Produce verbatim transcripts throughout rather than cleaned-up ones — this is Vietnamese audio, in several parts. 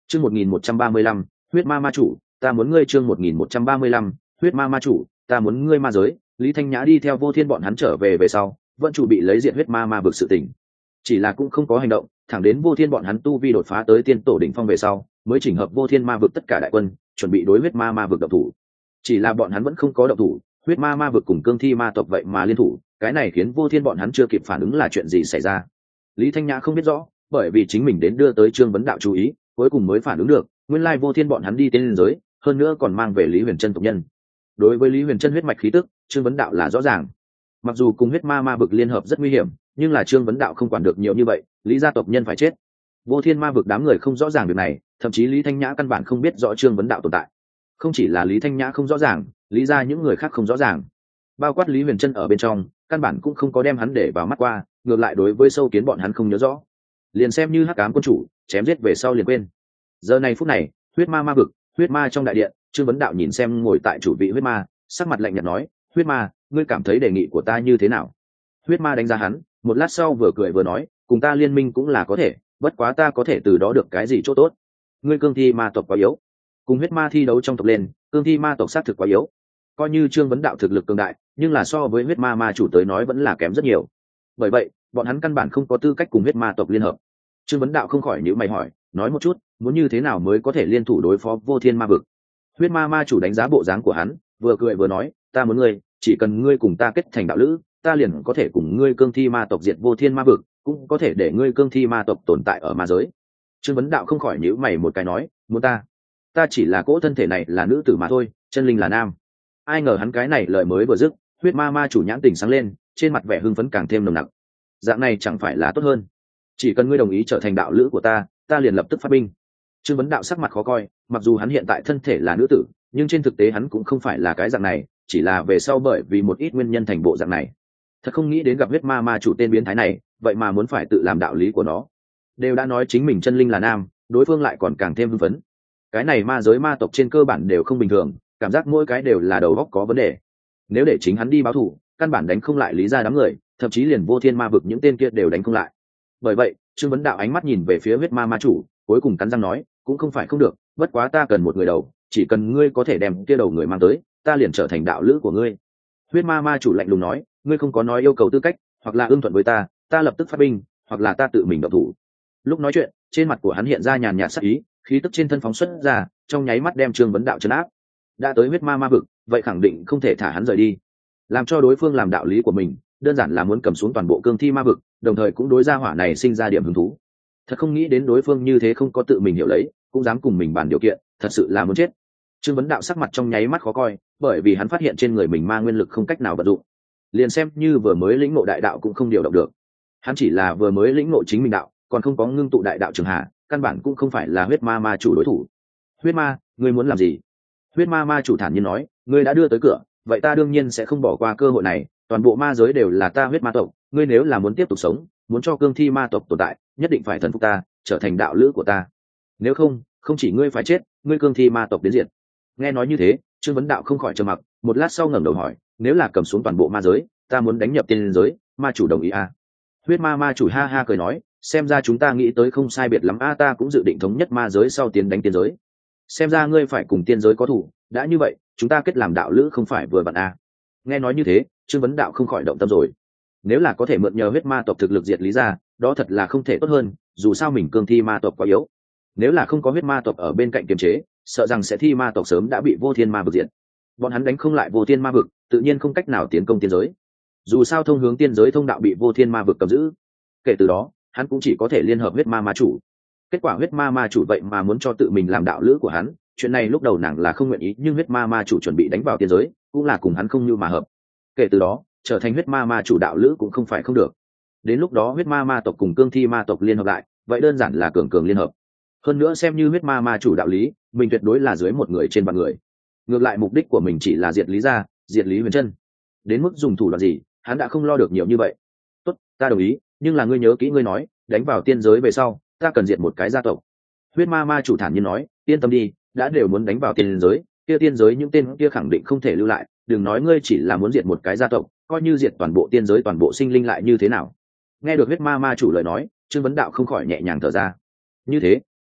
chương một nghìn một trăm ba mươi lăm huyết ma ma chủ ta muốn ngươi chương một nghìn một trăm ba mươi lăm huyết ma ma chủ ta muốn ngươi ma giới. Lý Thanh Nhã đi theo Vô Thiên bọn hắn trở về về sau vẫn chủ bị lấy diện huyết ma ma vực sự tình, chỉ là cũng không có hành động, thẳng đến Vô Thiên bọn hắn tu vi đột phá tới tiên tổ đỉnh phong về sau mới chỉnh hợp Vô Thiên ma vực tất cả đại quân chuẩn bị đối huyết ma ma vực động thủ. Chỉ là bọn hắn vẫn không có động thủ, huyết ma ma vực cùng cương thi ma tộc vậy mà liên thủ, cái này khiến Vô Thiên bọn hắn chưa kịp phản ứng là chuyện gì xảy ra. Lý Thanh Nhã không biết rõ, bởi vì chính mình đến đưa tới Trương Vấn Đạo chú ý, cuối cùng mới phản ứng được, nguyên lai Vô Thiên bọn hắn đi tiên giới, hơn nữa còn mang về Lý Huyền Trân tộc nhân. Đối với Lý Huyền Trân huyết mạch khí tức, Trương Vấn Đạo là rõ ràng. Mặc dù cùng huyết ma ma vực liên hợp rất nguy hiểm, nhưng là Trương Vấn Đạo không quản được nhiều như vậy, Lý gia tộc nhân phải chết. Vô Thiên ma vực đám người không rõ ràng việc này, thậm chí Lý Thanh Nhã căn bản không biết rõ Trương Vấn Đạo tồn tại. Không chỉ là Lý Thanh Nhã không rõ ràng, Lý gia những người khác không rõ ràng, bao quát Lý Huyền Trân ở bên trong, căn bản cũng không có đem hắn để vào mắt qua, ngược lại đối với sâu kiến bọn hắn không nhớ rõ, liền xem như hắc ám quân chủ chém giết về sau liền quên. Giờ này phút này, huyết ma ma vực, huyết ma trong đại điện, Trương Vấn Đạo nhìn xem ngồi tại chủ vị huyết ma, sắc mặt lạnh nhạt nói, huyết ma, ngươi cảm thấy đề nghị của ta như thế nào? Huyết ma đánh giá hắn, một lát sau vừa cười vừa nói, cùng ta liên minh cũng là có thể, bất quá ta có thể từ đó được cái gì chỗ tốt? Ngươi cương thi ma tộc quá yếu, cùng huyết ma thi đấu trong tộc lên, cương thi ma tộc xác thực quá yếu. Coi như Trương Vấn Đạo thực lực cường đại, nhưng là so với huyết ma ma chủ tới nói vẫn là kém rất nhiều. Bởi vậy, bọn hắn căn bản không có tư cách cùng huyết ma tộc liên hợp. Trương Vấn Đạo không khỏi nhíu mày hỏi, nói một chút, muốn như thế nào mới có thể liên thủ đối phó Vô Thiên ma vực? Huyết ma ma chủ đánh giá bộ dáng của hắn, vừa cười vừa nói, ta muốn ngươi, chỉ cần ngươi cùng ta kết thành đạo lữ, ta liền có thể cùng ngươi cương thi ma tộc diệt Vô Thiên ma vực, cũng có thể để ngươi cương thi ma tộc tồn tại ở ma giới. Trương Vấn Đạo không khỏi nhíu mày một cái nói, muốn ta? Ta chỉ là cỗ thân thể này là nữ tử mà thôi, chân linh là nam. Ai ngờ hắn cái này lời mới vừa dứt, huyết ma ma chủ nhãn tỉnh sáng lên, trên mặt vẻ hưng phấn càng thêm nồng nặc. Dạng này chẳng phải là tốt hơn? Chỉ cần ngươi đồng ý trở thành đạo lữ của ta, ta liền lập tức phát binh. Trương Vấn Đạo sắc mặt khó coi, mặc dù hắn hiện tại thân thể là nữ tử, nhưng trên thực tế hắn cũng không phải là cái dạng này, chỉ là về sau bởi vì một ít nguyên nhân thành bộ dạng này. Thật không nghĩ đến gặp huyết ma ma chủ tên biến thái này, vậy mà muốn phải tự làm đạo lý của nó. Đều đã nói chính mình chân linh là nam, đối phương lại còn càng thêm hưng phấn. Cái này ma giới ma tộc trên cơ bản đều không bình thường, cảm giác mỗi cái đều là đầu óc có vấn đề. Nếu để chính hắn đi báo thù, căn bản đánh không lại Lý gia đám người, thậm chí liền Vô Thiên ma vực những tên kia đều đánh không lại. Bởi vậy, Trương Vấn Đạo ánh mắt nhìn về phía huyết ma ma chủ, cuối cùng cắn răng nói, cũng không phải không được, bất quá ta cần một người đầu, chỉ cần ngươi có thể đem kia đầu người mang tới, ta liền trở thành đạo lữ của ngươi. Huyết ma ma chủ lạnh lùng nói, ngươi không có nói yêu cầu tư cách, hoặc là ưng thuận với ta, ta lập tức phát binh, hoặc là ta tự mình động thủ. Lúc nói chuyện, trên mặt của hắn hiện ra nhàn nhạt sắc ý, khí tức trên thân phóng xuất ra, trong nháy mắt đem Trương Vấn Đạo trấn áp. Đã tới huyết ma ma vực, vậy khẳng định không thể thả hắn rời đi, làm cho đối phương làm đạo lý của mình, đơn giản là muốn cầm xuống toàn bộ cương thi ma vực, đồng thời cũng đối gia hỏa này sinh ra điểm hứng thú. Thật không nghĩ đến đối phương như thế không có tự mình hiểu lấy, cũng dám cùng mình bàn điều kiện, thật sự là muốn chết. Trương Vấn Đạo sắc mặt trong nháy mắt khó coi, bởi vì hắn phát hiện trên người mình ma nguyên lực không cách nào vận dụng, liền xem như vừa mới lĩnh ngộ đại đạo cũng không điều động được. Hắn chỉ là vừa mới lĩnh ngộ chính mình đạo, còn không có ngưng tụ đại đạo trường hạ, căn bản cũng không phải là huyết ma ma chủ đối thủ. Huyết ma, ngươi muốn làm gì? Huyết ma ma chủ thản nhiên nói, ngươi đã đưa tới cửa, vậy ta đương nhiên sẽ không bỏ qua cơ hội này, toàn bộ ma giới đều là ta huyết ma tộc, ngươi nếu là muốn tiếp tục sống, muốn cho cương thi ma tộc tồn tại, nhất định phải thần phục ta, trở thành đạo lữ của ta. Nếu không, không chỉ ngươi phải chết, ngươi cương thi ma tộc đến diệt. Nghe nói như thế, Trương Vấn Đạo không khỏi trầm mặc, một lát sau ngẩng đầu hỏi, nếu là cầm xuống toàn bộ ma giới, ta muốn đánh nhập tiên giới, ma chủ đồng ý à? Huyết ma ma chủ ha ha cười nói, xem ra chúng ta nghĩ tới không sai biệt lắm a, ta cũng dự định thống nhất ma giới sau tiến đánh tiên giới. Xem ra ngươi phải cùng tiên giới có thủ, đã như vậy, chúng ta kết làm đạo lữ không phải vừa vặn à? Nghe nói như thế, Trương Vấn Đạo không khỏi động tâm rồi. Nếu là có thể mượn nhờ huyết ma tộc thực lực diệt Lý gia, đó thật là không thể tốt hơn, dù sao mình cương thi ma tộc quá yếu. Nếu là không có huyết ma tộc ở bên cạnh kiềm chế, sợ rằng sẽ thi ma tộc sớm đã bị Vô Thiên ma vực diệt. Bọn hắn đánh không lại Vô Thiên ma vực, tự nhiên không cách nào tiến công tiên giới. Dù sao thông hướng tiên giới thông đạo bị Vô Thiên ma vực cầm giữ, kể từ đó, hắn cũng chỉ có thể liên hợp huyết ma ma chủ. Kết quả huyết ma ma chủ vậy mà muốn cho tự mình làm đạo lữ của hắn, chuyện này lúc đầu nàng là không nguyện ý, nhưng huyết ma ma chủ chuẩn bị đánh vào tiên giới, cũng là cùng hắn không như mà hợp. Kể từ đó, trở thành huyết ma ma chủ đạo lữ cũng không phải không được. Đến lúc đó huyết ma ma tộc cùng cương thi ma tộc liên hợp lại, vậy đơn giản là cường cường liên hợp. Hơn nữa xem như huyết ma ma chủ đạo lý, mình tuyệt đối là dưới một người trên vạn người. Ngược lại mục đích của mình chỉ là diệt Lý gia, diệt Lý Huyền Trân. Đến mức dùng thủ đoạn gì, hắn đã không lo được nhiều như vậy. Tốt, ta đồng ý, nhưng là ngươi nhớ kỹ ngươi nói, đánh vào tiên giới về sau, ta cần diệt một cái gia tộc. Huyết ma ma chủ thản nhiên nói, yên tâm đi, đã đều muốn đánh vào tiên giới, kia tiên giới những tên kia khẳng định không thể lưu lại, đừng nói ngươi chỉ là muốn diệt một cái gia tộc, coi như diệt toàn bộ tiên giới toàn bộ sinh linh lại như thế nào? Nghe được huyết ma ma chủ lời nói, Trương Vấn Đạo không khỏi nhẹ nhàng thở ra. Như thế,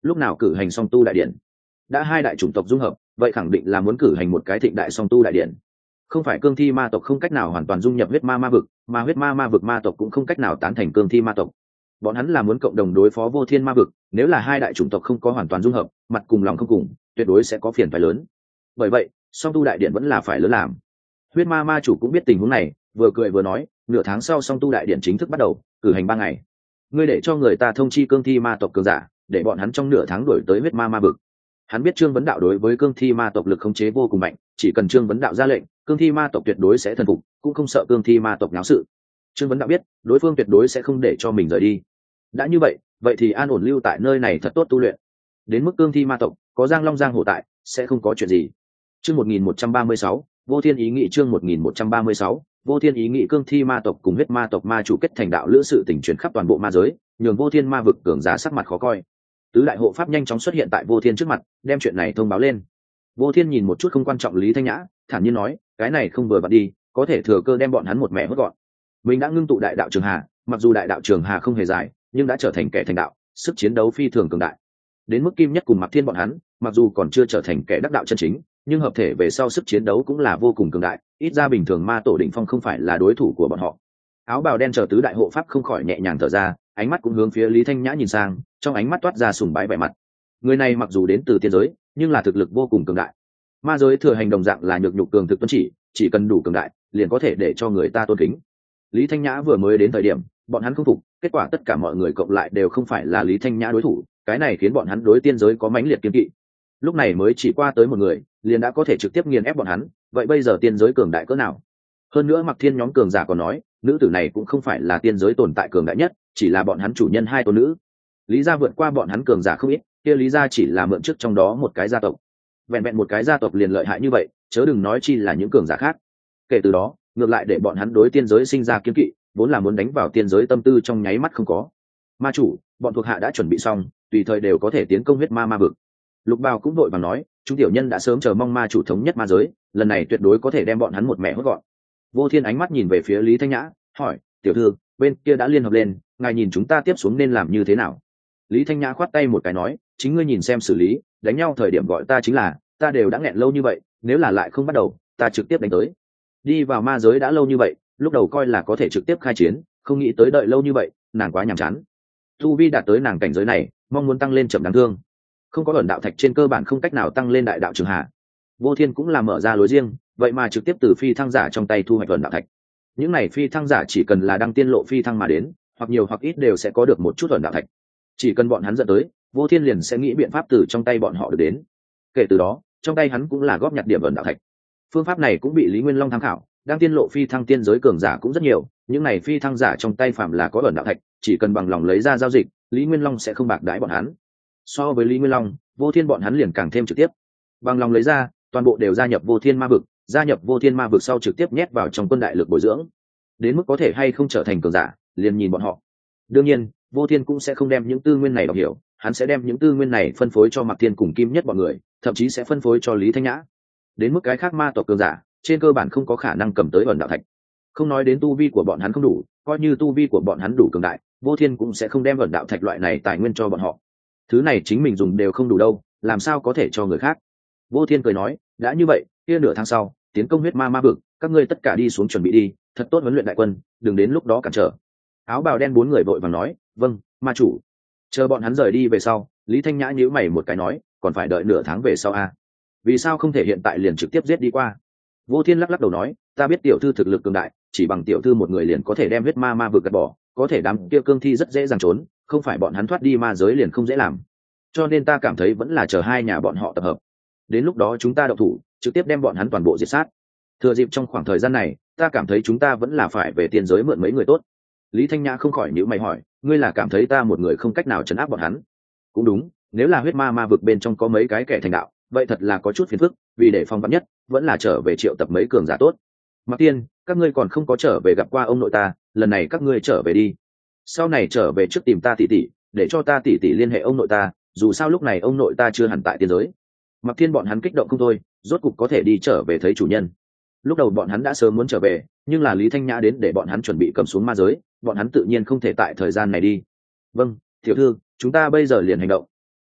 lúc nào cử hành song tu đại điện? Đã hai đại chủng tộc dung hợp, vậy khẳng định là muốn cử hành một cái thịnh đại song tu đại điện. Không phải cương thi ma tộc không cách nào hoàn toàn dung nhập huyết ma ma vực, mà huyết ma ma vực ma tộc cũng không cách nào tán thành cương thi ma tộc. Bọn hắn là muốn cộng đồng đối phó vô thiên ma vực, nếu là hai đại chủng tộc không có hoàn toàn dung hợp, mặt cùng lòng không cùng, tuyệt đối sẽ có phiền phải lớn. Bởi vậy song tu đại điện vẫn là phải lớn làm. Huyết ma ma chủ cũng biết tình huống này, vừa cười vừa nói, nửa tháng sau song tu đại điện chính thức bắt đầu, cử hành ba ngày. Ngươi để cho người ta thông chi cương thi ma tộc cường giả, để bọn hắn trong nửa tháng đuổi tới huyết ma ma vực. Hắn biết Trương Vấn Đạo đối với cương thi ma tộc lực khống chế vô cùng mạnh, chỉ cần Trương Vấn Đạo ra lệnh, cương thi ma tộc tuyệt đối sẽ thần phục, cũng không sợ cương thi ma tộc náo sự. Trương Vấn Đạo biết đối phương tuyệt đối sẽ không để cho mình rời đi. Đã như vậy, vậy thì an ổn lưu tại nơi này thật tốt tu luyện. Đến mức cương thi ma tộc có Giang Long Giang hổ tại, sẽ không có chuyện gì. Chương một nghìn một trăm ba mươi sáu, Vô Thiên ý nghị chương một nghìn một trăm ba mươi sáu, Vô Thiên ý nghị cương thi ma tộc cùng huyết ma tộc ma chủ kết thành đạo lữ sự tình truyền khắp toàn bộ ma giới, nhường Vô Thiên ma vực cường giá sắc mặt khó coi. Tứ đại hộ pháp nhanh chóng xuất hiện tại Vô Thiên trước mặt, đem chuyện này thông báo lên. Vô Thiên nhìn một chút không quan trọng Lý Thanh Nhã, thản nhiên nói, cái này không vừa vặn đi, có thể thừa cơ đem bọn hắn một mẹ hốt gọn. Mình đã ngưng tụ đại đạo trường hà, mặc dù đại đạo trường hà không hề dài, nhưng đã trở thành kẻ thành đạo, sức chiến đấu phi thường cường đại. Đến mức Kim Nhất cùng Mạc Thiên bọn hắn, mặc dù còn chưa trở thành kẻ đắc đạo chân chính, nhưng hợp thể về sau sức chiến đấu cũng là vô cùng cường đại, ít ra bình thường ma tổ đỉnh phong không phải là đối thủ của bọn họ. Áo bào đen chờ tứ đại hộ pháp không khỏi nhẹ nhàng thở ra, ánh mắt cũng hướng phía Lý Thanh Nhã nhìn sang, trong ánh mắt toát ra sùng bái vẻ mặt. Người này mặc dù đến từ tiên giới, nhưng là thực lực vô cùng cường đại. Ma giới thừa hành đồng dạng là nhược nhục cường thực tuân chỉ, chỉ cần đủ cường đại, liền có thể để cho người ta tôn kính. Lý Thanh Nhã vừa mới đến thời điểm, bọn hắn không phục, kết quả tất cả mọi người cộng lại đều không phải là Lý Thanh Nhã đối thủ, cái này khiến bọn hắn đối tiên giới có mãnh liệt kiêng kỵ. Lúc này mới chỉ qua tới một người, liền đã có thể trực tiếp nghiền ép bọn hắn, vậy bây giờ tiên giới cường đại cỡ nào? Hơn nữa Mạc Thiên nhóm cường giả còn nói, nữ tử này cũng không phải là tiên giới tồn tại cường đại nhất, chỉ là bọn hắn chủ nhân hai tôn nữ. Lý gia vượt qua bọn hắn cường giả không ít, kia Lý gia chỉ là mượn trước trong đó một cái gia tộc. Vẹn vẹn một cái gia tộc liền lợi hại như vậy, chớ đừng nói chi là những cường giả khác. Kể từ đó, ngược lại để bọn hắn đối tiên giới sinh ra kiêng kỵ, vốn là muốn đánh vào tiên giới tâm tư trong nháy mắt không có. Ma chủ, bọn thuộc hạ đã chuẩn bị xong, tùy thời đều có thể tiến công huyết ma ma vực. Lục Bào cũng đội bằng nói, chúng tiểu nhân đã sớm chờ mong ma chủ thống nhất ma giới, lần này tuyệt đối có thể đem bọn hắn một mẹ hốt gọn. Vô Thiên ánh mắt nhìn về phía Lý Thanh Nhã, hỏi, tiểu thư, bên kia đã liên hợp lên, ngài nhìn chúng ta tiếp xuống nên làm như thế nào? Lý Thanh Nhã khoát tay một cái nói, chính ngươi nhìn xem xử lý, đánh nhau thời điểm gọi ta chính là, ta đều đã nghẹn lâu như vậy, nếu là lại không bắt đầu, ta trực tiếp đánh tới. Đi vào ma giới đã lâu như vậy, lúc đầu coi là có thể trực tiếp khai chiến, không nghĩ tới đợi lâu như vậy, nàng quá nhàm chán. Tu vi đạt tới nàng cảnh giới này, mong muốn tăng lên chậm đáng thương. Không có ẩn đạo thạch trên cơ bản không cách nào tăng lên đại đạo trường hạ. Vô Thiên cũng là mở ra lối riêng, vậy mà trực tiếp từ phi thăng giả trong tay thu hoạch ẩn đạo thạch. Những này phi thăng giả chỉ cần là đăng tiên lộ phi thăng mà đến, hoặc nhiều hoặc ít đều sẽ có được một chút ẩn đạo thạch. Chỉ cần bọn hắn dẫn tới, Vô Thiên liền sẽ nghĩ biện pháp từ trong tay bọn họ được đến. Kể từ đó, trong tay hắn cũng là góp nhặt điểm ẩn đạo thạch. Phương pháp này cũng bị Lý Nguyên Long tham khảo, đang tiên lộ phi thăng tiên giới cường giả cũng rất nhiều, những này phi thăng giả trong tay phạm là có ẩn đạo thạch, chỉ cần bằng lòng lấy ra giao dịch, Lý Nguyên Long sẽ không bạc đãi bọn hắn. So với Lý Nguyên Long, Vô Thiên bọn hắn liền càng thêm trực tiếp. Bằng lòng lấy ra, toàn bộ đều gia nhập Vô Thiên ma vực, gia nhập Vô Thiên ma vực sau trực tiếp nhét vào trong quân đại lực bồi dưỡng. Đến mức có thể hay không trở thành cường giả, liền nhìn bọn họ. Đương nhiên, Vô Thiên cũng sẽ không đem những tư nguyên này đọc hiểu, hắn sẽ đem những tư nguyên này phân phối cho Mạc Thiên cùng Kim Nhất bọn người, thậm chí sẽ phân phối cho Lý Thanh Nhã. Đến mức cái khác ma tộc cường giả, trên cơ bản không có khả năng cầm tới ẩn đạo thạch. Không nói đến tu vi của bọn hắn không đủ, coi như tu vi của bọn hắn đủ cường đại, Vô Thiên cũng sẽ không đem ẩn đạo thạch loại này tài nguyên cho bọn họ. Thứ này chính mình dùng đều không đủ đâu, làm sao có thể cho người khác? Vô Thiên cười nói, đã như vậy, kia nửa tháng sau, tiến công huyết ma ma vực, các ngươi tất cả đi xuống chuẩn bị đi, thật tốt huấn luyện đại quân, đừng đến lúc đó cản trở. Áo bào đen bốn người vội vàng nói, vâng, ma chủ. Chờ bọn hắn rời đi về sau, Lý Thanh Nhã nhíu mày một cái nói, còn phải đợi nửa tháng về sau à? Vì sao không thể hiện tại liền trực tiếp giết đi qua? Vô Thiên lắc lắc đầu nói, ta biết tiểu thư thực lực cường đại, chỉ bằng tiểu thư một người liền có thể đem huyết ma ma vực gạt bỏ, có thể đám kia cương thi rất dễ dàng trốn, không phải bọn hắn thoát đi ma giới liền không dễ làm. Cho nên ta cảm thấy vẫn là chờ hai nhà bọn họ tập hợp. Đến lúc đó chúng ta động thủ, trực tiếp đem bọn hắn toàn bộ diệt sát. Thừa dịp trong khoảng thời gian này, ta cảm thấy chúng ta vẫn là phải về tiên giới mượn mấy người tốt. Lý Thanh Nhã không khỏi nhíu mày hỏi, ngươi là cảm thấy ta một người không cách nào trấn áp bọn hắn? Cũng đúng, nếu là huyết ma ma vực bên trong có mấy cái kẻ thành đạo, vậy thật là có chút phiền phức, vì để phòng vắn nhất, vẫn là trở về triệu tập mấy cường giả tốt. Mạc Tiên, các ngươi còn không có trở về gặp qua ông nội ta, lần này các ngươi trở về đi. Sau này trở về trước tìm ta tỷ tỷ, để cho ta tỷ tỷ liên hệ ông nội ta, dù sao lúc này ông nội ta chưa hẳn tại tiên giới. Mạc Thiên bọn hắn kích động không thôi, rốt cục có thể đi trở về thấy chủ nhân. Lúc đầu bọn hắn đã sớm muốn trở về, nhưng là Lý Thanh Nhã đến để bọn hắn chuẩn bị cầm xuống ma giới, bọn hắn tự nhiên không thể tại thời gian này đi. Vâng, tiểu thư, chúng ta bây giờ liền hành động.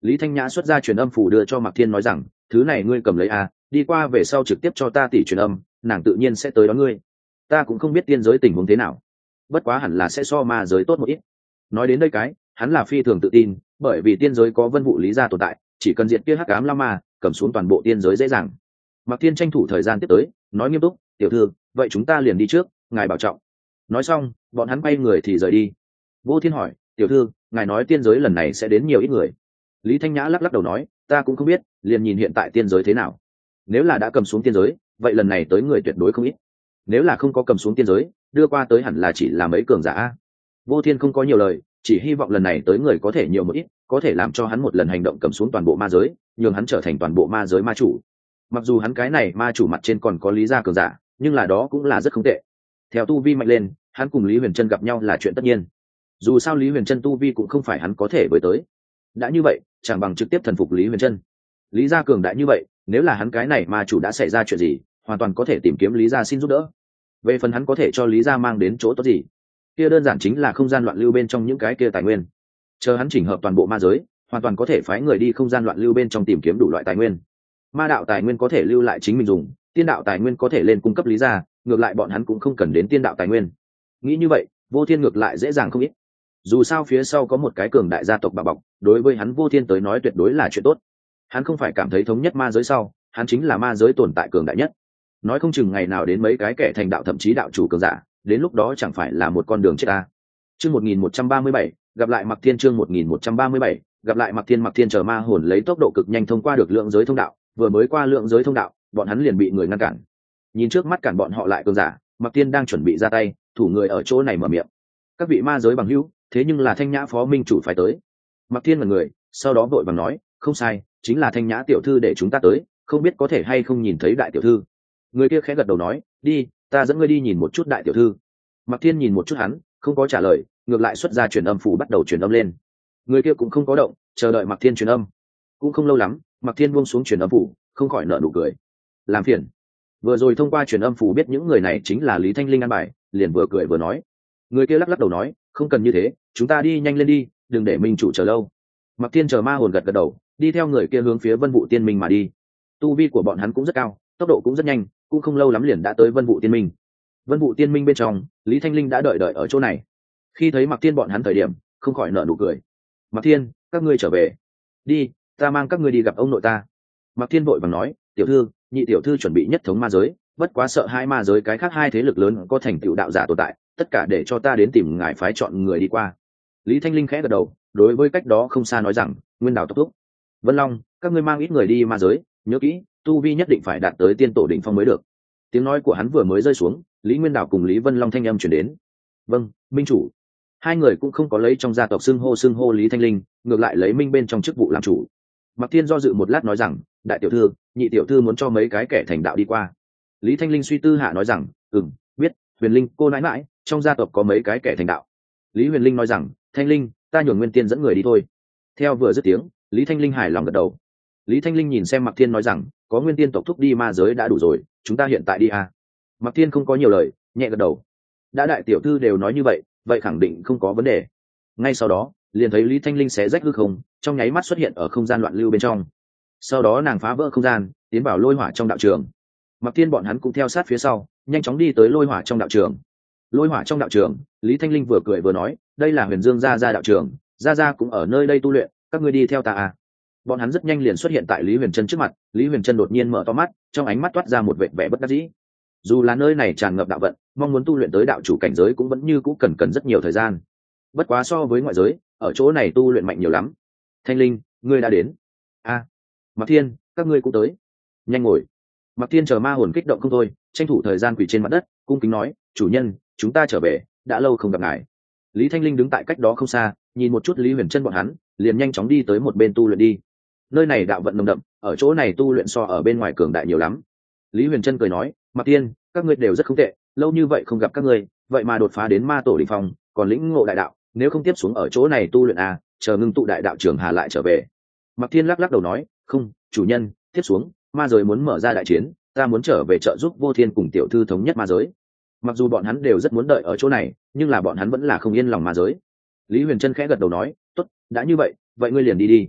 Lý Thanh Nhã xuất ra truyền âm phủ đưa cho Mạc Thiên nói rằng, thứ này ngươi cầm lấy à, đi qua về sau trực tiếp cho ta tỷ truyền âm, nàng tự nhiên sẽ tới đón ngươi. Ta cũng không biết tiên giới tình huống thế nào, bất quá hẳn là sẽ so ma giới tốt một ít. Nói đến đây cái, hắn là phi thường tự tin, bởi vì tiên giới có Vân Vũ Lý gia tồn tại, chỉ cần diệt kia hắc ám lao ma, cầm xuống toàn bộ tiên giới dễ dàng. Mạc Thiên tranh thủ thời gian tiếp tới, nói nghiêm túc, tiểu thư, vậy chúng ta liền đi trước, ngài bảo trọng. Nói xong, bọn hắn quay người thì rời đi. Vô Thiên hỏi, tiểu thư, ngài nói tiên giới lần này sẽ đến nhiều ít người? Lý Thanh Nhã lắc lắc đầu nói, ta cũng không biết, liền nhìn hiện tại tiên giới thế nào. Nếu là đã cầm xuống tiên giới, vậy lần này tới người tuyệt đối không ít. Nếu là không có cầm xuống tiên giới, đưa qua tới hẳn là chỉ là mấy cường giả. Vô Thiên không có nhiều lời, chỉ hy vọng lần này tới người có thể nhiều một ít, có thể làm cho hắn một lần hành động cầm xuống toàn bộ ma giới, nhường hắn trở thành toàn bộ ma giới ma chủ. Mặc dù hắn cái này ma chủ mặt trên còn có Lý gia cường giả, nhưng là đó cũng là rất không tệ. Theo tu vi mạnh lên, hắn cùng Lý Huyền Trân gặp nhau là chuyện tất nhiên. Dù sao Lý Huyền Trân tu vi cũng không phải hắn có thể với tới. Đã như vậy, chẳng bằng trực tiếp thần phục Lý Huyền Trân. Lý gia cường đại như vậy, nếu là hắn cái này ma chủ đã xảy ra chuyện gì, hoàn toàn có thể tìm kiếm Lý gia xin giúp đỡ. Về phần hắn có thể cho Lý gia mang đến chỗ tốt gì, kia đơn giản chính là không gian loạn lưu bên trong những cái kia tài nguyên. Chờ hắn chỉnh hợp toàn bộ ma giới, hoàn toàn có thể phái người đi không gian loạn lưu bên trong tìm kiếm đủ loại tài nguyên. Ma đạo tài nguyên có thể lưu lại chính mình dùng, tiên đạo tài nguyên có thể lên cung cấp Lý gia, ngược lại bọn hắn cũng không cần đến tiên đạo tài nguyên. Nghĩ như vậy, Vô Thiên ngược lại dễ dàng không ít. Dù sao phía sau có một cái cường đại gia tộc bảo bọc, đối với hắn Vô Thiên tới nói tuyệt đối là chuyện tốt. Hắn không phải cảm thấy thống nhất ma giới sau, hắn chính là ma giới tồn tại cường đại nhất. Nói không chừng ngày nào đến mấy cái kẻ thành đạo thậm chí đạo chủ cường giả, đến lúc đó chẳng phải là một con đường chết ta. Chương một nghìn một trăm ba mươi bảy, gặp lại Mạc Thiên. Chương một nghìn một trăm ba mươi bảy, gặp lại Mạc Thiên. Mạc Thiên chờ ma hồn lấy tốc độ cực nhanh thông qua được lượng giới thông đạo, vừa mới qua lượng giới thông đạo, bọn hắn liền bị người ngăn cản. Nhìn trước mắt cản bọn họ lại cường giả, Mạc Thiên đang chuẩn bị ra tay, thủ người ở chỗ này mở miệng. Các vị ma giới bằng hữu, thế nhưng là Thanh Nhã phó minh chủ phải tới. Mạc Thiên là người, sau đó vội vàng nói, không sai, chính là Thanh Nhã tiểu thư để chúng ta tới, không biết có thể hay không nhìn thấy đại tiểu thư. Người kia khẽ gật đầu nói, đi, ta dẫn ngươi đi nhìn một chút đại tiểu thư. Mạc Thiên nhìn một chút hắn, không có trả lời, ngược lại xuất ra truyền âm phủ bắt đầu truyền âm lên. Người kia cũng không có động, chờ đợi Mạc Thiên truyền âm. Cũng không lâu lắm, Mạc Thiên buông xuống truyền âm phủ, không khỏi nở nụ cười. Làm phiền. Vừa rồi thông qua truyền âm phủ biết những người này chính là Lý Thanh Linh ăn bài, liền vừa cười vừa nói. Người kia lắc lắc đầu nói, không cần như thế, chúng ta đi nhanh lên đi, đừng để minh chủ chờ lâu. Mạc Thiên chờ ma hồn gật gật đầu, đi theo người kia hướng phía Vân Vũ Tiên Minh mà đi. Tu vi của bọn hắn cũng rất cao, tốc độ cũng rất nhanh, cũng không lâu lắm liền đã tới Vân Vũ Tiên Minh. Vân Vũ Tiên Minh bên trong, Lý Thanh Linh đã đợi đợi ở chỗ này. Khi thấy Mạc Thiên bọn hắn thời điểm, không khỏi nở nụ cười. Mạc Thiên, các ngươi trở về. Đi, ta mang các ngươi đi gặp ông nội ta. Mạc Thiên vội vàng nói, tiểu thư, nhị tiểu thư chuẩn bị nhất thống ma giới, bất quá sợ hai ma giới cái khác hai thế lực lớn có thành tựu đạo giả tồn tại, tất cả để cho ta đến tìm ngài phái chọn người đi qua. Lý Thanh Linh khẽ gật đầu, đối với cách đó không xa nói rằng, Nguyên Đào tốc thúc, Vân Long, các ngươi mang ít người đi ma giới, nhớ kỹ, tu vi nhất định phải đạt tới tiên tổ đỉnh phong mới được. Tiếng nói của hắn vừa mới rơi xuống, Lý Nguyên Đào cùng Lý Vân Long thanh âm chuyển đến. Vâng, minh chủ. Hai người cũng không có lấy trong gia tộc xưng hô xưng hô Lý Thanh Linh, ngược lại lấy minh bên trong chức vụ làm chủ. Mạc Thiên do dự một lát nói rằng, đại tiểu thư, nhị tiểu thư muốn cho mấy cái kẻ thành đạo đi qua. Lý Thanh Linh suy tư hạ nói rằng, ừm, biết, Huyền Linh cô nãi mãi, trong gia tộc có mấy cái kẻ thành đạo. Lý Huyền Linh nói rằng, Thanh Linh, ta nhường Nguyên Tiên dẫn người đi thôi. Theo vừa dứt tiếng, Lý Thanh Linh hài lòng gật đầu. Lý Thanh Linh nhìn xem Mạc Thiên nói rằng, có Nguyên Tiên tộc thúc đi ma giới đã đủ rồi, chúng ta hiện tại đi à. Mạc Thiên không có nhiều lời, nhẹ gật đầu. Đã đại tiểu thư đều nói như vậy, vậy khẳng định không có vấn đề. Ngay sau đó, liền thấy Lý Thanh Linh xé rách hư không, trong nháy mắt xuất hiện ở không gian loạn lưu bên trong. Sau đó nàng phá vỡ không gian, tiến vào lôi hỏa trong đạo trường. Mạc Thiên bọn hắn cũng theo sát phía sau, nhanh chóng đi tới lôi hỏa trong đạo trường. Lôi hỏa trong đạo trường, Lý Thanh Linh vừa cười vừa nói, đây là Huyền Dương gia gia đạo trường, gia gia cũng ở nơi đây tu luyện, các ngươi đi theo ta à. Bọn hắn rất nhanh liền xuất hiện tại Lý Huyền Trân trước mặt. Lý Huyền Trân đột nhiên mở to mắt, trong ánh mắt toát ra một vẻ vẻ bất đắc dĩ. Dù là nơi này tràn ngập đạo vận, mong muốn tu luyện tới đạo chủ cảnh giới cũng vẫn như cũ cần cần rất nhiều thời gian. Bất quá so với ngoại giới, ở chỗ này tu luyện mạnh nhiều lắm. Thanh Linh, ngươi đã đến. A, à, Mạc Thiên, các ngươi cũng tới. Nhanh ngồi. Mạc Thiên chờ ma hồn kích động không thôi, tranh thủ thời gian quỳ trên mặt đất, cung kính nói, chủ nhân, chúng ta trở về, đã lâu không gặp ngài. Lý Thanh Linh đứng tại cách đó không xa, nhìn một chút Lý Huyền Trân bọn hắn, liền nhanh chóng đi tới một bên tu luyện đi. Nơi này đạo vận nồng đậm, ở chỗ này tu luyện so ở bên ngoài cường đại nhiều lắm. Lý Huyền Trân cười nói, Mạc Thiên, các ngươi đều rất không tệ, lâu như vậy không gặp các ngươi, vậy mà đột phá đến ma tổ đỉnh phong, còn lĩnh ngộ đại đạo, nếu không tiếp xuống ở chỗ này tu luyện à, chờ ngưng tụ đại đạo trường hà lại trở về. Mạc Thiên lắc lắc đầu nói, không, chủ nhân, tiếp xuống, ma giới muốn mở ra đại chiến, ta muốn trở về trợ giúp Vô Thiên cùng tiểu thư thống nhất ma giới. Mặc dù bọn hắn đều rất muốn đợi ở chỗ này, nhưng là bọn hắn vẫn là không yên lòng ma giới. Lý Huyền Trân khẽ gật đầu nói, tốt, đã như vậy, vậy ngươi liền đi đi.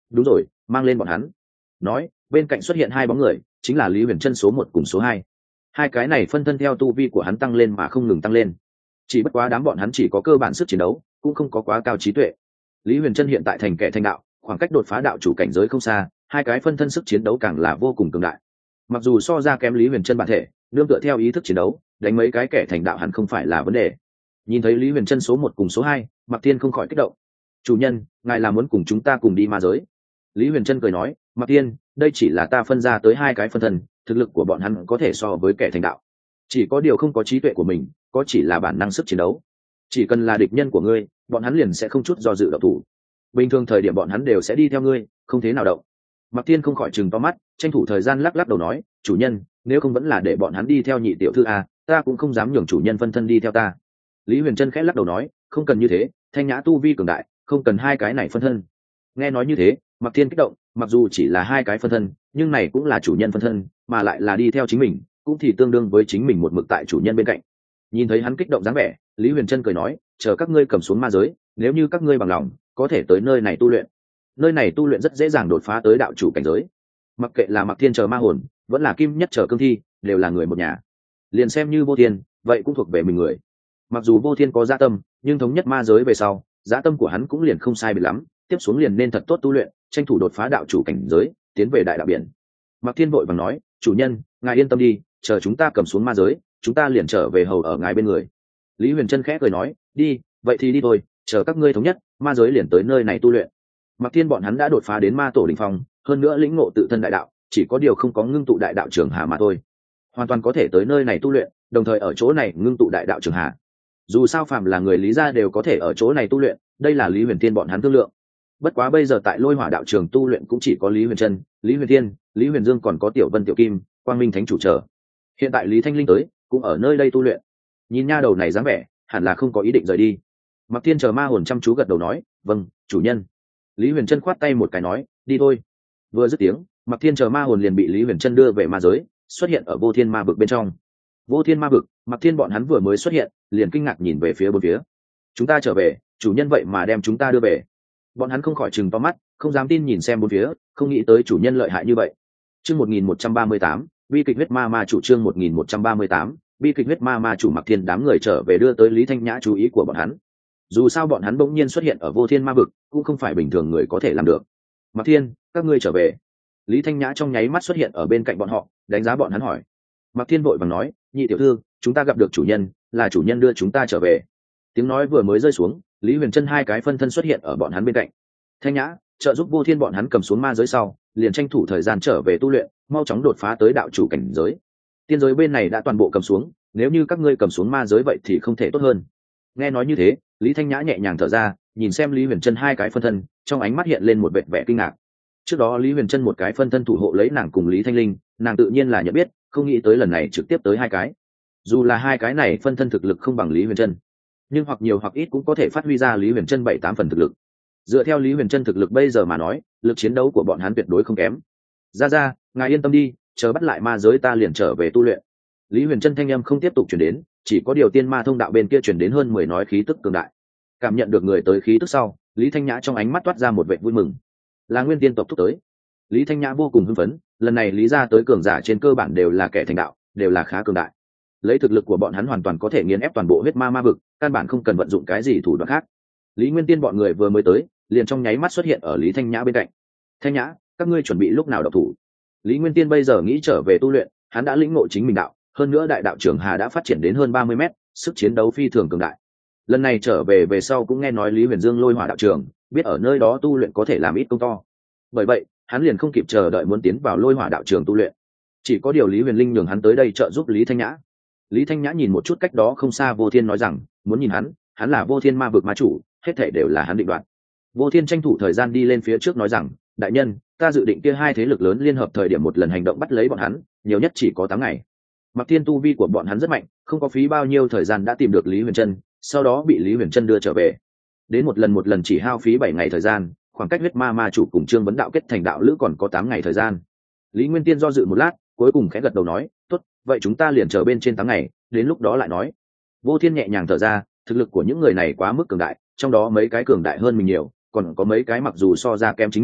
đúng rồi, mang lên bọn hắn. Nói, bên cạnh xuất hiện hai bóng người, chính là Lý Huyền Trân số một cùng số hai. Hai cái này phân thân theo tu vi của hắn tăng lên mà không ngừng tăng lên. Chỉ bất quá đám bọn hắn chỉ có cơ bản sức chiến đấu, cũng không có quá cao trí tuệ. Lý Huyền Trân hiện tại thành kẻ thành đạo, khoảng cách đột phá đạo chủ cảnh giới không xa, hai cái phân thân sức chiến đấu càng là vô cùng cường đại. Mặc dù so ra kém Lý Huyền Trân bản thể, nương tựa theo ý thức chiến đấu, đánh mấy cái kẻ thành đạo hẳn không phải là vấn đề. Nhìn thấy Lý Huyền Trân số một cùng số hai, Mạc Thiên không khỏi kích động. "Chủ nhân, ngài là muốn cùng chúng ta cùng đi ma giới?" Lý Huyền Trân cười nói, "Mạc Thiên, đây chỉ là ta phân ra tới hai cái phân thân, thực lực của bọn hắn có thể so với kẻ thành đạo. Chỉ có điều không có trí tuệ của mình, có chỉ là bản năng sức chiến đấu. Chỉ cần là địch nhân của ngươi, bọn hắn liền sẽ không chút do dự động thủ. Bình thường thời điểm bọn hắn đều sẽ đi theo ngươi, không thế nào động." Mạc Thiên không khỏi trừng to mắt, tranh thủ thời gian lắc lắc đầu nói, "Chủ nhân, nếu không vẫn là để bọn hắn đi theo nhị tiểu thư a, ta cũng không dám nhường chủ nhân phân thân đi theo ta." Lý Huyền Trân khẽ lắc đầu nói, "Không cần như thế, Thanh Nhã tu vi cường đại, không cần hai cái này phân thân." Nghe nói như thế, Mạc Thiên kích động, mặc dù chỉ là hai cái phân thân, nhưng này cũng là chủ nhân phân thân, mà lại là đi theo chính mình, cũng thì tương đương với chính mình một mực tại chủ nhân bên cạnh. Nhìn thấy hắn kích động dáng vẻ, Lý Huyền Trân cười nói, "Chờ các ngươi cầm xuống ma giới, nếu như các ngươi bằng lòng, có thể tới nơi này tu luyện. Nơi này tu luyện rất dễ dàng đột phá tới đạo chủ cảnh giới. Mặc kệ là Mạc Thiên chờ ma hồn, vẫn là Kim Nhất chờ cương thi, đều là người một nhà. Liền xem như Vô Thiên, vậy cũng thuộc về mình người. Mặc dù Vô Thiên có dạ tâm, nhưng thống nhất ma giới về sau, dạ tâm của hắn cũng liền không sai biệt lắm, tiếp xuống liền nên thật tốt tu luyện, tranh thủ đột phá đạo chủ cảnh giới, tiến về đại đạo biển." Mạc Thiên vội vàng nói, "Chủ nhân, ngài yên tâm đi, chờ chúng ta cầm xuống ma giới, chúng ta liền trở về hầu ở ngài bên người." Lý Huyền Trân khẽ cười nói, "Đi, vậy thì đi thôi, chờ các ngươi thống nhất, ma giới liền tới nơi này tu luyện." Mạc Thiên bọn hắn đã đột phá đến ma tổ đỉnh phong, hơn nữa lĩnh ngộ tự thân đại đạo, chỉ có điều không có ngưng tụ đại đạo trường hà mà thôi. Hoàn toàn có thể tới nơi này tu luyện, đồng thời ở chỗ này ngưng tụ đại đạo trường hà. Dù sao phàm là người Lý gia đều có thể ở chỗ này tu luyện, đây là Lý Huyền Thiên bọn hắn thương lượng. Bất quá bây giờ tại Lôi Hỏa đạo trường tu luyện cũng chỉ có Lý Huyền Trân, Lý Huyền Thiên, Lý Huyền Dương, còn có Tiểu Vân Tiểu Kim, Quang Minh Thánh chủ chờ. Hiện tại Lý Thanh Linh tới, cũng ở nơi đây tu luyện. Nhìn nha đầu này dáng vẻ, hẳn là không có ý định rời đi. Mạc Thiên chờ ma hồn chăm chú gật đầu nói, "Vâng, chủ nhân." Lý Huyền Trân khoát tay một cái nói, "Đi thôi." Vừa dứt tiếng, Mạc Thiên chờ ma hồn liền bị Lý Huyền Trân đưa về ma giới, xuất hiện ở Vô Thiên ma vực bên trong. Vô Thiên ma vực, Mạc Thiên bọn hắn vừa mới xuất hiện, liền kinh ngạc nhìn về phía bốn phía. "Chúng ta trở về, chủ nhân vậy mà đem chúng ta đưa về." Bọn hắn không khỏi trừng to mắt, không dám tin nhìn xem bốn phía, không nghĩ tới chủ nhân lợi hại như vậy. Chương một nghìn một trăm ba mươi tám, bi kịch huyết ma ma chủ. Chương một nghìn một trăm ba mươi tám, bi kịch huyết ma ma chủ. Mạc Thiên đám người trở về đưa tới Lý Thanh Nhã chú ý của bọn hắn. Dù sao bọn hắn bỗng nhiên xuất hiện ở Vô Thiên ma vực, cũng không phải bình thường người có thể làm được. "Mạc Thiên, các ngươi trở về." Lý Thanh Nhã trong nháy mắt xuất hiện ở bên cạnh bọn họ, đánh giá bọn hắn hỏi. Mạc Thiên vội vàng nói, "Nhị tiểu thư, chúng ta gặp được chủ nhân, là chủ nhân đưa chúng ta trở về." Tiếng nói vừa mới rơi xuống, Lý Huyền Trân hai cái phân thân xuất hiện ở bọn hắn bên cạnh. Thanh Nhã, trợ giúp Vô Thiên bọn hắn cầm xuống ma giới sau, liền tranh thủ thời gian trở về tu luyện, mau chóng đột phá tới đạo chủ cảnh giới. Tiên giới bên này đã toàn bộ cầm xuống, nếu như các ngươi cầm xuống ma giới vậy thì không thể tốt hơn. Nghe nói như thế, Lý Thanh Nhã nhẹ nhàng thở ra, nhìn xem Lý Huyền Trân hai cái phân thân, trong ánh mắt hiện lên một vẻ vẻ kinh ngạc. Trước đó Lý Huyền Trân một cái phân thân thủ hộ lấy nàng cùng Lý Thanh Linh, nàng tự nhiên là nhận biết, không nghĩ tới lần này trực tiếp tới hai cái. Dù là hai cái này phân thân thực lực không bằng Lý Huyền Trân, nhưng hoặc nhiều hoặc ít cũng có thể phát huy ra Lý Huyền Trân bảy tám phần thực lực. Dựa theo Lý Huyền Trân thực lực bây giờ mà nói, lực chiến đấu của bọn hắn tuyệt đối không kém. "Ra ra, ngài yên tâm đi, chờ bắt lại ma giới ta liền trở về tu luyện." Lý Huyền Trân thanh âm không tiếp tục truyền đến, chỉ có điều tiên ma thông đạo bên kia truyền đến hơn mười nói khí tức cường đại. Cảm nhận được người tới khí tức sau, Lý Thanh Nhã trong ánh mắt toát ra một vẻ vui mừng. Là Nguyên Tiên tộc thúc tới. Lý Thanh Nhã vô cùng hưng phấn, lần này Lý gia tới cường giả trên cơ bản đều là kẻ thành đạo, đều là khá cường đại. Lấy thực lực của bọn hắn hoàn toàn có thể nghiền ép toàn bộ huyết ma ma vực, căn bản không cần vận dụng cái gì thủ đoạn khác. Lý Nguyên Tiên bọn người vừa mới tới, liền trong nháy mắt xuất hiện ở Lý Thanh Nhã bên cạnh. "Thanh Nhã, các ngươi chuẩn bị lúc nào động thủ?" Lý Nguyên Tiên bây giờ nghĩ trở về tu luyện, hắn đã lĩnh ngộ chính mình đạo, hơn nữa đại đạo trưởng hà đã phát triển đến hơn ba mươi mét, sức chiến đấu phi thường cường đại. Lần này trở về về sau cũng nghe nói Lý Huyền Dương Lôi Hỏa đạo trường, biết ở nơi đó tu luyện có thể làm ít công to. Bởi vậy, hắn liền không kịp chờ đợi muốn tiến vào Lôi Hỏa đạo trường tu luyện. Chỉ có điều Lý Huyền Linh nhường hắn tới đây trợ giúp Lý Thanh Nhã. Lý Thanh Nhã nhìn một chút cách đó không xa Vô Thiên nói rằng, muốn nhìn hắn, hắn là Vô Thiên ma vực ma chủ, hết thảy đều là hắn định đoạt. Vô Thiên tranh thủ thời gian đi lên phía trước nói rằng, "Đại nhân, ta dự định kia hai thế lực lớn liên hợp thời điểm một lần hành động bắt lấy bọn hắn, nhiều nhất chỉ có tám ngày." Mặc Thiên tu vi của bọn hắn rất mạnh, không có phí bao nhiêu thời gian đã tìm được Lý Huyền Trân, sau đó bị Lý Huyền Trân đưa trở về. Đến một lần một lần chỉ hao phí bảy ngày thời gian, khoảng cách huyết ma ma chủ cùng Trương Vấn đạo kết thành đạo lữ còn có tám ngày thời gian. Lý Nguyên Tiên do dự một lát, cuối cùng khẽ gật đầu nói, "Tốt, vậy chúng ta liền chờ bên trên tám ngày, đến lúc đó lại nói." Vô Thiên nhẹ nhàng thở ra, thực lực của những người này quá mức cường đại, trong đó mấy cái cường đại hơn mình nhiều, còn có mấy cái mặc dù so ra kém chính mình,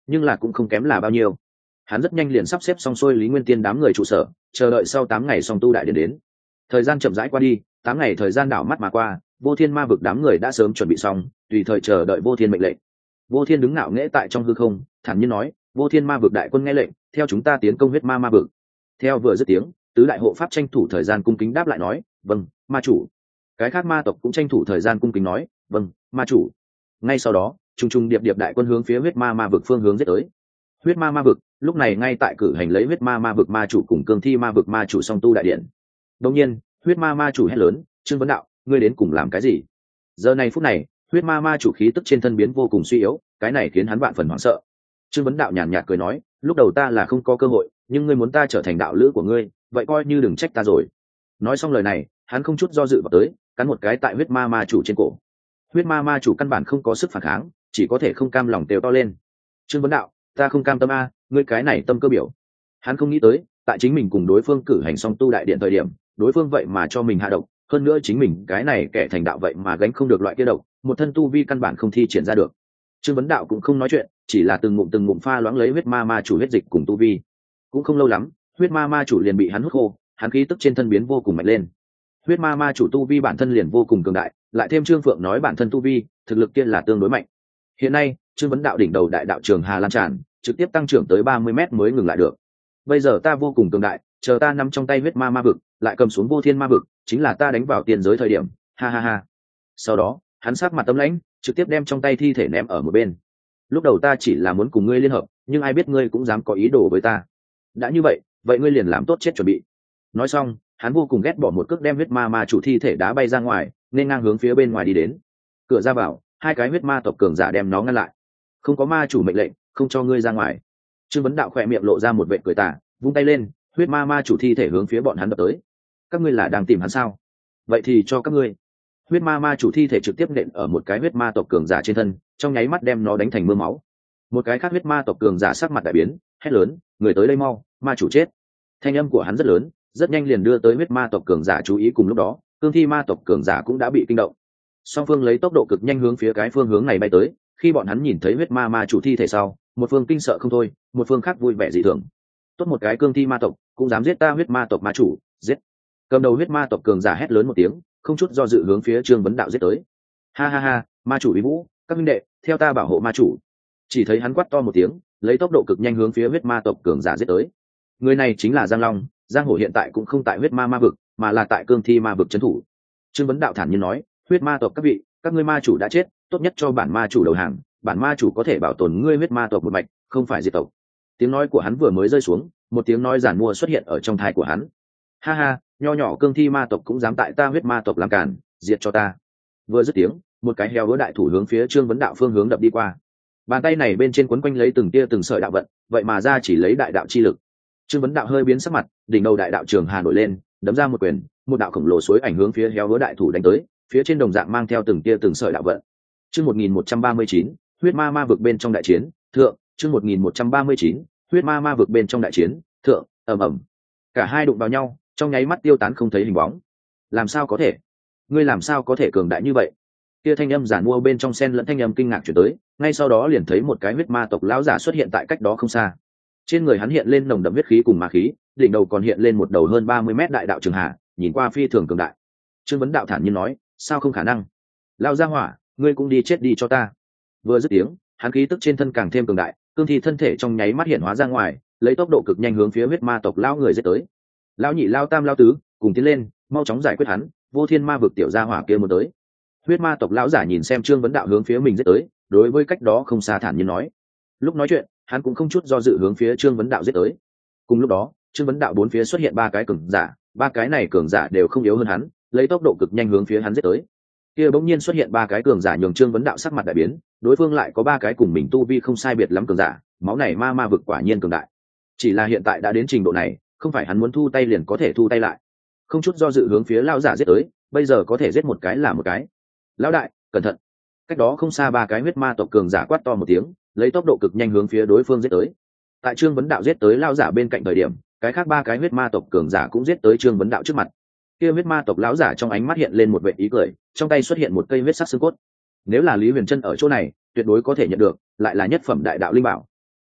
nhưng là cũng không kém là bao nhiêu. Hắn rất nhanh liền sắp xếp xong xuôi Lý Nguyên Tiên đám người trụ sở, chờ đợi sau tám ngày song tu đại điện đến. Thời gian chậm rãi qua đi, tám ngày thời gian đảo mắt mà qua, Vô Thiên Ma vực đám người đã sớm chuẩn bị xong, tùy thời chờ đợi Vô Thiên mệnh lệnh. Vô Thiên đứng ngạo nghễ tại trong hư không, thản nhiên nói: Vô Thiên Ma vực đại quân nghe lệnh, theo chúng ta tiến công huyết ma ma vực. Theo vừa dứt tiếng, tứ đại hộ pháp tranh thủ thời gian cung kính đáp lại nói: Vâng, ma chủ. Cái khác ma tộc cũng tranh thủ thời gian cung kính nói: Vâng, ma chủ. Ngay sau đó, trung trung điệp điệp đại quân hướng phía huyết ma ma vực phương hướng giết tới. Huyết ma ma vực lúc này ngay tại cử hành lấy huyết ma ma vực ma chủ cùng cương thi ma vực ma chủ song tu đại điện. Đương nhiên, huyết ma ma chủ hét lớn: Trương Vấn Đạo, ngươi đến cùng làm cái gì? Giờ này phút này, huyết ma ma chủ khí tức trên thân biến vô cùng suy yếu, cái này khiến hắn vạn phần hoảng sợ. Trương Vấn Đạo nhàn nhạt cười nói: lúc đầu ta là không có cơ hội, nhưng ngươi muốn ta trở thành đạo lữ của ngươi, vậy coi như đừng trách ta rồi. Nói xong lời này, hắn không chút do dự vào tới, cắn một cái tại huyết ma ma chủ trên cổ. Huyết ma ma chủ căn bản không có sức phản kháng, chỉ có thể không cam lòng kêu to lên: Trương Vấn Đạo, ta không cam tâm a, ngươi cái này tâm cơ biểu. Hắn không nghĩ tới, tại chính mình cùng đối phương cử hành song tu đại điện thời điểm, đối phương vậy mà cho mình hạ độc, hơn nữa chính mình cái này kẻ thành đạo vậy mà gánh không được loại kia độc, một thân tu vi căn bản không thi triển ra được. Trương Vấn Đạo cũng không nói chuyện, chỉ là từng ngụm từng ngụm pha loãng lấy huyết ma ma chủ huyết dịch cùng tu vi. Cũng không lâu lắm, huyết ma ma chủ liền bị hắn hút khô, hắn khí tức trên thân biến vô cùng mạnh lên. Huyết ma ma chủ tu vi bản thân liền vô cùng cường đại, lại thêm Trương Phượng nói bản thân tu vi, thực lực kia là tương đối mạnh. Hiện nay, Trương Vấn Đạo đỉnh đầu đại đạo trường hà lan tràn, trực tiếp tăng trưởng tới ba mươi mét mới ngừng lại được. Bây giờ ta vô cùng cường đại, chờ ta nắm trong tay huyết ma ma vực, lại cầm xuống vô thiên ma vực, chính là ta đánh vào tiền giới thời điểm, ha ha ha. Sau đó, hắn sát mặt tâm lãnh, trực tiếp đem trong tay thi thể ném ở một bên. Lúc đầu ta chỉ là muốn cùng ngươi liên hợp, nhưng ai biết ngươi cũng dám có ý đồ với ta. Đã như vậy, vậy ngươi liền làm tốt chết chuẩn bị. Nói xong, hắn vô cùng ghét bỏ một cước đem huyết ma ma chủ thi thể đá bay ra ngoài, nên ngang hướng phía bên ngoài đi đến. Cửa ra vào, hai cái huyết ma tộc cường giả đem nó ngăn lại. Không có ma chủ mệnh lệnh, không cho ngươi ra ngoài. Trương Vấn Đạo khỏe miệng lộ ra một vệt cười tà, vung tay lên, huyết ma ma chủ thi thể hướng phía bọn hắn đập tới. Các ngươi là đang tìm hắn sao? Vậy thì cho các ngươi. Huyết ma ma chủ thi thể trực tiếp nện ở một cái huyết ma tộc cường giả trên thân, trong nháy mắt đem nó đánh thành mưa máu. Một cái khác huyết ma tộc cường giả sắc mặt đại biến, hét lớn: người tới đây mau, ma chủ chết. Thanh âm của hắn rất lớn, rất nhanh liền đưa tới huyết ma tộc cường giả chú ý, cùng lúc đó cương thi ma tộc cường giả cũng đã bị kinh động. Song phương lấy tốc độ cực nhanh hướng phía cái phương hướng này bay tới. Khi bọn hắn nhìn thấy huyết ma ma chủ thi thể sau, một phương kinh sợ không thôi, một phương khác vui vẻ dị thường. Tốt một cái cương thi ma tộc, cũng dám giết ta huyết ma tộc ma chủ, giết. Cầm đầu huyết ma tộc cường giả hét lớn một tiếng, không chút do dự hướng phía Trương Vấn Đạo giết tới. Ha ha ha, ma chủ uy vũ, các huynh đệ, theo ta bảo hộ ma chủ. Chỉ thấy hắn quát to một tiếng, lấy tốc độ cực nhanh hướng phía huyết ma tộc cường giả giết tới. Người này chính là Giang Long. Giang Hổ hiện tại cũng không tại huyết ma ma vực, mà là tại cương thi ma vực trấn thủ. Trương Vấn Đạo thản nhiên nói: huyết ma tộc các vị, các ngươi ma chủ đã chết, tốt nhất cho bản ma chủ đầu hàng, bản ma chủ có thể bảo tồn ngươi huyết ma tộc một mạch, không phải diệt tộc. Tiếng nói của hắn vừa mới rơi xuống, một tiếng nói giản mua xuất hiện ở trong thai của hắn. Ha ha, nho nhỏ cương thi ma tộc cũng dám tại ta huyết ma tộc làm cản, diệt cho ta. Vừa dứt tiếng, một cái heo vỡ đại thủ hướng phía Trương Vấn Đạo phương hướng đập đi qua. Bàn tay này bên trên quấn quanh lấy từng tia từng sợi đạo vận, vậy mà ra chỉ lấy đại đạo chi lực. Trương Vấn Đạo hơi biến sắc mặt, đỉnh đầu đại đạo trường hà nổi lên, đấm ra một quyền, một đạo khổng lồ suối ảnh hướng phía heo vỡ đại thủ đánh tới, phía trên đồng dạng mang theo từng tia từng sợi đạo vận. Chương một nghìn một trăm ba mươi chín, huyết ma ma vực bên trong đại chiến, thượng. Chương một nghìn một trăm ba mươi chín, huyết ma ma vực bên trong đại chiến, thượng. Ầm ầm. Cả hai đụng vào nhau, trong nháy mắt tiêu tán không thấy hình bóng. Làm sao có thể? Ngươi làm sao có thể cường đại như vậy? Kia thanh âm giản mua bên trong sen lẫn thanh âm kinh ngạc truyền tới, ngay sau đó liền thấy một cái huyết ma tộc lão giả xuất hiện tại cách đó không xa. Trên người hắn hiện lên nồng đậm huyết khí cùng ma khí, đỉnh đầu còn hiện lên một đầu hơn ba mươi mét đại đạo trường hà, nhìn qua phi thường cường đại. Trương Vấn Đạo thản nhiên nói: sao không khả năng? Lão gia hỏa, ngươi cũng đi chết đi cho ta. Vừa dứt tiếng, hắn khí tức trên thân càng thêm cường đại, cương thi thân thể trong nháy mắt hiện hóa ra ngoài, lấy tốc độ cực nhanh hướng phía huyết ma tộc lão người giết tới. Lão nhị, lão tam, lão tứ, cùng tiến lên, mau chóng giải quyết hắn, vô thiên ma vực tiểu gia hỏa kia muốn tới. Huyết ma tộc lão giả nhìn xem Trương Vấn Đạo hướng phía mình giết tới, đối với cách đó không xa thản nhiên nói. Lúc nói chuyện, hắn cũng không chút do dự hướng phía Trương Vấn Đạo giết tới. Cùng lúc đó, Trương Vấn Đạo bốn phía xuất hiện ba cái cường giả, ba cái này cường giả đều không yếu hơn hắn, lấy tốc độ cực nhanh hướng phía hắn giết tới. Kia bỗng nhiên xuất hiện ba cái cường giả nhường Trương Vấn Đạo sắc mặt đại biến, đối phương lại có ba cái cùng mình tu vi không sai biệt lắm cường giả, máu này ma ma vực quả nhiên cường đại. Chỉ là hiện tại đã đến trình độ này, không phải hắn muốn thu tay liền có thể thu tay lại. Không chút do dự hướng phía lão giả giết tới, bây giờ có thể giết một cái là một cái. Lão đại, cẩn thận. Cách đó không xa ba cái huyết ma tộc cường giả quát to một tiếng, lấy tốc độ cực nhanh hướng phía đối phương giết tới. Tại Trương Vấn Đạo giết tới lão giả bên cạnh thời điểm, cái khác ba cái huyết ma tộc cường giả cũng giết tới Trương Vấn Đạo trước mặt. Kia huyết ma tộc lão giả trong ánh mắt hiện lên một vẻ ý cười, trong tay xuất hiện một cây huyết sắc xương cốt. Nếu là Lý Huyền Trân ở chỗ này, tuyệt đối có thể nhận được, lại là nhất phẩm đại đạo linh bảo.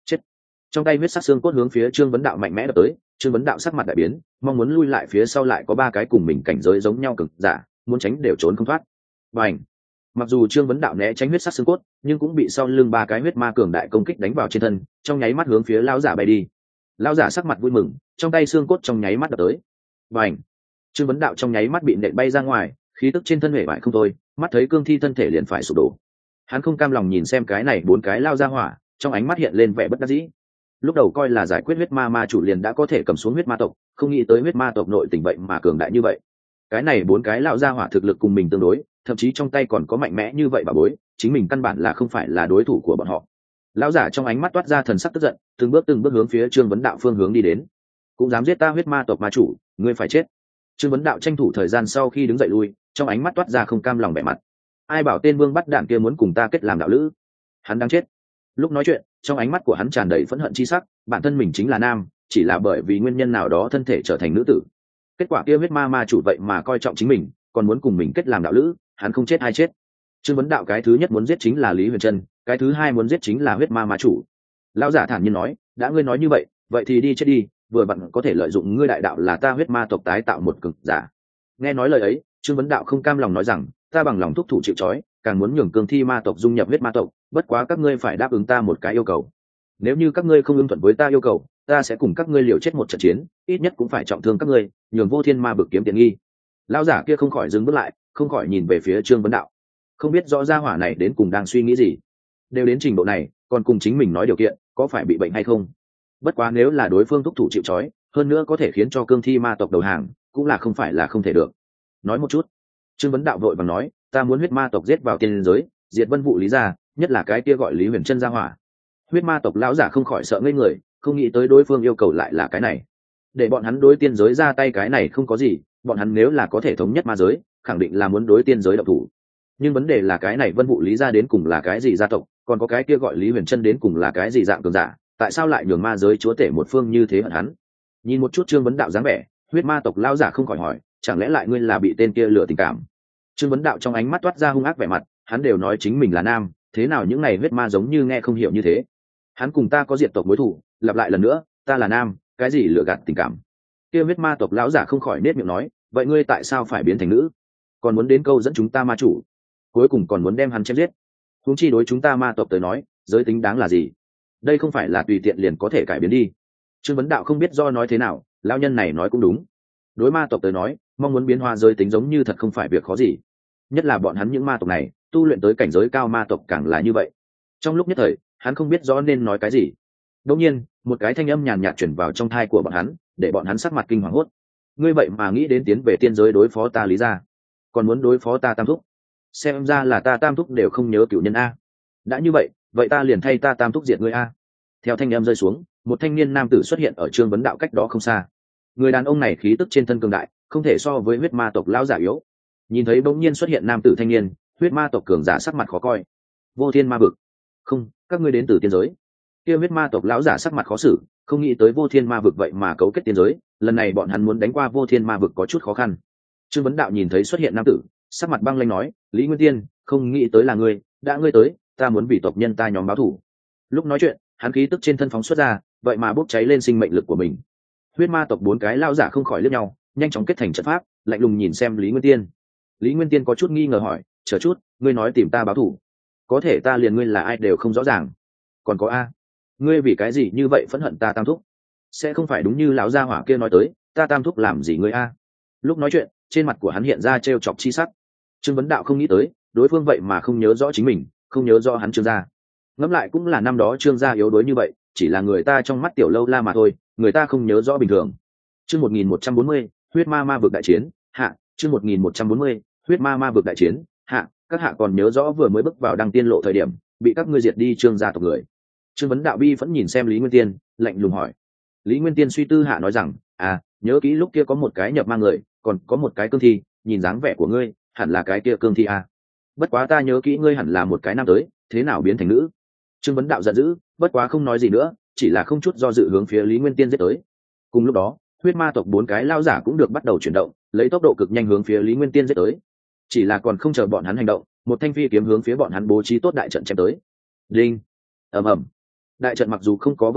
trong tay huyết sắc xương cốt hướng phía trương vấn đạo mạnh mẽ đập tới. Trương vấn đạo sắc mặt đại biến, mong muốn lui lại phía sau lại có ba cái cùng mình cảnh giới giống nhau cực giả, muốn tránh đều trốn không thoát. Bành! Mặc dù trương vấn đạo né tránh huyết sắc xương cốt, nhưng cũng bị sau lưng ba cái huyết ma cường đại công kích đánh vào trên thân, trong nháy mắt hướng phía lão giả bay đi. Lão giả sắc mặt vui mừng, trong tay xương cốt trong nháy mắt đập tới. Bành! Trương vấn đạo trong nháy mắt bị nện bay ra ngoài, khí tức trên thân hể bại không thôi, mắt thấy cương thi thân thể liền phải sụp đổ. Hắn không cam lòng nhìn xem cái này bốn cái lao ra hỏa, trong ánh mắt hiện lên vẻ bất đắc dĩ. Lúc đầu coi là giải quyết huyết ma ma chủ liền đã có thể cầm xuống huyết ma tộc, không nghĩ tới huyết ma tộc nội tình vậy mà cường đại như vậy. Cái này bốn cái lão gia hỏa thực lực cùng mình tương đối, thậm chí trong tay còn có mạnh mẽ như vậy bà bối, chính mình căn bản là không phải là đối thủ của bọn họ. Lão giả trong ánh mắt toát ra thần sắc tức giận, từng bước từng bước hướng phía Trương vấn đạo phương hướng đi đến. Cũng dám giết ta huyết ma tộc ma chủ, ngươi phải chết. Trương vấn đạo tranh thủ thời gian sau khi đứng dậy lui, trong ánh mắt toát ra không cam lòng vẻ mặt. Ai bảo tên vương bắt đạn kia muốn cùng ta kết làm đạo lữ, hắn đang chết. Lúc nói chuyện, trong ánh mắt của hắn tràn đầy phẫn hận chi sắc, bản thân mình chính là nam, chỉ là bởi vì nguyên nhân nào đó thân thể trở thành nữ tử. Kết quả kia huyết ma ma chủ vậy mà coi trọng chính mình, còn muốn cùng mình kết làm đạo lữ, hắn không chết hay chết. Trương vấn đạo cái thứ nhất muốn giết chính là Lý Huyền Trân, cái thứ hai muốn giết chính là huyết ma ma chủ. Lão giả thản nhiên nói, đã ngươi nói như vậy, vậy thì đi chết đi, vừa vặn có thể lợi dụng ngươi đại đạo là ta huyết ma tộc tái tạo một cực giả. Nghe nói lời ấy, Trương vấn đạo không cam lòng nói rằng, ta bằng lòng thúc thủ chịu trói, càng muốn nhường cương thi ma tộc dung nhập huyết ma tộc, bất quá các ngươi phải đáp ứng ta một cái yêu cầu. Nếu như các ngươi không ưng thuận với ta yêu cầu, ta sẽ cùng các ngươi liều chết một trận chiến, ít nhất cũng phải trọng thương các ngươi, nhường vô thiên ma bực kiếm tiện nghi. Lão giả kia không khỏi dừng bước lại, không khỏi nhìn về phía Trương vấn đạo, không biết rõ gia hỏa này đến cùng đang suy nghĩ gì. Đều đến trình độ này, còn cùng chính mình nói điều kiện, có phải bị bệnh hay không? Bất quá nếu là đối phương thúc thủ chịu trói, hơn nữa có thể khiến cho cương thi ma tộc đầu hàng, cũng là không phải là không thể được. Nói một chút. Trương vấn đạo vội vàng nói, ta muốn huyết ma tộc giết vào tiên giới, diệt vân vụ lý gia, nhất là cái kia gọi Lý Huyền Trân gia hỏa. Huyết ma tộc lão giả không khỏi sợ ngây người, không nghĩ tới đối phương yêu cầu lại là cái này. Để bọn hắn đối tiên giới ra tay cái này không có gì, bọn hắn nếu là có thể thống nhất ma giới, khẳng định là muốn đối tiên giới động thủ. Nhưng vấn đề là cái này vân vụ lý gia đến cùng là cái gì gia tộc, còn có cái kia gọi Lý Huyền Trân đến cùng là cái gì dạng cường giả, tại sao lại nhường ma giới chúa tể một phương như thế hận hắn? Nhìn một chút Trương vấn đạo dáng vẻ, huyết ma tộc lão giả không khỏi hỏi, chẳng lẽ lại ngươi là bị tên kia lừa tình cảm? Trương vấn đạo trong ánh mắt toát ra hung ác vẻ mặt, hắn đều nói chính mình là nam, thế nào những này huyết ma giống như nghe không hiểu như thế? Hắn cùng ta có diệt tộc mối thù, lặp lại lần nữa, ta là nam, cái gì lừa gạt tình cảm? Kia huyết ma tộc lão giả không khỏi nết miệng nói, vậy ngươi tại sao phải biến thành nữ? Còn muốn đến câu dẫn chúng ta ma chủ, cuối cùng còn muốn đem hắn chém giết. Huống chi đối chúng ta ma tộc tới nói, giới tính đáng là gì? Đây không phải là tùy tiện liền có thể cải biến đi. Trương vấn đạo không biết do nói thế nào, lão nhân này nói cũng đúng. Đối ma tộc tới nói, mong muốn biến hóa giới tính giống như thật không phải việc khó gì. Nhất là bọn hắn những ma tộc này, tu luyện tới cảnh giới cao ma tộc càng là như vậy. Trong lúc nhất thời, hắn không biết rõ nên nói cái gì. Đột nhiên, một cái thanh âm nhàn nhạt chuyển vào trong thai của bọn hắn, để bọn hắn sắc mặt kinh hoàng hốt. Ngươi vậy mà nghĩ đến tiến về tiên giới đối phó ta Lý gia, còn muốn đối phó ta Tam thúc? Xem ra là ta Tam thúc đều không nhớ cửu nhân a. Đã như vậy, vậy ta liền thay ta Tam thúc diệt ngươi a. Theo thanh âm rơi xuống, một thanh niên nam tử xuất hiện ở Trương vấn đạo cách đó không xa. Người đàn ông này khí tức trên thân cường đại, không thể so với huyết ma tộc lão giả yếu. Nhìn thấy bỗng nhiên xuất hiện nam tử thanh niên, huyết ma tộc cường giả sắc mặt khó coi. Vô thiên ma vực? Không, các ngươi đến từ tiên giới. Kia huyết ma tộc lão giả sắc mặt khó xử, không nghĩ tới vô thiên ma vực vậy mà cấu kết tiên giới, lần này bọn hắn muốn đánh qua vô thiên ma vực có chút khó khăn. Trương vấn đạo nhìn thấy xuất hiện nam tử, sắc mặt băng lãnh nói, Lý Nguyên Tiên, không nghĩ tới là ngươi, đã ngươi tới, ta muốn vì tộc nhân ta nhóm báo thù. Lúc nói chuyện, hắn khí tức trên thân phóng xuất ra, vậy mà bốc cháy lên sinh mệnh lực của mình. Huyết ma tộc bốn cái lão giả không khỏi liếc nhau, nhanh chóng kết thành trận pháp, lạnh lùng nhìn xem Lý Nguyên Tiên. Lý Nguyên Tiên có chút nghi ngờ hỏi, chờ chút, ngươi nói tìm ta báo thù, có thể ta liền ngươi là ai đều không rõ ràng. Còn có a, ngươi vì cái gì như vậy phẫn hận ta Tam thúc? Sẽ không phải đúng như lão gia hỏa kia nói tới, ta Tam thúc làm gì ngươi a? Lúc nói chuyện, trên mặt của hắn hiện ra trêu chọc chi sắc. Trương vấn đạo không nghĩ tới, đối phương vậy mà không nhớ rõ chính mình, không nhớ rõ hắn Trương gia. Ngẫm lại cũng là năm đó Trương gia yếu đuối như vậy, chỉ là người ta trong mắt tiểu lâu la mà thôi, người ta không nhớ rõ bình thường. Chương một nghìn một trăm bốn mươi, huyết ma ma vực đại chiến, hạ. Chương một nghìn một trăm bốn mươi, huyết ma ma vực đại chiến, hạ. Các hạ còn nhớ rõ vừa mới bước vào đăng tiên lộ thời điểm, bị các ngươi diệt đi Trương gia tộc người. Trương vấn đạo bi vẫn nhìn xem Lý Nguyên Tiên, lạnh lùng hỏi. Lý Nguyên Tiên suy tư hạ nói rằng, à, nhớ kỹ lúc kia có một cái nhập ma người, còn có một cái cương thi, nhìn dáng vẻ của ngươi, hẳn là cái kia cương thi à. Bất quá ta nhớ kỹ ngươi hẳn là một cái nam tới, thế nào biến thành nữ? Trương vấn đạo giận dữ, bất quá không nói gì nữa, chỉ là không chút do dự hướng phía Lý Nguyên Tiên giết tới. Cùng lúc đó, huyết ma tộc bốn cái lao giả cũng được bắt đầu chuyển động, lấy tốc độ cực nhanh hướng phía Lý Nguyên Tiên giết tới. Chỉ là còn không chờ bọn hắn hành động, một thanh phi kiếm hướng phía bọn hắn bố trí tốt đại trận chém tới. Đinh, ầm ầm. Đại trận mặc dù không có vỡ ra,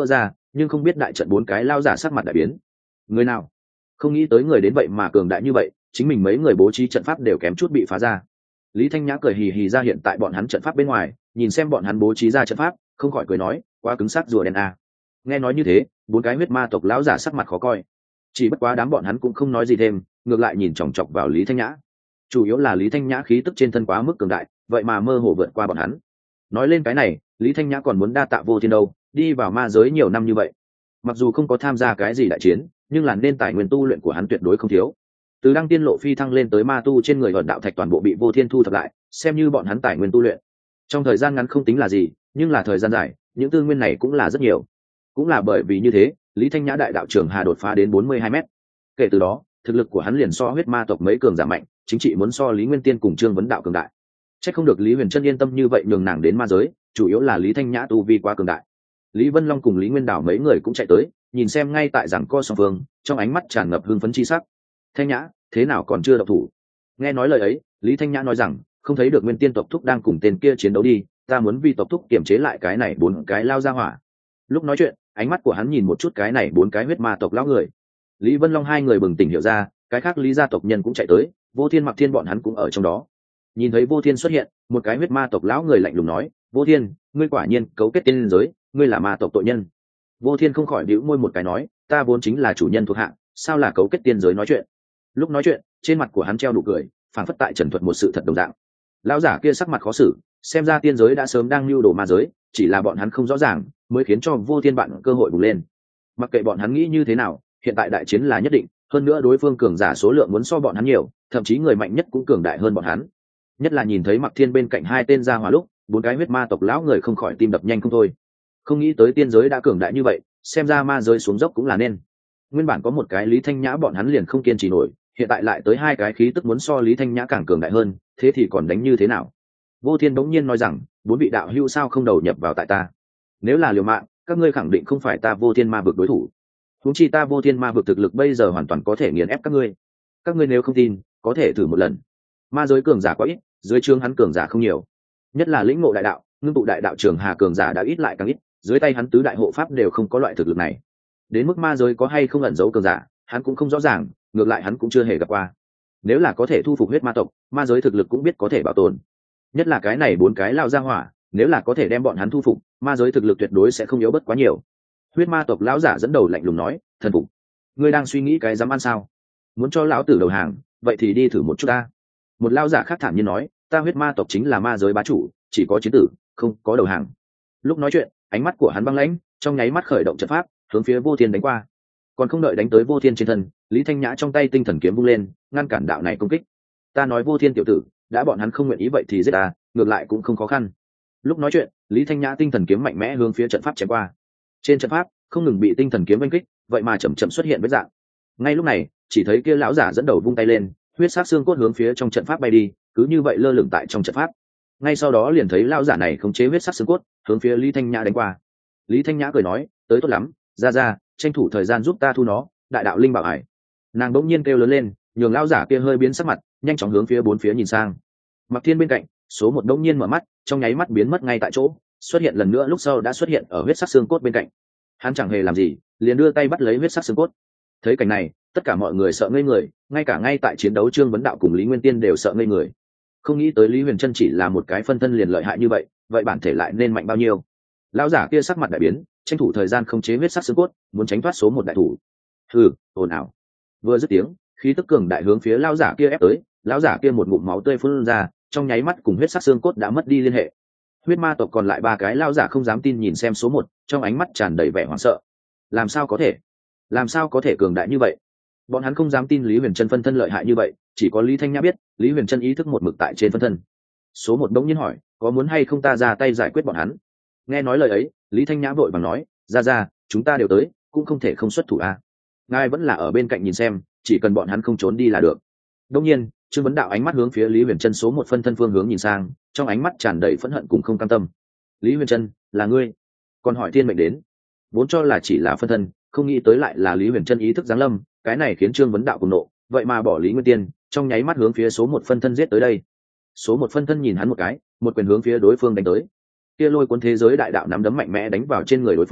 nhưng không biết đại trận bốn cái lao giả sắc mặt đại biến. Người nào? Không nghĩ tới người đến vậy mà cường đại như vậy, chính mình mấy người bố trí trận pháp đều kém chút bị phá ra. Lý Thanh Nhã cười hì hì ra hiện tại bọn hắn trận pháp bên ngoài, nhìn xem bọn hắn bố trí ra trận pháp, không khỏi cười nói, quá cứng sắc rùa đen a. Nghe nói như thế, bốn cái huyết ma tộc lão giả sắc mặt khó coi. Chỉ bất quá đám bọn hắn cũng không nói gì thêm, ngược lại nhìn chòng chọc vào Lý Thanh Nhã. Chủ yếu là Lý Thanh Nhã khí tức trên thân quá mức cường đại, vậy mà mơ hồ vượt qua bọn hắn. Nói lên cái này, Lý Thanh Nhã còn muốn đa tạ Vô Thiên đâu, đi vào ma giới nhiều năm như vậy, mặc dù không có tham gia cái gì đại chiến, nhưng là nên tài nguyên tu luyện của hắn tuyệt đối không thiếu. Từ đăng tiên lộ phi thăng lên tới ma tu trên người ẩn đạo thạch toàn bộ bị Vô Thiên thu thập lại, xem như bọn hắn tài nguyên tu luyện. Trong thời gian ngắn không tính là gì, nhưng là thời gian dài, những tư nguyên này cũng là rất nhiều. Cũng là bởi vì như thế, Lý Thanh Nhã đại đạo trưởng hà đột phá đến bốn mươi hai mét. Kể từ đó, thực lực của hắn liền so huyết ma tộc mấy cường giả mạnh, chính trị muốn so Lý Nguyên Tiên cùng Trương Vấn Đạo cường đại. Chắc không được Lý Huyền Trân yên tâm như vậy nhường nàng đến ma giới, chủ yếu là Lý Thanh Nhã tu vi quá cường đại. Lý Vân Long cùng Lý Nguyên Đảo mấy người cũng chạy tới, nhìn xem ngay tại giảng co song phương, trong ánh mắt tràn ngập hưng phấn chi sắc. Thanh Nhã, thế nào còn chưa động thủ? Nghe nói lời ấy, Lý Thanh Nhã nói rằng, không thấy được Nguyên Tiên tộc thúc đang cùng tên kia chiến đấu đi, ta muốn vì tộc thúc kiểm chế lại cái này bốn cái lao ra hỏa. Lúc nói chuyện, ánh mắt của hắn nhìn một chút cái này bốn cái huyết ma tộc lão người. Lý Vân Long hai người bừng tỉnh hiểu ra, cái khác Lý gia tộc nhân cũng chạy tới, Vô Thiên Mặc Thiên bọn hắn cũng ở trong đó. Nhìn thấy Vô Thiên xuất hiện, một cái huyết ma tộc lão người lạnh lùng nói, Vô Thiên, ngươi quả nhiên cấu kết tiên giới, ngươi là ma tộc tội nhân. Vô Thiên không khỏi bĩu môi một cái nói, ta vốn chính là chủ nhân thuộc hạ, sao là cấu kết tiên giới nói chuyện. Lúc nói chuyện, trên mặt của hắn treo nụ cười, phảng phất tại trần thuật một sự thật đồng dạng. Lão giả kia sắc mặt khó xử, xem ra tiên giới đã sớm đang lưu đồ ma giới, chỉ là bọn hắn không rõ ràng, mới khiến cho Vô Thiên bạn cơ hội bùng lên. Mặc kệ bọn hắn nghĩ như thế nào, hiện tại đại chiến là nhất định, hơn nữa đối phương cường giả số lượng muốn so bọn hắn nhiều, thậm chí người mạnh nhất cũng cường đại hơn bọn hắn. Nhất là nhìn thấy Mặc Thiên bên cạnh hai tên gia hỏa lúc, bốn cái huyết ma tộc lão người không khỏi tim đập nhanh không thôi. Không nghĩ tới tiên giới đã cường đại như vậy, xem ra ma giới xuống dốc cũng là nên. Nguyên bản có một cái Lý Thanh Nhã bọn hắn liền không kiên trì nổi, hiện tại lại tới hai cái khí tức muốn so Lý Thanh Nhã càng cường đại hơn, thế thì còn đánh như thế nào? Vô Thiên đống nhiên nói rằng, bốn vị đạo hữu sao không đầu nhập vào tại ta? Nếu là liều mạng, các ngươi khẳng định không phải ta Vô Thiên ma vực đối thủ. Huống chi ta Vô Thiên ma vực thực lực bây giờ hoàn toàn có thể nghiền ép các ngươi. Các ngươi nếu không tin, có thể thử một lần. Ma giới cường giả quá ít, dưới trướng hắn cường giả không nhiều. Nhất là lĩnh ngộ đại đạo, ngưng tụ đại đạo trường hà cường giả đã ít lại càng ít, dưới tay hắn tứ đại hộ pháp đều không có loại thực lực này. Đến mức ma giới có hay không ẩn giấu cường giả, hắn cũng không rõ ràng, ngược lại hắn cũng chưa hề gặp qua. Nếu là có thể thu phục huyết ma tộc, ma giới thực lực cũng biết có thể bảo tồn. Nhất là cái này bốn cái lao ra hỏa, nếu là có thể đem bọn hắn thu phục, ma giới thực lực tuyệt đối sẽ không yếu bất quá nhiều. Huyết ma tộc lão giả dẫn đầu lạnh lùng nói, thần phục. Ngươi đang suy nghĩ cái dám ăn sao? Muốn cho lão tử đầu hàng, vậy thì đi thử một chút ta. Một lão giả khác thản nhiên nói, ta huyết ma tộc chính là ma giới bá chủ, chỉ có chiến tử, không có đầu hàng. Lúc nói chuyện, ánh mắt của hắn băng lãnh, trong nháy mắt khởi động trận pháp, hướng phía Vô Thiên đánh qua. Còn không đợi đánh tới Vô Thiên trên thân, Lý Thanh Nhã trong tay tinh thần kiếm vung lên, ngăn cản đạo này công kích. Ta nói Vô Thiên tiểu tử, đã bọn hắn không nguyện ý vậy thì giết ta, ngược lại cũng không khó khăn. Lúc nói chuyện, Lý Thanh Nhã tinh thần kiếm mạnh mẽ hướng phía trận pháp chém qua. Trên trận pháp, không ngừng bị tinh thần kiếm đánh kích, vậy mà chậm chậm xuất hiện vết dạng. Ngay lúc này, chỉ thấy kia lão giả dẫn đầu vung tay lên, huyết sắc xương cốt hướng phía trong trận pháp bay đi, cứ như vậy lơ lửng tại trong trận pháp. Ngay sau đó liền thấy lão giả này khống chế huyết sắc xương cốt, hướng phía Lý Thanh Nhã đánh qua. Lý Thanh Nhã cười nói, tới tốt lắm, ra ra, tranh thủ thời gian giúp ta thu nó, đại đạo linh bảo hải. Nàng bỗng nhiên kêu lớn lên, nhường lão giả kia hơi biến sắc mặt, nhanh chóng hướng phía bốn phía nhìn sang. Mặc Thiên bên cạnh, số một bỗng nhiên mở mắt, trong nháy mắt biến mất ngay tại chỗ, xuất hiện lần nữa lúc sau đã xuất hiện ở huyết sắc xương cốt bên cạnh. Hắn chẳng hề làm gì, liền đưa tay bắt lấy huyết sắc xương cốt. Thấy cảnh này, tất cả mọi người sợ ngây người, ngay cả ngay tại chiến đấu Trương Vấn Đạo cùng Lý Nguyên Tiên đều sợ ngây người. Không nghĩ tới Lý Huyền Trân chỉ là một cái phân thân liền lợi hại như vậy, vậy bản thể lại nên mạnh bao nhiêu? Lão giả kia sắc mặt đại biến, tranh thủ thời gian không chế huyết sắc xương cốt, muốn tránh thoát số một đại thủ. Hừ, ồn ào. Vừa dứt tiếng, khí tức cường đại hướng phía lão giả kia ép tới, lão giả kia một ngụm máu tươi phun ra, trong nháy mắt cùng huyết sắc xương cốt đã mất đi liên hệ. Huyết ma tộc còn lại ba cái lão giả không dám tin nhìn xem số một, trong ánh mắt tràn đầy vẻ hoảng sợ. Làm sao có thể? Làm sao có thể cường đại như vậy? Bọn hắn không dám tin Lý Huyền Trân phân thân lợi hại như vậy, chỉ có Lý Thanh Nhã biết, Lý Huyền Trân ý thức một mực tại trên phân thân. Số một đống nhiên hỏi, có muốn hay không ta ra tay giải quyết bọn hắn? Nghe nói lời ấy, Lý Thanh Nhã vội vàng nói, ra ra, chúng ta đều tới, cũng không thể không xuất thủ a. À. Ngài vẫn là ở bên cạnh nhìn xem, chỉ cần bọn hắn không trốn đi là được. Đương nhiên, Trương Vấn Đạo ánh mắt hướng phía Lý Huyền Trân số một phân thân phương hướng nhìn sang, trong ánh mắt tràn đầy phẫn hận cùng không cam tâm. Lý Huyền Trân, là ngươi? Còn hỏi thiên mệnh đến, vốn cho là chỉ là phân thân, không nghĩ tới lại là Lý Huyền Trân ý thức giáng lâm, cái này khiến Trương Vấn Đạo cùng nộ, vậy mà bỏ Lý Nguyên Tiên, trong nháy mắt hướng phía số một phân thân giết tới đây. Số một phân thân nhìn hắn một cái, một quyền hướng phía đối phương đánh tới. Kia lôi cuốn thế giới đại đạo nắm đấm mạnh mẽ đánh vào trên người đối phương,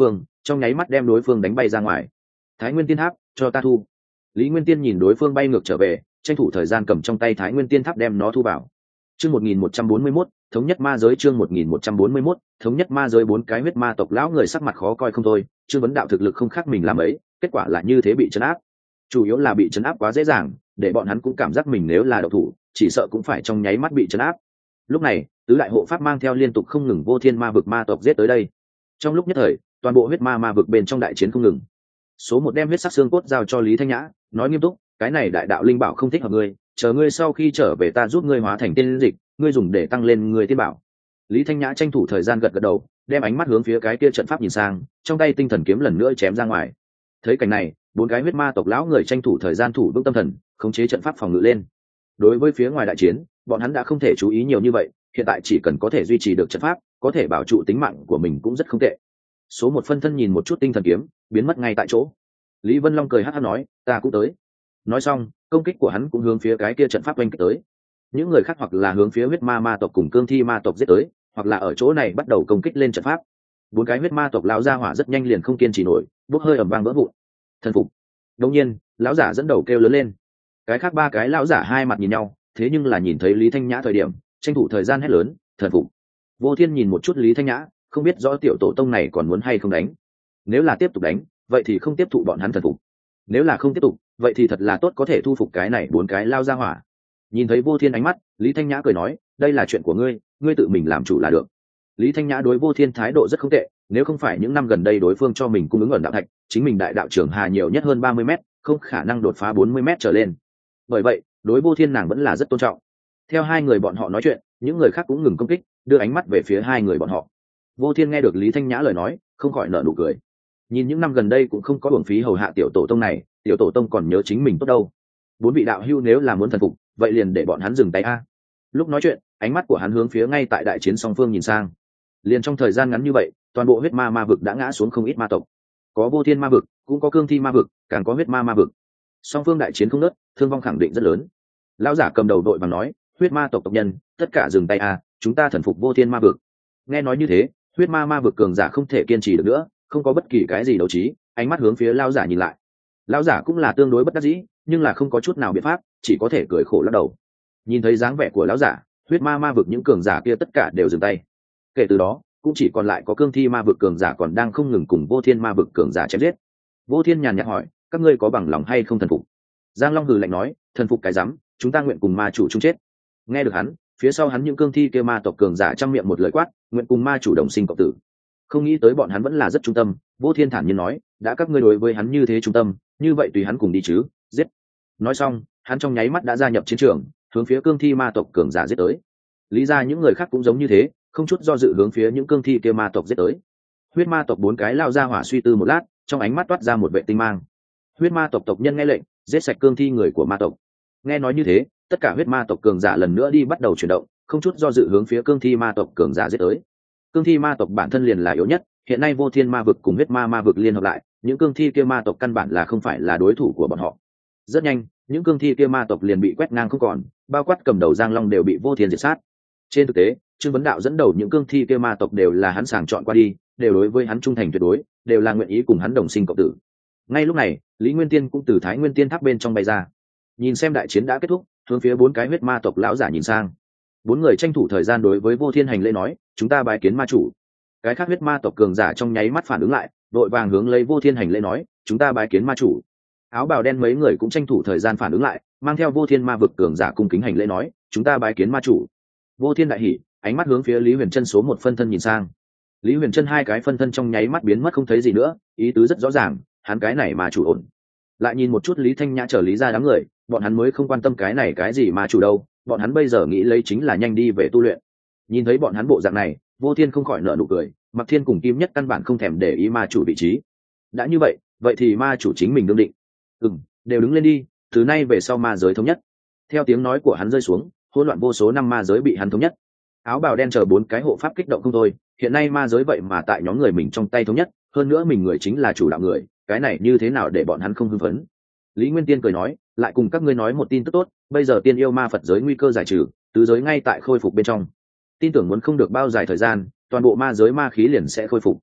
trong nháy mắt đem đối phương đánh bay ra ngoài. Thái Nguyên Tiên Tháp, cho ta thu. Lý Nguyên Tiên nhìn đối phương bay ngược trở về, tranh thủ thời gian cầm trong tay Thái Nguyên Tiên Tháp đem nó thu vào. Chương một nghìn một trăm bốn mươi mốt, thống nhất ma giới. Chương một nghìn một trăm bốn mươi mốt, thống nhất ma giới. Bốn cái huyết ma tộc lão người sắc mặt khó coi không thôi, Trương Vấn Đạo thực lực không khác mình làm ấy, kết quả là như thế bị trấn áp. Chủ yếu là bị trấn áp quá dễ dàng, để bọn hắn cũng cảm giác mình nếu là độc thủ, chỉ sợ cũng phải trong nháy mắt bị trấn áp. Lúc này, tứ đại hộ pháp mang theo liên tục không ngừng vô thiên ma vực ma tộc giết tới đây. Trong lúc nhất thời, toàn bộ huyết ma ma vực bên trong đại chiến không ngừng. Số một đem huyết sắc xương cốt giao cho Lý Thanh Nhã, nói nghiêm túc, cái này đại đạo linh bảo không thích hợp ngươi, chờ ngươi sau khi trở về ta giúp ngươi hóa thành tiên dịch, ngươi dùng để tăng lên ngươi tiên bảo. Lý Thanh Nhã tranh thủ thời gian gật gật đầu, đem ánh mắt hướng phía cái kia trận pháp nhìn sang, trong tay tinh thần kiếm lần nữa chém ra ngoài. Thấy cảnh này, bốn cái huyết ma tộc lão người tranh thủ thời gian thủ vững tâm thần, khống chế trận pháp phòng ngự lên. Đối với phía ngoài đại chiến, bọn hắn đã không thể chú ý nhiều như vậy, hiện tại chỉ cần có thể duy trì được trận pháp, có thể bảo trụ tính mạng của mình cũng rất không tệ. Số một phân thân nhìn một chút tinh thần kiếm, biến mất ngay tại chỗ. Lý Vân Long cười hắt hắt nói, ta cũng tới. Nói xong, công kích của hắn cũng hướng phía cái kia trận pháp oanh kích tới. Những người khác hoặc là hướng phía huyết ma ma tộc cùng cương thi ma tộc giết tới, hoặc là ở chỗ này bắt đầu công kích lên trận pháp. Bốn cái huyết ma tộc lão gia hỏa rất nhanh liền không kiên trì nổi, bốc hơi ầm vang vỡ vụn. Thần phục. Đột nhiên, lão giả dẫn đầu kêu lớn lên. Cái khác ba cái lão giả hai mặt nhìn nhau, thế nhưng là nhìn thấy Lý Thanh Nhã thời điểm, tranh thủ thời gian hét lớn, thần phục. Vô Thiên nhìn một chút Lý Thanh Nhã, không biết rõ tiểu tổ tông này còn muốn hay không đánh. Nếu là tiếp tục đánh, vậy thì không tiếp thụ bọn hắn thần phục. Nếu là không tiếp tục, vậy thì thật là tốt có thể thu phục cái này bốn cái lao ra hỏa. Nhìn thấy Vô Thiên ánh mắt, Lý Thanh Nhã cười nói, đây là chuyện của ngươi, ngươi tự mình làm chủ là được. Lý Thanh Nhã đối Vô Thiên thái độ rất không tệ, nếu không phải những năm gần đây đối phương cho mình cung ứng ẩn đạo thạch, chính mình đại đạo trưởng hà nhiều nhất hơn ba mươi mét, không khả năng đột phá bốn mươi mét trở lên. Bởi vậy, đối Vô Thiên nàng vẫn là rất tôn trọng. Theo hai người bọn họ nói chuyện, những người khác cũng ngừng công kích, đưa ánh mắt về phía hai người bọn họ. Vô Thiên nghe được Lý Thanh Nhã lời nói, không khỏi nở nụ cười. Nhìn những năm gần đây cũng không có uổng phí hầu hạ tiểu tổ tông này, tiểu tổ tông còn nhớ chính mình tốt đâu. Bốn vị đạo hưu nếu là muốn thần phục, vậy liền để bọn hắn dừng tay a. Lúc nói chuyện, ánh mắt của hắn hướng phía ngay tại đại chiến song phương nhìn sang. Liền trong thời gian ngắn như vậy, toàn bộ huyết ma ma vực đã ngã xuống không ít ma tộc. Có vô thiên ma vực, cũng có cương thi ma vực, càng có huyết ma ma vực. Song phương đại chiến không ngớt, thương vong khẳng định rất lớn. Lão giả cầm đầu đội vàng nói, huyết ma tộc tộc nhân, tất cả dừng tay a, chúng ta thần phục vô thiên ma vực. Nghe nói như thế, huyết ma ma vực cường giả không thể kiên trì được nữa, không có bất kỳ cái gì đấu trí, ánh mắt hướng phía lão giả nhìn lại. Lão giả cũng là tương đối bất đắc dĩ, nhưng là không có chút nào biện pháp, chỉ có thể cười khổ lắc đầu. Nhìn thấy dáng vẻ của lão giả, huyết ma ma vực những cường giả kia tất cả đều dừng tay. Kể từ đó, cũng chỉ còn lại có cương thi ma vực cường giả còn đang không ngừng cùng vô thiên ma vực cường giả chém giết. Vô Thiên nhàn nhạt hỏi, các ngươi có bằng lòng hay không thần phục? Giang Long hừ lạnh nói, thần phục cái rắm, chúng ta nguyện cùng ma chủ chung chết. Nghe được hắn, phía sau hắn những cương thi kia ma tộc cường giả trong miệng một lời quát, nguyện cùng ma chủ đồng sinh cộng tử. Không nghĩ tới bọn hắn vẫn là rất trung tâm. Vô Thiên thản nhiên nói, đã các ngươi đối với hắn như thế trung tâm, như vậy tùy hắn cùng đi chứ, giết. Nói xong, hắn trong nháy mắt đã gia nhập chiến trường, hướng phía cương thi ma tộc cường giả giết tới. Lý ra những người khác cũng giống như thế, không chút do dự hướng phía những cương thi kia ma tộc giết tới. Huyết ma tộc bốn cái lao ra hỏa suy tư một lát, trong ánh mắt toát ra một vệ tinh mang. Huyết ma tộc tộc nhân nghe lệnh, giết sạch cương thi người của ma tộc. Nghe nói như thế, tất cả huyết ma tộc cường giả lần nữa đi bắt đầu chuyển động, không chút do dự hướng phía cương thi ma tộc cường giả giết tới. Cương thi ma tộc bản thân liền là yếu nhất, hiện nay vô thiên ma vực cùng huyết ma ma vực liên hợp lại, những cương thi kia ma tộc căn bản là không phải là đối thủ của bọn họ. Rất nhanh, những cương thi kia ma tộc liền bị quét ngang không còn, bao quát cầm đầu Giang Long đều bị Vô Thiên diệt sát. Trên thực tế, Trương Vấn Đạo dẫn đầu những cương thi kia ma tộc đều là hắn sàng chọn qua đi, đều đối với hắn trung thành tuyệt đối, đều là nguyện ý cùng hắn đồng sinh cộng tử. Ngay lúc này, Lý Nguyên Tiên cũng từ Thái Nguyên Tiên Tháp bên trong bay ra, nhìn xem đại chiến đã kết thúc, hướng phía bốn cái huyết ma tộc lão giả nhìn sang. Bốn người tranh thủ thời gian đối với Vô Thiên hành lễ nói, chúng ta bái kiến ma chủ. Cái khác huyết ma tộc cường giả trong nháy mắt phản ứng lại, đội vàng hướng lấy Vô Thiên hành lễ nói, chúng ta bái kiến ma chủ. Áo bào đen mấy người cũng tranh thủ thời gian phản ứng lại, mang theo Vô Thiên ma vực cường giả cung kính hành lễ nói, chúng ta bái kiến ma chủ. Vô Thiên đại hỉ, ánh mắt hướng phía Lý Huyền Trân số một phân thân nhìn sang. Lý Huyền Trân hai cái phân thân trong nháy mắt biến mất không thấy gì nữa, ý tứ rất rõ ràng, hắn cái này mà chủ ổn. Lại nhìn một chút Lý Thanh Nhã trở Lý ra đám người, bọn hắn mới không quan tâm cái này cái gì mà chủ đâu, bọn hắn bây giờ nghĩ lấy chính là nhanh đi về tu luyện. Nhìn thấy bọn hắn bộ dạng này, Vô Thiên không khỏi nở nụ cười, Mặc Thiên cùng Kim Nhất căn bản không thèm để ý ma chủ vị trí. Đã như vậy, vậy thì ma chủ chính mình đương định. Ừm, đều đứng lên đi, từ nay về sau ma giới thống nhất. Theo tiếng nói của hắn rơi xuống, hỗn loạn vô số năm ma giới bị hắn thống nhất. Áo bào đen chờ bốn cái hộ pháp kích động không thôi, hiện nay ma giới vậy mà tại nhóm người mình trong tay thống nhất, hơn nữa mình người chính là chủ đạo người, cái này như thế nào để bọn hắn không hưng phấn. Lý Nguyên Tiên cười nói, lại cùng các ngươi nói một tin tức tốt, bây giờ tiên yêu ma Phật giới nguy cơ giải trừ, tứ giới ngay tại khôi phục bên trong. Tin tưởng muốn không được bao dài thời gian, toàn bộ ma giới ma khí liền sẽ khôi phục.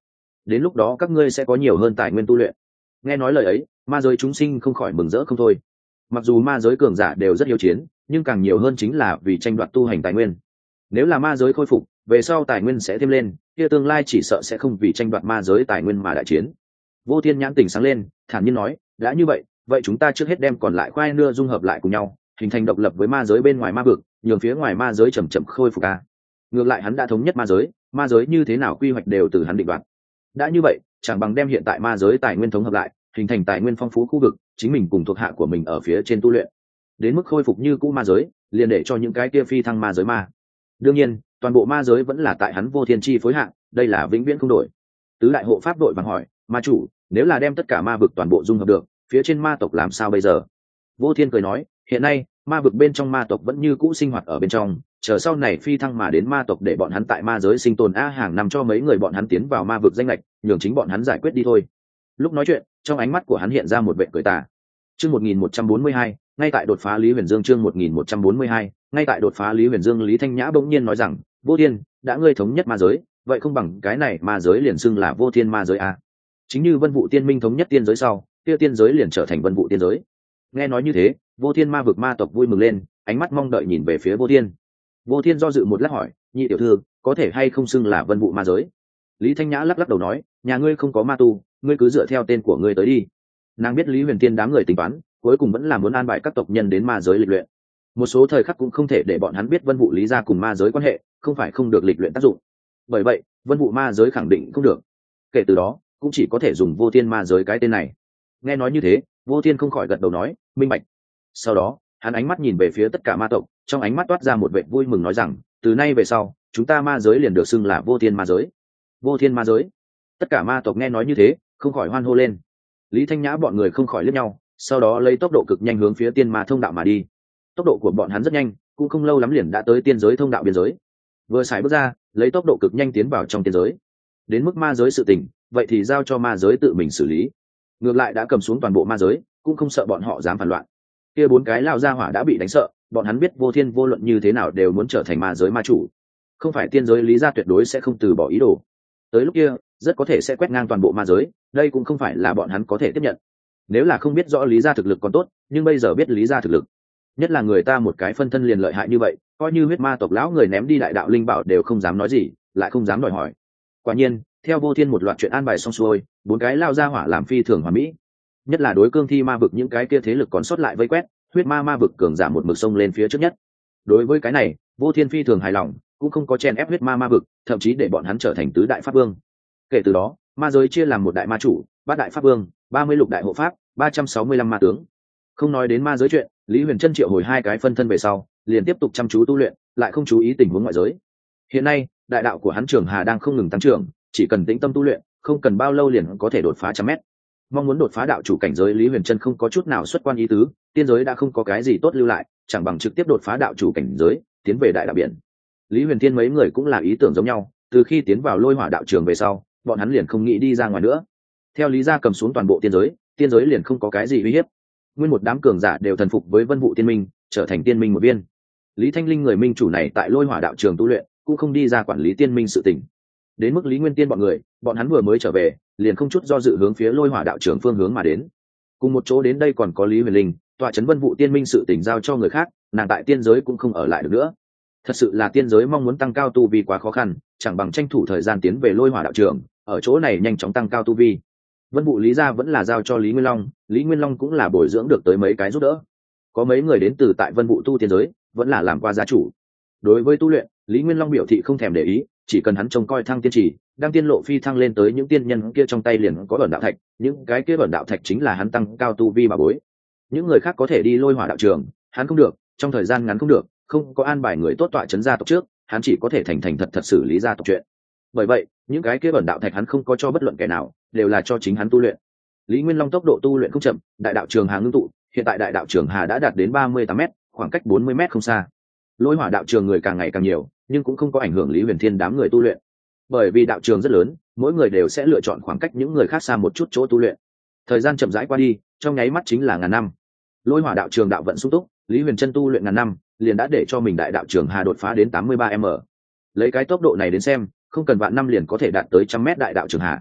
đến lúc đó các ngươi sẽ có nhiều hơn tài nguyên tu luyện. Nghe nói lời ấy, ma giới chúng sinh không khỏi mừng rỡ không thôi. Mặc dù ma giới cường giả đều rất hiếu chiến, nhưng càng nhiều hơn chính là vì tranh đoạt tu hành tài nguyên. Nếu là ma giới khôi phục, về sau tài nguyên sẽ thêm lên, kia tương lai chỉ sợ sẽ không vì tranh đoạt ma giới tài nguyên mà đại chiến. Vô Thiên nhãn tỉnh sáng lên, thản nhiên nói, đã như vậy, vậy chúng ta trước hết đem còn lại khoai nưa dung hợp lại cùng nhau, hình thành độc lập với ma giới bên ngoài ma vực, nhường phía ngoài ma giới chậm chậm khôi phục a. Ngược lại hắn đã thống nhất ma giới, ma giới như thế nào quy hoạch đều từ hắn định đoạt. Đã như vậy, chẳng bằng đem hiện tại ma giới tài nguyên thống hợp lại, hình thành tài nguyên phong phú khu vực, chính mình cùng thuộc hạ của mình ở phía trên tu luyện. Đến mức khôi phục như cũ ma giới, liền để cho những cái kia phi thăng ma giới ma. Đương nhiên, toàn bộ ma giới vẫn là tại hắn Vô Thiên chi phối hạ, đây là vĩnh viễn không đổi. Tứ đại hộ pháp đội vàng hỏi, ma chủ, nếu là đem tất cả ma vực toàn bộ dung hợp được, phía trên ma tộc làm sao bây giờ? Vô Thiên cười nói, hiện nay ma vực bên trong ma tộc vẫn như cũ sinh hoạt ở bên trong, chờ sau này phi thăng mà đến ma tộc để bọn hắn tại ma giới sinh tồn a hàng năm cho mấy người bọn hắn tiến vào ma vực danh lệch, nhường chính bọn hắn giải quyết đi thôi. Lúc nói chuyện, trong ánh mắt của hắn hiện ra một vẻ cười tà. Chương một nghìn một trăm bốn mươi hai, ngay tại đột phá Lý Huyền Dương chương một nghìn một trăm bốn mươi hai, ngay tại đột phá Lý Huyền Dương Lý Thanh Nhã bỗng nhiên nói rằng, Vô Thiên, đã ngươi thống nhất ma giới, vậy không bằng cái này ma giới liền xưng là Vô Thiên ma giới a. Chính như Vân Vũ Tiên Minh thống nhất tiên giới sau, kia tiên giới liền trở thành Vân Vũ tiên giới. Nghe nói như thế, Vô Thiên ma vực ma tộc vui mừng lên, ánh mắt mong đợi nhìn về phía Vô Thiên. Vô Thiên do dự một lát hỏi, nhị tiểu thư, có thể hay không xưng là Vân Vũ ma giới? Lý Thanh Nhã lắc lắc đầu nói, nhà ngươi không có ma tu, ngươi cứ dựa theo tên của ngươi tới đi. Nàng biết Lý Huyền Tiên đám người tính toán, cuối cùng vẫn là muốn an bài các tộc nhân đến ma giới lịch luyện. Một số thời khắc cũng không thể để bọn hắn biết Vân Vũ Lý gia cùng ma giới quan hệ, không phải không được lịch luyện tác dụng. Bởi vậy, Vân Vũ ma giới khẳng định không được. Kể từ đó, cũng chỉ có thể dùng Vô Thiên ma giới cái tên này. Nghe nói như thế, Vô Thiên không khỏi gật đầu nói, minh bạch. Sau đó, hắn ánh mắt nhìn về phía tất cả ma tộc, trong ánh mắt toát ra một vẻ vui mừng nói rằng, từ nay về sau, chúng ta ma giới liền được xưng là Vô Thiên ma giới. Vô Thiên ma giới. Tất cả ma tộc nghe nói như thế, không khỏi hoan hô lên. Lý Thanh Nhã bọn người không khỏi liếc nhau, sau đó lấy tốc độ cực nhanh hướng phía tiên ma thông đạo mà đi. Tốc độ của bọn hắn rất nhanh, cũng không lâu lắm liền đã tới tiên giới thông đạo biên giới. Vừa xài bước ra, lấy tốc độ cực nhanh tiến vào trong tiên giới. Đến mức ma giới sự tình, vậy thì giao cho ma giới tự mình xử lý. Ngược lại đã cầm xuống toàn bộ ma giới, cũng không sợ bọn họ dám phản loạn. Kia bốn cái lao ra hỏa đã bị đánh sợ, bọn hắn biết Vô Thiên vô luận như thế nào đều muốn trở thành ma giới ma chủ. Không phải tiên giới Lý gia tuyệt đối sẽ không từ bỏ ý đồ. Tới lúc kia, rất có thể sẽ quét ngang toàn bộ ma giới, đây cũng không phải là bọn hắn có thể tiếp nhận. Nếu là không biết rõ Lý gia thực lực còn tốt, nhưng bây giờ biết Lý gia thực lực, nhất là người ta một cái phân thân liền lợi hại như vậy, coi như huyết ma tộc lão người ném đi đại đạo linh bảo đều không dám nói gì, lại không dám đòi hỏi. Quả nhiên, theo Vô Thiên một loạt chuyện an bài xong xuôi, bốn cái lao ra hỏa làm phi thường hoàn mỹ. Nhất là đối cương thi ma vực những cái kia thế lực còn sót lại vây quét, huyết ma ma vực cường giả một mực sông lên phía trước nhất. Đối với cái này, Vô Thiên phi thường hài lòng, cũng không có chen ép huyết ma ma vực, thậm chí để bọn hắn trở thành tứ đại pháp vương. Kể từ đó, ma giới chia làm một đại ma chủ, bát đại pháp vương, ba mươi lục đại hộ pháp, ba trăm sáu mươi lăm ma tướng. Không nói đến ma giới chuyện, Lý Huyền Trân triệu hồi hai cái phân thân về sau, liền tiếp tục chăm chú tu luyện, lại không chú ý tình huống ngoại giới. Hiện nay, đại đạo của hắn Trường Hà đang không ngừng tăng trưởng, chỉ cần tĩnh tâm tu luyện, không cần bao lâu liền có thể đột phá trăm mét. Mong muốn đột phá đạo chủ cảnh giới, Lý Huyền Trân không có chút nào xuất quan ý tứ, tiên giới đã không có cái gì tốt lưu lại, chẳng bằng trực tiếp đột phá đạo chủ cảnh giới, tiến về đại đạo biển. Lý Huyền Thiên mấy người cũng là ý tưởng giống nhau, từ khi tiến vào Lôi Hỏa đạo trường về sau, bọn hắn liền không nghĩ đi ra ngoài nữa. Theo Lý gia cầm xuống toàn bộ tiên giới, tiên giới liền không có cái gì uy hiếp. Nguyên một đám cường giả đều thần phục với Vân Vũ Tiên Minh, trở thành tiên minh một viên. Lý Thanh Linh người minh chủ này tại Lôi Hỏa đạo trường tu luyện, cũng không đi ra quản lý tiên minh sự tình. Đến mức Lý Nguyên Tiên bọn người, bọn hắn vừa mới trở về, liền không chút do dự hướng phía Lôi Hỏa đạo trường phương hướng mà đến. Cùng một chỗ đến đây còn có Lý Huyền Linh, tọa trấn Vân Vũ Tiên Minh sự tình giao cho người khác, nàng tại tiên giới cũng không ở lại được nữa. Thật sự là tiên giới mong muốn tăng cao tu vi quá khó khăn, chẳng bằng tranh thủ thời gian tiến về Lôi Hỏa đạo trường, ở chỗ này nhanh chóng tăng cao tu vi. Vân Vũ Lý gia vẫn là giao cho Lý Nguyên Long, Lý Nguyên Long cũng là bồi dưỡng được tới mấy cái giúp đỡ. Có mấy người đến từ tại Vân Vũ tu tiên giới, vẫn là làm qua gia chủ. Đối với tu luyện, Lý Nguyên Long biểu thị không thèm để ý, chỉ cần hắn trông coi thăng tiên chỉ, đang tiên lộ phi thăng lên tới những tiên nhân kia trong tay liền có ẩn đạo thạch, những cái kia ẩn đạo thạch chính là hắn tăng cao tu vi mà bối. Những người khác có thể đi Lôi Hỏa đạo trường, hắn không được, trong thời gian ngắn không được, không có an bài người tốt tọa trấn gia tộc trước, hắn chỉ có thể thành thành thật thật xử lý gia tộc chuyện. Bởi vậy, những cái kia ẩn đạo thạch hắn không có cho bất luận kẻ nào, đều là cho chính hắn tu luyện. Lý Nguyên Long tốc độ tu luyện không chậm, đại đạo trường Hà ngưng tụ, hiện tại đại đạo trường Hà đã đạt đến ba mươi tám mét, khoảng cách bốn mươi mét không xa. Lôi Hỏa đạo trường người càng ngày càng nhiều, nhưng cũng không có ảnh hưởng Lý Huyền Thiên đám người tu luyện. Bởi vì đạo trường rất lớn, mỗi người đều sẽ lựa chọn khoảng cách những người khác xa một chút chỗ tu luyện. Thời gian chậm rãi qua đi, trong nháy mắt chính là ngàn năm. Lôi Hỏa đạo trường đạo vận sung túc, Lý Huyền Trân tu luyện ngàn năm, liền đã để cho mình đại đạo trường Hà đột phá đến tám mươi ba mét. Lấy cái tốc độ này đến xem, không cần vạn năm liền có thể đạt tới trăm mét đại đạo trường Hà.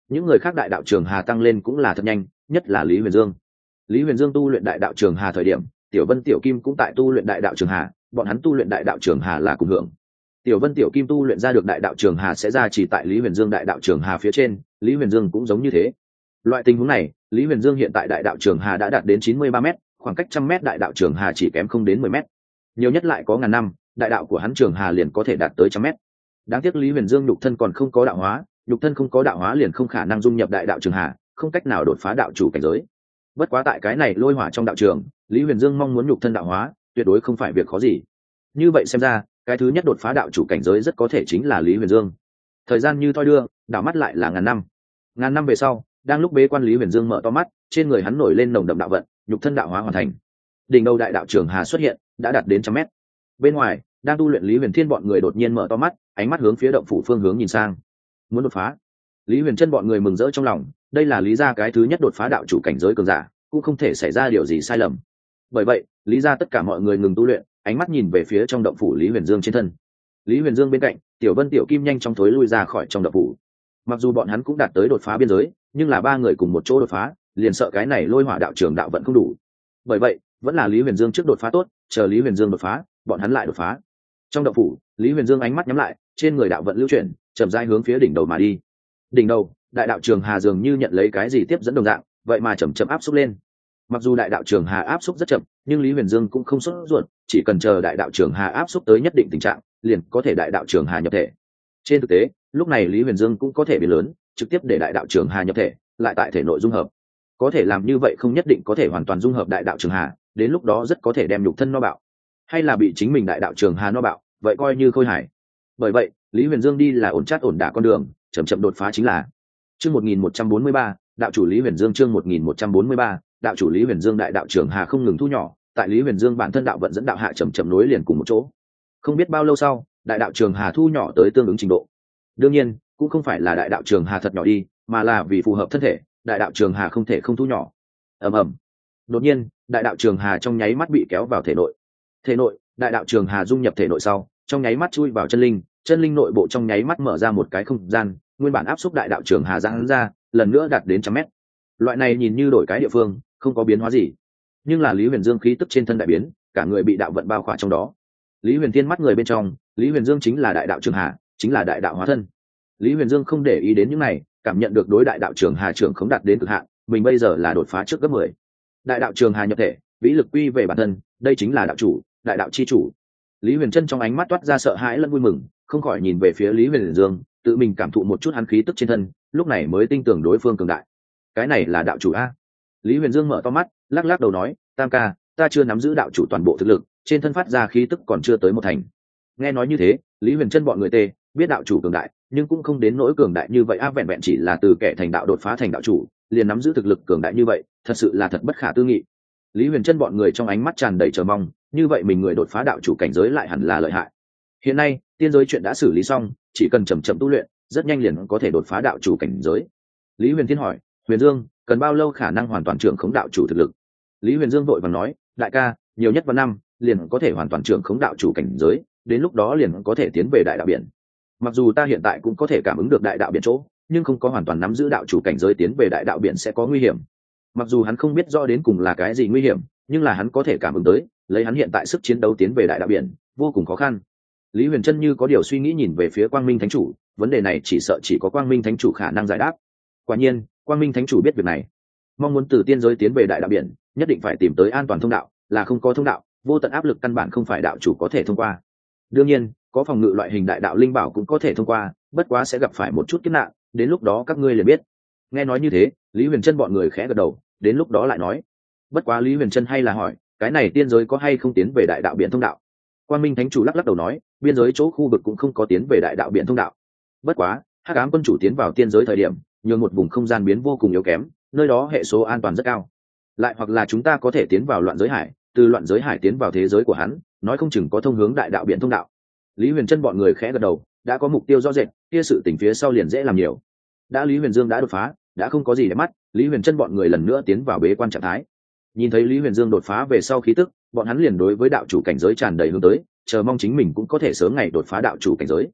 những người khác đại đạo trường hà tăng lên cũng là thật nhanh, nhất là Lý Huyền Dương. Lý Huyền Dương tu luyện đại đạo trường hà thời điểm, Tiểu Vân Tiểu Kim cũng tại tu luyện đại đạo trường hà, bọn hắn tu luyện đại đạo trường hà là cùng hưởng. Tiểu Vân Tiểu Kim tu luyện ra được đại đạo trường hà sẽ ra chỉ tại Lý Huyền Dương đại đạo trường hà phía trên, Lý Huyền Dương cũng giống như thế. Loại tình huống này, Lý Huyền Dương hiện tại đại đạo trường hà đã đạt đến chín mươi ba mét, khoảng cách trăm mét đại đạo trường hà chỉ kém không đến mười mét. Nhiều nhất lại có ngàn năm, đại đạo của hắn trường hà liền có thể đạt tới trăm mét. Đáng tiếc Lý Huyền Dương nhục thân còn không có đạo hóa, nhục thân không có đạo hóa liền không khả năng dung nhập đại đạo trường hà, không cách nào đột phá đạo chủ cảnh giới. Bất quá tại cái này lôi hỏa trong đạo trường, Lý Huyền Dương mong muốn nhục thân đạo hóa, tuyệt đối không phải việc khó gì. Như vậy xem ra, cái thứ nhất đột phá đạo chủ cảnh giới rất có thể chính là Lý Huyền Dương. Thời gian như thoi đưa, đảo mắt lại là ngàn năm. Ngàn năm về sau, đang lúc bế quan Lý Huyền Dương mở to mắt, trên người hắn nổi lên nồng đậm đạo vận, nhục thân đạo hóa hoàn thành. Đỉnh đầu đại đạo trường hà xuất hiện, đã đạt đến trăm mét. Bên ngoài, đang tu luyện Lý Huyền Thiên bọn người đột nhiên mở to mắt, ánh mắt hướng phía động phủ phương hướng nhìn sang. Muốn đột phá. Lý Huyền Trân bọn người mừng rỡ trong lòng, đây là lý gia cái thứ nhất đột phá đạo chủ cảnh giới cường giả, cũng không thể xảy ra điều gì sai lầm. Bởi vậy, lý gia tất cả mọi người ngừng tu luyện, ánh mắt nhìn về phía trong động phủ Lý Huyền Dương trên thân. Lý Huyền Dương bên cạnh, Tiểu Vân Tiểu Kim nhanh chóng thối lui ra khỏi trong động phủ. Mặc dù bọn hắn cũng đạt tới đột phá biên giới, nhưng là ba người cùng một chỗ đột phá, liền sợ cái này lôi hỏa đạo trường đạo vận không đủ. Bởi vậy, vẫn là Lý Huyền Dương trước đột phá tốt, chờ Lý Huyền Dương đột phá, bọn hắn lại đột phá. Trong động phủ, Lý Huyền Dương ánh mắt nhắm lại, trên người đạo vận lưu chuyển, chậm rãi hướng phía đỉnh đầu mà đi. Đỉnh đầu, đại đạo trường hà dường như nhận lấy cái gì tiếp dẫn đồng dạng, vậy mà chậm chậm áp xúc lên. Mặc dù đại đạo trường hà áp xúc rất chậm, nhưng Lý Huyền Dương cũng không sốt ruột, chỉ cần chờ đại đạo trường hà áp xúc tới nhất định tình trạng, liền có thể đại đạo trường hà nhập thể. Trên thực tế, lúc này Lý Huyền Dương cũng có thể biến lớn, trực tiếp để đại đạo trường hà nhập thể, lại tại thể nội dung hợp. Có thể làm như vậy không nhất định có thể hoàn toàn dung hợp đại đạo trường hà, đến lúc đó rất có thể đem nhục thân no bạo, hay là bị chính mình đại đạo trường hà no bạo, vậy coi như khôi hài. Bởi vậy, Lý Huyền Dương đi là ổn chát ổn đả con đường, chậm chậm đột phá chính là. Chương một nghìn một trăm bốn mươi ba, đạo chủ Lý Huyền Dương chương một nghìn một trăm bốn mươi ba, đạo chủ Lý Huyền Dương đại đạo trường hà không ngừng thu nhỏ, tại Lý Huyền Dương bản thân đạo vận dẫn đạo hạ chậm chậm nối liền cùng một chỗ. Không biết bao lâu sau, đại đạo trường hà thu nhỏ tới tương ứng trình độ. Đương nhiên, cũng không phải là đại đạo trường hà thật nhỏ đi, mà là vì phù hợp thân thể, đại đạo trường hà không thể không thu nhỏ. Ầm ầm. Đột nhiên, đại đạo trường hà trong nháy mắt bị kéo vào thể nội. Thể nội, đại đạo trường hà dung nhập thể nội sau, trong nháy mắt chui vào chân linh, chân linh nội bộ trong nháy mắt mở ra một cái không gian, nguyên bản áp xúc đại đạo trường hà giãn ra, lần nữa đạt đến trăm mét. Loại này nhìn như đổi cái địa phương, không có biến hóa gì, nhưng là Lý Huyền Dương khí tức trên thân đại biến, cả người bị đạo vận bao khỏa trong đó. Lý Huyền Tiên mắt người bên trong, Lý Huyền Dương chính là đại đạo trường hà, chính là đại đạo hóa thân. Lý Huyền Dương không để ý đến những này, cảm nhận được đối đại đạo trường hà trưởng không đạt đến cực hạn, mình bây giờ là đột phá trước gấp mười. Đại đạo trường hà nhập thể, vĩ lực quy về bản thân, đây chính là đạo chủ, đại đạo chi chủ. Lý Huyền Trân trong ánh mắt toát ra sợ hãi lẫn vui mừng, không khỏi nhìn về phía Lý Huyền Dương, tự mình cảm thụ một chút hắn khí tức trên thân, lúc này mới tin tưởng đối phương cường đại. Cái này là đạo chủ a? Lý Huyền Dương mở to mắt, lắc lắc đầu nói, Tam ca, ta chưa nắm giữ đạo chủ toàn bộ thực lực, trên thân phát ra khí tức còn chưa tới một thành. Nghe nói như thế, Lý Huyền Trân bọn người tê, biết đạo chủ cường đại, nhưng cũng không đến nỗi cường đại như vậy a, vẹn vẹn chỉ là từ kẻ thành đạo đột phá thành đạo chủ, liền nắm giữ thực lực cường đại như vậy, thật sự là thật bất khả tư nghị. Lý Huyền Trân bọn người trong ánh mắt tràn đầy chờ mong, như vậy mình người đột phá đạo chủ cảnh giới lại hẳn là lợi hại. Hiện nay, tiên giới chuyện đã xử lý xong, chỉ cần chậm chậm tu luyện, rất nhanh liền có thể đột phá đạo chủ cảnh giới. Lý Huyền Thiên hỏi, Huyền Dương, cần bao lâu khả năng hoàn toàn trưởng khống đạo chủ thực lực? Lý Huyền Dương vội vàng nói, đại ca, nhiều nhất vào năm, liền có thể hoàn toàn trưởng khống đạo chủ cảnh giới, đến lúc đó liền có thể tiến về đại đạo biển. Mặc dù ta hiện tại cũng có thể cảm ứng được đại đạo biển chỗ, nhưng không có hoàn toàn nắm giữ đạo chủ cảnh giới, tiến về đại đạo biển sẽ có nguy hiểm. Mặc dù hắn không biết rõ đến cùng là cái gì nguy hiểm, nhưng là hắn có thể cảm ứng tới, lấy hắn hiện tại sức chiến đấu tiến về đại đạo biển, vô cùng khó khăn. Lý Huyền Trân như có điều suy nghĩ nhìn về phía Quang Minh Thánh Chủ, vấn đề này chỉ sợ chỉ có Quang Minh Thánh Chủ khả năng giải đáp. Quả nhiên, Quang Minh Thánh Chủ biết việc này. Mong muốn từ tiên giới tiến về đại đạo biển, nhất định phải tìm tới an toàn thông đạo, là không có thông đạo, vô tận áp lực căn bản không phải đạo chủ có thể thông qua. Đương nhiên, có phòng ngự loại hình đại đạo linh bảo cũng có thể thông qua, bất quá sẽ gặp phải một chút kiếp nạn, đến lúc đó các ngươi liền biết. Nghe nói như thế, Lý Huyền Trân bọn người khẽ gật đầu, đến lúc đó lại nói. Bất quá Lý Huyền Trân hay là hỏi, cái này tiên giới có hay không tiến về đại đạo biển thông đạo? Quang Minh Thánh Chủ lắc lắc đầu nói, biên giới chỗ khu vực cũng không có tiến về đại đạo biển thông đạo. Bất quá, Hắc Ám Quân Chủ tiến vào tiên giới thời điểm, nhường một vùng không gian biến vô cùng yếu kém, nơi đó hệ số an toàn rất cao. Lại hoặc là chúng ta có thể tiến vào loạn giới hải, từ loạn giới hải tiến vào thế giới của hắn, nói không chừng có thông hướng đại đạo biển thông đạo. Lý Huyền Trân bọn người khẽ gật đầu, đã có mục tiêu rõ rệt, kia sự tình phía sau liền dễ làm nhiều. Đã Lý Huyền Dương đã đột phá, đã không có gì để mắt, Lý Huyền Trân bọn người lần nữa tiến vào bế quan trạng thái. Nhìn thấy Lý Huyền Dương đột phá về sau khí tức, bọn hắn liền đối với đạo chủ cảnh giới tràn đầy hướng tới, chờ mong chính mình cũng có thể sớm ngày đột phá đạo chủ cảnh giới.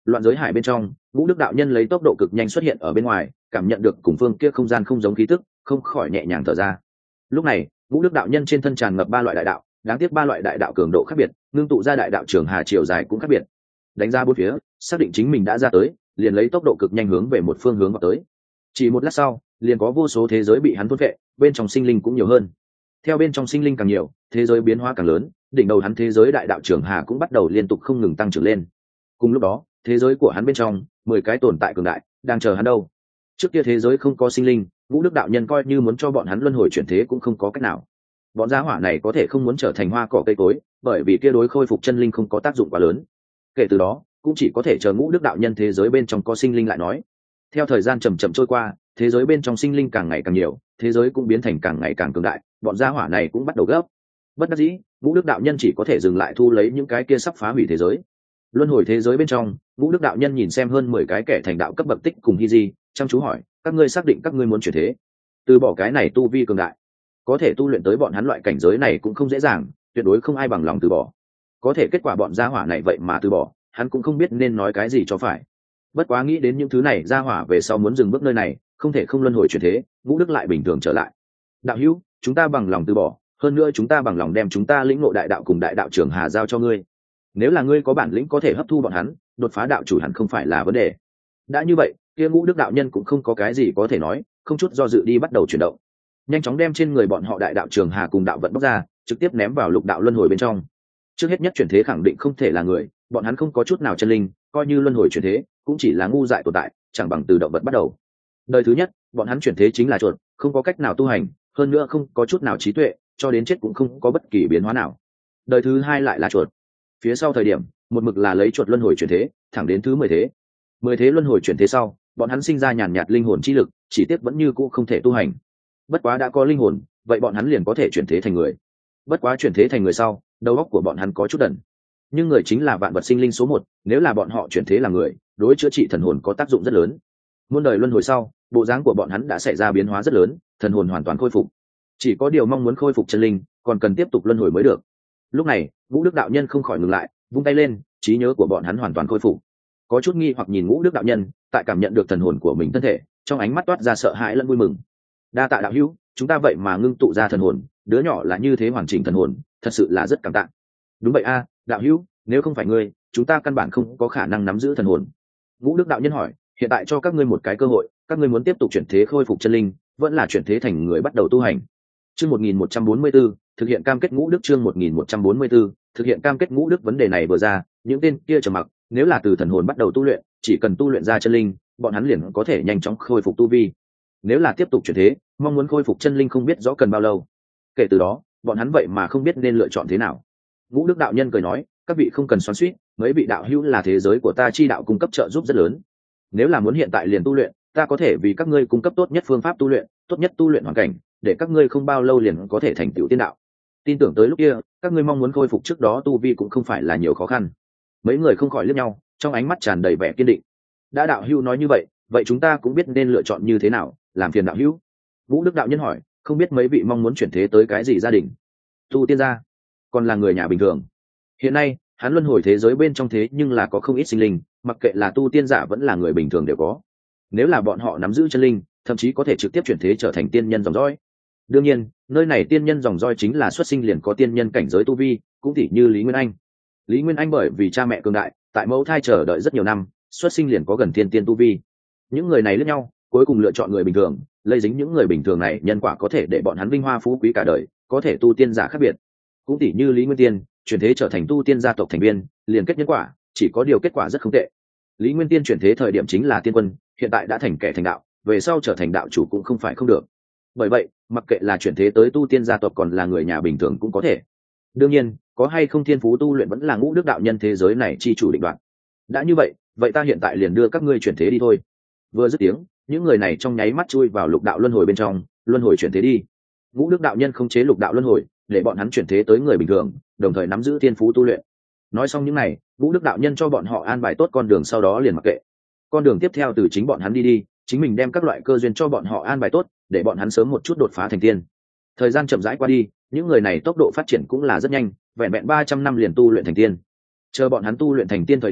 Loạn giới hải bên trong, Ngũ Đức đạo nhân lấy tốc độ cực nhanh xuất hiện ở bên ngoài, cảm nhận được cùng phương kia không gian không giống khí tức, không khỏi nhẹ nhàng thở ra. Lúc này, Ngũ Đức đạo nhân trên thân tràn ngập ba loại đại đạo, đáng tiếc ba loại đại đạo cường độ khác biệt, ngưng tụ ra đại đạo trường hà chiều dài cũng khác biệt. Đánh ra bốn phía, xác định chính mình đã ra tới, liền lấy tốc độ cực nhanh hướng về một phương hướng vào tới. Chỉ một lát sau, liền có vô số thế giới bị hắn thôn phệ, bên trong sinh linh cũng nhiều hơn. Theo bên trong sinh linh càng nhiều, thế giới biến hóa càng lớn, đỉnh đầu hắn thế giới đại đạo trường hà cũng bắt đầu liên tục không ngừng tăng trưởng lên. Cùng lúc đó, thế giới của hắn bên trong mười cái tồn tại cường đại đang chờ hắn đâu. Trước kia thế giới không có sinh linh, Ngũ Đức đạo nhân coi như muốn cho bọn hắn luân hồi chuyển thế cũng không có cách nào. Bọn gia hỏa này có thể không muốn trở thành hoa cỏ cây cối, bởi vì kia đối khôi phục chân linh không có tác dụng quá lớn. Kể từ đó, cũng chỉ có thể chờ Ngũ Đức đạo nhân thế giới bên trong có sinh linh lại nói. Theo thời gian chậm chậm trôi qua, thế giới bên trong sinh linh càng ngày càng nhiều, thế giới cũng biến thành càng ngày càng cường đại, bọn gia hỏa này cũng bắt đầu gấp. Bất đắc dĩ, Ngũ Đức đạo nhân chỉ có thể dừng lại thu lấy những cái kia sắp phá hủy thế giới. Luân hồi thế giới bên trong, Ngũ Đức đạo nhân nhìn xem hơn mười cái kẻ thành đạo cấp bậc tích cùng Hy Di, chăm chú hỏi, các ngươi xác định các ngươi muốn chuyển thế? Từ bỏ cái này tu vi cường đại, có thể tu luyện tới bọn hắn loại cảnh giới này cũng không dễ dàng, tuyệt đối không ai bằng lòng từ bỏ. Có thể kết quả bọn gia hỏa này vậy mà từ bỏ, hắn cũng không biết nên nói cái gì cho phải. Bất quá nghĩ đến những thứ này, gia hỏa về sau muốn dừng bước nơi này, không thể không luân hồi chuyển thế, Ngũ Đức lại bình thường trở lại. Đạo hữu, chúng ta bằng lòng từ bỏ, hơn nữa chúng ta bằng lòng đem chúng ta lĩnh ngộ đại đạo cùng đại đạo trường hà giao cho ngươi. Nếu là ngươi có bản lĩnh có thể hấp thu bọn hắn, đột phá đạo chủ hẳn không phải là vấn đề. Đã như vậy, kia Ngũ Đức đạo nhân cũng không có cái gì có thể nói, không chút do dự đi bắt đầu chuyển động, nhanh chóng đem trên người bọn họ đại đạo trường hà cùng đạo vận bóc ra, trực tiếp ném vào lục đạo luân hồi bên trong. Trước hết nhất chuyển thế khẳng định không thể là người, bọn hắn không có chút nào chân linh, coi như luân hồi chuyển thế cũng chỉ là ngu dại tồn tại, chẳng bằng từ động vật bắt đầu. Đời thứ nhất, bọn hắn chuyển thế chính là chuột, không có cách nào tu hành, hơn nữa không có chút nào trí tuệ, cho đến chết cũng không có bất kỳ biến hóa nào. Đời thứ hai lại là chuột. Phía sau thời điểm, một mực là lấy chuột luân hồi chuyển thế, thẳng đến thứ mười thế. Mười thế luân hồi chuyển thế sau, bọn hắn sinh ra nhàn nhạt linh hồn chi lực, chỉ tiếc vẫn như cũ không thể tu hành. Bất quá đã có linh hồn, vậy bọn hắn liền có thể chuyển thế thành người. Bất quá chuyển thế thành người sau, đầu óc của bọn hắn có chút đần. Nhưng người chính là vạn vật sinh linh số một, nếu là bọn họ chuyển thế là người, đối chữa trị thần hồn có tác dụng rất lớn. Muôn đời luân hồi sau, bộ dáng của bọn hắn đã xảy ra biến hóa rất lớn, thần hồn hoàn toàn khôi phục. Chỉ có điều mong muốn khôi phục chân linh, còn cần tiếp tục luân hồi mới được. Lúc này, Ngũ Đức đạo nhân không khỏi ngừng lại, vung tay lên, trí nhớ của bọn hắn hoàn toàn khôi phục. Có chút nghi hoặc nhìn Ngũ Đức đạo nhân, tại cảm nhận được thần hồn của mình thân thể, trong ánh mắt toát ra sợ hãi lẫn vui mừng. Đa tạ đạo hữu, chúng ta vậy mà ngưng tụ ra thần hồn, đứa nhỏ là như thế hoàn chỉnh thần hồn, thật sự là rất cảm tạ. Đúng vậy a, đạo hữu, nếu không phải ngươi, chúng ta căn bản không có khả năng nắm giữ thần hồn. Ngũ Đức đạo nhân hỏi, hiện tại cho các ngươi một cái cơ hội, các ngươi muốn tiếp tục chuyển thế khôi phục chân linh, vẫn là chuyển thế thành người bắt đầu tu hành. Chương một nghìn một trăm bốn mươi tư, thực hiện cam kết Ngũ Đức. Chương một nghìn một trăm bốn mươi tư, thực hiện cam kết Ngũ Đức. Vấn đề này vừa ra, những tên kia trầm mặc, nếu là từ thần hồn bắt đầu tu luyện, chỉ cần tu luyện ra chân linh, bọn hắn liền có thể nhanh chóng khôi phục tu vi. Nếu là tiếp tục chuyển thế, mong muốn khôi phục chân linh không biết rõ cần bao lâu. Kể từ đó, bọn hắn vậy mà không biết nên lựa chọn thế nào. Ngũ Đức đạo nhân cười nói, các vị không cần xoắn xuýt, mấy vị đạo hữu là thế giới của ta chi đạo cung cấp trợ giúp rất lớn. Nếu là muốn hiện tại liền tu luyện, ta có thể vì các ngươi cung cấp tốt nhất phương pháp tu luyện, tốt nhất tu luyện hoàn cảnh, để các ngươi không bao lâu liền có thể thành tựu tiên đạo. Tin tưởng tới lúc kia, các ngươi mong muốn khôi phục trước đó tu vi cũng không phải là nhiều khó khăn. Mấy người không khỏi liếc nhau, trong ánh mắt tràn đầy vẻ kiên định. Đã đạo hữu nói như vậy, vậy chúng ta cũng biết nên lựa chọn như thế nào, làm phiền đạo hữu. Ngũ Đức đạo nhân hỏi, không biết mấy vị mong muốn chuyển thế tới cái gì gia đình? Tu tiên gia, còn là người nhà bình thường. Hiện nay, hắn luân hồi thế giới bên trong thế nhưng là có không ít sinh linh, mặc kệ là tu tiên giả vẫn là người bình thường đều có. Nếu là bọn họ nắm giữ chân linh, thậm chí có thể trực tiếp chuyển thế trở thành tiên nhân dòng dõi. Đương nhiên, nơi này tiên nhân dòng dõi chính là xuất sinh liền có tiên nhân cảnh giới tu vi, cũng tỉ như Lý Nguyên Anh. Lý Nguyên Anh bởi vì cha mẹ cường đại, tại mẫu thai chờ đợi rất nhiều năm, xuất sinh liền có gần tiên tiên tu vi. Những người này lẫn nhau, cuối cùng lựa chọn người bình thường, lây dính những người bình thường này, nhân quả có thể để bọn hắn vinh hoa phú quý cả đời, có thể tu tiên giả khác biệt. Cũng tỉ như Lý Nguyên Tiên, chuyển thế trở thành tu tiên gia tộc thành viên, liền kết nhân quả, chỉ có điều kết quả rất không tệ. Lý Nguyên Tiên chuyển thế thời điểm chính là tiên quân, hiện tại đã thành kẻ thành đạo, về sau trở thành đạo chủ cũng không phải không được. Bởi vậy, mặc kệ là chuyển thế tới tu tiên gia tộc còn là người nhà bình thường cũng có thể. Đương nhiên, có hay không thiên phú tu luyện vẫn là Ngũ Đức đạo nhân thế giới này chi chủ định đoạt. Đã như vậy, vậy ta hiện tại liền đưa các ngươi chuyển thế đi thôi. Vừa dứt tiếng, những người này trong nháy mắt chui vào lục đạo luân hồi bên trong, luân hồi chuyển thế đi. Ngũ Đức đạo nhân không chế lục đạo luân hồi, để bọn hắn chuyển thế tới người bình thường, đồng thời nắm giữ thiên phú tu luyện. Nói xong những này, Ngũ Đức đạo nhân cho bọn họ an bài tốt con đường, sau đó liền mặc kệ. Con đường tiếp theo từ chính bọn hắn đi đi, chính mình đem các loại cơ duyên cho bọn họ an bài tốt, để bọn hắn sớm một chút đột phá thành tiên. Thời gian chậm rãi qua đi, những người này tốc độ phát triển cũng là rất nhanh, vẹn vẹn ba trăm năm liền tu luyện thành tiên. Chờ bọn hắn tu luyện thành tiên thời điểm,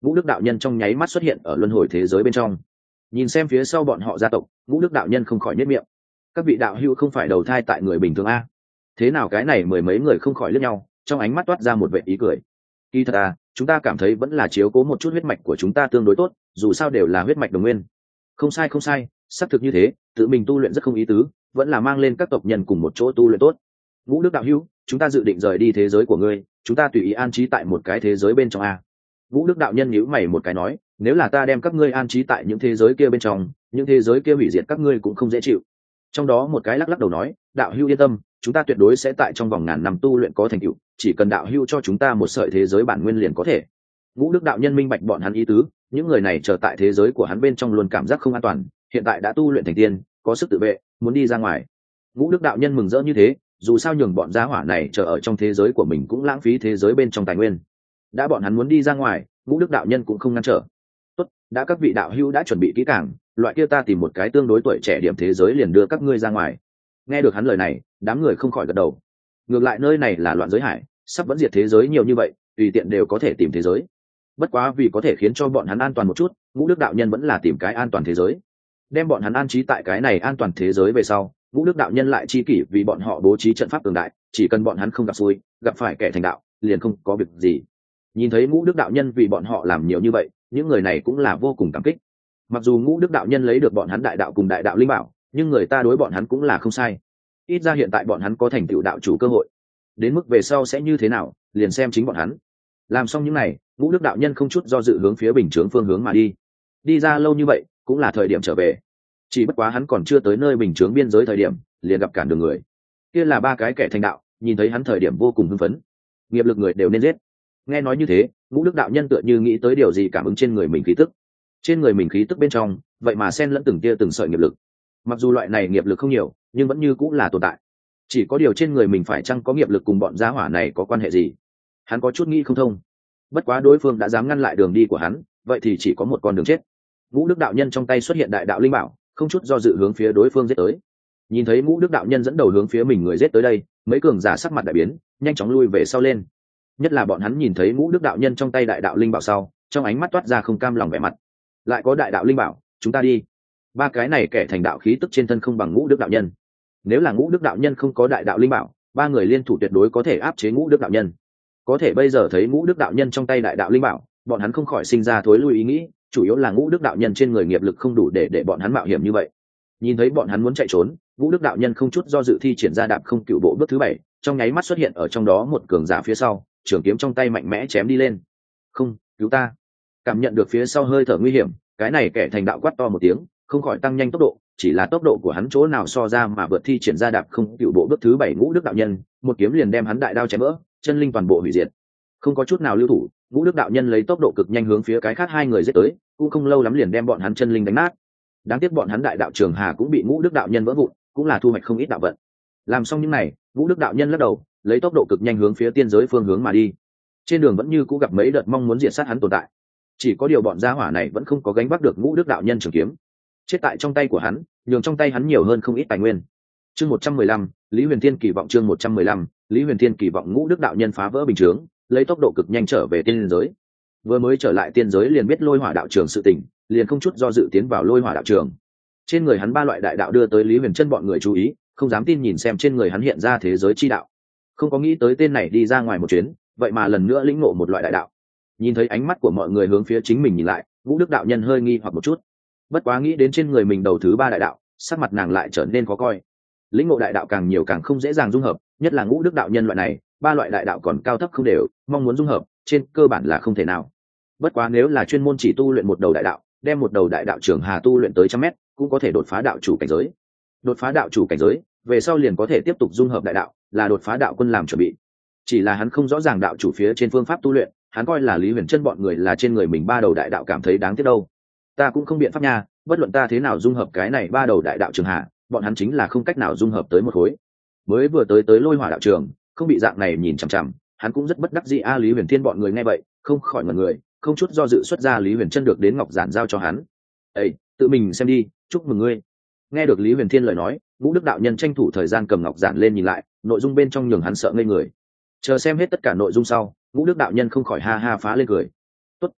ngũ đức đạo nhân trong nháy mắt xuất hiện ở luân hồi thế giới bên trong. Nhìn xem phía sau bọn họ gia tộc, ngũ đức đạo nhân không khỏi nhếch miệng. Các vị đạo hữu không phải đầu thai tại người bình thường a? Thế nào cái này mười mấy người không khỏi liếc nhau, trong ánh mắt toát ra một vẻ ý cười. Kỳ thật à, chúng ta cảm thấy vẫn là chiếu cố một chút huyết mạch của chúng ta tương đối tốt, dù sao đều là huyết mạch đồng nguyên. Không sai không sai, xác thực như thế, tự mình tu luyện rất không ý tứ, vẫn là mang lên các tộc nhân cùng một chỗ tu luyện tốt. Ngũ đức đạo hữu, chúng ta dự định rời đi thế giới của ngươi, chúng ta tùy ý an trí tại một cái thế giới bên trong a. Ngũ đức đạo nhân nhíu mày một cái nói, nếu là ta đem các ngươi an trí tại những thế giới kia bên trong, những thế giới kia hủy diệt các ngươi cũng không dễ chịu. Trong đó một cái lắc lắc đầu nói, đạo hữu yên tâm, chúng ta tuyệt đối sẽ tại trong vòng ngàn năm tu luyện có thành tựu, chỉ cần đạo hữu cho chúng ta một sợi thế giới bản nguyên liền có thể. Ngũ đức đạo nhân minh bạch bọn hắn ý tứ, những người này chờ tại thế giới của hắn bên trong luôn cảm giác không an toàn, hiện tại đã tu luyện thành tiên, có sức tự vệ, muốn đi ra ngoài. Ngũ đức đạo nhân mừng rỡ như thế, dù sao nhường bọn gia hỏa này chờ ở trong thế giới của mình cũng lãng phí thế giới bên trong tài nguyên. Đã bọn hắn muốn đi ra ngoài, ngũ đức đạo nhân cũng không ngăn trở. Tốt, đã các vị đạo hữu đã chuẩn bị kỹ càng, loại kia ta tìm một cái tương đối tuổi trẻ điểm thế giới liền đưa các ngươi ra ngoài. Nghe được hắn lời này, đám người không khỏi gật đầu. Ngược lại nơi này là loạn giới hải, sắp vẫn diệt thế giới nhiều như vậy, tùy tiện đều có thể tìm thế giới. Bất quá vì có thể khiến cho bọn hắn an toàn một chút, ngũ đức đạo nhân vẫn là tìm cái an toàn thế giới. Đem bọn hắn an trí tại cái này an toàn thế giới về sau, ngũ đức đạo nhân lại chi kỷ vì bọn họ bố trí trận pháp cường đại, chỉ cần bọn hắn không gặp xui, gặp phải kẻ thành đạo, liền không có việc gì. Nhìn thấy ngũ đức đạo nhân vì bọn họ làm nhiều như vậy, những người này cũng là vô cùng cảm kích. Mặc dù ngũ đức đạo nhân lấy được bọn hắn đại đạo cùng đại đạo linh bảo, nhưng người ta đối bọn hắn cũng là không sai. Ít ra hiện tại bọn hắn có thành tựu đạo chủ cơ hội. Đến mức về sau sẽ như thế nào, liền xem chính bọn hắn. Làm xong những này, ngũ đức đạo nhân không chút do dự hướng phía bình chướng phương hướng mà đi. Đi ra lâu như vậy, cũng là thời điểm trở về. Chỉ bất quá hắn còn chưa tới nơi bình chướng biên giới thời điểm, liền gặp cản đường người. Kia là ba cái kẻ thành đạo, nhìn thấy hắn thời điểm vô cùng hưng phấn. Nghiệp lực người đều nên giết. Nghe nói như thế, ngũ đức đạo nhân tựa như nghĩ tới điều gì cảm ứng trên người mình khí tức. Trên người mình khí tức bên trong, vậy mà xen lẫn từng tia từng sợi nghiệp lực. Mặc dù loại này nghiệp lực không nhiều, nhưng vẫn như cũng là tồn tại. Chỉ có điều trên người mình phải chăng có nghiệp lực cùng bọn gia hỏa này có quan hệ gì? Hắn có chút nghĩ không thông. Bất quá đối phương đã dám ngăn lại đường đi của hắn, vậy thì chỉ có một con đường chết. Ngũ đức đạo nhân trong tay xuất hiện đại đạo linh bảo, không chút do dự hướng phía đối phương giết tới. Nhìn thấy ngũ đức đạo nhân dẫn đầu hướng phía mình người giết tới đây, mấy cường giả sắc mặt đại biến, nhanh chóng lui về sau lên. Nhất là bọn hắn nhìn thấy ngũ đức đạo nhân trong tay đại đạo linh bảo sau, trong ánh mắt toát ra không cam lòng vẻ mặt. Lại có đại đạo linh bảo, chúng ta đi. Ba cái này kẻ thành đạo khí tức trên thân không bằng ngũ đức đạo nhân. Nếu là ngũ đức đạo nhân không có đại đạo linh bảo, ba người liên thủ tuyệt đối có thể áp chế ngũ đức đạo nhân. Có thể bây giờ thấy ngũ đức đạo nhân trong tay đại đạo linh bảo, bọn hắn không khỏi sinh ra thối lui ý nghĩ, chủ yếu là ngũ đức đạo nhân trên người nghiệp lực không đủ để để bọn hắn mạo hiểm như vậy. Nhìn thấy bọn hắn muốn chạy trốn, ngũ đức đạo nhân không chút do dự thi triển ra đạp không cựu bộ bước thứ bảy, trong nháy mắt xuất hiện ở trong đó một cường giả phía sau, trường kiếm trong tay mạnh mẽ chém đi lên. Không, cứu ta! Cảm nhận được phía sau hơi thở nguy hiểm, cái này kẻ thành đạo quát to một tiếng, không khỏi tăng nhanh tốc độ, chỉ là tốc độ của hắn chỗ nào so ra mà vượt thi triển ra đạp không cựu bộ bước thứ bảy ngũ đức đạo nhân, một kiếm liền đem hắn đại đao chém vỡ, chân linh toàn bộ hủy diệt. Không có chút nào lưu thủ, ngũ đức đạo nhân lấy tốc độ cực nhanh hướng phía cái khác hai người giết tới, cũng không lâu lắm liền đem bọn hắn chân linh đánh nát. Đáng tiếc bọn hắn đại đạo trường hà cũng bị ngũ đức đạo nhân vỡ vụn, cũng là thu hoạch không ít đạo vận. Làm xong những này, ngũ đức đạo nhân lắc đầu, lấy tốc độ cực nhanh hướng phía tiên giới phương hướng mà đi. Trên đường vẫn như cũ gặp mấy đợt mong muốn diệt sát hắn tồn tại, chỉ có điều bọn gia hỏa này vẫn không có gánh vác được ngũ đức đạo nhân trường kiếm. Chết tại trong tay của hắn, nhường trong tay hắn nhiều hơn không ít tài nguyên. Chương một trăm mười lăm, Lý Huyền Thiên kỳ vọng chương một trăm mười lăm, Lý Huyền Thiên kỳ vọng ngũ đức đạo nhân phá vỡ bình chướng, lấy tốc độ cực nhanh trở về tiên giới. Vừa mới trở lại tiên giới liền biết lôi hỏa đạo trường sự tình, liền không chút do dự tiến vào lôi hỏa đạo trường. Trên người hắn ba loại đại đạo đưa tới Lý Huyền Chân bọn người chú ý, không dám tin nhìn xem trên người hắn hiện ra thế giới chi đạo. Không có nghĩ tới tên này đi ra ngoài một chuyến, vậy mà lần nữa lĩnh ngộ một loại đại đạo. Nhìn thấy ánh mắt của mọi người hướng phía chính mình nhìn lại, ngũ đức đạo nhân hơi nghi hoặc một chút. Bất quá nghĩ đến trên người mình đầu thứ ba đại đạo, sắc mặt nàng lại trở nên khó coi. Lĩnh ngộ đại đạo càng nhiều càng không dễ dàng dung hợp, nhất là ngũ đức đạo nhân loại này, ba loại đại đạo còn cao thấp không đều, mong muốn dung hợp, trên cơ bản là không thể nào. Bất quá nếu là chuyên môn chỉ tu luyện một đầu đại đạo, đem một đầu đại đạo trường hà tu luyện tới trăm mét, cũng có thể đột phá đạo chủ cảnh giới. Đột phá đạo chủ cảnh giới, về sau liền có thể tiếp tục dung hợp đại đạo, là đột phá đạo quân làm chuẩn bị. Chỉ là hắn không rõ ràng đạo chủ phía trên phương pháp tu luyện, hắn coi là Lý Huyền Chân bọn người là trên người mình ba đầu đại đạo cảm thấy đáng tiếc đâu. Ta cũng không biện pháp nha, bất luận ta thế nào dung hợp cái này ba đầu đại đạo trường hà, bọn hắn chính là không cách nào dung hợp tới một khối. Mới vừa tới tới lôi hỏa đạo trường, không bị dạng này nhìn chằm chằm, hắn cũng rất bất đắc dĩ. A Lý Huyền Thiên bọn người nghe vậy, không khỏi ngẩn người, không chút do dự xuất ra Lý Huyền Chân được đến ngọc giản giao cho hắn. "Ê, tự mình xem đi, chúc mừng ngươi." Nghe được Lý Huyền Thiên lời nói, ngũ đức đạo nhân tranh thủ thời gian cầm ngọc giản lên nhìn lại, nội dung bên trong nhường hắn sợ ngây người. Chờ xem hết tất cả nội dung sau, ngũ đức đạo nhân không khỏi ha ha phá lên cười. "Tốt, tốt,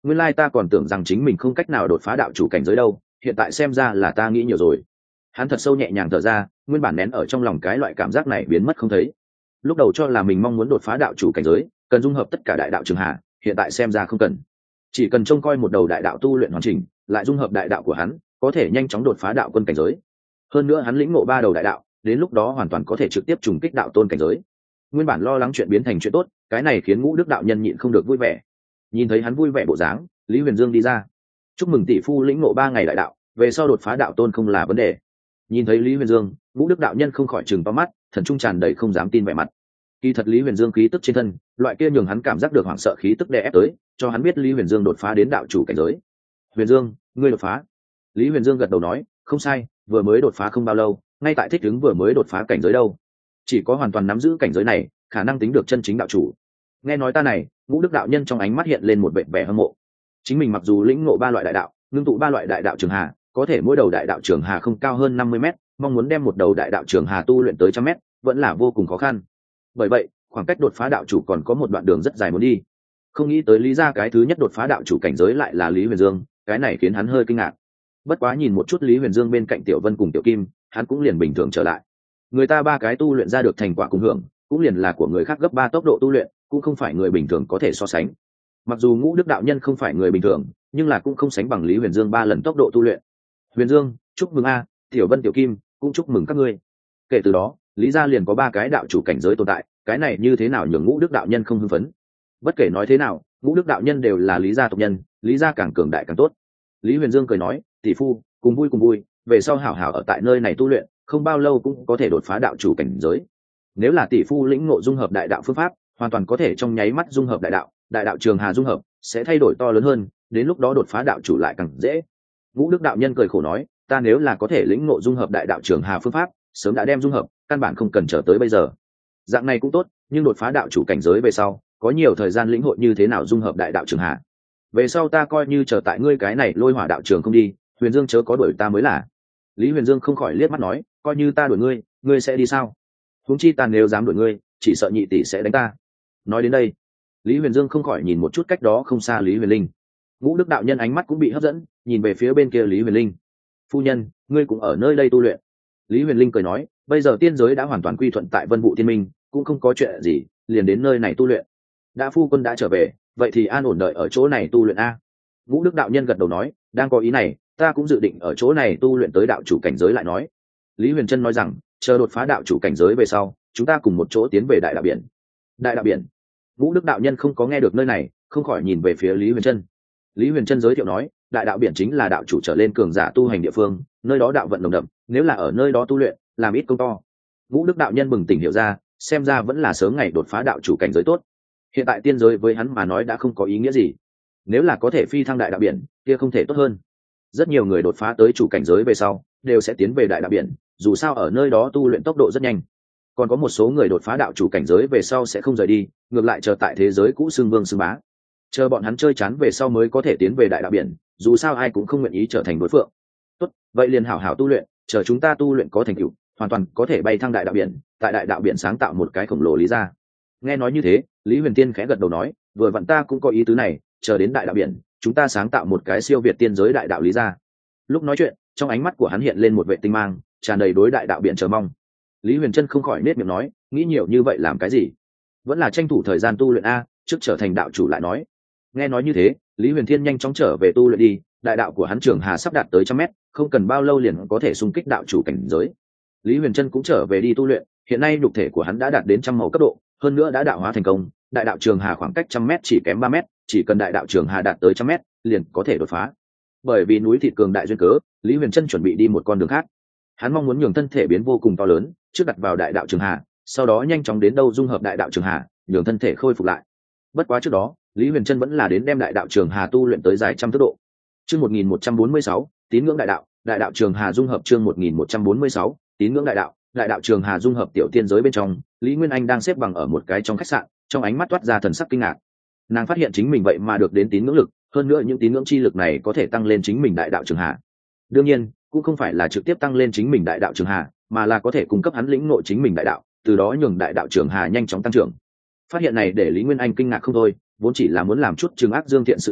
nguyên lai ta còn tưởng rằng chính mình không cách nào đột phá đạo chủ cảnh giới đâu, hiện tại xem ra là ta nghĩ nhiều rồi. Hắn thật sâu nhẹ nhàng thở ra, nguyên bản nén ở trong lòng cái loại cảm giác này biến mất không thấy. Lúc đầu cho là mình mong muốn đột phá đạo chủ cảnh giới cần dung hợp tất cả đại đạo trường hạ, hiện tại xem ra không cần, chỉ cần trông coi một đầu đại đạo tu luyện hoàn chỉnh, lại dung hợp đại đạo của hắn, có thể nhanh chóng đột phá đạo quân cảnh giới. Hơn nữa hắn lĩnh ngộ ba đầu đại đạo, đến lúc đó hoàn toàn có thể trực tiếp trùng kích đạo tôn cảnh giới. Nguyên bản lo lắng chuyện biến thành chuyện tốt, cái này khiến Ngũ Đức đạo nhân nhịn không được vui vẻ. Nhìn thấy hắn vui vẻ bộ dáng, Lý Huyền Dương đi ra: chúc mừng tỷ phu lĩnh ngộ ba ngày đại đạo, về sau đột phá đạo tôn không là vấn đề. Nhìn thấy Lý Huyền Dương, Ngũ Đức đạo nhân không khỏi trừng to mắt, thần trung tràn đầy không dám tin vẻ mặt. Kỳ thật Lý Huyền Dương khí tức trên thân, loại kia nhường hắn cảm giác được hoảng sợ khí tức đè ép tới, cho hắn biết Lý Huyền Dương đột phá đến đạo chủ cảnh giới. Huyền Dương, ngươi đột phá. Lý Huyền Dương gật đầu nói, không sai, vừa mới đột phá không bao lâu, ngay tại thích ứng vừa mới đột phá cảnh giới đâu. Chỉ có hoàn toàn nắm giữ cảnh giới này, khả năng tính được chân chính đạo chủ. Nghe nói ta này, Ngũ Đức đạo nhân trong ánh mắt hiện lên một vẻ vẻ hâm mộ. Chính mình mặc dù lĩnh ngộ ba loại đại đạo, ngưng tụ ba loại đại đạo trường hà, có thể mỗi đầu đại đạo trường hà không cao hơn năm mươi mét, mong muốn đem một đầu đại đạo trường hà tu luyện tới trăm mét, vẫn là vô cùng khó khăn. Bởi vậy, khoảng cách đột phá đạo chủ còn có một đoạn đường rất dài muốn đi. Không nghĩ tới Lý gia cái thứ nhất đột phá đạo chủ cảnh giới lại là Lý Huyền Dương, cái này khiến hắn hơi kinh ngạc. Bất quá nhìn một chút Lý Huyền Dương bên cạnh Tiểu Vân cùng Tiểu Kim, hắn cũng liền bình thường trở lại. Người ta ba cái tu luyện ra được thành quả cùng hưởng, cũng liền là của người khác gấp ba tốc độ tu luyện, cũng không phải người bình thường có thể so sánh. Mặc dù Ngũ Đức đạo nhân không phải người bình thường, nhưng là cũng không sánh bằng Lý Huyền Dương ba lần tốc độ tu luyện. Huyền Dương, chúc mừng a, Tiểu Vân Tiểu Kim, cũng chúc mừng các ngươi. Kể từ đó, Lý gia liền có ba cái đạo chủ cảnh giới tồn tại, cái này như thế nào nhường Ngũ Đức đạo nhân không hưng phấn? Bất kể nói thế nào, Ngũ Đức đạo nhân đều là Lý gia tộc nhân, Lý gia càng cường đại càng tốt. Lý Huyền Dương cười nói, tỷ phu, cùng vui cùng vui, về sau hảo hảo ở tại nơi này tu luyện, không bao lâu cũng có thể đột phá đạo chủ cảnh giới. Nếu là tỷ phu lĩnh ngộ dung hợp đại đạo phương pháp, hoàn toàn có thể trong nháy mắt dung hợp đại đạo, đại đạo trường hà dung hợp sẽ thay đổi to lớn hơn, đến lúc đó đột phá đạo chủ lại càng dễ. Ngũ Đức đạo nhân cười khổ nói, ta nếu là có thể lĩnh ngộ dung hợp đại đạo trường hà phương pháp, sớm đã đem dung hợp, căn bản không cần chờ tới bây giờ. Dạng này cũng tốt, nhưng đột phá đạo chủ cảnh giới về sau, có nhiều thời gian lĩnh hội như thế nào dung hợp đại đạo trường hà. Về sau ta coi như chờ tại ngươi cái này lôi hỏa đạo trường không đi, Huyền Dương chớ có đuổi ta mới là. Lý Huyền Dương không khỏi liếc mắt nói, coi như ta đuổi ngươi, ngươi sẽ đi sao? Huống chi ta nếu dám đuổi ngươi, chỉ sợ nhị tỷ sẽ đánh ta. Nói đến đây, Lý Huyền Dương không khỏi nhìn một chút cách đó không xa Lý Huyền Linh. Ngũ Đức đạo nhân ánh mắt cũng bị hấp dẫn, nhìn về phía bên kia Lý Huyền Linh. Phu nhân, ngươi cũng ở nơi đây tu luyện. Lý Huyền Linh cười nói, bây giờ tiên giới đã hoàn toàn quy thuận tại Vân Vũ Tiên Minh, cũng không có chuyện gì, liền đến nơi này tu luyện. Đã phu quân đã trở về, vậy thì an ổn đợi ở chỗ này tu luyện a. Ngũ Đức đạo nhân gật đầu nói, đang có ý này, ta cũng dự định ở chỗ này tu luyện tới đạo chủ cảnh giới lại nói. Lý Huyền Trân nói rằng, chờ đột phá đạo chủ cảnh giới về sau, chúng ta cùng một chỗ tiến về đại đạo biển. Đại đạo biển? Ngũ Đức đạo nhân không có nghe được nơi này, không khỏi nhìn về phía Lý Huyền Trân. Lý Huyền Trân giới thiệu nói, đại đạo biển chính là đạo chủ trở lên cường giả tu hành địa phương, nơi đó đạo vận nồng đậm, nếu là ở nơi đó tu luyện, làm ít công to. Ngũ Đức đạo nhân bừng tỉnh hiểu ra, xem ra vẫn là sớm ngày đột phá đạo chủ cảnh giới tốt. Hiện tại tiên giới với hắn mà nói đã không có ý nghĩa gì. Nếu là có thể phi thăng đại đạo biển, kia không thể tốt hơn. Rất nhiều người đột phá tới chủ cảnh giới về sau, đều sẽ tiến về đại đạo biển, dù sao ở nơi đó tu luyện tốc độ rất nhanh. Còn có một số người đột phá đạo chủ cảnh giới về sau sẽ không rời đi, ngược lại chờ tại thế giới cũ xưng vương xưng bá. Chờ bọn hắn chơi chán về sau mới có thể tiến về đại đạo biển, dù sao ai cũng không nguyện ý trở thành đối phượng. Tốt, vậy liền hảo hảo tu luyện, chờ chúng ta tu luyện có thành tựu, hoàn toàn có thể bay thăng đại đạo biển, tại đại đạo biển sáng tạo một cái khổng lồ Lý gia. Nghe nói như thế, Lý Huyền Tiên khẽ gật đầu nói, vừa vặn ta cũng có ý tứ này, chờ đến đại đạo biển, chúng ta sáng tạo một cái siêu việt tiên giới đại đạo Lý gia. Lúc nói chuyện, trong ánh mắt của hắn hiện lên một vệ tinh mang, tràn đầy đối đại đạo biển chờ mong. Lý Huyền Trân không khỏi nết miệng nói, nghĩ nhiều như vậy làm cái gì? Vẫn là tranh thủ thời gian tu luyện a, trước trở thành đạo chủ lại nói. Nghe nói như thế, Lý Huyền Thiên nhanh chóng trở về tu luyện đi, đại đạo của hắn trường hà sắp đạt tới trăm mét, không cần bao lâu liền có thể xung kích đạo chủ cảnh giới. Lý Huyền Trân cũng trở về đi tu luyện, hiện nay nhục thể của hắn đã đạt đến trăm màu cấp độ, hơn nữa đã đạo hóa thành công, đại đạo trường hà khoảng cách trăm mét chỉ kém ba mét, chỉ cần đại đạo trường hà đạt tới trăm mét, liền có thể đột phá. Bởi vì núi thịt cường đại duyên cớ, Lý Huyền Trân chuẩn bị đi một con đường khác. Hắn mong muốn nhường thân thể biến vô cùng to lớn, trước đặt vào đại đạo trường hà, sau đó nhanh chóng đến đâu dung hợp đại đạo trường hà, nhường thân thể khôi phục lại. Bất quá trước đó, Lý Huyền Trân vẫn là đến đem đại đạo trường hà tu luyện tới dài trăm tốc độ. Chương một nghìn một trăm bốn mươi sáu, tín ngưỡng đại đạo, đại đạo trường hà dung hợp chương một nghìn một trăm bốn mươi sáu, tín ngưỡng đại đạo, đại đạo trường hà dung hợp tiểu tiên giới bên trong, Lý Nguyên Anh đang xếp bằng ở một cái trong khách sạn, trong ánh mắt toát ra thần sắc kinh ngạc. Nàng phát hiện chính mình vậy mà được đến tín ngưỡng lực, hơn nữa những tín ngưỡng chi lực này có thể tăng lên chính mình đại đạo trường hà. Đương nhiên, cũng không phải là trực tiếp tăng lên chính mình đại đạo trường hà, mà là có thể cung cấp hắn lĩnh ngộ chính mình đại đạo, từ đó nhường đại đạo trường hà nhanh chóng tăng trưởng. Phát hiện này để Lý Nguyên Anh kinh ngạc không thôi, vốn chỉ là muốn làm chút trừng ác dương thiện sự tình,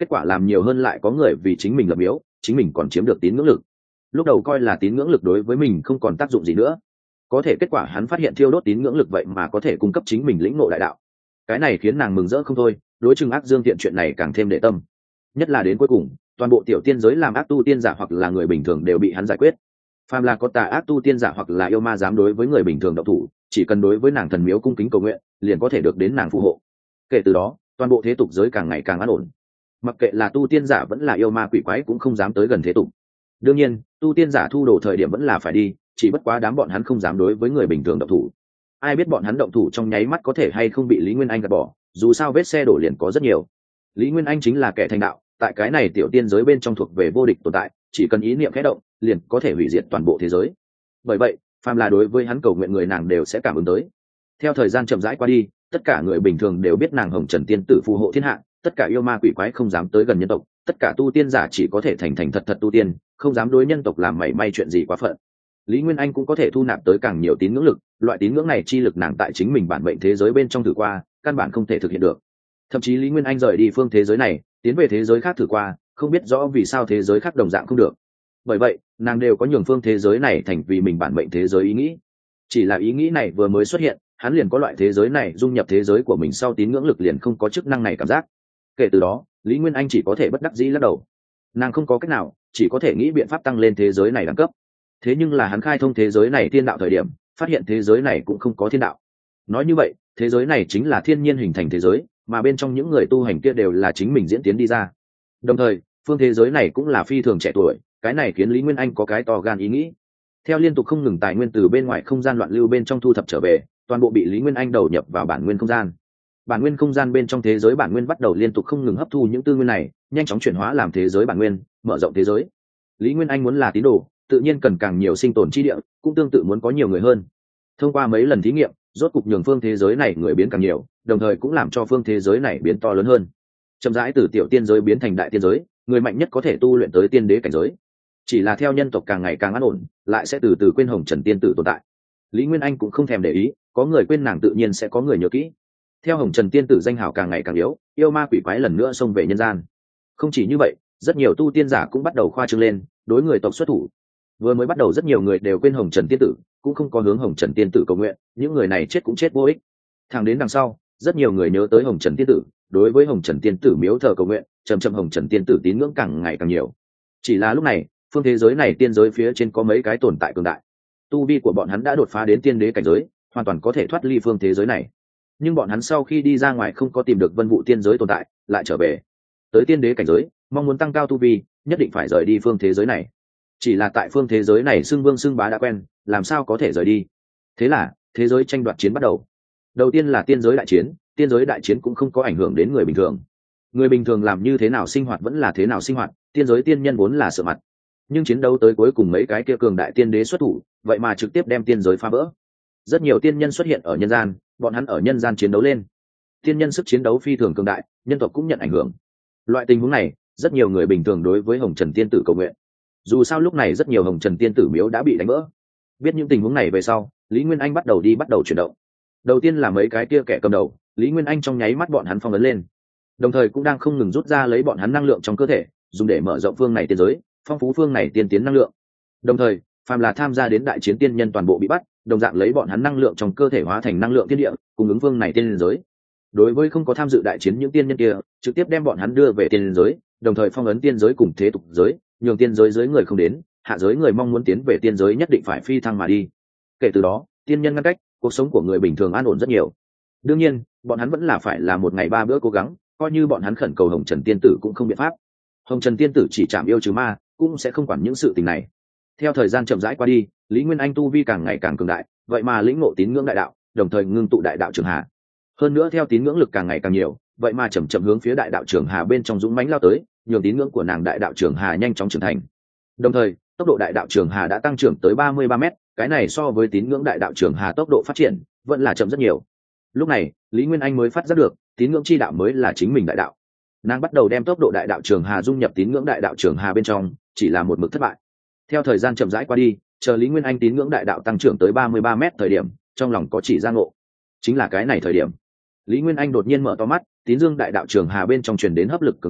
kết quả làm nhiều hơn lại có người vì chính mình lập miếu, chính mình còn chiếm được tín ngưỡng lực. Lúc đầu coi là tín ngưỡng lực đối với mình không còn tác dụng gì nữa, có thể kết quả hắn phát hiện thiêu đốt tín ngưỡng lực vậy mà có thể cung cấp chính mình lĩnh ngộ đại đạo. Cái này khiến nàng mừng rỡ không thôi, đối chừng ác dương thiện chuyện này càng thêm để tâm. Nhất là đến cuối cùng, toàn bộ tiểu tiên giới làm ác tu tiên giả hoặc là người bình thường đều bị hắn giải quyết. Phàm là có tà ác tu tiên giả hoặc là yêu ma dám đối với người bình thường động thủ, chỉ cần đối với nàng thần miếu cung kính cầu nguyện, liền có thể được đến nàng phù hộ. Kể từ đó, toàn bộ thế tục giới càng ngày càng an ổn. Mặc kệ là tu tiên giả vẫn là yêu ma quỷ quái cũng không dám tới gần thế tục. Đương nhiên, tu tiên giả thu đồ thời điểm vẫn là phải đi, chỉ bất quá đám bọn hắn không dám đối với người bình thường động thủ. Ai biết bọn hắn động thủ trong nháy mắt có thể hay không bị Lý Nguyên Anh gạt bỏ, dù sao vết xe đổ liền có rất nhiều. Lý Nguyên Anh chính là kẻ thành đạo, tại cái này tiểu tiên giới bên trong thuộc về vô địch tồn tại, chỉ cần ý niệm khẽ động, liền có thể hủy diệt toàn bộ thế giới. Bởi vậy, phàm là đối với hắn cầu nguyện người nàng đều sẽ cảm ứng tới. Theo thời gian chậm rãi qua đi, tất cả người bình thường đều biết nàng Hồng Trần tiên tử phù hộ thiên hạ, tất cả yêu ma quỷ quái không dám tới gần nhân tộc, tất cả tu tiên giả chỉ có thể thành thành thật thật tu tiên, không dám đối nhân tộc làm mảy may chuyện gì quá phận. Lý Nguyên Anh cũng có thể thu nạp tới càng nhiều tín ngưỡng lực, loại tín ngưỡng này chi lực nàng tại chính mình bản mệnh thế giới bên trong thử qua, căn bản không thể thực hiện được. Thậm chí Lý Nguyên Anh rời đi phương thế giới này, tiến về thế giới khác thử qua, không biết rõ vì sao thế giới khác đồng dạng không được. Bởi vậy, nàng đều có nhường phương thế giới này thành vì mình bản mệnh thế giới ý nghĩ. Chỉ là ý nghĩ này vừa mới xuất hiện, hắn liền có loại thế giới này dung nhập thế giới của mình sau tín ngưỡng lực liền không có chức năng này cảm giác. Kể từ đó, Lý Nguyên Anh chỉ có thể bất đắc dĩ lắc đầu. Nàng không có cách nào, chỉ có thể nghĩ biện pháp tăng lên thế giới này đẳng cấp. Thế nhưng là hắn khai thông thế giới này thiên đạo thời điểm, phát hiện thế giới này cũng không có thiên đạo. Nói như vậy, thế giới này chính là thiên nhiên hình thành thế giới, mà bên trong những người tu hành kia đều là chính mình diễn tiến đi ra. Đồng thời, phương thế giới này cũng là phi thường trẻ tuổi, cái này khiến Lý Nguyên Anh có cái to gan ý nghĩ. Theo liên tục không ngừng tài nguyên từ bên ngoài không gian loạn lưu bên trong thu thập trở về, toàn bộ bị Lý Nguyên Anh đầu nhập vào bản nguyên không gian. Bản nguyên không gian bên trong thế giới bản nguyên bắt đầu liên tục không ngừng hấp thu những tư nguyên này, nhanh chóng chuyển hóa làm thế giới bản nguyên, mở rộng thế giới. Lý Nguyên Anh muốn là tín đồ, tự nhiên cần càng nhiều sinh tồn chi địa, cũng tương tự muốn có nhiều người hơn. Thông qua mấy lần thí nghiệm, rốt cục nhường phương thế giới này người biến càng nhiều, đồng thời cũng làm cho phương thế giới này biến to lớn hơn. Chậm rãi từ tiểu tiên giới biến thành đại tiên giới, người mạnh nhất có thể tu luyện tới tiên đế cảnh giới. Chỉ là theo nhân tộc càng ngày càng an ổn, lại sẽ từ từ quên Hồng Trần tiên tử tồn tại. Lý Nguyên Anh cũng không thèm để ý, có người quên nàng tự nhiên sẽ có người nhớ kỹ. Theo Hồng Trần tiên tử danh hào càng ngày càng yếu, yêu ma quỷ quái lần nữa xông về nhân gian. Không chỉ như vậy, rất nhiều tu tiên giả cũng bắt đầu khoa trương lên, đối người tộc xuất thủ. Vừa mới bắt đầu rất nhiều người đều quên Hồng Trần tiên tử, cũng không có hướng Hồng Trần tiên tử cầu nguyện, những người này chết cũng chết vô ích. Thẳng đến đằng sau, rất nhiều người nhớ tới Hồng Trần tiên tử, đối với Hồng Trần tiên tử miếu thờ cầu nguyện, chậm chậm Hồng Trần tiên tử tín ngưỡng càng ngày càng nhiều. Chỉ là lúc này, phương thế giới này tiên giới phía trên có mấy cái tồn tại cường đại, tu vi của bọn hắn đã đột phá đến tiên đế cảnh giới, hoàn toàn có thể thoát ly phương thế giới này. Nhưng bọn hắn sau khi đi ra ngoài không có tìm được Vân Vũ tiên giới tồn tại, lại trở về tới tiên đế cảnh giới, mong muốn tăng cao tu vi, nhất định phải rời đi phương thế giới này. Chỉ là tại phương thế giới này xưng vương xưng bá đã quen, làm sao có thể rời đi. Thế là thế giới tranh đoạt chiến bắt đầu. Đầu tiên là tiên giới đại chiến, tiên giới đại chiến cũng không có ảnh hưởng đến người bình thường. Người bình thường làm như thế nào sinh hoạt vẫn là thế nào sinh hoạt, tiên giới tiên nhân vốn là sợ mặt. Nhưng chiến đấu tới cuối cùng mấy cái kia cường đại tiên đế xuất thủ, vậy mà trực tiếp đem tiên giới phá vỡ. Rất nhiều tiên nhân xuất hiện ở nhân gian, bọn hắn ở nhân gian chiến đấu lên. Tiên nhân sức chiến đấu phi thường cường đại, nhân tộc cũng nhận ảnh hưởng. Loại tình huống này, rất nhiều người bình thường đối với Hồng Trần tiên tử cầu nguyện. Dù sao lúc này rất nhiều Hồng Trần tiên tử miếu đã bị đánh vỡ. Biết những tình huống này về sau, Lý Nguyên Anh bắt đầu đi bắt đầu chuyển động. Đầu tiên là mấy cái kia kẻ cầm đầu, Lý Nguyên Anh trong nháy mắt bọn hắn phong ấn lên, đồng thời cũng đang không ngừng rút ra lấy bọn hắn năng lượng trong cơ thể, dùng để mở rộng phương này tiên giới, phong phú phương này tiên tiến năng lượng. Đồng thời, phàm là tham gia đến đại chiến tiên nhân toàn bộ bị bắt, đồng dạng lấy bọn hắn năng lượng trong cơ thể hóa thành năng lượng thiên địa, cùng ứng phương này tiên giới. Đối với không có tham dự đại chiến những tiên nhân kia, trực tiếp đem bọn hắn đưa về tiên giới, đồng thời phong ấn tiên giới cùng thế tục giới, nhường tiên giới giới người không đến, hạ giới người mong muốn tiến về tiên giới nhất định phải phi thăng mà đi. Kể từ đó, tiên nhân ngăn cách, cuộc sống của người bình thường an ổn rất nhiều. Đương nhiên, bọn hắn vẫn là phải là một ngày ba bữa cố gắng, coi như bọn hắn khẩn cầu Hồng Trần tiên tử cũng không biện pháp. Hồng Trần tiên tử chỉ chạm yêu trừ ma, cũng sẽ không quản những sự tình này. Theo thời gian chậm rãi qua đi, Lý Nguyên Anh tu vi càng ngày càng cường đại, vậy mà lĩnh ngộ tín ngưỡng đại đạo, đồng thời ngưng tụ đại đạo trường hà. Hơn nữa theo tín ngưỡng lực càng ngày càng nhiều, vậy mà chậm chậm hướng phía đại đạo trường hà bên trong dũng mãnh lao tới, nhường tín ngưỡng của nàng đại đạo trường hà nhanh chóng trưởng thành. Đồng thời, tốc độ đại đạo trường hà đã tăng trưởng tới ba mươi ba mét, cái này so với tín ngưỡng đại đạo trường hà tốc độ phát triển vẫn là chậm rất nhiều. Lúc này, Lý Nguyên Anh mới phát giác được, tín ngưỡng chi đạo mới là chính mình đại đạo. Nàng bắt đầu đem tốc độ đại đạo trường hà dung nhập tín ngưỡng đại đạo trường hà bên trong, chỉ là một mực thất bại. Theo thời gian chậm rãi qua đi, chờ Lý Nguyên Anh tín ngưỡng đại đạo tăng trưởng tới ba mươi ba mét thời điểm, trong lòng có chỉ ra ngộ. Chính là cái này thời điểm, Lý Nguyên Anh đột nhiên mở to mắt, tín dương đại đạo trường hà bên trong truyền đến hấp lực cường đại,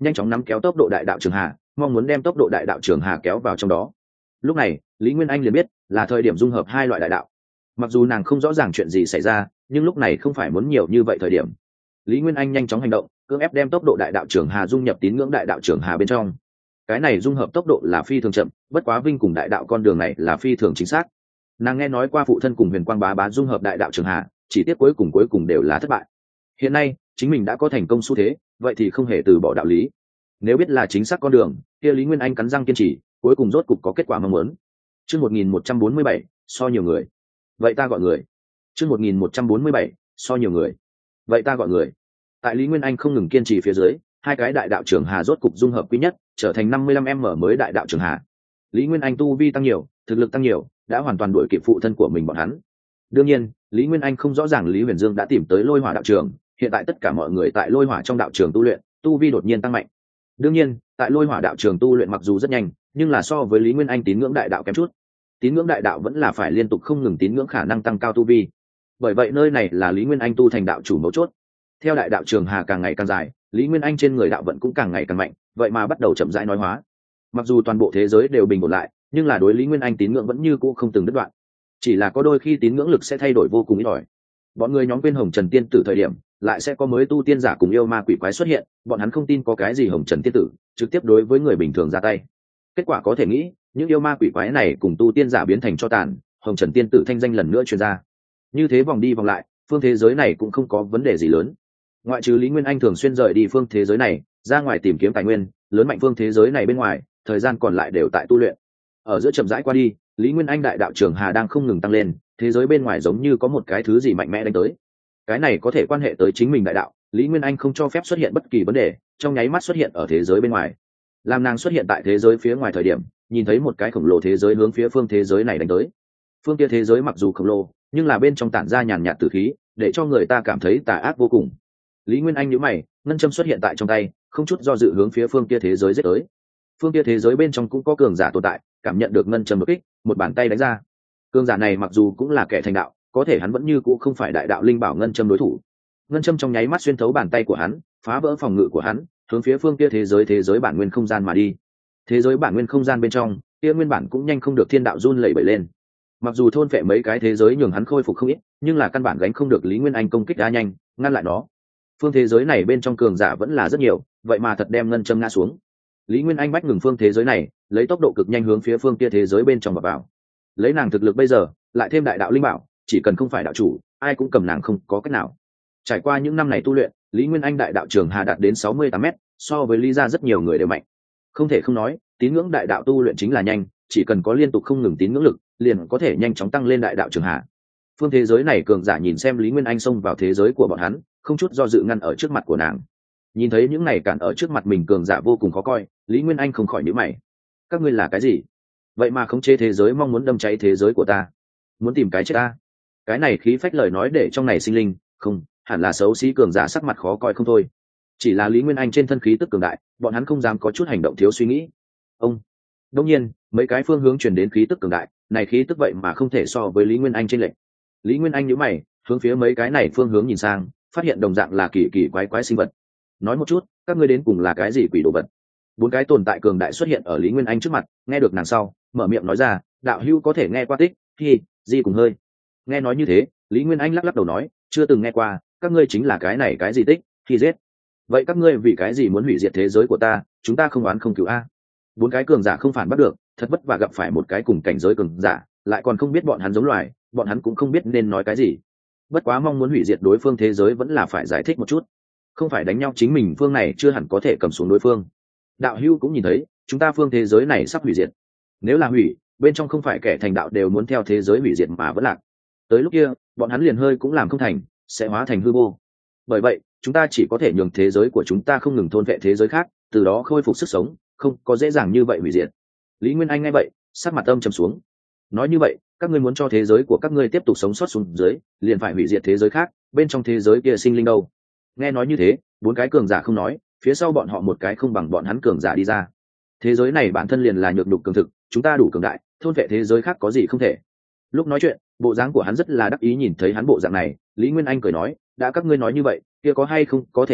nhanh chóng nắm kéo tốc độ đại đạo trường hà, mong muốn đem tốc độ đại đạo trường hà kéo vào trong đó. Lúc này Lý Nguyên Anh liền biết là thời điểm dung hợp hai loại đại đạo. Mặc dù nàng không rõ ràng chuyện gì xảy ra, nhưng lúc này không phải muốn nhiều như vậy thời điểm. Lý Nguyên Anh nhanh chóng hành động, cưỡng ép đem tốc độ đại đạo trường hà dung nhập tín ngưỡng đại đạo trường hà bên trong. Cái này dung hợp tốc độ là phi thường chậm, bất quá Vinh cùng đại đạo con đường này là phi thường chính xác. Nàng nghe nói qua phụ thân cùng Huyền Quang bá bá dung hợp đại đạo trường hà, chỉ tiếc cuối cùng cuối cùng đều là thất bại. Hiện nay chính mình đã có thành công xu thế, vậy thì không hề từ bỏ đạo lý. Nếu biết là chính xác con đường, kia Lý Nguyên Anh cắn răng kiên trì, cuối cùng rốt cục có kết quả mong muốn. Chương một nghìn một trăm bốn mươi bảy, so nhiều người. Vậy ta gọi người. Chương một nghìn một trăm bốn mươi bảy, so nhiều người. Vậy ta gọi người. Tại Lý Nguyên Anh không ngừng kiên trì phía dưới, hai cái đại đạo trường hà rốt cục dung hợp quý nhất, trở thành năm mươi lăm m mới đại đạo trường hà. Lý Nguyên Anh tu vi tăng nhiều, thực lực tăng nhiều, đã hoàn toàn đuổi kịp phụ thân của mình bọn hắn. Đương nhiên, Lý Nguyên Anh không rõ ràng Lý Huyền Dương đã tìm tới Lôi Hỏa đạo trường, hiện tại tất cả mọi người tại Lôi Hỏa trong đạo trường tu luyện, tu vi đột nhiên tăng mạnh. Đương nhiên, tại Lôi Hỏa đạo trường tu luyện mặc dù rất nhanh, nhưng là so với Lý Nguyên Anh tín ngưỡng đại đạo kém chút. Tín ngưỡng đại đạo vẫn là phải liên tục không ngừng tín ngưỡng khả năng tăng cao tu vi. Bởi vậy nơi này là Lý Nguyên Anh tu thành đạo chủ mấu chốt. Theo đại đạo trường hà càng ngày càng dài, Lý Nguyên Anh trên người đạo vận cũng càng ngày càng mạnh, vậy mà bắt đầu chậm rãi nói hóa. Mặc dù toàn bộ thế giới đều bình ổn lại, nhưng là đối Lý Nguyên Anh tín ngưỡng vẫn như cũ không từng đứt đoạn. Chỉ là có đôi khi tín ngưỡng lực sẽ thay đổi vô cùng ít ỏi. Bọn người nhóm quên Hồng Trần Tiên Tử thời điểm, lại sẽ có mới tu tiên giả cùng yêu ma quỷ quái xuất hiện, bọn hắn không tin có cái gì Hồng Trần Tiên Tử, trực tiếp đối với người bình thường ra tay. Kết quả có thể nghĩ, những yêu ma quỷ quái này cùng tu tiên giả biến thành cho tàn, Hồng Trần Tiên Tử thanh danh lần nữa truyền ra. Như thế vòng đi vòng lại, phương thế giới này cũng không có vấn đề gì lớn. Ngoại trừ Lý Nguyên Anh thường xuyên rời đi phương thế giới này, ra ngoài tìm kiếm tài nguyên, lớn mạnh phương thế giới này bên ngoài, thời gian còn lại đều tại tu luyện. Ở giữa chậm rãi qua đi, Lý Nguyên Anh đại đạo trường hà đang không ngừng tăng lên, thế giới bên ngoài giống như có một cái thứ gì mạnh mẽ đánh tới. Cái này có thể quan hệ tới chính mình đại đạo, Lý Nguyên Anh không cho phép xuất hiện bất kỳ vấn đề, trong nháy mắt xuất hiện ở thế giới bên ngoài. Làm nàng xuất hiện tại thế giới phía ngoài thời điểm, nhìn thấy một cái khổng lồ thế giới hướng phía phương thế giới này đánh tới. Phương kia thế giới mặc dù khổng lồ, nhưng là bên trong tản ra nhàn nhạt tử khí, để cho người ta cảm thấy tà ác vô cùng. Lý Nguyên Anh nhíu mày, ngân châm xuất hiện tại trong tay, không chút do dự hướng phía phương kia thế giới giết tới. Phương kia thế giới bên trong cũng có cường giả tồn tại, cảm nhận được ngân châm đột kích, một bàn tay đánh ra. Cường giả này mặc dù cũng là kẻ thành đạo, có thể hắn vẫn như cũ không phải đại đạo linh bảo ngân châm đối thủ. Ngân châm trong nháy mắt xuyên thấu bàn tay của hắn, phá vỡ phòng ngự của hắn, hướng phía phương kia thế giới thế giới bản nguyên không gian mà đi. Thế giới bản nguyên không gian bên trong, kia nguyên bản cũng nhanh không được thiên đạo run lẩy bẩy lên. Mặc dù thôn phệ mấy cái thế giới nhường hắn khôi phục không ít, nhưng là căn bản gánh không được Lý Nguyên Anh công kích đá nhanh, ngăn lại nó. Phương thế giới này bên trong cường giả vẫn là rất nhiều, vậy mà thật đem ngân châm ngã xuống. Lý Nguyên Anh bách ngừng phương thế giới này, lấy tốc độ cực nhanh hướng phía phương kia thế giới bên trong vào vào. Lấy nàng thực lực bây giờ, lại thêm đại đạo linh bảo, chỉ cần không phải đạo chủ, ai cũng cầm nàng không có cách nào. Trải qua những năm này tu luyện, Lý Nguyên Anh đại đạo trường hà đạt đến sáu mươi tám mét, so với Lý gia rất nhiều người đều mạnh. Không thể không nói, tín ngưỡng đại đạo tu luyện chính là nhanh, chỉ cần có liên tục không ngừng tín ngưỡng lực, liền có thể nhanh chóng tăng lên đại đạo trường hà. Phương thế giới này cường giả nhìn xem Lý Nguyên Anh xông vào thế giới của bọn hắn, không chút do dự ngăn ở trước mặt của nàng. Nhìn thấy những này cản ở trước mặt mình cường giả vô cùng khó coi, Lý Nguyên Anh không khỏi nhíu mày. Các ngươi là cái gì? Vậy mà khống chế thế giới, mong muốn đâm cháy thế giới của ta, muốn tìm cái chết ta? Cái này khí phách lời nói để trong này sinh linh, không, hẳn là xấu xí cường giả sắc mặt khó coi không thôi. Chỉ là Lý Nguyên Anh trên thân khí tức cường đại, bọn hắn không dám có chút hành động thiếu suy nghĩ. Ông đương nhiên, mấy cái phương hướng truyền đến khí tức cường đại, này khí tức vậy mà không thể so với Lý Nguyên Anh trên lệnh. Lý Nguyên Anh nhíu mày, hướng phía mấy cái này phương hướng nhìn sang, phát hiện đồng dạng là kỳ kỳ quái quái sinh vật. Nói một chút, các ngươi đến cùng là cái gì quỷ đồ vật? Bốn cái tồn tại cường đại xuất hiện ở Lý Nguyên Anh trước mặt, nghe được nàng sau, mở miệng nói ra, đạo hữu có thể nghe qua tích, thì gì cùng hơi. Nghe nói như thế, Lý Nguyên Anh lắc lắc đầu nói, chưa từng nghe qua, các ngươi chính là cái này cái gì tích, thì giết. Vậy các ngươi vì cái gì muốn hủy diệt thế giới của ta, chúng ta không oán không cứu a? Bốn cái cường giả không phản bắt được, thật vất vả gặp phải một cái cùng cảnh giới cường giả, lại còn không biết bọn hắn giống loài, bọn hắn cũng không biết nên nói cái gì. Bất quá mong muốn hủy diệt đối phương thế giới vẫn là phải giải thích một chút, không phải đánh nhau chính mình phương này chưa hẳn có thể cầm xuống đối phương. Đạo hữu cũng nhìn thấy, chúng ta phương thế giới này sắp hủy diệt. Nếu là hủy, bên trong không phải kẻ thành đạo đều muốn theo thế giới hủy diệt mà vẫn lạc. Tới lúc kia, bọn hắn liền hơi cũng làm không thành, sẽ hóa thành hư vô. Bởi vậy, chúng ta chỉ có thể nhường thế giới của chúng ta không ngừng thôn vệ thế giới khác, từ đó khôi phục sức sống, không có dễ dàng như vậy hủy diệt. Lý Nguyên Anh nghe vậy, sắc mặt âm trầm xuống. Nói như vậy, các ngươi muốn cho thế giới của các ngươi tiếp tục sống sót xuống dưới, liền phải hủy diệt thế giới khác, bên trong thế giới kia sinh linh đâu? Nghe nói như thế, bốn cái cường giả không nói, phía sau bọn họ một cái không bằng bọn hắn cường giả đi ra. Thế giới này bản thân liền là nhược nhục cường thực, chúng ta đủ cường đại, thôn vệ thế giới khác có gì không thể. Lúc nói chuyện, bộ dáng của hắn rất là đắc ý, nhìn thấy hắn bộ dạng này, Lý Nguyên Anh cười nói, đã các ngươi nói như vậy, kia có hay không có thể nói,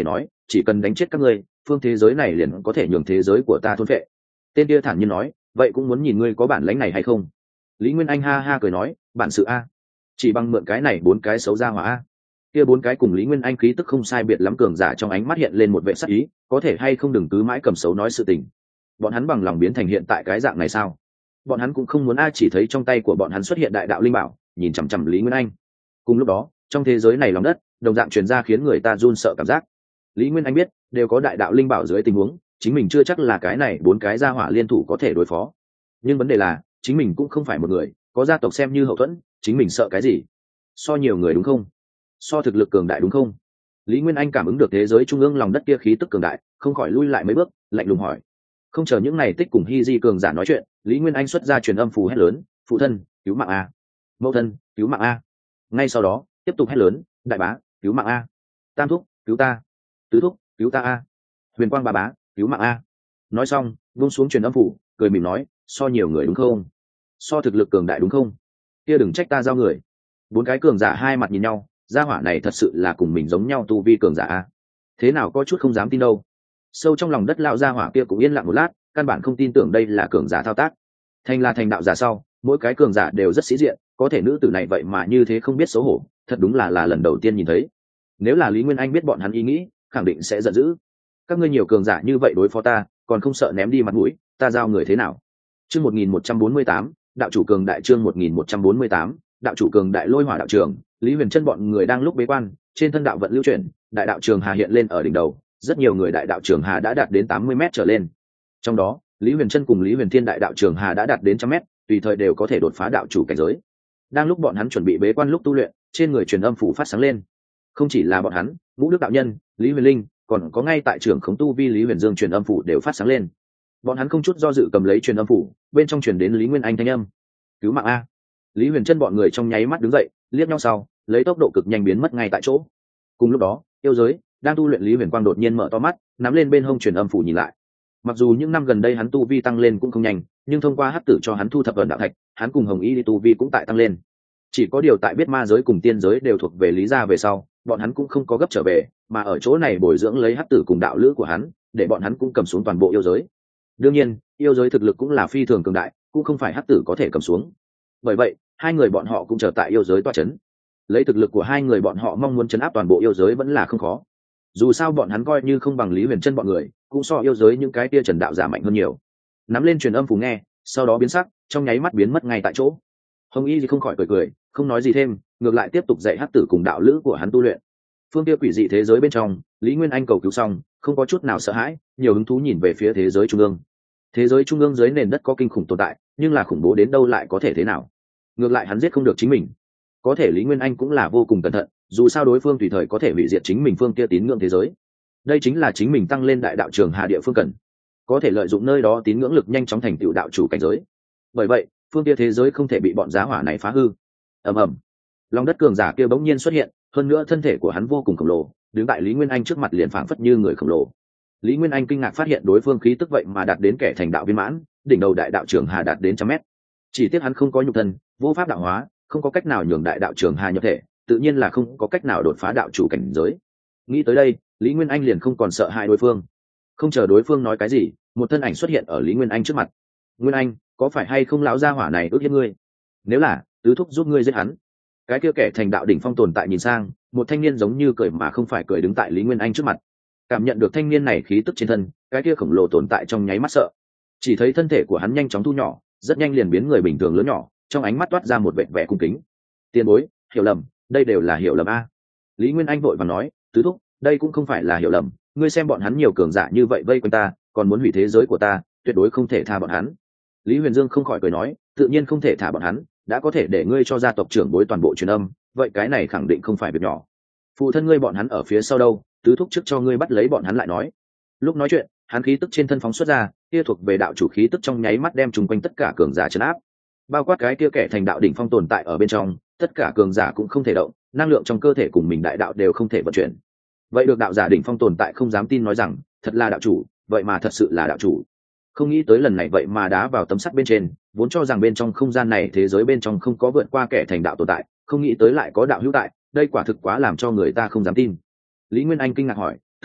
chỉ cần đánh chết các ngươi, phương thế giới này liền có thể nhường thế giới của ta thôn phệ. Tên kia thản nhiên nói, vậy cũng muốn nhìn ngươi có bản lãnh này hay không. Lý Nguyên Anh ha ha cười nói, bản sự a, chỉ bằng mượn cái này bốn cái xấu ra hỏa a. Kia bốn cái cùng Lý Nguyên Anh khí tức không sai biệt lắm cường giả trong ánh mắt hiện lên một vẻ sắc ý, có thể hay không đừng cứ mãi cầm xấu nói sự tình. Bọn hắn bằng lòng biến thành hiện tại cái dạng này sao? Bọn hắn cũng không muốn a, chỉ thấy trong tay của bọn hắn xuất hiện đại đạo linh bảo, nhìn chằm chằm Lý Nguyên Anh. Cùng lúc đó, trong thế giới này lòng đất, đồng dạng truyền ra khiến người ta run sợ cảm giác. Lý Nguyên Anh biết, đều có đại đạo linh bảo dưới tình huống, chính mình chưa chắc là cái này bốn cái gia hỏa liên thủ có thể đối phó. Nhưng vấn đề là, chính mình cũng không phải một người, có gia tộc xem như hậu thuẫn, chính mình sợ cái gì? So nhiều người đúng không? So thực lực cường đại đúng không? Lý Nguyên Anh cảm ứng được thế giới trung ương lòng đất kia khí tức cường đại, không khỏi lui lại mấy bước, lạnh lùng hỏi. Không chờ những này tích cùng Hy Di cường giả nói chuyện, Lý Nguyên Anh xuất ra truyền âm phù hét lớn, phụ thân, cứu mạng a! Mẫu thân, cứu mạng a! Ngay sau đó, tiếp tục hét lớn, đại bá, cứu mạng a! Tam thúc, cứu ta! Tứ thúc, cứu ta a! Huyền Quang bà bá, cứu mạng a! Nói xong, buông xuống truyền âm phủ, cười mỉm nói, so nhiều người đúng không? So thực lực cường đại đúng không? Kia đừng trách ta giao người. Bốn cái cường giả hai mặt nhìn nhau, gia hỏa này thật sự là cùng mình giống nhau tu vi cường giả a. Thế nào có chút không dám tin đâu. Sâu trong lòng đất lão gia hỏa kia cũng yên lặng một lát, căn bản không tin tưởng đây là cường giả thao tác. Thành là thành đạo giả sau, mỗi cái cường giả đều rất sĩ diện, có thể nữ tử này vậy mà như thế không biết xấu hổ, thật đúng là là lần đầu tiên nhìn thấy. Nếu là Lý Nguyên Anh biết bọn hắn ý nghĩ, khẳng định sẽ giận dữ. Các ngươi nhiều cường giả như vậy đối phó ta, còn không sợ ném đi mặt mũi, ta giao người thế nào? Chương một nghìn một trăm bốn mươi tám, đạo chủ cường đại chương một nghìn một trăm bốn mươi tám, đạo chủ cường đại lôi hỏa đạo trường, Lý Huyền Chân bọn người đang lúc bế quan, trên thân đạo vận lưu chuyển, đại đạo trường hà hiện lên ở đỉnh đầu, rất nhiều người đại đạo trường hà đã đạt đến tám mươi mét trở lên. Trong đó, Lý Huyền Chân cùng Lý Huyền Thiên đại đạo trường hà đã đạt đến trăm mét, tùy thời đều có thể đột phá đạo chủ cảnh giới. Đang lúc bọn hắn chuẩn bị bế quan lúc tu luyện, trên người truyền âm phủ phát sáng lên. Không chỉ là bọn hắn, Vũ Đức đạo nhân, Lý Huyền Linh, còn có ngay tại trường khống tu vi Lý Huyền Dương truyền âm phủ đều phát sáng lên. Bọn hắn không chút do dự cầm lấy truyền âm phủ, bên trong truyền đến Lý Nguyên Anh thanh âm, cứu mạng a! Lý Huyền Chân bọn người trong nháy mắt đứng dậy, liếc nhau sau, lấy tốc độ cực nhanh biến mất ngay tại chỗ. Cùng lúc đó, yêu giới đang tu luyện Lý Huyền Quang đột nhiên mở to mắt, nắm lên bên hông truyền âm phủ nhìn lại. Mặc dù những năm gần đây hắn tu vi tăng lên cũng không nhanh, nhưng thông qua hắc tử cho hắn thu thập ẩn đạo thạch, hắn cùng Hồng Y đi tu vi cũng tại tăng lên. Chỉ có điều tại biết ma giới cùng tiên giới đều thuộc về Lý gia về sau, bọn hắn cũng không có gấp trở về, mà ở chỗ này bồi dưỡng lấy hắc tử cùng đạo lữ của hắn, để bọn hắn cũng cầm xuống toàn bộ yêu giới. Đương nhiên, yêu giới thực lực cũng là phi thường cường đại, cũng không phải hắc tử có thể cầm xuống. Bởi vậy, hai người bọn họ cũng trở tại yêu giới toa chấn. Lấy thực lực của hai người bọn họ mong muốn chấn áp toàn bộ yêu giới vẫn là không khó. Dù sao bọn hắn coi như không bằng Lý Huyền Chân bọn người, cũng so yêu giới những cái tia trần đạo giả mạnh hơn nhiều. Nắm lên truyền âm phù nghe, sau đó biến sắc, trong nháy mắt biến mất ngay tại chỗ. Hồng Y thì không khỏi cười cười, không nói gì thêm, ngược lại tiếp tục dạy hắc tử cùng đạo lữ của hắn tu luyện. Phương kia quỷ dị thế giới bên trong, Lý Nguyên Anh cầu cứu xong, không có chút nào sợ hãi, nhiều hứng thú nhìn về phía thế giới trung ương. Thế giới trung ương dưới nền đất có kinh khủng tồn tại, nhưng là khủng bố đến đâu lại có thể thế nào? Ngược lại hắn giết không được chính mình. Có thể Lý Nguyên Anh cũng là vô cùng cẩn thận, dù sao đối phương tùy thời có thể hủy diệt chính mình phương kia tín ngưỡng thế giới. Đây chính là chính mình tăng lên đại đạo trường hà địa phương cần, có thể lợi dụng nơi đó tín ngưỡng lực nhanh chóng thành tựu đạo chủ cảnh giới. Bởi vậy, phương kia thế giới không thể bị bọn giá hỏa này phá hư. Ầm ầm, lòng đất cường giả kia bỗng nhiên xuất hiện, hơn nữa thân thể của hắn vô cùng khổng lồ, đứng tại Lý Nguyên Anh trước mặt liền phảng phất như người khổng lồ. Lý Nguyên Anh kinh ngạc phát hiện đối phương khí tức vậy mà đạt đến kẻ thành đạo viên mãn, đỉnh đầu đại đạo trường hà đạt đến trăm mét. Chỉ tiếc hắn không có nhục thân, vô pháp đạo hóa, không có cách nào nhường đại đạo trường hà nhập thể, tự nhiên là không có cách nào đột phá đạo chủ cảnh giới. Nghĩ tới đây, Lý Nguyên Anh liền không còn sợ hãi đối phương. Không chờ đối phương nói cái gì, một thân ảnh xuất hiện ở Lý Nguyên Anh trước mặt. Nguyên Anh, có phải hay không lão gia hỏa này ước hiếp ngươi? Nếu là, tứ thúc giúp ngươi giết hắn. Cái kia kẻ thành đạo đỉnh phong tồn tại nhìn sang, một thanh niên giống như cười mà không phải cười đứng tại Lý Nguyên Anh trước mặt. Cảm nhận được thanh niên này khí tức trên thân, cái kia khổng lồ tồn tại trong nháy mắt sợ. Chỉ thấy thân thể của hắn nhanh chóng thu nhỏ, rất nhanh liền biến người bình thường lớn nhỏ, trong ánh mắt toát ra một vẻ vẻ cung kính. Tiền bối, hiểu lầm, đây đều là hiểu lầm a. Lý Nguyên Anh vội vàng nói, tứ thúc, đây cũng không phải là hiểu lầm, ngươi xem bọn hắn nhiều cường giả như vậy vây quanh ta, còn muốn hủy thế giới của ta, tuyệt đối không thể tha bọn hắn. Lý Huyền Dương không khỏi cười nói, tự nhiên không thể thả bọn hắn, đã có thể để ngươi cho gia tộc trưởng bối toàn bộ truyền âm, vậy cái này khẳng định không phải việc nhỏ. Phụ thân ngươi bọn hắn ở phía sau đâu, tứ thúc trước cho ngươi bắt lấy bọn hắn lại nói. Lúc nói chuyện, hắn khí tức trên thân phóng xuất ra, kia thuộc về đạo chủ khí tức trong nháy mắt đem trùng quanh tất cả cường giả trấn áp. Bao quát cái kia kẻ thành đạo đỉnh phong tồn tại ở bên trong, tất cả cường giả cũng không thể động, năng lượng trong cơ thể cùng mình đại đạo đều không thể vận chuyển. Vậy được đạo giả đỉnh phong tồn tại không dám tin nói rằng, thật là đạo chủ, vậy mà thật sự là đạo chủ. Không nghĩ tới lần này vậy mà đá vào tấm sắt bên trên, vốn cho rằng bên trong không gian này thế giới bên trong không có vượt qua kẻ thành đạo tồn tại, không nghĩ tới lại có đạo hữu tại, đây quả thực quá làm cho người ta không dám tin. Lý Nguyên Anh kinh ngạc hỏi, tứ thúc,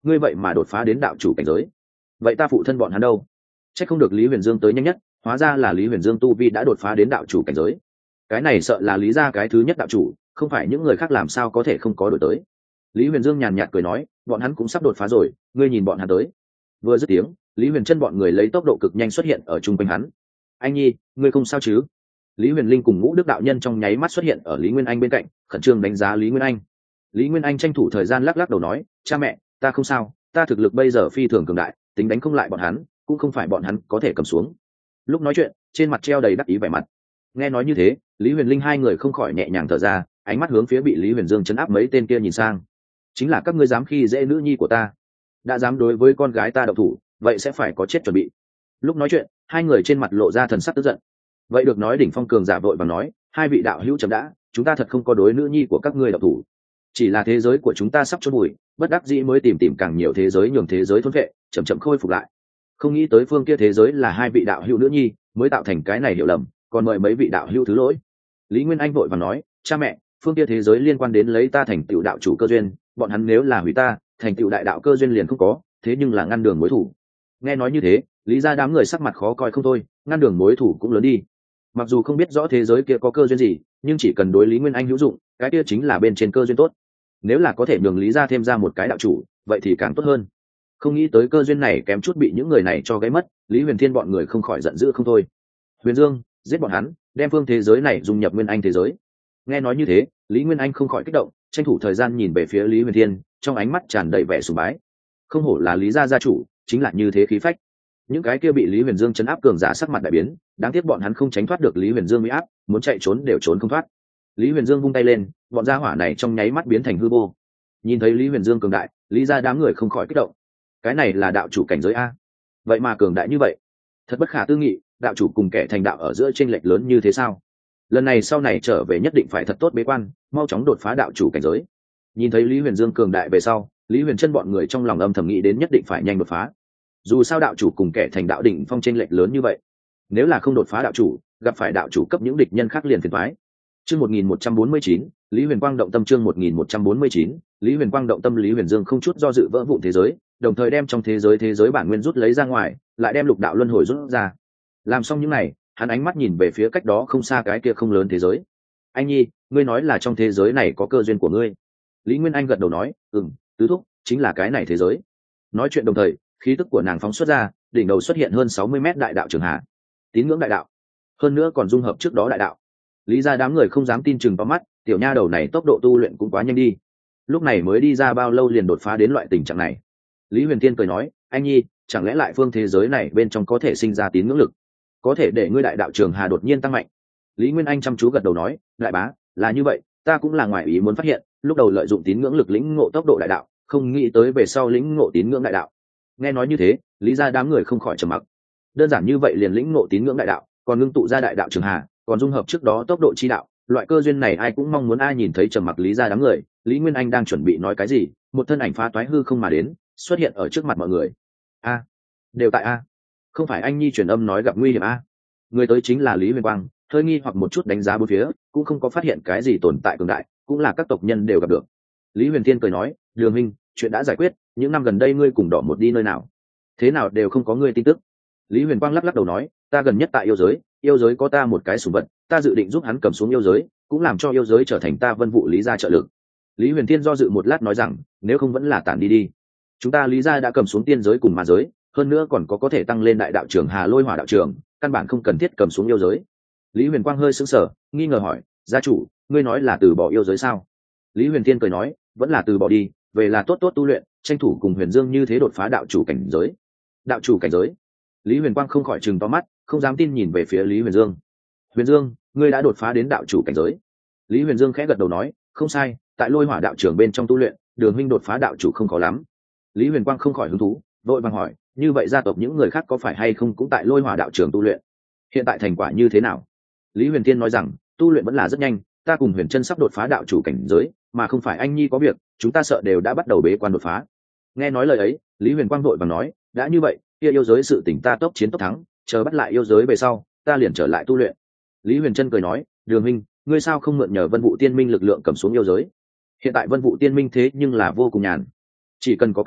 ngươi vậy mà đột phá đến đạo chủ cảnh giới. Vậy ta phụ thân bọn hắn đâu? Chắc không được Lý Huyền Dương tới nhanh nhất, hóa ra là Lý Huyền Dương tu vi đã đột phá đến đạo chủ cảnh giới. Cái này sợ là Lý gia cái thứ nhất đạo chủ, không phải những người khác làm sao có thể không có đổi tới. Lý Huyền Dương nhàn nhạt cười nói, bọn hắn cũng sắp đột phá rồi, ngươi nhìn bọn hắn tới. Vừa dứt tiếng, Lý Huyền Trân bọn người lấy tốc độ cực nhanh xuất hiện ở trung quanh hắn. Anh nhi, ngươi không sao chứ? Lý Huyền Linh cùng Ngũ Đức đạo nhân trong nháy mắt xuất hiện ở Lý Nguyên Anh bên cạnh, khẩn trương đánh giá Lý Nguyên Anh. Lý Nguyên Anh tranh thủ thời gian lắc lắc đầu nói, cha mẹ, ta không sao, ta thực lực bây giờ phi thường cường đại, tính đánh không lại bọn hắn, cũng không phải bọn hắn có thể cầm xuống. Lúc nói chuyện, trên mặt treo đầy đắc ý vẻ mặt. Nghe nói như thế, Lý Huyền Linh hai người không khỏi nhẹ nhàng thở ra, ánh mắt hướng phía bị Lý Huyền Dương chấn áp mấy tên kia nhìn sang. Chính là các ngươi dám khi dễ nữ nhi của ta, đã dám đối với con gái ta động thủ, vậy sẽ phải có chết chuẩn bị. Lúc nói chuyện, hai người trên mặt lộ ra thần sắc tức giận. Vậy được nói đỉnh phong cường giả vội vàng nói, hai vị đạo hữu chấm đã, chúng ta thật không có đối nữ nhi của các ngươi động thủ, chỉ là thế giới của chúng ta sắp chôn bụi, bất đắc dĩ mới tìm tìm càng nhiều thế giới nhường thế giới thôn vệ, chậm chậm khôi phục lại. Không nghĩ tới phương kia thế giới là hai vị đạo hữu nữ nhi, mới tạo thành cái này hiểu lầm, còn mời mấy vị đạo hữu thứ lỗi. Lý Nguyên Anh vội vàng nói, cha mẹ, phương kia thế giới liên quan đến lấy ta thành tựu đạo chủ cơ duyên, bọn hắn nếu là hủy ta, thành tựu đại đạo cơ duyên liền không có, thế nhưng là ngăn đường mối thủ. Nghe nói như thế, Lý gia đám người sắc mặt khó coi không thôi, ngăn đường mối thủ cũng lớn đi. Mặc dù không biết rõ thế giới kia có cơ duyên gì, nhưng chỉ cần đối Lý Nguyên Anh hữu dụng, cái kia chính là bên trên cơ duyên tốt. Nếu là có thể nhường Lý gia thêm ra một cái đạo chủ, vậy thì càng tốt hơn. Không nghĩ tới cơ duyên này kém chút bị những người này cho gáy mất, Lý Huyền Thiên bọn người không khỏi giận dữ không thôi. Huyền Dương, giết bọn hắn, đem phương thế giới này dung nhập Nguyên Anh thế giới. Nghe nói như thế, Lý Nguyên Anh không khỏi kích động, tranh thủ thời gian nhìn về phía Lý Huyền Thiên, trong ánh mắt tràn đầy vẻ sùng bái. Không hổ là Lý gia gia chủ, chính là như thế khí phách. Những cái kia bị Lý Huyền Dương chấn áp cường giả sắc mặt đại biến, đáng tiếc bọn hắn không tránh thoát được Lý Huyền Dương uy áp, muốn chạy trốn đều trốn không thoát. Lý Huyền Dương vung tay lên, bọn gia hỏa này trong nháy mắt biến thành hư vô. Nhìn thấy Lý Huyền Dương cường đại, Lý gia đám người không khỏi kích động. Cái này là đạo chủ cảnh giới a? Vậy mà cường đại như vậy, thật bất khả tư nghị, đạo chủ cùng kẻ thành đạo ở giữa chênh lệch lớn như thế sao? Lần này sau này trở về nhất định phải thật tốt bế quan, mau chóng đột phá đạo chủ cảnh giới. Nhìn thấy Lý Huyền Dương cường đại về sau, Lý Huyền Trân bọn người trong lòng âm thầm nghĩ đến nhất định phải nhanh đột phá. Dù sao đạo chủ cùng kẻ thành đạo đỉnh phong chênh lệch lớn như vậy, nếu là không đột phá đạo chủ, gặp phải đạo chủ cấp những địch nhân khác liền phiền toái. Chương một nghìn một trăm bốn mươi chín, Lý Huyền Quang động tâm chương một nghìn một trăm bốn mươi chín, Lý Huyền Quang động tâm Lý Huyền Dương không chút do dự vỡ vụn thế giới, đồng thời đem trong thế giới thế giới bản nguyên rút lấy ra ngoài, lại đem lục đạo luân hồi rút ra. Làm xong những này, hắn ánh mắt nhìn về phía cách đó không xa cái kia không lớn thế giới. Anh nhi, ngươi nói là trong thế giới này có cơ duyên của ngươi. Lý Nguyên Anh gật đầu nói, ừm, tứ thúc, chính là cái này thế giới. Nói chuyện đồng thời, khí tức của nàng phóng xuất ra, đỉnh đầu xuất hiện hơn sáu mươi mét đại đạo trường hà, tín ngưỡng đại đạo, hơn nữa còn dung hợp trước đó đại đạo. Lý gia đám người không dám tin chừng vào mắt, tiểu nha đầu này tốc độ tu luyện cũng quá nhanh đi, lúc này mới đi ra bao lâu liền đột phá đến loại tình trạng này. Lý Huyền Thiên cười nói, anh nhi, chẳng lẽ lại phương thế giới này bên trong có thể sinh ra tín ngưỡng lực, có thể để ngươi đại đạo trường hà đột nhiên tăng mạnh. Lý Nguyên Anh chăm chú gật đầu nói, đại bá, là như vậy, ta cũng là ngoài ý muốn phát hiện, lúc đầu lợi dụng tín ngưỡng lực lĩnh ngộ tốc độ đại đạo, không nghĩ tới về sau lĩnh ngộ tín ngưỡng đại đạo. Nghe nói như thế, Lý gia đám người không khỏi trầm mặc. Đơn giản như vậy liền lĩnh ngộ tín ngưỡng đại đạo, còn ngưng tụ ra đại đạo trường hà, còn dung hợp trước đó tốc độ chi đạo, loại cơ duyên này ai cũng mong muốn. Ai nhìn thấy trầm mặc Lý gia đám người, Lý Nguyên Anh đang chuẩn bị nói cái gì, một thân ảnh phá toái hư không mà đến, xuất hiện ở trước mặt mọi người. A, đều tại a, không phải anh nhi truyền âm nói gặp nguy hiểm a? Người tới chính là Lý Huyền Quang, hơi nghi hoặc một chút đánh giá bốn phía, cũng không có phát hiện cái gì tồn tại cường đại, cũng là các tộc nhân đều gặp được. Lý Huyền Thiên cười nói, Đường Minh, chuyện đã giải quyết, những năm gần đây ngươi cùng Đỏ một đi nơi nào? Thế nào đều không có ngươi tin tức. Lý Huyền Quang lắc lắc đầu nói, ta gần nhất tại yêu giới, yêu giới có ta một cái sủng vật, ta dự định giúp hắn cầm xuống yêu giới, cũng làm cho yêu giới trở thành ta Vân Vũ Lý gia trợ lực. Lý Huyền Thiên do dự một lát nói rằng, nếu không vẫn là tản đi đi. Chúng ta Lý gia đã cầm xuống tiên giới cùng ma giới, hơn nữa còn có có thể tăng lên đại đạo trưởng Hà Lôi Hỏa đạo trưởng, căn bản không cần thiết cầm xuống yêu giới. Lý Huyền Quang hơi sững sờ, nghi ngờ hỏi, gia chủ, ngươi nói là từ bỏ yêu giới sao? Lý Huyền Thiên cười nói, vẫn là từ bỏ đi, về là tốt tốt tu luyện, tranh thủ cùng Huyền Dương như thế đột phá đạo chủ cảnh giới. Đạo chủ cảnh giới? Lý Huyền Quang không khỏi trừng to mắt, không dám tin nhìn về phía Lý Huyền Dương. Huyền Dương, ngươi đã đột phá đến đạo chủ cảnh giới? Lý Huyền Dương khẽ gật đầu nói, không sai, tại Lôi Hỏa đạo trưởng bên trong tu luyện, Đường huynh đột phá đạo chủ không khó lắm. Lý Huyền Quang không khỏi hứng thú, vội vàng hỏi, như vậy gia tộc những người khác có phải hay không cũng tại Lôi Hỏa đạo trưởng tu luyện? Hiện tại thành quả như thế nào? Lý Huyền Thiên nói rằng, tu luyện vẫn là rất nhanh, ta cùng Huyền Trân sắp đột phá đạo chủ cảnh giới, mà không phải anh nhi có việc, chúng ta sợ đều đã bắt đầu bế quan đột phá. Nghe nói lời ấy, Lý Huyền Quang vội vàng nói, đã như vậy, kia yêu giới sự tình ta tốc chiến tốc thắng, chờ bắt lại yêu giới về sau, ta liền trở lại tu luyện. Lý Huyền Trân cười nói, Đường huynh, ngươi sao không mượn nhờ Vân Vũ Tiên Minh lực lượng cầm xuống yêu giới? Hiện tại Vân Vũ Tiên Minh thế nhưng là vô cùng nhàn, chỉ cần có cần,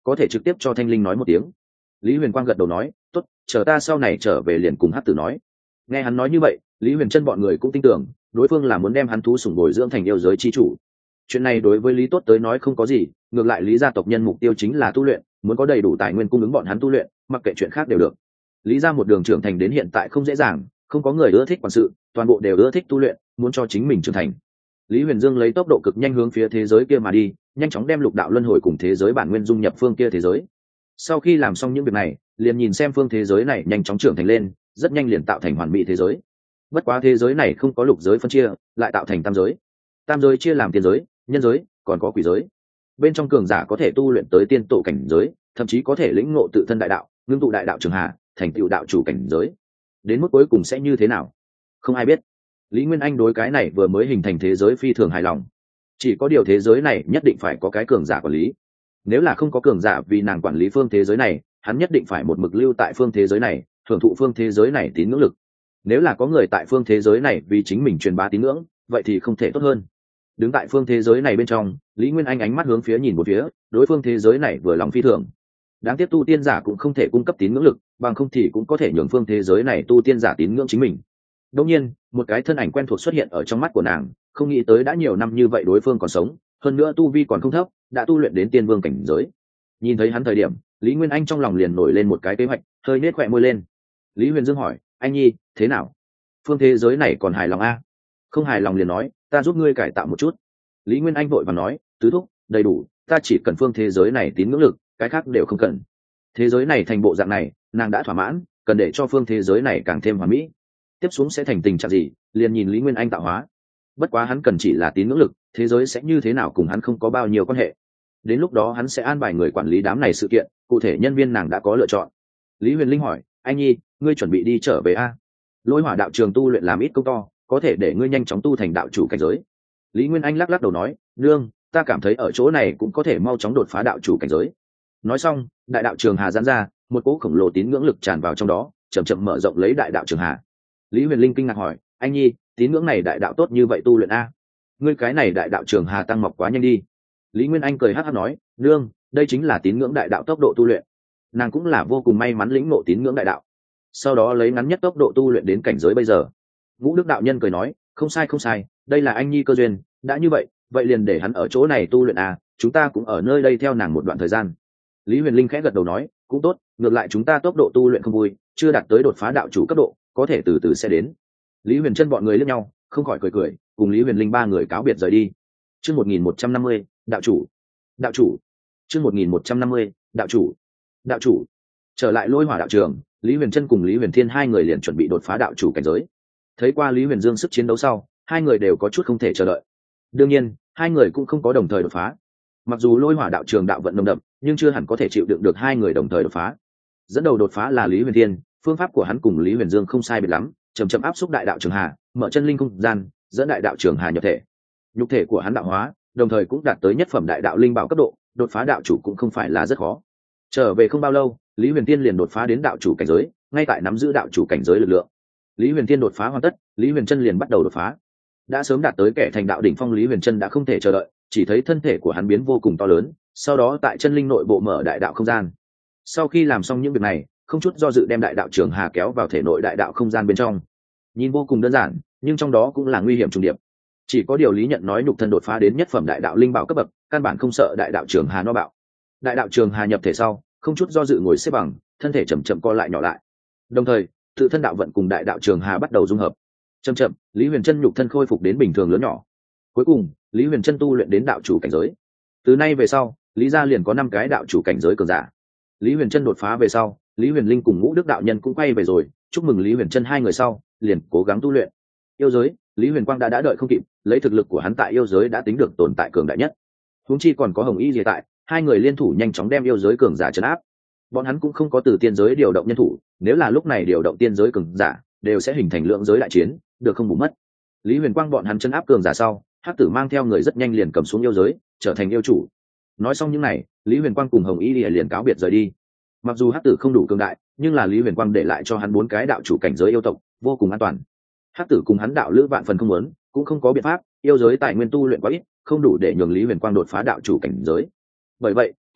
có thể trực tiếp cho thanh linh nói một tiếng. Lý Huyền Quang gật đầu nói, tốt, chờ ta sau này trở về liền cùng hắc tử nói. Nghe hắn nói như vậy, Lý Huyền Trân bọn người cũng tin tưởng đối phương là muốn đem hắn thú sủng bồi dưỡng thành yêu giới chi chủ. Chuyện này đối với Lý Tốt tới nói không có gì, ngược lại Lý gia tộc nhân mục tiêu chính là tu luyện, muốn có đầy đủ tài nguyên cung ứng bọn hắn tu luyện, mặc kệ chuyện khác đều được. Lý gia một đường trưởng thành đến hiện tại không dễ dàng, không có người ưa thích quản sự, toàn bộ đều ưa thích tu luyện, muốn cho chính mình trưởng thành. Lý Huyền Dương lấy tốc độ cực nhanh hướng phía thế giới kia mà đi, nhanh chóng đem lục đạo luân hồi cùng thế giới bản nguyên dung nhập phương kia thế giới. Sau khi làm xong những việc này, liền nhìn xem phương thế giới này nhanh chóng trưởng thành lên, rất nhanh liền tạo thành hoàn mỹ thế giới. Bất quá thế giới này không có lục giới phân chia, lại tạo thành tam giới. Tam giới chia làm tiên giới, nhân giới, còn có quỷ giới. Bên trong cường giả có thể tu luyện tới tiên tổ cảnh giới, thậm chí có thể lĩnh ngộ tự thân đại đạo, ngưng tụ đại đạo trường hà, thành tựu đạo chủ cảnh giới. Đến mức cuối cùng sẽ như thế nào, không ai biết. Lý Nguyên Anh đối cái này vừa mới hình thành thế giới phi thường hài lòng. Chỉ có điều thế giới này nhất định phải có cái cường giả quản lý. Nếu là không có cường giả vì nàng quản lý phương thế giới này, hắn nhất định phải một mực lưu tại phương thế giới này, hưởng thụ phương thế giới này tín ngưỡng lực. Nếu là có người tại phương thế giới này vì chính mình truyền bá tín ngưỡng, vậy thì không thể tốt hơn. Đứng tại phương thế giới này bên trong, Lý Nguyên Anh ánh mắt hướng phía nhìn một phía, đối phương thế giới này vừa lòng phi thường. Đáng tiếc tu tiên giả cũng không thể cung cấp tín ngưỡng lực, bằng không thì cũng có thể nhường phương thế giới này tu tiên giả tín ngưỡng chính mình. Đột nhiên, một cái thân ảnh quen thuộc xuất hiện ở trong mắt của nàng, không nghĩ tới đã nhiều năm như vậy đối phương còn sống, hơn nữa tu vi còn không thấp, đã tu luyện đến tiên vương cảnh giới. Nhìn thấy hắn thời điểm, Lý Nguyên Anh trong lòng liền nổi lên một cái kế hoạch, hơi nết khỏe môi lên. Lý Huyền Dương hỏi, anh nhi, thế nào? Phương thế giới này còn hài lòng a? Không hài lòng liền nói, ta giúp ngươi cải tạo một chút. Lý Nguyên Anh vội vàng nói, tứ thúc, đầy đủ, ta chỉ cần phương thế giới này tín ngưỡng lực, cái khác đều không cần. Thế giới này thành bộ dạng này, nàng đã thỏa mãn, cần để cho phương thế giới này càng thêm hoàn mỹ. Tiếp xuống sẽ thành tình trạng gì, liền nhìn Lý Nguyên Anh tạo hóa. Bất quá hắn cần chỉ là tín ngưỡng lực, thế giới sẽ như thế nào cùng hắn không có bao nhiêu quan hệ. Đến lúc đó hắn sẽ an bài người quản lý đám này sự kiện, cụ thể nhân viên nàng đã có lựa chọn. Lý Huyền Linh hỏi, anh nhi, ngươi chuẩn bị đi trở về a? Lôi Hỏa đạo trường tu luyện làm ít công to, có thể để ngươi nhanh chóng tu thành đạo chủ cảnh giới. Lý Nguyên Anh lắc lắc đầu nói, nương, ta cảm thấy ở chỗ này cũng có thể mau chóng đột phá đạo chủ cảnh giới. Nói xong, đại đạo trường hà giãn ra, một cỗ khổng lồ tín ngưỡng lực tràn vào trong đó, chậm chậm mở rộng lấy đại đạo trường hà. Lý Huyền Linh kinh ngạc hỏi, anh nhi, tín ngưỡng này đại đạo tốt như vậy tu luyện a? Ngươi cái này đại đạo trường hà tăng mọc quá nhanh đi. Lý Nguyên Anh cười hắc hắc nói, nương, đây chính là tín ngưỡng đại đạo tốc độ tu luyện. Nàng cũng là vô cùng may mắn lĩnh ngộ tín ngưỡng đại đạo, sau đó lấy ngắn nhất tốc độ tu luyện đến cảnh giới bây giờ. Ngũ Đức đạo nhân cười nói, không sai không sai, đây là anh nhi cơ duyên, đã như vậy, vậy liền để hắn ở chỗ này tu luyện à, chúng ta cũng ở nơi đây theo nàng một đoạn thời gian. Lý Huyền Linh khẽ gật đầu nói, cũng tốt, ngược lại chúng ta tốc độ tu luyện không vui, chưa đạt tới đột phá đạo chủ cấp độ, có thể từ từ sẽ đến. Lý Huyền Trân bọn người liếc nhau, không khỏi cười cười, cùng Lý Huyền Linh ba người cáo biệt rời đi. Chương một nghìn một trăm năm mươi, đạo chủ. Đạo chủ. Chương một nghìn một trăm năm mươi, đạo chủ. Đạo chủ. Trở lại Lôi Hỏa đạo trường, Lý Huyền Trân cùng Lý Huyền Thiên hai người liền chuẩn bị đột phá đạo chủ cảnh giới. Thấy qua Lý Huyền Dương sức chiến đấu sau, hai người đều có chút không thể chờ đợi. Đương nhiên, hai người cũng không có đồng thời đột phá. Mặc dù Lôi Hỏa đạo trường đạo vận nồng đậm, nhưng chưa hẳn có thể chịu đựng được hai người đồng thời đột phá. Dẫn đầu đột phá là Lý Huyền Thiên, phương pháp của hắn cùng Lý Huyền Dương không sai biệt lắm, chậm chậm áp xúc đại đạo trường hà, mở chân linh không gian, dẫn đại đạo trường hà nhập thể. Nhục thể của hắn đạo hóa, đồng thời cũng đạt tới nhất phẩm đại đạo linh bảo cấp độ, đột phá đạo chủ cũng không phải là rất khó. Trở về không bao lâu, Lý Huyền Thiên liền đột phá đến đạo chủ cảnh giới, ngay tại nắm giữ đạo chủ cảnh giới lực lượng. Lý Huyền Thiên đột phá hoàn tất, Lý Huyền Trân liền bắt đầu đột phá. Đã sớm đạt tới kẻ thành đạo đỉnh phong Lý Huyền Trân đã không thể chờ đợi, chỉ thấy thân thể của hắn biến vô cùng to lớn, sau đó tại chân linh nội bộ mở đại đạo không gian. Sau khi làm xong những việc này, không chút do dự đem đại đạo trường hà kéo vào thể nội đại đạo không gian bên trong. Nhìn vô cùng đơn giản, nhưng trong đó cũng là nguy hiểm trùng điệp. Chỉ có điều Lý Nhận nói nhục thân đột phá đến nhất phẩm đại đạo linh bảo cấp bậc, căn bản không sợ đại đạo trường hà no bạo. Đại đạo trường hà nhập thể sau, không chút do dự ngồi xếp bằng, thân thể chậm chậm co lại nhỏ lại. Đồng thời, tự thân đạo vận cùng đại đạo trường hà bắt đầu dung hợp. Chậm chậm, Lý Huyền Trân nhục thân khôi phục đến bình thường lớn nhỏ. Cuối cùng, Lý Huyền Trân tu luyện đến đạo chủ cảnh giới. Từ nay về sau, Lý gia liền có năm cái đạo chủ cảnh giới cường giả. Lý Huyền Trân đột phá về sau, Lý Huyền Linh cùng Ngũ Đức đạo nhân cũng quay về rồi, chúc mừng Lý Huyền Trân hai người sau, liền cố gắng tu luyện. Yêu giới, Lý Huyền Quang đã đã đợi không kịp, lấy thực lực của hắn tại yêu giới đã tính được tồn tại cường đại nhất. Huống chi còn có Hồng Y Diệ tại, hai người liên thủ nhanh chóng đem yêu giới cường giả trấn áp. Bọn hắn cũng không có từ tiên giới điều động nhân thủ, nếu là lúc này điều động tiên giới cường giả, đều sẽ hình thành lượng giới đại chiến, được không bù mất. Lý Huyền Quang bọn hắn trấn áp cường giả sau, Hắc Tử mang theo người rất nhanh liền cầm xuống yêu giới, trở thành yêu chủ. Nói xong những này, Lý Huyền Quang cùng Hồng Y Diệ liền cáo biệt rời đi. Mặc dù Hắc Tử không đủ cường đại, nhưng là Lý Huyền Quang để lại cho hắn bốn cái đạo chủ cảnh giới yêu tộc, vô cùng an toàn. Hắc Tử cùng hắn đạo lữ vạn phần không muốn, cũng không có biện pháp, yêu giới tài nguyên tu luyện quá ít, không đủ để nhường Lý Huyền Quang đột phá đạo chủ cảnh giới. Bởi vậy,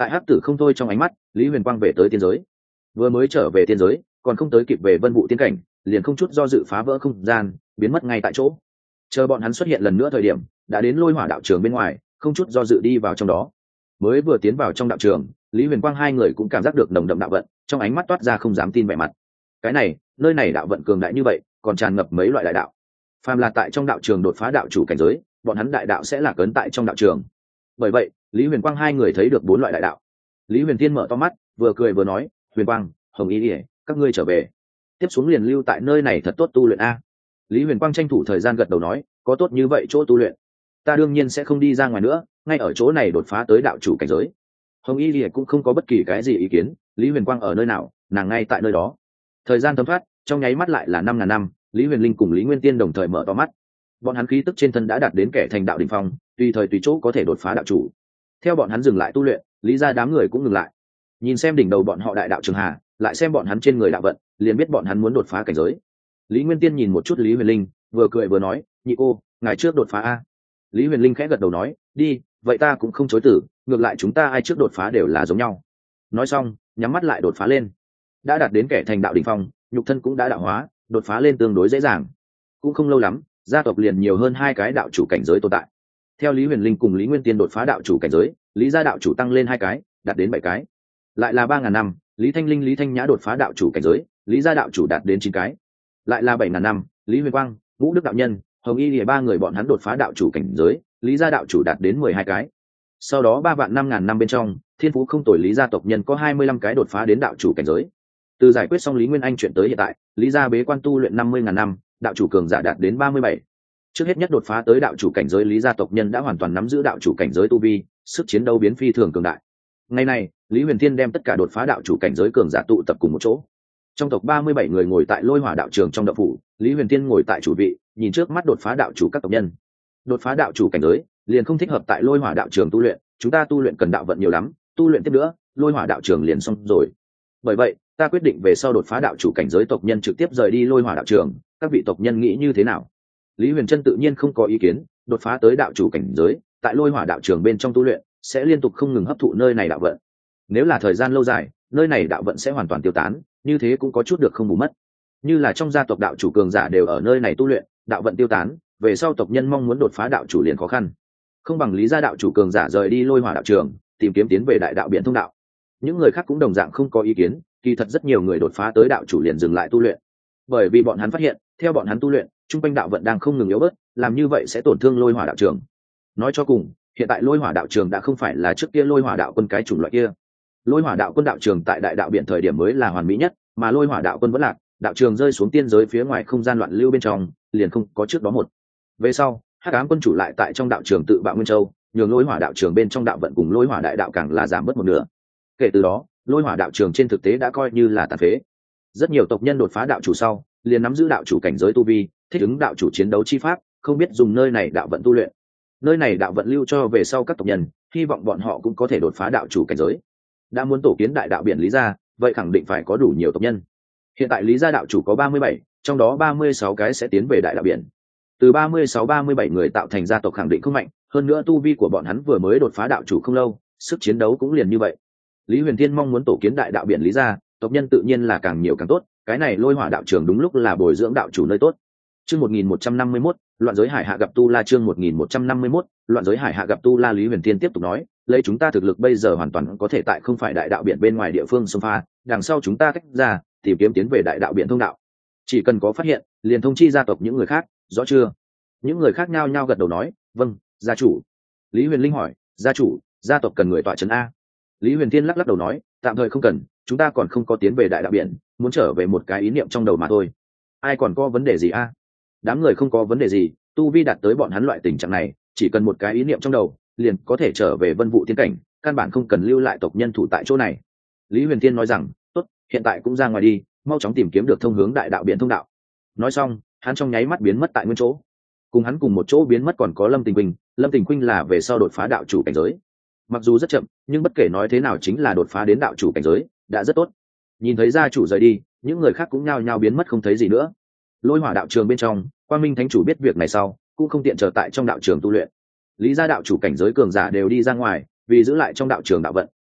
Tại hắc tử không thôi trong ánh mắt, Lý Huyền Quang về tới tiên giới. Vừa mới trở về tiên giới, còn không tới kịp về Vân Vũ tiên cảnh, liền không chút do dự phá vỡ không gian, biến mất ngay tại chỗ. Chờ bọn hắn xuất hiện lần nữa thời điểm, đã đến Lôi Hỏa đạo trường bên ngoài, không chút do dự đi vào trong đó. Mới vừa tiến vào trong đạo trường, Lý Huyền Quang hai người cũng cảm giác được nồng đậm đạo vận, trong ánh mắt toát ra không dám tin vẻ mặt. Cái này, nơi này đạo vận cường đại như vậy, còn tràn ngập mấy loại đại đạo. Phàm là tại trong đạo trường đột phá đạo chủ cảnh giới, bọn hắn đại đạo sẽ là cấn tại trong đạo trường. Bởi vậy, Lý Huyền Quang hai người thấy được bốn loại đại đạo. Lý Huyền Tiên mở to mắt, vừa cười vừa nói, "Huyền Quang, Hồng Y Điệp, các ngươi trở về. Tiếp xuống liền lưu tại nơi này thật tốt tu luyện a." Lý Huyền Quang tranh thủ thời gian gật đầu nói, "Có tốt như vậy chỗ tu luyện, ta đương nhiên sẽ không đi ra ngoài nữa, ngay ở chỗ này đột phá tới đạo chủ cảnh giới." Hồng Y Điệp cũng không có bất kỳ cái gì ý kiến, Lý Huyền Quang ở nơi nào, nàng ngay tại nơi đó. Thời gian thấm thoát, trong nháy mắt lại là năm ngàn năm, Lý Huyền Linh cùng Lý Nguyên Tiên đồng thời mở to mắt. Bọn hắn khí tức trên thân đã đạt đến kẻ thành đạo đỉnh phong, tùy thời tùy chỗ có thể đột phá đạo chủ. Theo bọn hắn dừng lại tu luyện, Lý gia đám người cũng ngừng lại. Nhìn xem đỉnh đầu bọn họ đại đạo trường hà, lại xem bọn hắn trên người đạo vận, liền biết bọn hắn muốn đột phá cảnh giới. Lý Nguyên Tiên nhìn một chút Lý Huyền Linh, vừa cười vừa nói, "Nhị cô, ngài trước đột phá a." Lý Huyền Linh khẽ gật đầu nói, "Đi, vậy ta cũng không chối từ, ngược lại chúng ta ai trước đột phá đều là giống nhau." Nói xong, nhắm mắt lại đột phá lên. Đã đạt đến kẻ thành đạo đỉnh phong, nhục thân cũng đã đạo hóa, đột phá lên tương đối dễ dàng. Cũng không lâu lắm, gia tộc liền nhiều hơn hai cái đạo chủ cảnh giới tồn tại. Theo Lý Huyền Linh cùng Lý Nguyên Tiên đột phá đạo chủ cảnh giới, Lý gia đạo chủ tăng lên hai cái, đạt đến bảy cái. Lại là ba ngàn năm, Lý Thanh Linh Lý Thanh Nhã đột phá đạo chủ cảnh giới, Lý gia đạo chủ đạt đến chín cái. Lại là bảy ngàn năm, Lý Huyền Quang, Vũ Đức đạo nhân, Hồng Y Lìa ba người bọn hắn đột phá đạo chủ cảnh giới, Lý gia đạo chủ đạt đến mười hai cái. Sau đó ba vạn năm ngàn năm bên trong, thiên phú không tồi Lý gia tộc nhân có hai mươi lăm cái đột phá đến đạo chủ cảnh giới. Từ giải quyết xong Lý Nguyên Anh chuyện tới hiện tại, Lý gia bế quan tu luyện năm mươi ngàn năm, đạo chủ cường giả đạt đến ba mươi bảy. Trước hết nhất đột phá tới đạo chủ cảnh giới, Lý gia tộc nhân đã hoàn toàn nắm giữ đạo chủ cảnh giới tu vi, sức chiến đấu biến phi thường cường đại. Ngày này, Lý Huyền Thiên đem tất cả đột phá đạo chủ cảnh giới cường giả tụ tập cùng một chỗ. Trong tộc ba mươi bảy người ngồi tại Lôi Hỏa đạo trường trong đạo phủ, Lý Huyền Thiên ngồi tại chủ vị, nhìn trước mắt đột phá đạo chủ các tộc nhân. Đột phá đạo chủ cảnh giới, liền không thích hợp tại Lôi Hỏa đạo trường tu luyện, chúng ta tu luyện cần đạo vận nhiều lắm, tu luyện tiếp nữa, Lôi Hỏa đạo trường liền xong rồi. Bởi vậy, ta quyết định về sau đột phá đạo chủ cảnh giới tộc nhân trực tiếp rời đi Lôi Hỏa đạo trường, các vị tộc nhân nghĩ như thế nào? Lý Huyền Trân tự nhiên không có ý kiến, đột phá tới đạo chủ cảnh giới, tại Lôi Hỏa đạo trường bên trong tu luyện, sẽ liên tục không ngừng hấp thụ nơi này đạo vận. Nếu là thời gian lâu dài, nơi này đạo vận sẽ hoàn toàn tiêu tán, như thế cũng có chút được không bù mất. Như là trong gia tộc đạo chủ cường giả đều ở nơi này tu luyện, đạo vận tiêu tán, về sau tộc nhân mong muốn đột phá đạo chủ liền khó khăn. Không bằng Lý gia đạo chủ cường giả rời đi Lôi Hỏa đạo trường, tìm kiếm tiến về đại đạo biển thông đạo. Những người khác cũng đồng dạng không có ý kiến, kỳ thật rất nhiều người đột phá tới đạo chủ liền dừng lại tu luyện. Bởi vì bọn hắn phát hiện, theo bọn hắn tu luyện, trung quanh đạo vận đang không ngừng yếu bớt, làm như vậy sẽ tổn thương Lôi Hỏa đạo trường. Nói cho cùng, hiện tại Lôi Hỏa đạo trường đã không phải là trước kia Lôi Hỏa đạo quân cái chủng loại kia. Lôi Hỏa đạo quân đạo trường tại đại đạo biển thời điểm mới là hoàn mỹ nhất, mà Lôi Hỏa đạo quân vẫn lạc, đạo trường rơi xuống tiên giới phía ngoài không gian loạn lưu bên trong, liền không có trước đó một. Về sau, Hắc Ám quân chủ lại tại trong đạo trường tự bạo Nguyên Châu, nhường Lôi Hỏa đạo trường bên trong đạo vận cùng Lôi Hỏa đại đạo càng là giảm bớt một nửa. Kể từ đó, Lôi Hỏa đạo trường trên thực tế đã coi như là tàn phế. Rất nhiều tộc nhân đột phá đạo chủ sau, liền nắm giữ đạo chủ cảnh giới tu vi, thích ứng đạo chủ chiến đấu chi pháp, không biết dùng nơi này đạo vận tu luyện. Nơi này đạo vận lưu cho về sau các tộc nhân, hy vọng bọn họ cũng có thể đột phá đạo chủ cảnh giới. Đã muốn tổ kiến đại đạo biển Lý gia, vậy khẳng định phải có đủ nhiều tộc nhân. Hiện tại Lý gia đạo chủ có ba mươi bảy, trong đó ba mươi sáu cái sẽ tiến về đại đạo biển. Từ ba mươi sáu ba mươi bảy người tạo thành gia tộc khẳng định không mạnh, hơn nữa tu vi của bọn hắn vừa mới đột phá đạo chủ không lâu, sức chiến đấu cũng liền như vậy. Lý Huyền Thiên mong muốn tổ kiến đại đạo biển Lý gia, tộc nhân tự nhiên là càng nhiều càng tốt, cái này Lôi Hỏa đạo trường đúng lúc là bồi dưỡng đạo chủ nơi tốt. Chương một nghìn một trăm năm mươi mốt, loạn giới hải hạ gặp Tu La. Chương một nghìn một trăm năm mươi mốt, loạn giới hải hạ gặp Tu La. Lý Huyền Thiên tiếp tục nói, lấy chúng ta thực lực bây giờ hoàn toàn có thể tại không phải đại đạo biển bên ngoài địa phương xông pha, đằng sau chúng ta tách ra, tìm kiếm tiến về đại đạo biển thông đạo. Chỉ cần có phát hiện, liền thông chi gia tộc những người khác, rõ chưa? Những người khác nhao nhao gật đầu nói, vâng, gia chủ. Lý Huyền Linh hỏi, gia chủ, gia tộc cần người tọa trấn a? Lý Huyền Thiên lắc lắc đầu nói, tạm thời không cần, chúng ta còn không có tiến về đại đạo biển, muốn trở về một cái ý niệm trong đầu mà thôi. Ai còn có vấn đề gì a? Đám người không có vấn đề gì, tu vi đạt tới bọn hắn loại tình trạng này, chỉ cần một cái ý niệm trong đầu, liền có thể trở về Vân Vũ tiên cảnh, căn bản không cần lưu lại tộc nhân thủ tại chỗ này. Lý Huyền Thiên nói rằng, tốt, hiện tại cũng ra ngoài đi, mau chóng tìm kiếm được thông hướng đại đạo biển thông đạo. Nói xong, hắn trong nháy mắt biến mất tại nguyên chỗ. Cùng hắn cùng một chỗ biến mất còn có Lâm Tình Quynh, Lâm Tình Quynh là về sau đột phá đạo chủ cảnh giới. Mặc dù rất chậm, nhưng bất kể nói thế nào chính là đột phá đến đạo chủ cảnh giới, đã rất tốt. Nhìn thấy gia chủ rời đi, những người khác cũng nhao nhao biến mất không thấy gì nữa. Lôi Hỏa đạo trường bên trong, Quang Minh thánh chủ biết việc này sau, cũng không tiện chờ tại trong đạo trường tu luyện. Lý gia đạo chủ cảnh giới cường giả đều đi ra ngoài, vì giữ lại trong đạo trường đạo vận,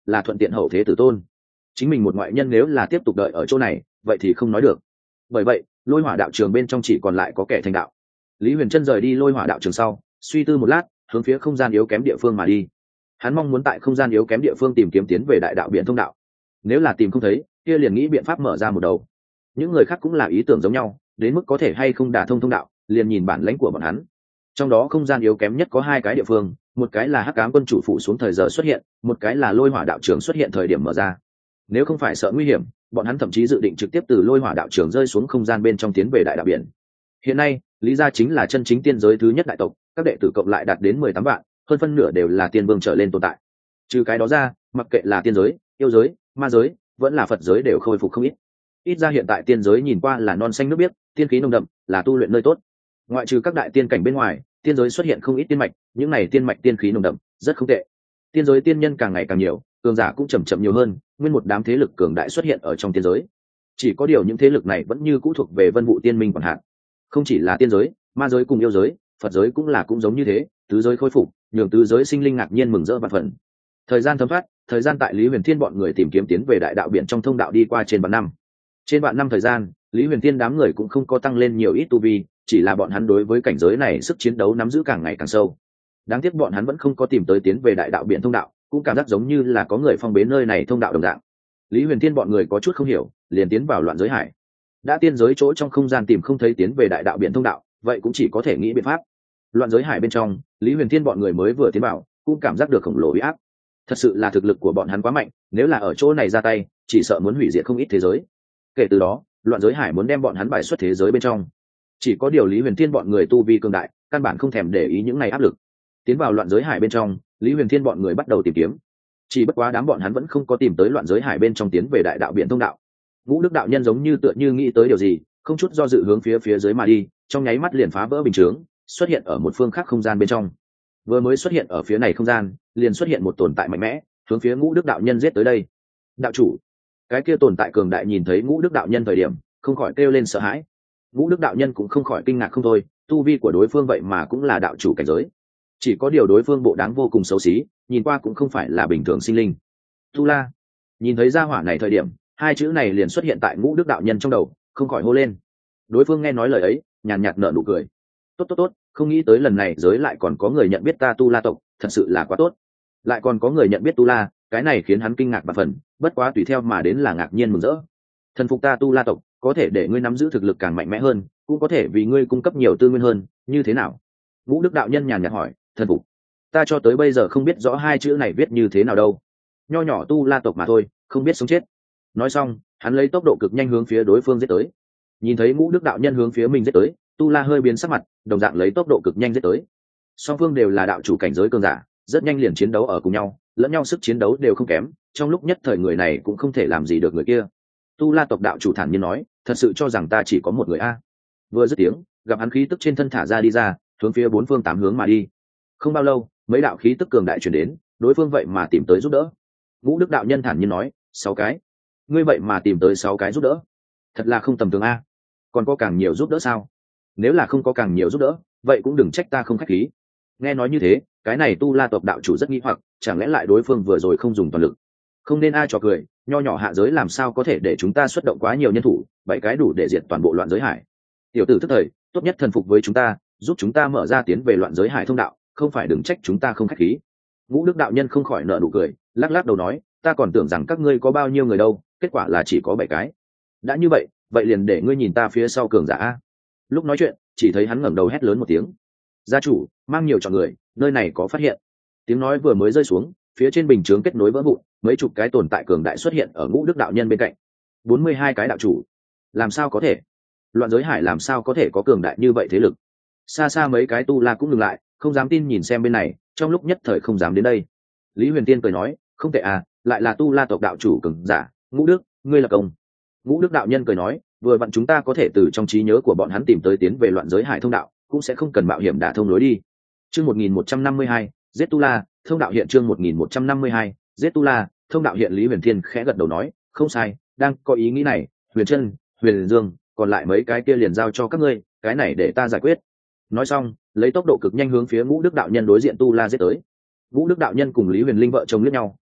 là thuận tiện hậu thế tử tôn. Chính mình một ngoại nhân nếu là tiếp tục đợi ở chỗ này vậy thì không nói được. Bởi vậy lôi hỏa đạo trường bên trong chỉ còn lại có kẻ thành đạo. Lý Huyền Trân rời đi lôi hỏa đạo trường sau, suy tư một lát, hướng phía không gian yếu kém địa phương mà đi. Hắn mong muốn tại không gian yếu kém địa phương tìm kiếm tiến về đại đạo biển thông đạo. Nếu là tìm không thấy, kia liền nghĩ biện pháp mở ra một đầu. Những người khác cũng là ý tưởng giống nhau, đến mức có thể hay không đả thông thông đạo, liền nhìn bản lãnh của bọn hắn. Trong đó không gian yếu kém nhất có hai cái địa phương, một cái là Hắc Ám quân chủ phụ xuống thời giờ xuất hiện, một cái là lôi hỏa đạo trường xuất hiện thời điểm mở ra. Nếu không phải sợ nguy hiểm, bọn hắn thậm chí dự định trực tiếp từ lôi hỏa đạo trường rơi xuống không gian bên trong tiến về đại đạo biển. Hiện nay lý gia chính là chân chính tiên giới thứ nhất đại tộc, các đệ tử cộng lại đạt đến mười tám vạn, hơn phân nửa đều là tiên vương trở lên tồn tại. Trừ cái đó ra, mặc kệ là tiên giới, yêu giới, ma giới, vẫn là Phật giới đều khôi phục không ít. Ít ra hiện tại tiên giới nhìn qua là non xanh nước biếc, tiên khí nồng đậm, là tu luyện nơi tốt. Ngoại trừ các đại tiên cảnh bên ngoài, tiên giới xuất hiện không ít tiên mạch, những này tiên mạch tiên khí nồng đậm, rất không tệ. Tiên giới tiên nhân càng ngày càng nhiều, cường giả cũng chậm chậm nhiều hơn, nguyên một đám thế lực cường đại xuất hiện ở trong tiên giới. Chỉ có điều những thế lực này vẫn như cũ thuộc về Vân Vũ Tiên Minh quản hạt. Không chỉ là tiên giới, ma giới cùng yêu giới, Phật giới cũng là cũng giống như thế, tứ giới khôi phục, nhường tứ giới sinh linh ngạc nhiên mừng rỡ vạn phần. Thời gian thấm thoát, thời gian tại Lý Huyền Thiên bọn người tìm kiếm tiến về đại đạo biển trong thông đạo đi qua trên vạn năm. Trên vạn năm thời gian, Lý Huyền Thiên đám người cũng không có tăng lên nhiều ít tu vi, chỉ là bọn hắn đối với cảnh giới này sức chiến đấu nắm giữ càng ngày càng sâu. Đáng tiếc bọn hắn vẫn không có tìm tới tiến về đại đạo biển thông đạo, cũng cảm giác giống như là có người phong bế nơi này thông đạo đồng dạng. Lý Huyền Thiên bọn người có chút không hiểu, liền tiến vào loạn giới hải. Đã tiên giới chỗ trong không gian tìm không thấy tiến về đại đạo biển thông đạo, vậy cũng chỉ có thể nghĩ biện pháp. Loạn giới hải bên trong, Lý Huyền Thiên bọn người mới vừa tiến vào, cũng cảm giác được khổng lồ uy áp. Thật sự là thực lực của bọn hắn quá mạnh, nếu là ở chỗ này ra tay, chỉ sợ muốn hủy diệt không ít thế giới. Kể từ đó, loạn giới hải muốn đem bọn hắn bài xuất thế giới bên trong. Chỉ có điều Lý Huyền Thiên bọn người tu vi cường đại, căn bản không thèm để ý những này áp lực. Tiến vào loạn giới hải bên trong, Lý Huyền Thiên bọn người bắt đầu tìm kiếm. Chỉ bất quá đám bọn hắn vẫn không có tìm tới loạn giới hải bên trong tiến về đại đạo biển thông đạo. Ngũ Đức đạo nhân giống như tựa như nghĩ tới điều gì, không chút do dự hướng phía phía dưới mà đi, trong nháy mắt liền phá vỡ bình chướng, xuất hiện ở một phương khác không gian bên trong. Vừa mới xuất hiện ở phía này không gian, liền xuất hiện một tồn tại mạnh mẽ, hướng phía Ngũ Đức đạo nhân giết tới đây. Đạo chủ, cái kia tồn tại cường đại nhìn thấy Ngũ Đức đạo nhân thời điểm, không khỏi kêu lên sợ hãi. Ngũ Đức đạo nhân cũng không khỏi kinh ngạc không thôi, tu vi của đối phương vậy mà cũng là đạo chủ cảnh giới. Chỉ có điều đối phương bộ dáng vô cùng xấu xí, nhìn qua cũng không phải là bình thường sinh linh. Tu La, nhìn thấy gia hỏa này thời điểm, hai chữ này liền xuất hiện tại Ngũ Đức đạo nhân trong đầu, không khỏi hô lên. Đối phương nghe nói lời ấy, nhàn nhạt nở nụ cười. Tốt tốt tốt, không nghĩ tới lần này giới lại còn có người nhận biết ta Tu La tộc, thật sự là quá tốt. Lại còn có người nhận biết Tu La, cái này khiến hắn kinh ngạc và phần, bất quá tùy theo mà đến là ngạc nhiên mừng rỡ. Thần phục ta Tu La tộc, có thể để ngươi nắm giữ thực lực càng mạnh mẽ hơn, cũng có thể vì ngươi cung cấp nhiều tư nguyên hơn, như thế nào? Ngũ Đức đạo nhân nhàn nhạt hỏi. Thần phục? Ta cho tới bây giờ không biết rõ hai chữ này viết như thế nào đâu. Nho nhỏ Tu La tộc mà thôi, không biết sống chết. Nói xong, hắn lấy tốc độ cực nhanh hướng phía đối phương giết tới. Nhìn thấy Ngũ Đức đạo nhân hướng phía mình giết tới, Tu La hơi biến sắc mặt, đồng dạng lấy tốc độ cực nhanh giết tới. Song phương đều là đạo chủ cảnh giới cường giả, rất nhanh liền chiến đấu ở cùng nhau, lẫn nhau sức chiến đấu đều không kém, trong lúc nhất thời người này cũng không thể làm gì được người kia. Tu La tộc đạo chủ thản nhiên nói, thật sự cho rằng ta chỉ có một người a? Vừa dứt tiếng, gặp hắn khí tức trên thân thả ra đi ra, hướng phía bốn phương tám hướng mà đi. Không bao lâu, mấy đạo khí tức cường đại truyền đến, đối phương vậy mà tìm tới giúp đỡ. Ngũ Đức đạo nhân thản nhiên nói, sáu cái. Ngươi vậy mà tìm tới sáu cái giúp đỡ, thật là không tầm thường a. Còn có càng nhiều giúp đỡ sao? Nếu là không có càng nhiều giúp đỡ, vậy cũng đừng trách ta không khách khí. Nghe nói như thế, cái này Tu La tộc đạo chủ rất nghi hoặc, chẳng lẽ lại đối phương vừa rồi không dùng toàn lực? Không nên ai trò cười, nho nhỏ hạ giới làm sao có thể để chúng ta xuất động quá nhiều nhân thủ, bảy cái đủ để diệt toàn bộ loạn giới hải. Tiểu tử tức thời, tốt nhất thần phục với chúng ta, giúp chúng ta mở ra tiến về loạn giới hải thông đạo, không phải đừng trách chúng ta không khách khí. Ngũ Đức đạo nhân không khỏi nở nụ cười, lắc lắc đầu nói, ta còn tưởng rằng các ngươi có bao nhiêu người đâu, kết quả là chỉ có bảy cái. Đã như vậy, vậy liền để ngươi nhìn ta phía sau cường giả. Lúc nói chuyện, chỉ thấy hắn ngẩng đầu hét lớn một tiếng, gia chủ, mang nhiều chọn người, nơi này có phát hiện. Tiếng nói vừa mới rơi xuống, phía trên bình chướng kết nối vỡ vụn, mấy chục cái tồn tại cường đại xuất hiện ở Ngũ Đức đạo nhân bên cạnh. Bốn mươi hai cái đạo chủ, làm sao có thể? Loạn giới hải làm sao có thể có cường đại như vậy thế lực? Xa xa mấy cái Tu La cũng dừng lại, không dám tin nhìn xem bên này, trong lúc nhất thời không dám đến đây. Lý Huyền Tiên cười nói, không tệ à, lại là Tu La tộc đạo chủ cường giả, Ngũ Đức, ngươi là công. Ngũ Đức đạo nhân cười nói, vừa vặn chúng ta có thể từ trong trí nhớ của bọn hắn tìm tới tiến về loạn giới hải thông đạo, cũng sẽ không cần mạo hiểm đả thông lối đi. Chương một nghìn một trăm năm mươi hai, giết Tu La, thông đạo hiện chương một nghìn một trăm năm mươi hai, giết Tu La, thông đạo hiện. Lý Huyền Thiên khẽ gật đầu nói, không sai, đang có ý nghĩ này, Huyền Trân, Huyền Dương, còn lại mấy cái kia liền giao cho các ngươi, cái này để ta giải quyết. Nói xong, lấy tốc độ cực nhanh hướng phía Ngũ Đức đạo nhân đối diện Tu La giết tới. Ngũ Đức đạo nhân cùng Lý Huyền Linh vợ chồng liếc nhau,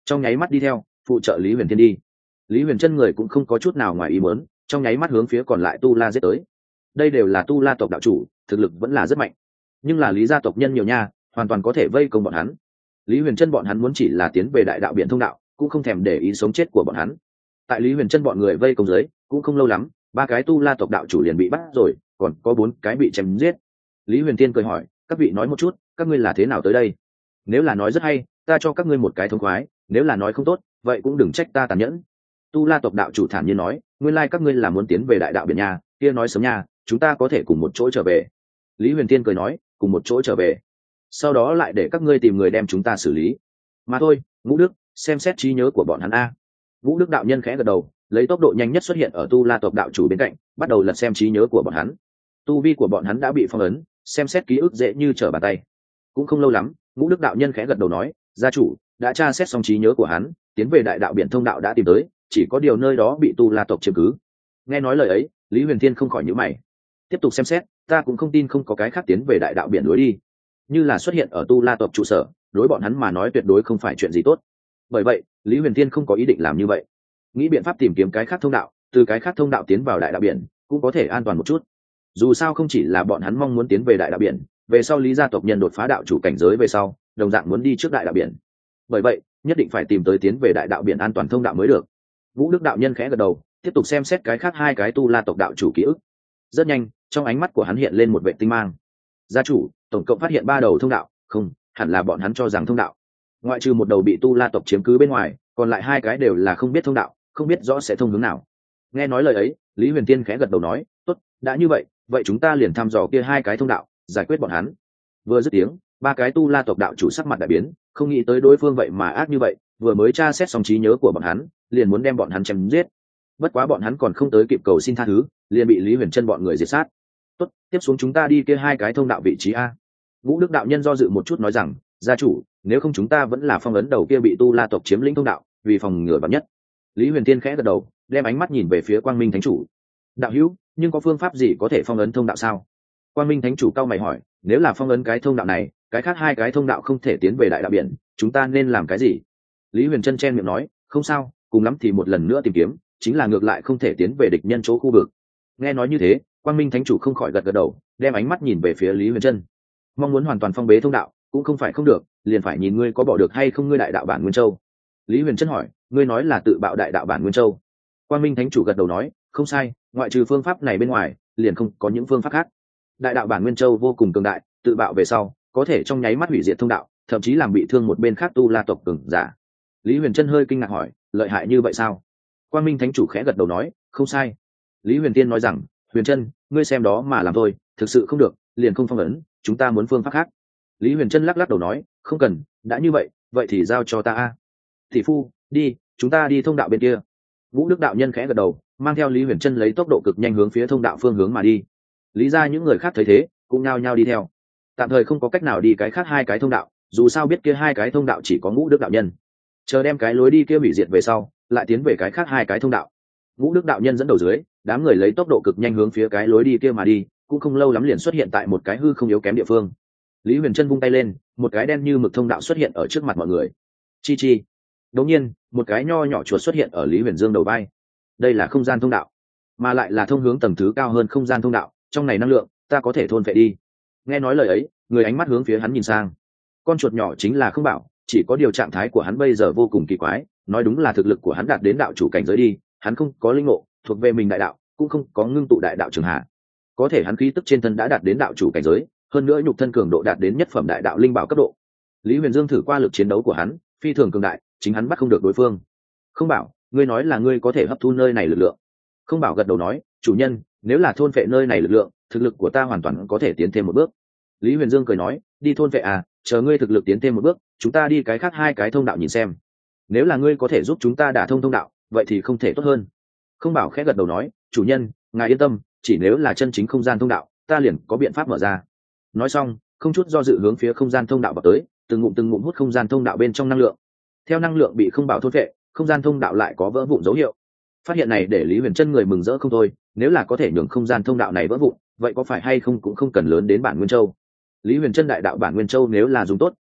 trong nháy mắt đi theo phụ trợ lý huyền thiên đi. Lý huyền chân người cũng không có chút nào ngoài ý muốn, trong nháy mắt hướng phía còn lại tu la giết tới. Đây đều là tu la tộc đạo chủ, thực lực vẫn là rất mạnh, nhưng là lý gia tộc nhân nhiều nha, hoàn toàn có thể vây công bọn hắn. Lý huyền chân bọn hắn muốn chỉ là tiến về đại đạo biển thông đạo, cũng không thèm để ý sống chết của bọn hắn. Tại lý huyền chân bọn người vây công dưới, cũng không lâu lắm, ba cái tu la tộc đạo chủ liền bị bắt rồi, còn có bốn cái bị chém giết. Lý huyền tiên cười hỏi, các vị nói một chút, các ngươi là thế nào tới đây? Nếu là nói rất hay, ta cho các ngươi một cái thông khoái, nếu là nói không tốt, vậy cũng đừng trách ta tàn nhẫn. Tu la tộc đạo chủ thản nhiên nói, nguyên lai các ngươi là muốn tiến về đại đạo biển nhà, kia nói sớm nha, chúng ta có thể cùng một chỗ trở về. Lý huyền tiên cười nói, cùng một chỗ trở về, sau đó lại để các ngươi tìm người đem chúng ta xử lý mà thôi. Ngũ Đức, xem xét trí nhớ của bọn hắn a. Ngũ Đức đạo nhân khẽ gật đầu, lấy tốc độ nhanh nhất xuất hiện ở tu la tộc đạo chủ bên cạnh, bắt đầu lật xem trí nhớ của bọn hắn. Tu vi của bọn hắn đã bị phong ấn, xem xét ký ức dễ như trở bàn tay. Cũng không lâu lắm, Ngũ Đức đạo nhân khẽ gật đầu nói, gia chủ đã tra xét xong trí nhớ của hắn, tiến về đại đạo biển thông đạo đã tìm tới, chỉ có điều nơi đó bị tu la tộc chiếm cứ. Nghe nói lời ấy, Lý huyền thiên không khỏi nhíu mày. Tiếp tục xem xét, ta cũng không tin không có cái khác tiến về đại đạo biển lối đi, như là xuất hiện ở tu la tộc trụ sở, đối bọn hắn mà nói tuyệt đối không phải chuyện gì tốt. Bởi vậy Lý huyền thiên không có ý định làm như vậy, nghĩ biện pháp tìm kiếm cái khác thông đạo, từ cái khác thông đạo tiến vào đại đạo biển cũng có thể an toàn một chút. Dù sao không chỉ là bọn hắn mong muốn tiến về đại đạo biển, về sau lý gia tộc nhân đột phá đạo chủ cảnh giới về sau đồng dạng muốn đi trước đại đạo biển, bởi vậy nhất định phải tìm tới tiến về đại đạo biển an toàn thông đạo mới được. Vũ Đức đạo nhân khẽ gật đầu, tiếp tục xem xét cái khác hai cái tu la tộc đạo chủ ký ức. Rất nhanh, trong ánh mắt của hắn hiện lên một vệ tinh mang. Gia chủ, tổng cộng phát hiện ba đầu thông đạo, không hẳn là bọn hắn cho rằng thông đạo, ngoại trừ một đầu bị tu la tộc chiếm cứ bên ngoài, còn lại hai cái đều là không biết thông đạo, không biết rõ sẽ thông hướng nào. Nghe nói lời ấy, Lý huyền tiên khẽ gật đầu nói, tốt, đã như vậy vậy chúng ta liền thăm dò kia hai cái thông đạo, giải quyết bọn hắn. Vừa dứt tiếng, ba cái tu la tộc đạo chủ sắc mặt đại biến, không nghĩ tới đối phương vậy mà ác như vậy, vừa mới tra xét xong trí nhớ của bọn hắn, liền muốn đem bọn hắn chém giết. Bất quá bọn hắn còn không tới kịp cầu xin tha thứ, liền bị Lý huyền chân bọn người diệt sát. Tốt, tiếp xuống chúng ta đi kia hai cái thông đạo vị trí a. Vũ Đức đạo nhân do dự một chút nói rằng, gia chủ, nếu không chúng ta vẫn là phong ấn đầu kia bị tu la tộc chiếm lĩnh thông đạo, vì phòng ngừa vạn nhất. Lý huyền tiên khẽ gật đầu, đem ánh mắt nhìn về phía Quang Minh thánh chủ. Đạo hữu, nhưng có phương pháp gì có thể phong ấn thông đạo sao? Quang Minh thánh chủ cao mày hỏi, nếu là phong ấn cái thông đạo này, cái khác hai cái thông đạo không thể tiến về đại đạo biển, chúng ta nên làm cái gì? Lý huyền chân chen miệng nói, không sao, cùng lắm thì một lần nữa tìm kiếm, chính là ngược lại không thể tiến về địch nhân chỗ khu vực. Nghe nói như thế, Quang Minh thánh chủ không khỏi gật gật đầu, đem ánh mắt nhìn về phía Lý huyền chân. Mong muốn hoàn toàn phong bế thông đạo cũng không phải không được, liền phải nhìn ngươi có bỏ được hay không ngươi đại đạo bản nguyên châu. Lý huyền chân hỏi, ngươi nói là tự bạo đại đạo bản nguyên châu? Quang Minh thánh chủ gật đầu nói, không sai, ngoại trừ phương pháp này bên ngoài liền không có những phương pháp khác. Đại đạo bản nguyên châu vô cùng cường đại, tự bạo về sau có thể trong nháy mắt hủy diệt thông đạo, thậm chí làm bị thương một bên khác tu la tộc cường giả. Lý huyền chân hơi kinh ngạc hỏi, lợi hại như vậy sao? Quang Minh thánh chủ khẽ gật đầu nói, không sai. Lý huyền tiên nói rằng, huyền chân, ngươi xem đó mà làm thôi, thực sự không được liền không phong ấn, chúng ta muốn phương pháp khác. Lý huyền chân lắc lắc đầu nói, không cần, đã như vậy vậy thì giao cho ta a. Thị phu, đi, chúng ta đi thông đạo bên kia. Vũ Đức đạo nhân khẽ gật đầu, mang theo Lý huyền chân lấy tốc độ cực nhanh hướng phía thông đạo phương hướng mà đi. Lý ra những người khác thấy thế cũng nhao nhao đi theo. Tạm thời không có cách nào đi cái khác hai cái thông đạo, dù sao biết kia hai cái thông đạo chỉ có Ngũ Đức đạo nhân, chờ đem cái lối đi kia hủy diệt về sau lại tiến về cái khác hai cái thông đạo. Ngũ Đức đạo nhân dẫn đầu dưới, đám người lấy tốc độ cực nhanh hướng phía cái lối đi kia mà đi, cũng không lâu lắm liền xuất hiện tại một cái hư không yếu kém địa phương. Lý huyền chân vung tay lên, một cái đen như mực thông đạo xuất hiện ở trước mặt mọi người. Chi chi. Đột nhiên, một cái nho nhỏ chuột xuất hiện ở Lý huyền dương đầu vai. Đây là không gian thông đạo, mà lại là thông hướng tầng thứ cao hơn không gian thông đạo, trong này năng lượng ta có thể thôn phệ đi. Nghe nói lời ấy, người ánh mắt hướng phía hắn nhìn sang. Con chuột nhỏ chính là Không Bảo, chỉ có điều trạng thái của hắn bây giờ vô cùng kỳ quái, nói đúng là thực lực của hắn đạt đến đạo chủ cảnh giới đi, hắn không có linh ngộ thuộc về mình đại đạo, cũng không có ngưng tụ đại đạo trường hạ, có thể hắn khí tức trên thân đã đạt đến đạo chủ cảnh giới, hơn nữa nhục thân cường độ đạt đến nhất phẩm đại đạo linh bảo cấp độ. Lý huyền dương thử qua lực chiến đấu của hắn, phi thường cường đại, chính hắn bắt không được đối phương. Không Bảo, ngươi nói là ngươi có thể hấp thu nơi này lực lượng? Không Bảo gật đầu nói, chủ nhân, nếu là thôn phệ nơi này lực lượng, thực lực của ta hoàn toàn có thể tiến thêm một bước. Lý huyền dương cười nói, đi thôn phệ à, chờ ngươi thực lực tiến thêm một bước, chúng ta đi cái khác hai cái thông đạo nhìn xem. Nếu là ngươi có thể giúp chúng ta đả thông thông đạo, vậy thì không thể tốt hơn. Không Bảo khẽ gật đầu nói, chủ nhân, ngài yên tâm, chỉ nếu là chân chính không gian thông đạo, ta liền có biện pháp mở ra. Nói xong, không chút do dự hướng phía không gian thông đạo vào tới, từng ngụm từng ngụm hút không gian thông đạo bên trong năng lượng. Theo năng lượng bị Không Bảo thôn phệ, không gian thông đạo lại có vỡ vụn dấu hiệu. Phát hiện này để Lý huyền chân người mừng rỡ không thôi, nếu là có thể nhường không gian thông đạo này vỡ vụn, vậy có phải hay không cũng không cần lớn đến bản nguyên châu. Lý huyền chân đại đạo bản nguyên châu nếu là dùng tốt,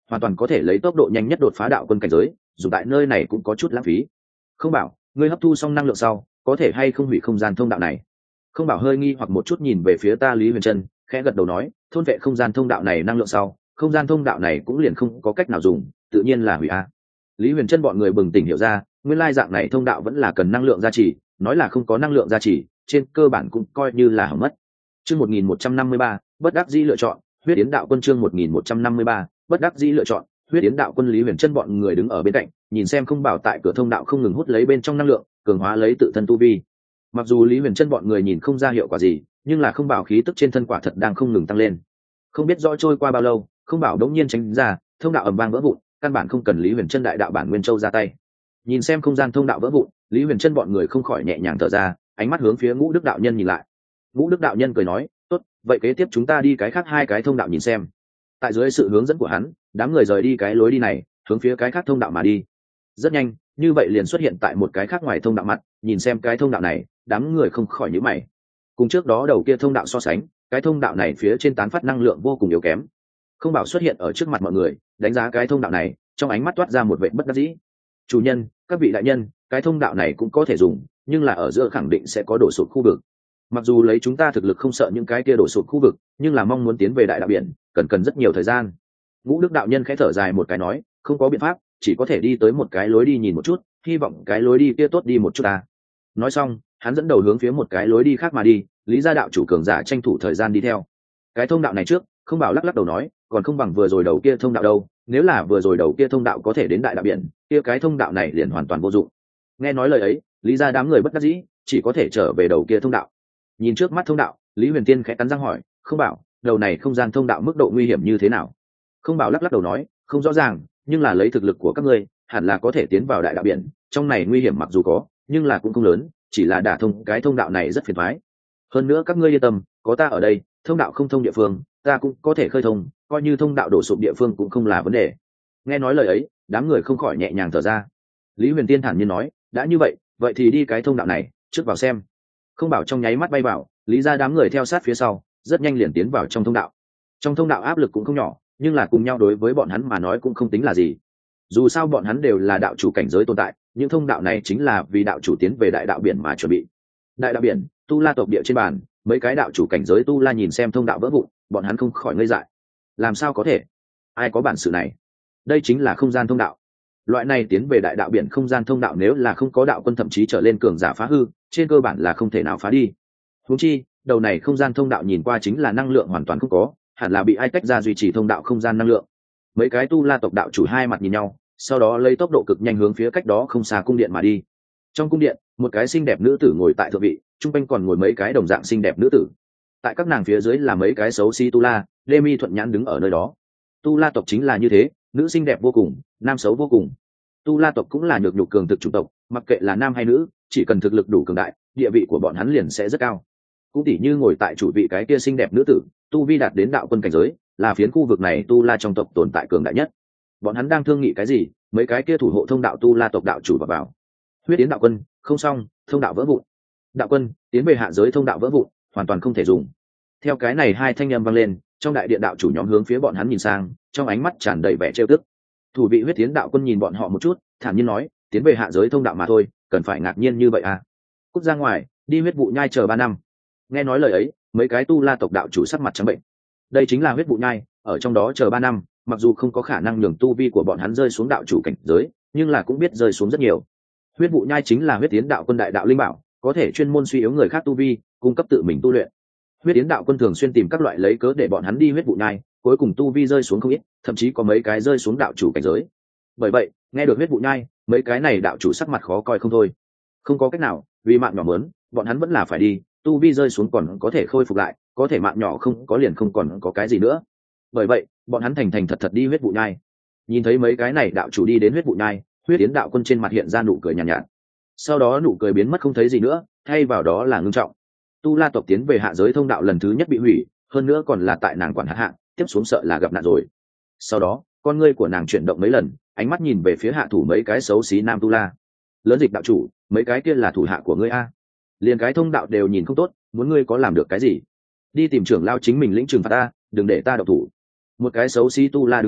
hoàn toàn có thể lấy tốc độ nhanh nhất đột phá đạo quân cảnh giới, dù tại nơi này cũng có chút lãng phí. Không bảo, ngươi hấp thu xong năng lượng sau có thể hay không hủy không gian thông đạo này? Không bảo hơi nghi hoặc một chút nhìn về phía ta Lý Huyền Trân, khẽ gật đầu nói, thôn vệ không gian thông đạo này năng lượng sau, không gian thông đạo này cũng liền không có cách nào dùng, tự nhiên là hủy a. Lý Huyền Trân bọn người bừng tỉnh hiểu ra, nguyên lai dạng này thông đạo vẫn là cần năng lượng gia trì, nói là không có năng lượng gia trì, trên cơ bản cũng coi như là hỏng mất. Chương một nghìn một trăm năm mươi ba, bất đắc dĩ lựa chọn, huyết yến đạo quân chương một nghìn một trăm năm mươi ba, bất đắc dĩ lựa chọn, huyết yến đạo quân. Lý Huyền Trân bọn người đứng ở bên cạnh, nhìn xem không bảo tại cửa thông đạo không ngừng hút lấy bên trong năng lượng, cường hóa lấy tự thân tu vi. Mặc dù Lý Huyền Trân bọn người nhìn không ra hiệu quả gì, nhưng là không bảo khí tức trên thân quả thật đang không ngừng tăng lên. Không biết rõ trôi qua bao lâu, không bảo đống nhiên tránh ra, thông đạo ầm vang vỡ vụn, căn bản không cần Lý Huyền Trân đại đạo bản nguyên châu ra tay. Nhìn xem không gian thông đạo vỡ vụn, Lý Huyền Trân bọn người không khỏi nhẹ nhàng thở ra, ánh mắt hướng phía Ngũ Đức đạo nhân nhìn lại. Ngũ Đức đạo nhân cười nói, tốt, vậy kế tiếp chúng ta đi cái khác hai cái thông đạo nhìn xem. Tại dưới sự hướng dẫn của hắn, đám người rời đi cái lối đi này, hướng phía cái khác thông đạo mà đi. Rất nhanh, như vậy liền xuất hiện tại một cái khác ngoài thông đạo mặt, nhìn xem cái thông đạo này, đám người không khỏi nhíu mày. Cùng trước đó đầu kia thông đạo so sánh, cái thông đạo này phía trên tán phát năng lượng vô cùng yếu kém. Không bảo xuất hiện ở trước mặt mọi người, đánh giá cái thông đạo này, trong ánh mắt toát ra một vẻ bất đắc dĩ. Chủ nhân, các vị đại nhân, cái thông đạo này cũng có thể dùng, nhưng là ở giữa khẳng định sẽ có đổ sụt khu vực. Mặc dù lấy chúng ta thực lực không sợ những cái kia đổ sụt khu vực, nhưng là mong muốn tiến về đại đạo biển, cần cần rất nhiều thời gian. Ngũ Đức đạo nhân khẽ thở dài một cái nói, không có biện pháp, chỉ có thể đi tới một cái lối đi nhìn một chút, hy vọng cái lối đi kia tốt đi một chút ta. Nói xong, hắn dẫn đầu hướng phía một cái lối đi khác mà đi, Lý gia đạo chủ cường giả tranh thủ thời gian đi theo. Cái thông đạo này trước, không bảo lắc lắc đầu nói, còn không bằng vừa rồi đầu kia thông đạo đâu, nếu là vừa rồi đầu kia thông đạo có thể đến đại đạo biển, kia cái thông đạo này liền hoàn toàn vô dụng. Nghe nói lời ấy, Lý gia đám người bất đắc dĩ, chỉ có thể trở về đầu kia thông đạo. Nhìn trước mắt thông đạo, Lý Huyền Tiên khẽ cắn răng hỏi, không bảo, đầu này không gian thông đạo mức độ nguy hiểm như thế nào? Không bảo lắc lắc đầu nói, không rõ ràng, nhưng là lấy thực lực của các ngươi, hẳn là có thể tiến vào đại đạo biển, trong này nguy hiểm mặc dù có, nhưng là cũng không lớn, chỉ là đả thông cái thông đạo này rất phiền toái. Hơn nữa các ngươi yên tâm, có ta ở đây, thông đạo không thông địa phương, ta cũng có thể khơi thông, coi như thông đạo đổ sụp địa phương cũng không là vấn đề. Nghe nói lời ấy, đám người không khỏi nhẹ nhàng thở ra. Lý Huyền Tiên thản nhiên nói, đã như vậy, vậy thì đi cái thông đạo này, trước vào xem. Không bảo trong nháy mắt bay vào, Lý gia đám người theo sát phía sau, rất nhanh liền tiến vào trong thông đạo. Trong thông đạo áp lực cũng không nhỏ, nhưng là cùng nhau đối với bọn hắn mà nói cũng không tính là gì. Dù sao bọn hắn đều là đạo chủ cảnh giới tồn tại, những thông đạo này chính là vì đạo chủ tiến về đại đạo biển mà chuẩn bị. Đại đạo biển, Tu La tộc địa trên bàn, mấy cái đạo chủ cảnh giới Tu La nhìn xem thông đạo vỡ vụn, bọn hắn không khỏi ngây dại. Làm sao có thể? Ai có bản sự này? Đây chính là không gian thông đạo. Loại này tiến về đại đạo biển không gian thông đạo nếu là không có đạo quân thậm chí trở lên cường giả phá hư, trên cơ bản là không thể nào phá đi. Huống chi, đầu này không gian thông đạo nhìn qua chính là năng lượng hoàn toàn không có, hẳn là bị ai tách ra duy trì thông đạo không gian năng lượng. Mấy cái Tu La tộc đạo chủ hai mặt nhìn nhau, sau đó lấy tốc độ cực nhanh hướng phía cách đó không xa cung điện mà đi. Trong cung điện, một cái xinh đẹp nữ tử ngồi tại thượng vị, trung quanh còn ngồi mấy cái đồng dạng xinh đẹp nữ tử. Tại các nàng phía dưới là mấy cái xấu xí Tu La, Lê Mi thuận nhãn đứng ở nơi đó. Tu La tộc chính là như thế, nữ xinh đẹp vô cùng, nam xấu vô cùng. Tu La tộc cũng là nhược nhục cường thực chủng tộc, mặc kệ là nam hay nữ, chỉ cần thực lực đủ cường đại, địa vị của bọn hắn liền sẽ rất cao. Cũng tỉ như ngồi tại chủ vị cái kia xinh đẹp nữ tử, tu vi đạt đến đạo quân cảnh giới, là phiến khu vực này Tu La trong tộc tồn tại cường đại nhất. Bọn hắn đang thương nghị cái gì, mấy cái kia thủ hộ thông đạo Tu La tộc đạo chủ vào vào. Huyết Yến đạo quân, không xong, thông đạo vỡ vụn. Đạo quân, tiến về hạ giới thông đạo vỡ vụn, hoàn toàn không thể dùng. Theo cái này hai thanh âm vang lên, trong đại điện đạo chủ nhóm hướng phía bọn hắn nhìn sang, trong ánh mắt tràn đầy vẻ trêu tức. Thủ vị Huyết Yến đạo quân nhìn bọn họ một chút, thản nhiên nói, tiến về hạ giới thông đạo mà thôi, cần phải ngạc nhiên như vậy à? Cút ra ngoài, đi huyết vụ nhai chờ ba năm. Nghe nói lời ấy, mấy cái Tu La tộc đạo chủ sắc mặt trắng bệnh. Đây chính là huyết vụ nhai, ở trong đó chờ ba năm, mặc dù không có khả năng nhường tu vi của bọn hắn rơi xuống đạo chủ cảnh giới, nhưng là cũng biết rơi xuống rất nhiều. Huyết vụ nhai chính là huyết tiến đạo quân đại đạo linh bảo, có thể chuyên môn suy yếu người khác tu vi, cung cấp tự mình tu luyện. Huyết tiến đạo quân thường xuyên tìm các loại lấy cớ để bọn hắn đi huyết vụ nhai, cuối cùng tu vi rơi xuống không ít, thậm chí có mấy cái rơi xuống đạo chủ cảnh giới. Bởi vậy, nghe được huyết vụ nhai, mấy cái này đạo chủ sắc mặt khó coi không thôi. Không có cách nào, vì mạng nhỏ mớn, bọn hắn vẫn là phải đi, tu vi rơi xuống còn có thể khôi phục lại, có thể mạng nhỏ không có liền không còn có cái gì nữa. Bởi vậy, bọn hắn thành thành thật thật đi huyết vụ nhai. Nhìn thấy mấy cái này đạo chủ đi đến huyết vụ nhai, huyết tiến đạo quân trên mặt hiện ra nụ cười nhàn nhạt, nhạt. Sau đó nụ cười biến mất không thấy gì nữa, thay vào đó là ngưng trọng. Tu La tộc tiến về hạ giới thông đạo lần thứ nhất bị hủy, hơn nữa còn là tại nàng quản hạ hạ, tiếp xuống sợ là gặp nạn rồi. Sau đó, con ngươi của nàng chuyển động mấy lần, ánh mắt nhìn về phía hạ thủ mấy cái xấu xí nam Tu La. Lớn Dịch đạo chủ, mấy cái kia là thủ hạ của ngươi a? Liền cái thông đạo đều nhìn không tốt, muốn ngươi có làm được cái gì? Đi tìm trưởng lao chính mình lĩnh trừng phạt ta, đừng để ta độc thủ. Một cái xấu xí Tu La đứng dậy,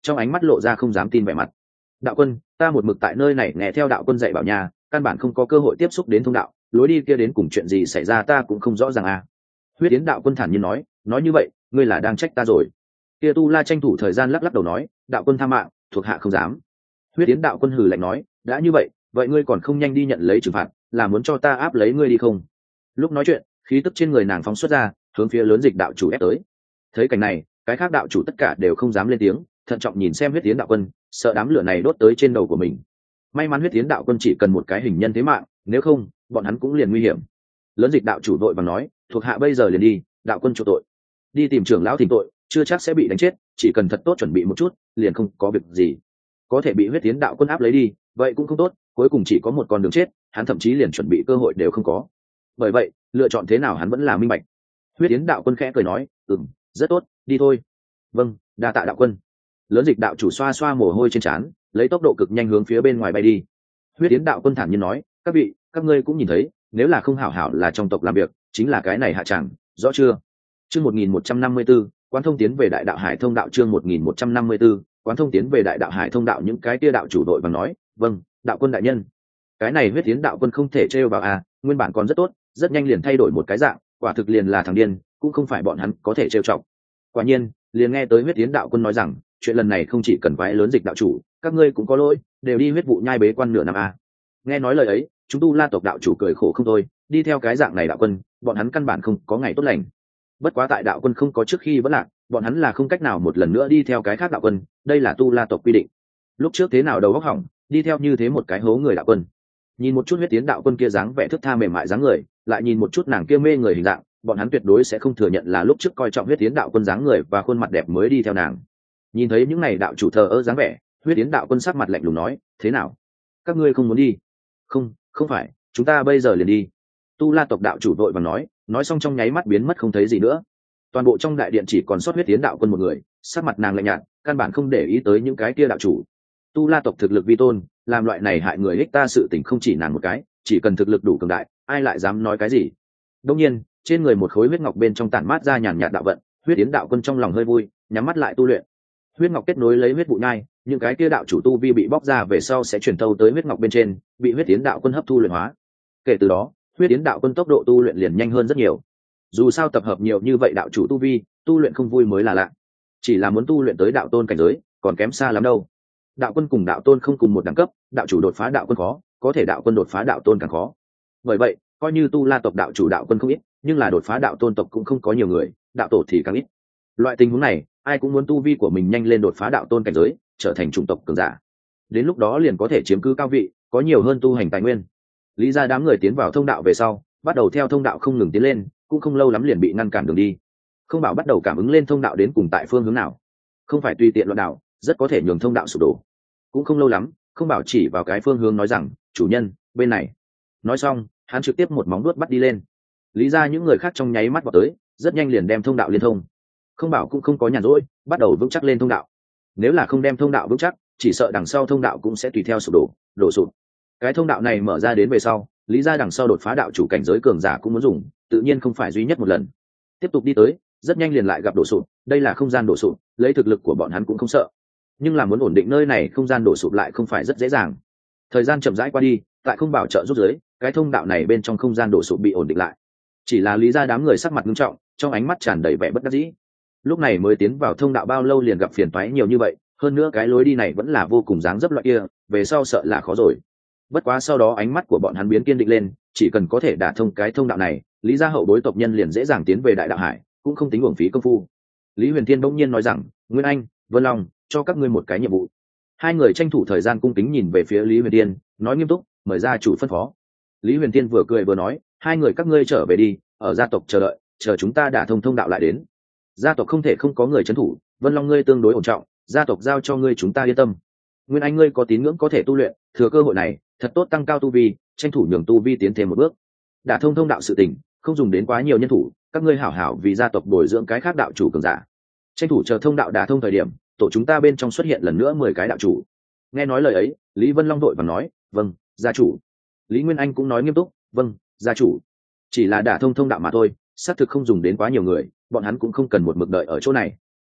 trong ánh mắt lộ ra không dám tin vẻ mặt. Đạo quân, ta một mực tại nơi này nghe theo đạo quân dạy bảo nhà, căn bản không có cơ hội tiếp xúc đến thông đạo, lối đi kia đến cùng chuyện gì xảy ra ta cũng không rõ ràng à. Huyết Tiến đạo quân thản nhiên nói, nói như vậy ngươi là đang trách ta rồi. Kia tu la tranh thủ thời gian lắc lắc đầu nói, đạo quân tha mạng, thuộc hạ không dám. Huyết Tiến đạo quân hừ lạnh nói, đã như vậy vậy ngươi còn không nhanh đi nhận lấy trừng phạt, là muốn cho ta áp lấy ngươi đi không? Lúc nói chuyện khí tức trên người nàng phóng xuất ra, hướng phía lớn dịch đạo chủ ép tới. Thấy cảnh này, cái khác đạo chủ tất cả đều không dám lên tiếng, thận trọng nhìn xem Huyết Tiến đạo quân, sợ đám lửa này đốt tới trên đầu của mình. May mắn Huyết Tiến đạo quân chỉ cần một cái hình nhân thế mạng, nếu không bọn hắn cũng liền nguy hiểm. Lớn dịch đạo chủ vội vàng nói, thuộc hạ bây giờ liền đi, đạo quân chỗ tội, đi tìm trưởng lão thỉnh tội, chưa chắc sẽ bị đánh chết, chỉ cần thật tốt chuẩn bị một chút liền không có việc gì. Có thể bị Huyết Tiến đạo quân áp lấy đi vậy cũng không tốt, cuối cùng chỉ có một con đường chết, hắn thậm chí liền chuẩn bị cơ hội đều không có. Bởi vậy lựa chọn thế nào hắn vẫn là minh bạch. Huyết Tiến đạo quân khẽ cười nói, ừm, rất tốt, đi thôi. Vâng, đa tạ đạo quân. Lớn dịch đạo chủ xoa xoa mồ hôi trên trán, lấy tốc độ cực nhanh hướng phía bên ngoài bay đi. Huyết Tiến đạo quân thản nhiên nói, các vị các ngươi cũng nhìn thấy, nếu là không hảo hảo là trong tộc làm việc chính là cái này hạ chẳng, rõ chưa? Chương một nghìn một trăm năm mươi b ố, quán thông tiến về đại đạo hải thông đạo. Chương một nghìn một trăm năm mươi b ố, quán thông tiến về đại đạo hải thông đạo. Những cái tia đạo chủ đội bằng nói, vâng, đạo quân đại nhân. Cái này Huyết Tiến đạo quân không thể trêu vào à, nguyên bản còn rất tốt, rất nhanh liền thay đổi một cái dạng, quả thực liền là thằng điên, cũng không phải bọn hắn có thể trêu chọc. Quả nhiên liền nghe tới Huyết Tiến đạo quân nói rằng, chuyện lần này không chỉ cần quái lớn dịch đạo chủ, các ngươi cũng có lỗi, đều đi huyết vụ nhai bế quan nửa năm à. Nghe nói lời ấy, chúng tu la tộc đạo chủ cười khổ không thôi, đi theo cái dạng này đạo quân, bọn hắn căn bản không có ngày tốt lành. Bất quá tại đạo quân không có trước khi vẫn lạc, bọn hắn là không cách nào một lần nữa đi theo cái khác đạo quân, đây là tu la tộc quy định. Lúc trước thế nào đầu góc hỏng, đi theo như thế một cái hố người đạo quân. Nhìn một chút Huyết Tiến đạo quân kia dáng vẻ thướt tha mềm mại dáng người, lại nhìn một chút nàng kia mê người hình dạng, bọn hắn tuyệt đối sẽ không thừa nhận là lúc trước coi trọng Huyết Tiến đạo quân dáng người và khuôn mặt đẹp mới đi theo nàng. Nhìn thấy những này đạo chủ thờ ơ dáng vẻ, Huyết Tiến đạo quân sắc mặt lạnh lùng nói, thế nào, các ngươi không muốn đi? Không, không phải, chúng ta bây giờ liền đi. Tu la tộc đạo chủ vội vàng nói, nói xong trong nháy mắt biến mất không thấy gì nữa. Toàn bộ trong đại điện chỉ còn sót Huyết Tiến đạo quân một người, sắc mặt nàng lạnh nhạt, căn bản không để ý tới những cái kia đạo chủ. Tu la tộc thực lực vi tôn, làm loại này hại người ích ta sự tình không chỉ nàng một cái, chỉ cần thực lực đủ cường đại, ai lại dám nói cái gì. Đương nhiên trên người một khối huyết ngọc bên trong tản mát ra nhàn nhạt đạo vận, Huyết Tiến đạo quân trong lòng hơi vui, nhắm mắt lại tu luyện. Huyết ngọc kết nối lấy huyết vụ nhai, những cái kia đạo chủ tu vi bị bóc ra về sau sẽ chuyển tâu tới huyết ngọc bên trên, bị Huyết Tiến đạo quân hấp thu luyện hóa. Kể từ đó Huyết Tiến đạo quân tốc độ tu luyện liền nhanh hơn rất nhiều. Dù sao tập hợp nhiều như vậy đạo chủ tu vi, tu luyện không vui mới là lạ. Chỉ là muốn tu luyện tới đạo tôn cảnh giới còn kém xa lắm đâu. Đạo quân cùng đạo tôn không cùng một đẳng cấp, đạo chủ đột phá đạo quân khó, có thể đạo quân đột phá đạo tôn càng khó. Bởi vậy coi như tu la tộc đạo chủ đạo quân không ít, nhưng là đột phá đạo tôn tộc cũng không có nhiều người, đạo tổ thì càng ít. Loại tình huống này ai cũng muốn tu vi của mình nhanh lên đột phá đạo tôn cảnh giới, trở thành chủng tộc cường giả, đến lúc đó liền có thể chiếm cứ cao vị, có nhiều hơn tu hành tài nguyên. Lý ra đám người tiến vào thông đạo về sau, bắt đầu theo thông đạo không ngừng tiến lên, cũng không lâu lắm liền bị ngăn cản đường đi. Không bảo bắt đầu cảm ứng lên thông đạo đến cùng tại phương hướng nào, không phải tùy tiện loạn đạo, rất có thể nhường thông đạo sụp đổ. Cũng không lâu lắm, không bảo chỉ vào cái phương hướng nói rằng, chủ nhân bên này. Nói xong hắn trực tiếp một móng vuốt bắt đi lên. Lý ra những người khác trong nháy mắt vào tới, rất nhanh liền đem thông đạo liên thông. Không bảo cũng không có nhàn rỗi, bắt đầu vững chắc lên thông đạo. Nếu là không đem thông đạo vững chắc, chỉ sợ đằng sau thông đạo cũng sẽ tùy theo sụp đổ, đổ sụp. Cái thông đạo này mở ra đến về sau, Lý ra đằng sau đột phá đạo chủ cảnh giới cường giả cũng muốn dùng, tự nhiên không phải duy nhất một lần. Tiếp tục đi tới, rất nhanh liền lại gặp đổ sụp, đây là không gian đổ sụp, lấy thực lực của bọn hắn cũng không sợ. Nhưng là muốn ổn định nơi này không gian đổ sụp lại không phải rất dễ dàng. Thời gian chậm rãi qua đi, tại không bảo trợ rút dưới, cái thông đạo này bên trong không gian đổ sụp bị ổn định lại. Chỉ là Lý ra đám người sắc mặt nghiêm trọng, trong ánh mắt tràn đầy vẻ bất đắc dĩ. Lúc này mới tiến vào thông đạo bao lâu liền gặp phiền toái nhiều như vậy, hơn nữa cái lối đi này vẫn là vô cùng dáng dấp loại kia, về sau sợ là khó rồi. Bất quá sau đó ánh mắt của bọn hắn biến kiên định lên, chỉ cần có thể đả thông cái thông đạo này, Lý gia hậu bối tộc nhân liền dễ dàng tiến về đại đạo hải, cũng không tính uổng phí công phu. Lý Huyền Thiên bỗng nhiên nói rằng, Nguyên Anh, Vân Long, cho các ngươi một cái nhiệm vụ. Hai người tranh thủ thời gian cung kính nhìn về phía Lý Huyền Thiên, nói nghiêm túc, mời gia chủ phân phó. Lý Huyền Thiên vừa cười vừa nói, hai người các ngươi trở về đi, ở gia tộc chờ đợi, chờ chúng ta đả thông thông đạo lại đến. Gia tộc không thể không có người trấn thủ, Vân Long ngươi tương đối ổn trọng, gia tộc giao cho ngươi chúng ta yên tâm. Nguyên Anh ngươi có tín ngưỡng có thể tu luyện, thừa cơ hội này thật tốt tăng cao tu vi, tranh thủ nhường tu vi tiến thêm một bước. Đả thông thông đạo sự tình không dùng đến quá nhiều nhân thủ, các ngươi hảo hảo vì gia tộc bồi dưỡng cái khác đạo chủ cường giả, tranh thủ chờ thông đạo đả thông thời điểm, tổ chúng ta bên trong xuất hiện lần nữa mười cái đạo chủ. Nghe nói lời ấy, Lý Vân Long đội và nói, vâng gia chủ. Lý Nguyên Anh cũng nói nghiêm túc, vâng gia chủ. Chỉ là đả thông thông đạo mà thôi, xác thực không dùng đến quá nhiều người, bọn hắn cũng không cần một mực đợi ở chỗ này.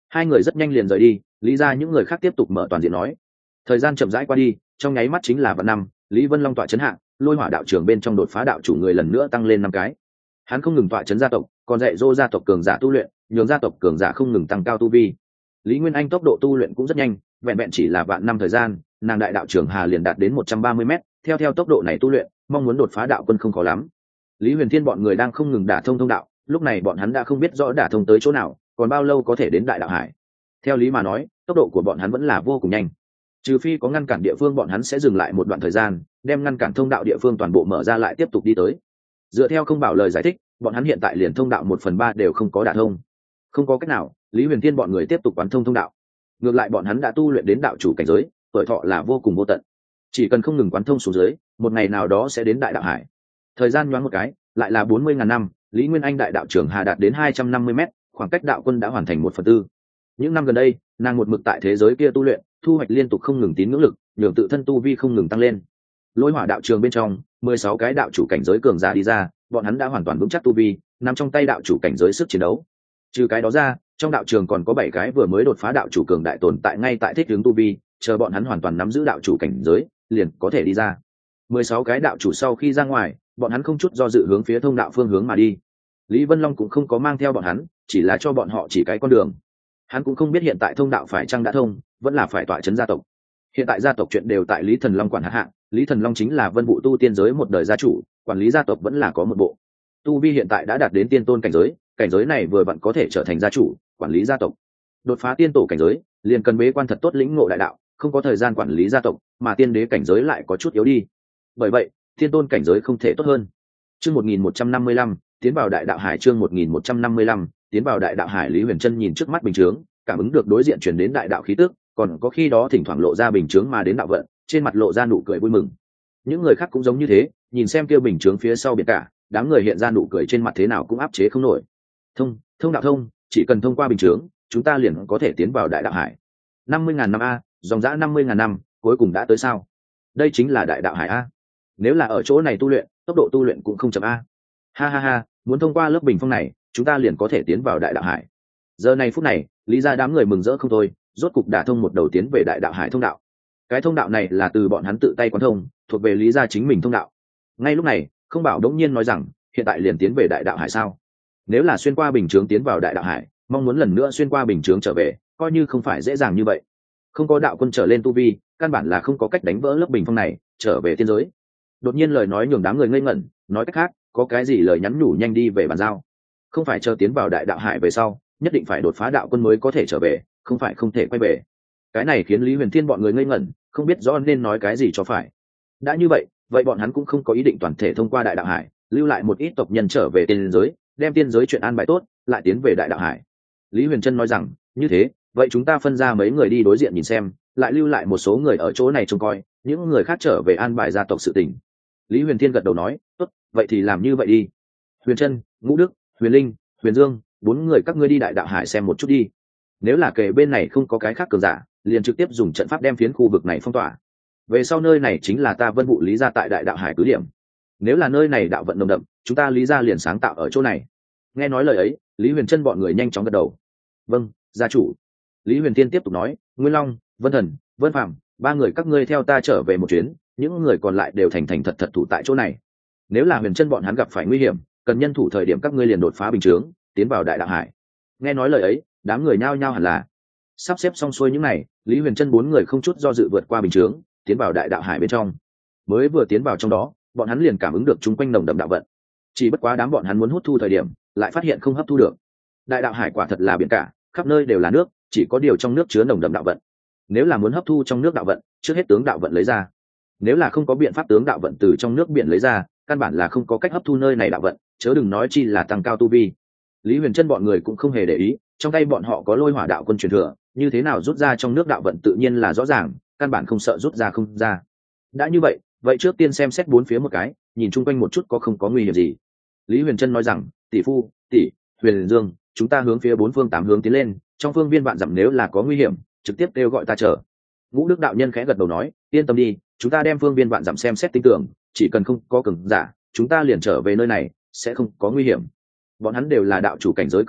Hai người rất nhanh liền rời đi, lý ra những người khác tiếp tục mở toàn diện nói. Thời gian chậm rãi qua đi, trong nháy mắt chính là vạn năm, Lý Vân Long tọa chấn hạng, lôi hỏa đạo trường bên trong đột phá đạo chủ người lần nữa tăng lên năm cái. Hắn không ngừng tọa chấn gia tộc, còn dạy dỗ gia tộc cường giả tu luyện, nhường gia tộc cường giả không ngừng tăng cao tu vi. Lý Nguyên Anh tốc độ tu luyện cũng rất nhanh, vẹn vẹn chỉ là vạn năm thời gian, nàng đại đạo trưởng hà liền đạt đến một trăm ba mươi mét, theo theo tốc độ này tu luyện, mong muốn đột phá đạo quân không khó lắm. Lý Huyền Thiên bọn người đang không ngừng đả thông thông đạo, lúc này bọn hắn đã không biết rõ đả thông tới chỗ nào, còn bao lâu có thể đến đại đạo hải. Theo lý mà nói, tốc độ của bọn hắn vẫn là vô cùng nhanh. Trừ phi có ngăn cản địa phương, bọn hắn sẽ dừng lại một đoạn thời gian, đem ngăn cản thông đạo địa phương toàn bộ mở ra lại tiếp tục đi tới. Dựa theo không bảo lời giải thích, bọn hắn hiện tại liền thông đạo một phần ba đều không có đả thông. Không có cách nào, Lý Huyền Thiên bọn người tiếp tục quán thông thông đạo. Ngược lại bọn hắn đã tu luyện đến đạo chủ cảnh giới, tuổi thọ là vô cùng vô tận. Chỉ cần không ngừng quán thông xuống dưới, một ngày nào đó sẽ đến đại đạo hải. Thời gian nhoáng một cái, lại là bốn mươi ngàn năm, Lý Nguyên Anh đại đạo trưởng hà đạt đến hai trăm năm mươi mét, khoảng cách đạo quân đã hoàn thành một phần tư. Những năm gần đây, nàng một mực tại thế giới kia tu luyện, thu hoạch liên tục không ngừng tín ngưỡng lực, nhường tự thân tu vi không ngừng tăng lên. Lôi hỏa đạo trường bên trong, mười sáu cái đạo chủ cảnh giới cường giả đi ra, bọn hắn đã hoàn toàn vững chắc tu vi, nằm trong tay đạo chủ cảnh giới sức chiến đấu. Trừ cái đó ra, trong đạo trường còn có bảy cái vừa mới đột phá đạo chủ cường đại tồn tại ngay tại thích ứng tu vi, chờ bọn hắn hoàn toàn nắm giữ đạo chủ cảnh giới, liền có thể đi ra. mười sáu cái đạo chủ sau khi ra ngoài, bọn hắn không chút do dự hướng phía thông đạo phương hướng mà đi. Lý Vân Long cũng không có mang theo bọn hắn, chỉ là cho bọn họ chỉ cái con đường. Hắn cũng không biết hiện tại thông đạo phải chăng đã thông, vẫn là phải tọa chấn gia tộc. Hiện tại gia tộc chuyện đều tại Lý Thần Long quản hạt hạng, Lý Thần Long chính là Vân Vũ tu tiên giới một đời gia chủ, quản lý gia tộc vẫn là có một bộ. Tu vi hiện tại đã đạt đến tiên tôn cảnh giới, cảnh giới này vừa vặn có thể trở thành gia chủ, quản lý gia tộc. Đột phá tiên tổ cảnh giới, liền cần bế quan thật tốt lĩnh ngộ đại đạo, không có thời gian quản lý gia tộc, mà tiên đế cảnh giới lại có chút yếu đi. Bởi vậy, tiên tôn cảnh giới không thể tốt hơn. Chương một nghìn một trăm năm mươi lăm, tiến vào đại đạo hải. Chương một nghìn một trăm năm mươi lăm, tiến vào đại đạo hải. Lý Huyền Trân nhìn trước mắt bình chướng, cảm ứng được đối diện truyền đến đại đạo khí tức, còn có khi đó thỉnh thoảng lộ ra bình chướng mà đến đạo vận, trên mặt lộ ra nụ cười vui mừng. Những người khác cũng giống như thế, nhìn xem kia bình chướng phía sau biển cả, đám người hiện ra nụ cười trên mặt thế nào cũng áp chế không nổi. Thông, thông đạo thông, chỉ cần thông qua bình chướng, chúng ta liền có thể tiến vào đại đạo hải. năm mươi ngàn năm a, dòng dã năm mươi ngàn năm, cuối cùng đã tới sao? Đây chính là đại đạo hải a. Nếu là ở chỗ này tu luyện, tốc độ tu luyện cũng không chậm a. Ha ha ha, muốn thông qua lớp bình phong này, chúng ta liền có thể tiến vào đại đạo hải. Giờ này phút này, Lý gia đám người mừng rỡ không thôi, rốt cục đả thông một đầu tiến về đại đạo hải thông đạo. Cái thông đạo này là từ bọn hắn tự tay quán thông, thuộc về Lý gia chính mình thông đạo. Ngay lúc này, Không Bảo đống nhiên nói rằng, hiện tại liền tiến về đại đạo hải sao? Nếu là xuyên qua bình chướng tiến vào đại đạo hải, mong muốn lần nữa xuyên qua bình chướng trở về, coi như không phải dễ dàng như vậy. Không có đạo quân trở lên tu vi, căn bản là không có cách đánh vỡ lớp bình phong này, trở về tiên giới. Đột nhiên lời nói nhường đám người ngây ngẩn, nói cách khác, có cái gì lời nhắn nhủ nhanh đi về bàn giao. Không phải chờ tiến vào đại đạo hải về sau, nhất định phải đột phá đạo quân mới có thể trở về, không phải không thể quay về. Cái này khiến Lý Huyền Thiên bọn người ngây ngẩn, không biết rõ nên nói cái gì cho phải. Đã như vậy, vậy bọn hắn cũng không có ý định toàn thể thông qua đại đạo hải, lưu lại một ít tộc nhân trở về tiên giới, đem tiên giới chuyện an bài tốt, lại tiến về đại đạo hải. Lý Huyền Trân nói rằng, như thế, vậy chúng ta phân ra mấy người đi đối diện nhìn xem, lại lưu lại một số người ở chỗ này trông coi, những người khác trở về an bài gia tộc sự tình. Lý Huyền Thiên gật đầu nói, tốt, vậy thì làm như vậy đi. Huyền Trân, Ngũ Đức, Huyền Linh, Huyền Dương, bốn người các ngươi đi đại đạo hải xem một chút đi. Nếu là kề bên này không có cái khác cường giả, liền trực tiếp dùng trận pháp đem phiến khu vực này phong tỏa. Về sau nơi này chính là ta Vân Vũ Lý gia tại đại đạo hải cứ điểm. Nếu là nơi này đạo vận nồng đậm, chúng ta Lý gia liền sáng tạo ở chỗ này. Nghe nói lời ấy, Lý Huyền Trân bọn người nhanh chóng gật đầu. Vâng, gia chủ. Lý Huyền Thiên tiếp tục nói, Nguyên Long, Vân Thần, Vân Phạm, ba người các ngươi theo ta trở về một chuyến, những người còn lại đều thành thành thật thật thủ tại chỗ này. Nếu là Huyền Trân bọn hắn gặp phải nguy hiểm, cần nhân thủ thời điểm các ngươi liền đột phá bình chướng, tiến vào đại đạo hải. Nghe nói lời ấy, đám người nhao nhao hẳn là. Sắp xếp xong xuôi những này, Lý Huyền Trân bốn người không chút do dự vượt qua bình chướng, tiến vào đại đạo hải bên trong. Mới vừa tiến vào trong đó, bọn hắn liền cảm ứng được chung quanh nồng đậm đạo vận. Chỉ bất quá đám bọn hắn muốn hút thu thời điểm, lại phát hiện không hấp thu được. Đại đạo hải quả thật là biển cả, khắp nơi đều là nước, chỉ có điều trong nước chứa nồng đậm đạo vận. Nếu là muốn hấp thu trong nước đạo vận, trước hết tướng đạo vận lấy ra. Nếu là không có biện pháp tướng đạo vận từ trong nước biển lấy ra, căn bản là không có cách hấp thu nơi này đạo vận, chớ đừng nói chi là tăng cao tu vi. Lý Huyền Trân bọn người cũng không hề để ý, trong tay bọn họ có lôi hỏa đạo quân truyền thừa, như thế nào rút ra trong nước đạo vận tự nhiên là rõ ràng, căn bản không sợ rút ra không ra. Đã như vậy, vậy trước tiên xem xét bốn phía một cái, nhìn chung quanh một chút có không có nguy hiểm gì. Lý Huyền Trân nói rằng, tỷ phu, tỷ, Huyền Dương, chúng ta hướng phía bốn phương tám hướng tiến lên, trong phương viên vạn dặm nếu là có nguy hiểm, trực tiếp kêu gọi ta chờ. Ngũ Đức đạo nhân khẽ gật đầu nói, yên tâm đi, chúng ta đem phương viên vạn dặm xem xét tin tưởng, chỉ cần không có cường giả, chúng ta liền trở về nơi này, sẽ không có nguy hiểm. Bọn hắn đều là đạo chủ cảnh giới cường giả,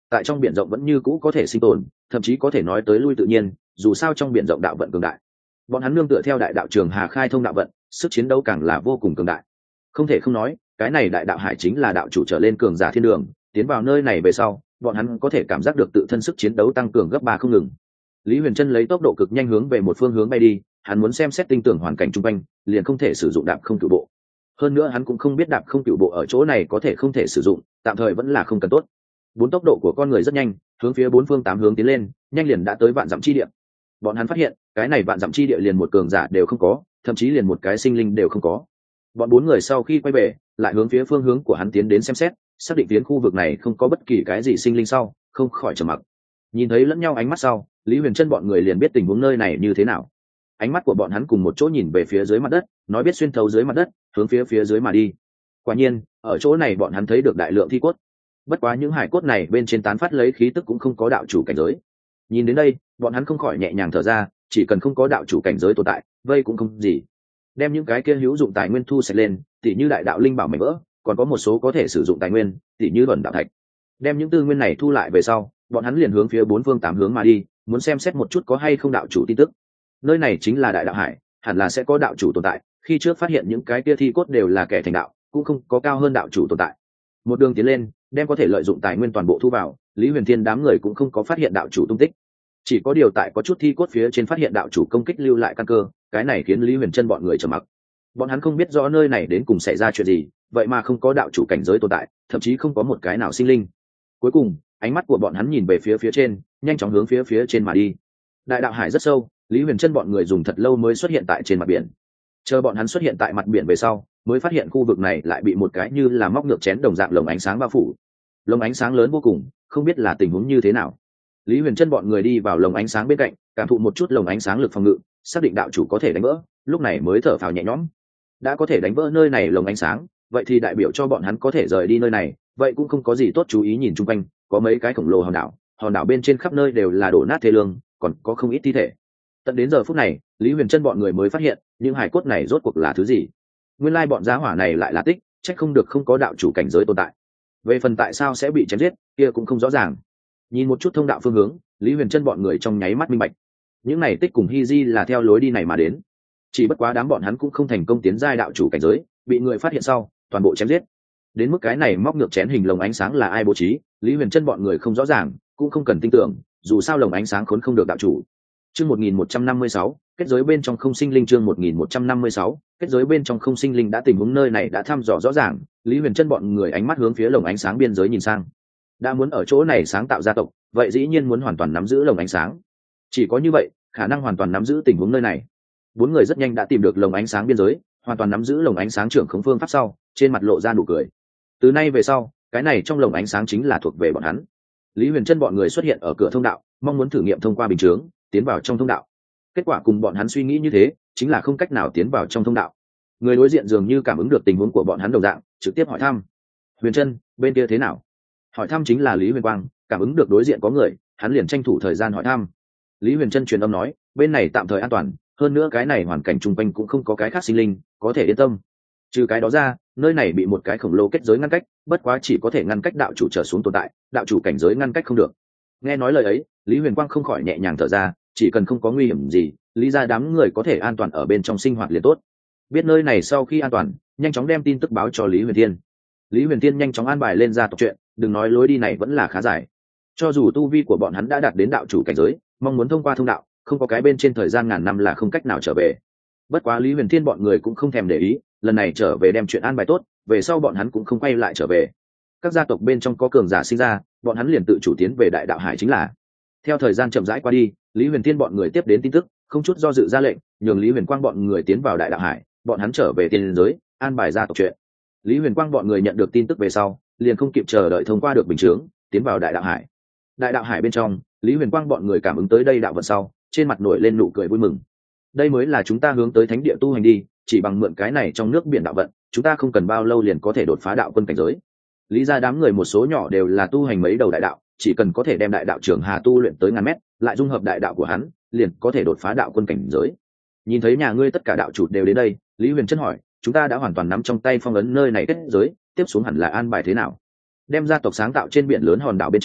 tại trong biển rộng vẫn như cũ có thể sinh tồn, thậm chí có thể nói tới lui tự nhiên, dù sao trong biển rộng đạo vận cường đại. Bọn hắn nương tựa theo đại đạo trường hà khai thông đạo vận, sức chiến đấu càng là vô cùng cường đại. Không thể không nói, cái này đại đạo hải chính là đạo chủ trở lên cường giả thiên đường, tiến vào nơi này về sau, bọn hắn có thể cảm giác được tự thân sức chiến đấu tăng cường gấp ba không ngừng. Lý Huyền Trân lấy tốc độ cực nhanh hướng về một phương hướng bay đi, hắn muốn xem xét tinh tưởng hoàn cảnh xung quanh, liền không thể sử dụng đạp không cửu bộ. Hơn nữa hắn cũng không biết đạp không cửu bộ ở chỗ này có thể không thể sử dụng, tạm thời vẫn là không cần tốt. Bốn tốc độ của con người rất nhanh, hướng phía bốn phương tám hướng tiến lên, nhanh liền đã tới vạn dặm chi địa. Bọn hắn phát hiện, cái này vạn dặm chi địa liền một cường giả đều không có, thậm chí liền một cái sinh linh đều không có. Bọn bốn người sau khi quay về, lại hướng phía phương hướng của hắn tiến đến xem xét, xác định tiến khu vực này không có bất kỳ cái gì sinh linh sau, không khỏi trầm mặc. Nhìn thấy lẫn nhau ánh mắt sau, Lý Huyền Trân bọn người liền biết tình huống nơi này như thế nào. Ánh mắt của bọn hắn cùng một chỗ nhìn về phía dưới mặt đất, nói biết xuyên thấu dưới mặt đất, hướng phía phía dưới mà đi. Quả nhiên, ở chỗ này bọn hắn thấy được đại lượng thi cốt. Bất quá những hải cốt này bên trên tán phát lấy khí tức cũng không có đạo chủ cảnh giới. Nhìn đến đây, bọn hắn không khỏi nhẹ nhàng thở ra, chỉ cần không có đạo chủ cảnh giới tồn tại, vây cũng không gì. Đem những cái kia hữu dụng tài nguyên thu sạch lên, tỉ như đại đạo linh bảo mảnh vỡ, còn có một số có thể sử dụng tài nguyên, tỉ như luận đạo thạch. Đem những tư nguyên này thu lại về sau, bọn hắn liền hướng phía bốn phương tám hướng mà đi, muốn xem xét một chút có hay không đạo chủ tin tức. Nơi này chính là đại đạo hải, hẳn là sẽ có đạo chủ tồn tại. Khi trước phát hiện những cái kia thi cốt đều là kẻ thành đạo, cũng không có cao hơn đạo chủ tồn tại. Một đường tiến lên, đem có thể lợi dụng tài nguyên toàn bộ thu vào, Lý Huyền Thiên đám người cũng không có phát hiện đạo chủ tung tích. Chỉ có điều tại có chút thi cốt phía trên phát hiện đạo chủ công kích lưu lại căn cơ, cái này khiến Lý Huyền Trân bọn người trầm mặc. Bọn hắn không biết rõ nơi này đến cùng xảy ra chuyện gì, vậy mà không có đạo chủ cảnh giới tồn tại, thậm chí không có một cái nào sinh linh. Cuối cùng, ánh mắt của bọn hắn nhìn về phía phía trên, nhanh chóng hướng phía phía trên mà đi. Đại đạo hải rất sâu, Lý Huyền Trân bọn người dùng thật lâu mới xuất hiện tại trên mặt biển. Chờ bọn hắn xuất hiện tại mặt biển về sau, mới phát hiện khu vực này lại bị một cái như là móc ngược chén đồng dạng lồng ánh sáng bao phủ. Lồng ánh sáng lớn vô cùng, không biết là tình huống như thế nào. Lý Huyền Trân bọn người đi vào lồng ánh sáng bên cạnh, cảm thụ một chút lồng ánh sáng lực phòng ngự, xác định đạo chủ có thể đánh vỡ, lúc này mới thở phào nhẹ nhõm. Đã có thể đánh vỡ nơi này lồng ánh sáng, vậy thì đại biểu cho bọn hắn có thể rời đi nơi này, vậy cũng không có gì tốt chú ý. Nhìn chung quanh, có mấy cái khổng lồ hòn đảo, hòn đảo bên trên khắp nơi đều là đổ nát thê lương, còn có không ít thi thể. Tận đến giờ phút này, Lý Huyền Trân bọn người mới phát hiện, những hải cốt này rốt cuộc là thứ gì. Nguyên lai bọn giá hỏa này lại là tích, trách không được không có đạo chủ cảnh giới tồn tại. Về phần tại sao sẽ bị chém giết, kia cũng không rõ ràng. Nhìn một chút thông đạo phương hướng, Lý Huyền Trân bọn người trong nháy mắt minh bạch, những này tích cùng Hy Di là theo lối đi này mà đến. Chỉ bất quá đám bọn hắn cũng không thành công tiến giai đạo chủ cảnh giới, bị người phát hiện sau, toàn bộ chém giết. Đến mức cái này móc ngược chén hình lồng ánh sáng là ai bố trí, Lý Huyền Trân bọn người không rõ ràng, cũng không cần tin tưởng, dù sao lồng ánh sáng khốn không được đạo chủ. Chương một nghìn một trăm năm mươi sáu, kết giới bên trong không sinh linh. Chương một nghìn một trăm năm mươi sáu, kết giới bên trong không sinh linh. Đã tình huống nơi này đã thăm dò rõ ràng, Lý Huyền Trân bọn người ánh mắt hướng phía lồng ánh sáng biên giới nhìn sang. Đã muốn ở chỗ này sáng tạo gia tộc, vậy dĩ nhiên muốn hoàn toàn nắm giữ lồng ánh sáng. Chỉ có như vậy, khả năng hoàn toàn nắm giữ tình huống nơi này. Bốn người rất nhanh đã tìm được lồng ánh sáng biên giới, hoàn toàn nắm giữ lồng ánh sáng trưởng khống phương pháp sau, trên mặt lộ ra nụ cười. Từ nay về sau, cái này trong lồng ánh sáng chính là thuộc về bọn hắn. Lý Huyền Trân bọn người xuất hiện ở cửa thông đạo, mong muốn thử nghiệm thông qua bình chướng tiến vào trong thông đạo. Kết quả cùng bọn hắn suy nghĩ như thế, chính là không cách nào tiến vào trong thông đạo. Người đối diện dường như cảm ứng được tình huống của bọn hắn đồng dạng, trực tiếp hỏi thăm: Huyền Trân, bên kia thế nào? Hỏi thăm chính là Lý Huyền Quang, cảm ứng được đối diện có người, hắn liền tranh thủ thời gian hỏi thăm. Lý Huyền Trân truyền âm nói, bên này tạm thời an toàn, hơn nữa cái này hoàn cảnh chung quanh cũng không có cái khác sinh linh, có thể yên tâm. Trừ cái đó ra, nơi này bị một cái khổng lồ kết giới ngăn cách, bất quá chỉ có thể ngăn cách đạo chủ trở xuống tồn tại, đạo chủ cảnh giới ngăn cách không được. Nghe nói lời ấy, Lý Huyền Quang không khỏi nhẹ nhàng thở ra, chỉ cần không có nguy hiểm gì, lý ra đám người có thể an toàn ở bên trong sinh hoạt liền tốt. Biết nơi này sau khi an toàn, nhanh chóng đem tin tức báo cho Lý Huyền Thiên. Lý Huyền Thiên nhanh chóng an bài lên gia tộc chuyện, đừng nói lối đi này vẫn là khá dài. Cho dù tu vi của bọn hắn đã đạt đến đạo chủ cảnh giới, mong muốn thông qua thông đạo, không có cái bên trên thời gian ngàn năm là không cách nào trở về. Bất quá Lý Huyền Thiên bọn người cũng không thèm để ý, lần này trở về đem chuyện an bài tốt, về sau bọn hắn cũng không quay lại trở về. Các gia tộc bên trong có cường giả sinh ra, bọn hắn liền tự chủ tiến về đại đạo hải chính là. Theo thời gian chậm rãi qua đi, Lý Huyền Thiên bọn người tiếp đến tin tức, không chút do dự ra lệnh, nhường Lý Huyền Quang bọn người tiến vào đại đạo hải, bọn hắn trở về tiên giới, an bài gia tộc chuyện. Lý Huyền Quang bọn người nhận được tin tức về sau, liền không kịp chờ đợi thông qua được bình chướng, tiến vào đại đạo hải. Đại đạo hải bên trong, Lý Huyền Quang bọn người cảm ứng tới đây đạo vận sau, trên mặt nổi lên nụ cười vui mừng. Đây mới là chúng ta hướng tới thánh địa tu hành đi, chỉ bằng mượn cái này trong nước biển đạo vận, chúng ta không cần bao lâu liền có thể đột phá đạo quân cảnh giới. Lý ra đám người một số nhỏ đều là tu hành mấy đầu đại đạo, chỉ cần có thể đem đại đạo trưởng hà tu luyện tới ngàn mét, lại dung hợp đại đạo của hắn, liền có thể đột phá đạo quân cảnh giới. Nhìn thấy nhà ngươi tất cả đạo chủ đều đến đây, Lý Huyền Trân hỏi, chúng ta đã hoàn toàn nắm trong tay phong ấn nơi này kết giới, tiếp xuống hẳn là an bài thế nào? Đem gia tộc sáng tạo trên biển lớn hòn đảo bên trên,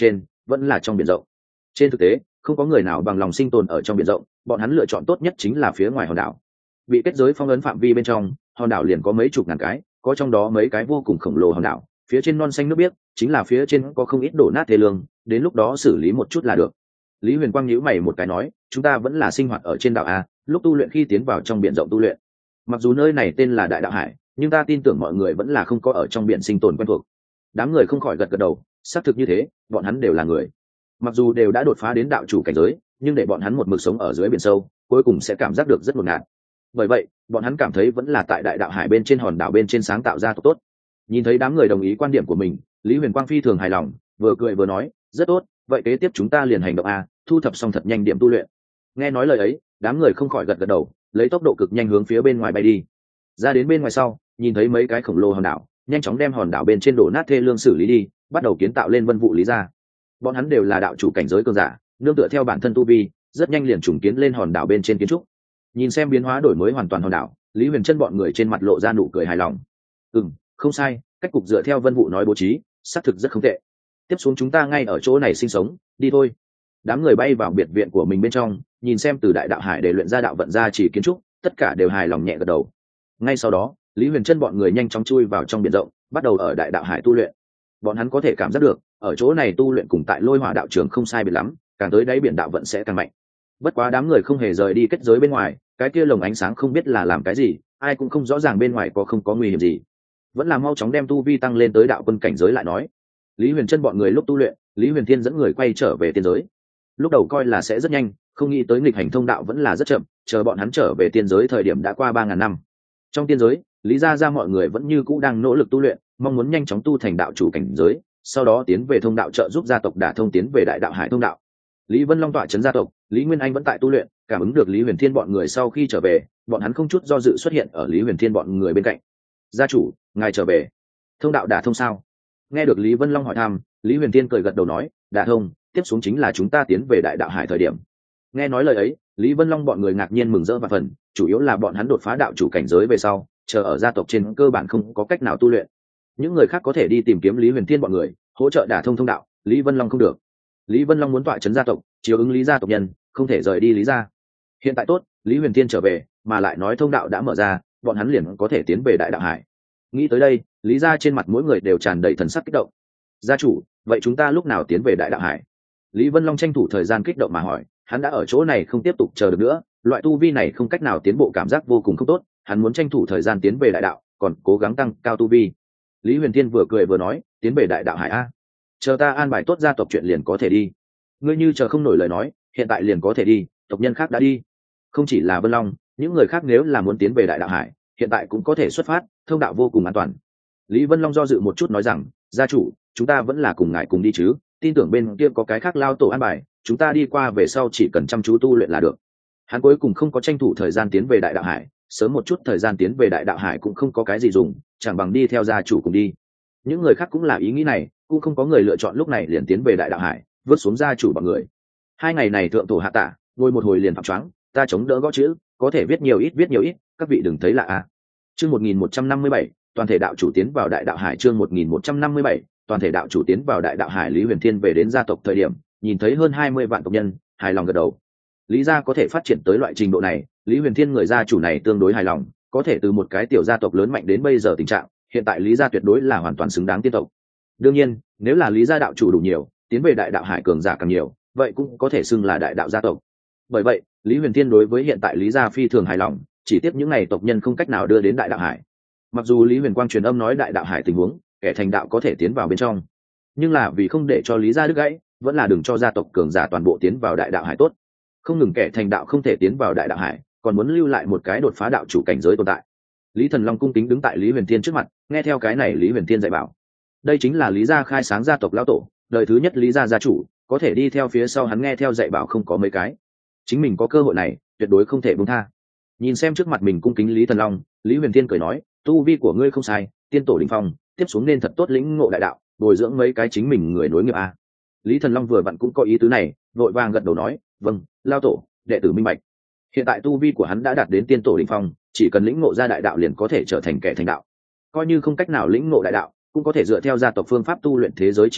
vẫn là trong biển rộng. Trên thực tế không có người nào bằng lòng sinh tồn ở trong biển rộng, bọn hắn lựa chọn tốt nhất chính là phía ngoài hòn đảo. Bị kết giới phong ấn phạm vi bên trong hòn đảo liền có mấy chục ngàn cái, có trong đó mấy cái vô cùng khổng lồ hòn đảo phía trên non xanh nước biếc, chính là phía trên có không ít đổ nát thê lương, đến lúc đó xử lý một chút là được. Lý Huyền Quang nhíu mày một cái nói, chúng ta vẫn là sinh hoạt ở trên đảo a, lúc tu luyện khi tiến vào trong biển rộng tu luyện. Mặc dù nơi này tên là Đại Đạo Hải, nhưng ta tin tưởng mọi người vẫn là không có ở trong biển sinh tồn quen thuộc. Đám người không khỏi gật gật đầu, xác thực như thế, bọn hắn đều là người. Mặc dù đều đã đột phá đến đạo chủ cảnh giới, nhưng để bọn hắn một mực sống ở dưới biển sâu, cuối cùng sẽ cảm giác được rất ngột ngạt. Bởi vậy, bọn hắn cảm thấy vẫn là tại Đại Đạo Hải bên trên hòn đảo bên trên sáng tạo ra tốt. Nhìn thấy đám người đồng ý quan điểm của mình, Lý Huyền Quang phi thường hài lòng, vừa cười vừa nói, rất tốt, vậy kế tiếp chúng ta liền hành động a, thu thập xong thật nhanh điểm tu luyện. Nghe nói lời ấy, đám người không khỏi gật gật đầu, lấy tốc độ cực nhanh hướng phía bên ngoài bay đi. Ra đến bên ngoài sau, nhìn thấy mấy cái khổng lồ hòn đảo, nhanh chóng đem hòn đảo bên trên đổ nát thê lương xử lý đi, bắt đầu kiến tạo lên Vân Vụ Lý gia. Bọn hắn đều là đạo chủ cảnh giới cường giả, nương tựa theo bản thân tu vi, rất nhanh liền trùng kiến lên hòn đảo bên trên kiến trúc. Nhìn xem biến hóa đổi mới hoàn toàn hòn đảo, Lý Huyền Trân bọn người trên mặt lộ ra nụ cười hài lòng. Ừm, không sai, cách cục dựa theo Vân Vụ nói bố trí, xác thực rất không tệ. Tiếp xuống chúng ta ngay ở chỗ này sinh sống, đi thôi. Đám người bay vào biệt viện của mình bên trong, nhìn xem từ Đại Đạo Hải để luyện ra đạo vận ra chỉ kiến trúc, tất cả đều hài lòng nhẹ gật đầu. Ngay sau đó, Lý Huyền Trân bọn người nhanh chóng chui vào trong biển rộng, bắt đầu ở Đại Đạo Hải tu luyện. Bọn hắn có thể cảm giác được, ở chỗ này tu luyện cùng tại Lôi Hỏa đạo trường không sai biệt lắm, càng tới đáy biển đạo vận sẽ càng mạnh. Bất quá đám người không hề rời đi kết giới bên ngoài, cái kia lồng ánh sáng không biết là làm cái gì, ai cũng không rõ ràng bên ngoài có không có nguy hiểm gì. Vẫn là mau chóng đem tu vi tăng lên tới đạo quân cảnh giới lại nói. Lý Huyền Trân bọn người lúc tu luyện, Lý Huyền Thiên dẫn người quay trở về tiên giới. Lúc đầu coi là sẽ rất nhanh, không nghĩ tới nghịch hành thông đạo vẫn là rất chậm, chờ bọn hắn trở về tiên giới thời điểm đã qua ba ngàn năm. Trong tiên giới, Lý gia gia mọi người vẫn như cũ đang nỗ lực tu luyện, mong muốn nhanh chóng tu thành đạo chủ cảnh giới, sau đó tiến về thông đạo trợ giúp gia tộc đả thông tiến về Đại Đạo Hải thông đạo. Lý Vân Long tọa trấn gia tộc, Lý Nguyên Anh vẫn tại tu luyện, cảm ứng được Lý Huyền Thiên bọn người sau khi trở về, bọn hắn không chút do dự xuất hiện ở Lý Huyền Thiên bọn người bên cạnh. Gia chủ, ngài trở về, thông đạo đả thông sao? Nghe được Lý Vân Long hỏi thăm, Lý Huyền Thiên cười gật đầu nói, đả thông, tiếp xuống chính là chúng ta tiến về Đại Đạo Hải thời điểm. Nghe nói lời ấy, Lý Vân Long bọn người ngạc nhiên mừng rỡ và phần, chủ yếu là bọn hắn đột phá đạo chủ cảnh giới về sau, chờ ở gia tộc trên cơ bản không có cách nào tu luyện. Những người khác có thể đi tìm kiếm Lý Huyền Thiên bọn người, hỗ trợ đả thông thông đạo, Lý Vân Long không được. Lý Vân Long muốn tọa trấn gia tộc, chiếu ứng Lý gia tộc nhân, không thể rời đi Lý gia. Hiện tại tốt, Lý Huyền Thiên trở về, mà lại nói thông đạo đã mở ra, bọn hắn liền có thể tiến về Đại Đạo Hải. Nghĩ tới đây, Lý gia trên mặt mỗi người đều tràn đầy thần sắc kích động. Gia chủ, vậy chúng ta lúc nào tiến về Đại Đạo Hải? Lý Vân Long tranh thủ thời gian kích động mà hỏi, hắn đã ở chỗ này không tiếp tục chờ được nữa, loại tu vi này không cách nào tiến bộ cảm giác vô cùng không tốt, hắn muốn tranh thủ thời gian tiến về đại đạo, còn cố gắng tăng cao tu vi. Lý Huyền Thiên vừa cười vừa nói, tiến về Đại Đạo Hải a, chờ ta an bài tốt gia tộc chuyện liền có thể đi. Ngươi như chờ không nổi lời nói, hiện tại liền có thể đi, tộc nhân khác đã đi. Không chỉ là Vân Long, những người khác nếu là muốn tiến về Đại Đạo Hải, hiện tại cũng có thể xuất phát, thông đạo vô cùng an toàn. Lý Vân Long do dự một chút nói rằng, gia chủ, chúng ta vẫn là cùng ngài cùng đi chứ, tin tưởng bên kia có cái khác lao tổ an bài, chúng ta đi qua về sau chỉ cần chăm chú tu luyện là được. Hắn cuối cùng không có tranh thủ thời gian tiến về Đại Đạo Hải, sớm một chút thời gian tiến về Đại Đạo Hải cũng không có cái gì dùng, chẳng bằng đi theo gia chủ cùng đi. Những người khác cũng là ý nghĩ này, cũng không có người lựa chọn lúc này liền tiến về Đại Đạo Hải, vớt xuống gia chủ bọn người. Hai ngày này thượng tổ hạ tả, ngồi một hồi liền phạm choáng, ta chống đỡ gõ chữ, có thể viết nhiều ít viết nhiều ít, các vị đừng thấy lạ à. Chương một nghìn một trăm năm mươi bảy, toàn thể đạo chủ tiến vào Đại Đạo Hải. Chương một nghìn một trăm năm mươi bảy, toàn thể đạo chủ tiến vào Đại Đạo Hải. Lý Huyền Thiên về đến gia tộc thời điểm, nhìn thấy hơn hai mươi vạn tộc nhân, hài lòng gật đầu. Lý gia có thể phát triển tới loại trình độ này, Lý Huyền Thiên người gia chủ này tương đối hài lòng, có thể từ một cái tiểu gia tộc lớn mạnh đến bây giờ tình trạng, hiện tại Lý gia tuyệt đối là hoàn toàn xứng đáng tiên tộc. Đương nhiên, nếu là Lý gia đạo chủ đủ nhiều, tiến về Đại Đạo Hải cường giả càng nhiều, vậy cũng có thể xưng là đại đạo gia tộc. Bởi vậy, Lý Huyền Thiên đối với hiện tại Lý gia phi thường hài lòng, chỉ tiếp những ngày tộc nhân không cách nào đưa đến Đại Đạo Hải. Mặc dù Lý Huyền Quang truyền âm nói Đại Đạo Hải tình huống, kẻ thành đạo có thể tiến vào bên trong, nhưng là vì không để cho Lý gia đứt gãy, vẫn là đừng cho gia tộc cường giả toàn bộ tiến vào Đại Đạo Hải tốt. Không ngừng kẻ thành đạo không thể tiến vào Đại Đạo Hải, còn muốn lưu lại một cái đột phá đạo chủ cảnh giới tồn tại. Lý Thần Long cung kính đứng tại Lý Huyền Thiên trước mặt, nghe theo cái này Lý Huyền Thiên dạy bảo. Đây chính là Lý gia khai sáng gia tộc lão tổ, đời thứ nhất Lý gia gia chủ, có thể đi theo phía sau hắn nghe theo dạy bảo không có mấy cái. Chính mình có cơ hội này, tuyệt đối không thể buông tha. Nhìn xem trước mặt mình cung kính Lý Thần Long, Lý Huyền Thiên cười nói, tu vi của ngươi không sai, tiên tổ đỉnh phong, tiếp xuống nên thật tốt lĩnh ngộ đại đạo, bồi dưỡng mấy cái chính mình người nối nghiệp a. Lý Thần Long vừa vặn cũng có ý tứ này, vội vàng gật đầu nói, vâng, lao tổ, đệ tử minh bạch. Hiện tại tu vi của hắn đã đạt đến tiên tổ đỉnh phong, chỉ cần lĩnh ngộ ra đại đạo liền có thể trở thành kẻ thành đạo. Coi như không cách nào lĩnh ngộ đại đạo, cũng có thể dựa theo gia tộc phương pháp tu luyện thế giới chi đạo,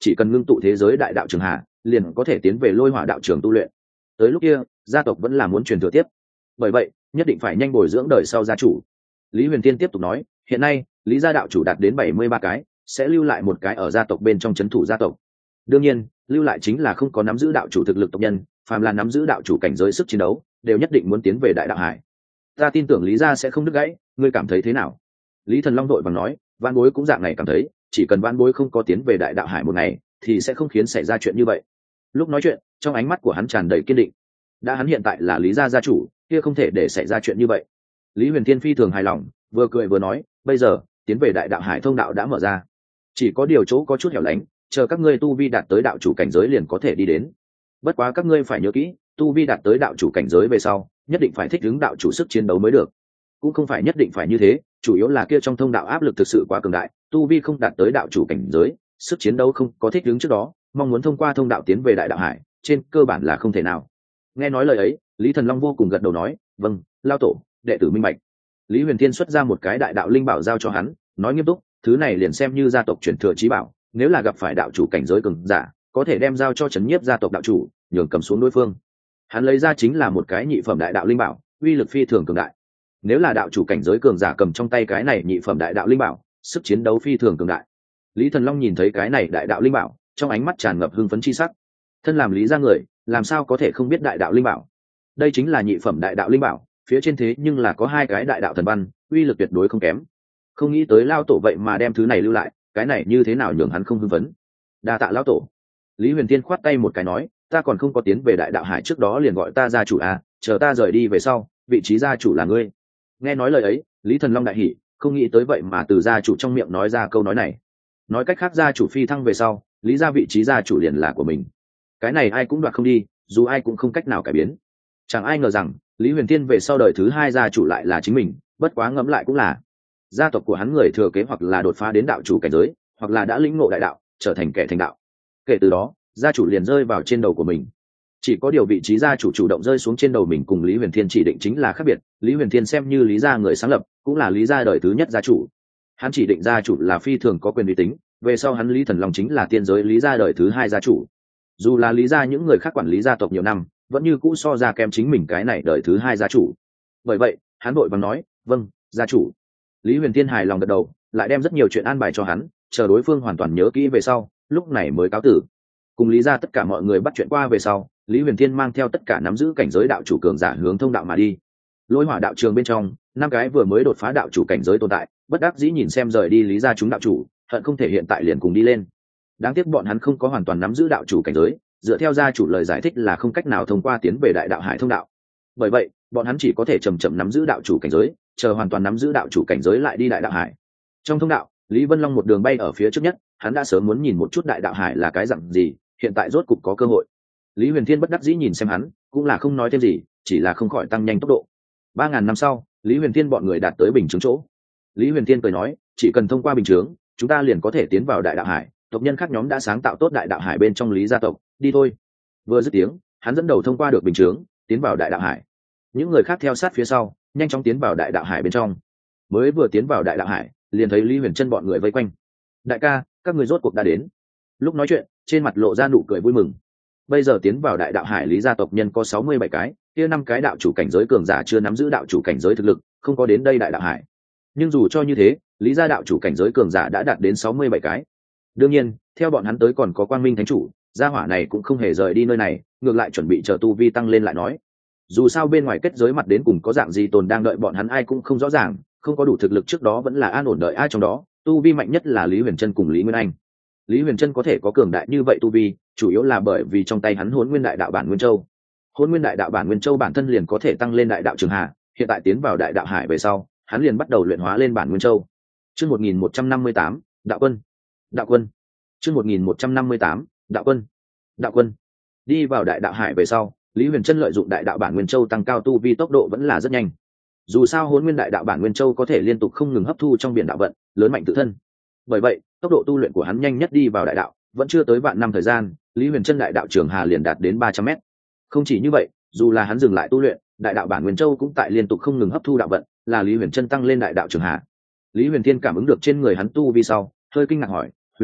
chỉ cần ngưng tụ thế giới đại đạo trường hà liền có thể tiến về lôi hỏa đạo trường tu luyện. Tới lúc kia gia tộc vẫn là muốn truyền thừa tiếp, bởi vậy nhất định phải nhanh bồi dưỡng đời sau gia chủ. Lý Huyền Tiên tiếp tục nói, hiện nay lý gia đạo chủ đạt đến bảy mươi ba cái, sẽ lưu lại một cái ở gia tộc bên trong trấn thủ gia tộc. Đương nhiên lưu lại chính là không có nắm giữ đạo chủ thực lực tộc nhân, phàm là nắm giữ đạo chủ cảnh giới sức chiến đấu đều nhất định muốn tiến về đại đạo hải. Ta tin tưởng lý gia sẽ không đứt gãy, ngươi cảm thấy thế nào? Lý Thần Long đội bằng nói, Vãn Bối cũng dạng này cảm thấy, chỉ cần Vãn Bối không có tiến về đại đạo hải một ngày thì sẽ không khiến xảy ra chuyện như vậy. Lúc nói chuyện trong ánh mắt của hắn tràn đầy kiên định, đã hắn hiện tại là lý gia gia chủ kia không thể để xảy ra chuyện như vậy. Lý Huyền Thiên phi thường hài lòng, vừa cười vừa nói, bây giờ tiến về đại đạo hải thông đạo đã mở ra, chỉ có điều chỗ có chút hẻo lánh, chờ các ngươi tu vi đạt tới đạo chủ cảnh giới liền có thể đi đến. Bất quá các ngươi phải nhớ kỹ, tu vi đạt tới đạo chủ cảnh giới về sau nhất định phải thích ứng đạo chủ sức chiến đấu mới được. Cũng không phải nhất định phải như thế, chủ yếu là kia trong thông đạo áp lực thực sự quá cường đại, tu vi không đạt tới đạo chủ cảnh giới, sức chiến đấu không có thích ứng trước đó, mong muốn thông qua thông đạo tiến về đại đạo hải trên cơ bản là không thể nào. Nghe nói lời ấy, Lý Thần Long vô cùng gật đầu nói, vâng, lao tổ, đệ tử minh bạch. Lý Huyền Thiên xuất ra một cái đại đạo linh bảo giao cho hắn, nói nghiêm túc, thứ này liền xem như gia tộc truyền thừa chí bảo, nếu là gặp phải đạo chủ cảnh giới cường giả có thể đem giao cho trấn nhiếp gia tộc đạo chủ, nhường cầm xuống đối phương. Hắn lấy ra chính là một cái nhị phẩm đại đạo linh bảo, uy lực phi thường cường đại. Nếu là đạo chủ cảnh giới cường giả cầm trong tay cái này nhị phẩm đại đạo linh bảo, sức chiến đấu phi thường cường đại. Lý Thần Long nhìn thấy cái này đại đạo linh bảo, trong ánh mắt tràn ngập hưng phấn chi sắc. Thân làm lý gia người, làm sao có thể không biết đại đạo linh bảo? Đây chính là nhị phẩm đại đạo linh bảo, phía trên thế nhưng là có hai cái đại đạo thần văn, uy lực tuyệt đối không kém. Không nghĩ tới lao tổ vậy mà đem thứ này lưu lại, cái này như thế nào nhường hắn không hưng phấn? Đa tạ lão tổ. Lý Huyền Tiên khoát tay một cái nói, ta còn không có tiến về đại đạo hải trước đó liền gọi ta gia chủ à, chờ ta rời đi về sau, vị trí gia chủ là ngươi. Nghe nói lời ấy, Lý Thần Long đại hỉ, không nghĩ tới vậy mà từ gia chủ trong miệng nói ra câu nói này. Nói cách khác gia chủ phi thăng về sau, lý gia vị trí gia chủ liền là của mình. Cái này ai cũng đoạt không đi, dù ai cũng không cách nào cải biến. Chẳng ai ngờ rằng Lý Huyền Tiên về sau đời thứ hai gia chủ lại là chính mình, bất quá ngẫm lại cũng là gia tộc của hắn người thừa kế hoặc là đột phá đến đạo chủ cảnh giới, hoặc là đã lĩnh ngộ đại đạo, trở thành kẻ thành đạo. Kể từ đó gia chủ liền rơi vào trên đầu của mình. Chỉ có điều vị trí gia chủ chủ động rơi xuống trên đầu mình cùng Lý Huyền Thiên chỉ định chính là khác biệt. Lý Huyền Thiên xem như lý gia người sáng lập, cũng là lý gia đời thứ nhất gia chủ. Hắn chỉ định gia chủ là phi thường có quyền uy tín, về sau hắn Lý Thần Long chính là tiên giới lý gia đời thứ hai gia chủ. Dù là lý gia những người khác quản lý gia tộc nhiều năm, vẫn như cũ so ra kém chính mình cái này đời thứ hai gia chủ. Bởi vậy hắn vội vàng nói, vâng, gia chủ. Lý Huyền Thiên hài lòng gật đầu, lại đem rất nhiều chuyện an bài cho hắn, chờ đối phương hoàn toàn nhớ kỹ về sau, lúc này mới cáo tử. Cùng lý gia tất cả mọi người bắt chuyện qua về sau, Lý Huyền Thiên mang theo tất cả nắm giữ cảnh giới đạo chủ cường giả hướng thông đạo mà đi. Lôi hỏa đạo trường bên trong, năm cái vừa mới đột phá đạo chủ cảnh giới tồn tại, bất đắc dĩ nhìn xem rời đi lý gia chúng đạo chủ, hận không thể hiện tại liền cùng đi lên. Đáng tiếc bọn hắn không có hoàn toàn nắm giữ đạo chủ cảnh giới, dựa theo gia chủ lời giải thích là không cách nào thông qua tiến về đại đạo hải thông đạo. Bởi vậy bọn hắn chỉ có thể chầm chậm nắm giữ đạo chủ cảnh giới, chờ hoàn toàn nắm giữ đạo chủ cảnh giới lại đi đại đạo hải. Trong thông đạo, Lý Vân Long một đường bay ở phía trước nhất, hắn đã sớm muốn nhìn một chút đại đạo hải là cái dạng gì, hiện tại rốt cục có cơ hội. Lý Huyền Thiên bất đắc dĩ nhìn xem hắn, cũng là không nói thêm gì, chỉ là không khỏi tăng nhanh tốc độ. Ba ngàn năm sau, Lý Huyền Thiên bọn người đạt tới bình chứng chỗ. Lý Huyền Thiên cười nói, chỉ cần thông qua bình chứng, chúng ta liền có thể tiến vào đại đạo hải. Tộc nhân khác nhóm đã sáng tạo tốt đại đạo hải bên trong Lý gia tộc, đi thôi. Vừa dứt tiếng, hắn dẫn đầu thông qua được bình chứng, tiến vào đại đạo hải. Những người khác theo sát phía sau, nhanh chóng tiến vào đại đạo hải bên trong. Mới vừa tiến vào đại đạo hải, liền thấy Lý Huyền Trân bọn người vây quanh. Đại ca, các người rốt cuộc đã đến. Lúc nói chuyện, trên mặt lộ ra nụ cười vui mừng. Bây giờ tiến vào đại đạo hải lý gia tộc nhân có sáu mươi bảy cái, kia năm cái đạo chủ cảnh giới cường giả chưa nắm giữ đạo chủ cảnh giới thực lực, không có đến đây đại đạo hải. Nhưng dù cho như thế, lý gia đạo chủ cảnh giới cường giả đã đạt đến sáu mươi bảy cái. Đương nhiên, theo bọn hắn tới còn có Quang Minh Thánh chủ, gia hỏa này cũng không hề rời đi nơi này, ngược lại chuẩn bị chờ tu vi tăng lên lại nói. Dù sao bên ngoài kết giới mặt đến cùng có dạng gì tồn đang đợi bọn hắn ai cũng không rõ ràng, không có đủ thực lực trước đó vẫn là an ổn đợi ai trong đó, tu vi mạnh nhất là Lý Huyền Trân cùng Lý Nguyên Anh. Lý Huyền Trân có thể có cường đại như vậy tu vi, chủ yếu là bởi vì trong tay hắn Hỗn Nguyên Đại Đạo Bản Nguyên Châu. Hỗn Nguyên Đại Đạo Bản Nguyên Châu bản thân liền có thể tăng lên Đại Đạo Trường Hà, hiện tại tiến vào Đại Đạo Hải về sau, hắn liền bắt đầu luyện hóa lên Bản Nguyên Châu. Chương một nghìn một trăm năm mươi tám, Đạo Quân. Đạo Quân. Chương một nghìn một trăm năm mươi tám, Đạo Quân. Đạo Quân. Đi vào Đại Đạo Hải về sau, Lý Huyền Trân lợi dụng Đại Đạo Bản Nguyên Châu tăng cao tu vi tốc độ vẫn là rất nhanh. Dù sao Hỗn Nguyên Đại Đạo Bản Nguyên Châu có thể liên tục không ngừng hấp thu trong biển đạo vận, lớn mạnh tự thân. Bởi vậy, tốc độ tu luyện của hắn nhanh nhất đi vào đại đạo, vẫn chưa tới vạn năm thời gian, Lý Huyền Trân Đại Đạo Trường Hà liền đạt đến ba trăm mét. Không chỉ như vậy, dù là hắn dừng lại tu luyện, Đại Đạo Bản Nguyên Châu cũng tại liên tục không ngừng hấp thu đạo vận, là Lý Huyền Trân tăng lên Đại Đạo Trường Hà. Lý Huyền Thiên cảm ứng được trên người hắn tu vi sau, hơi kinh ngạc hỏi, "Huyền Trân,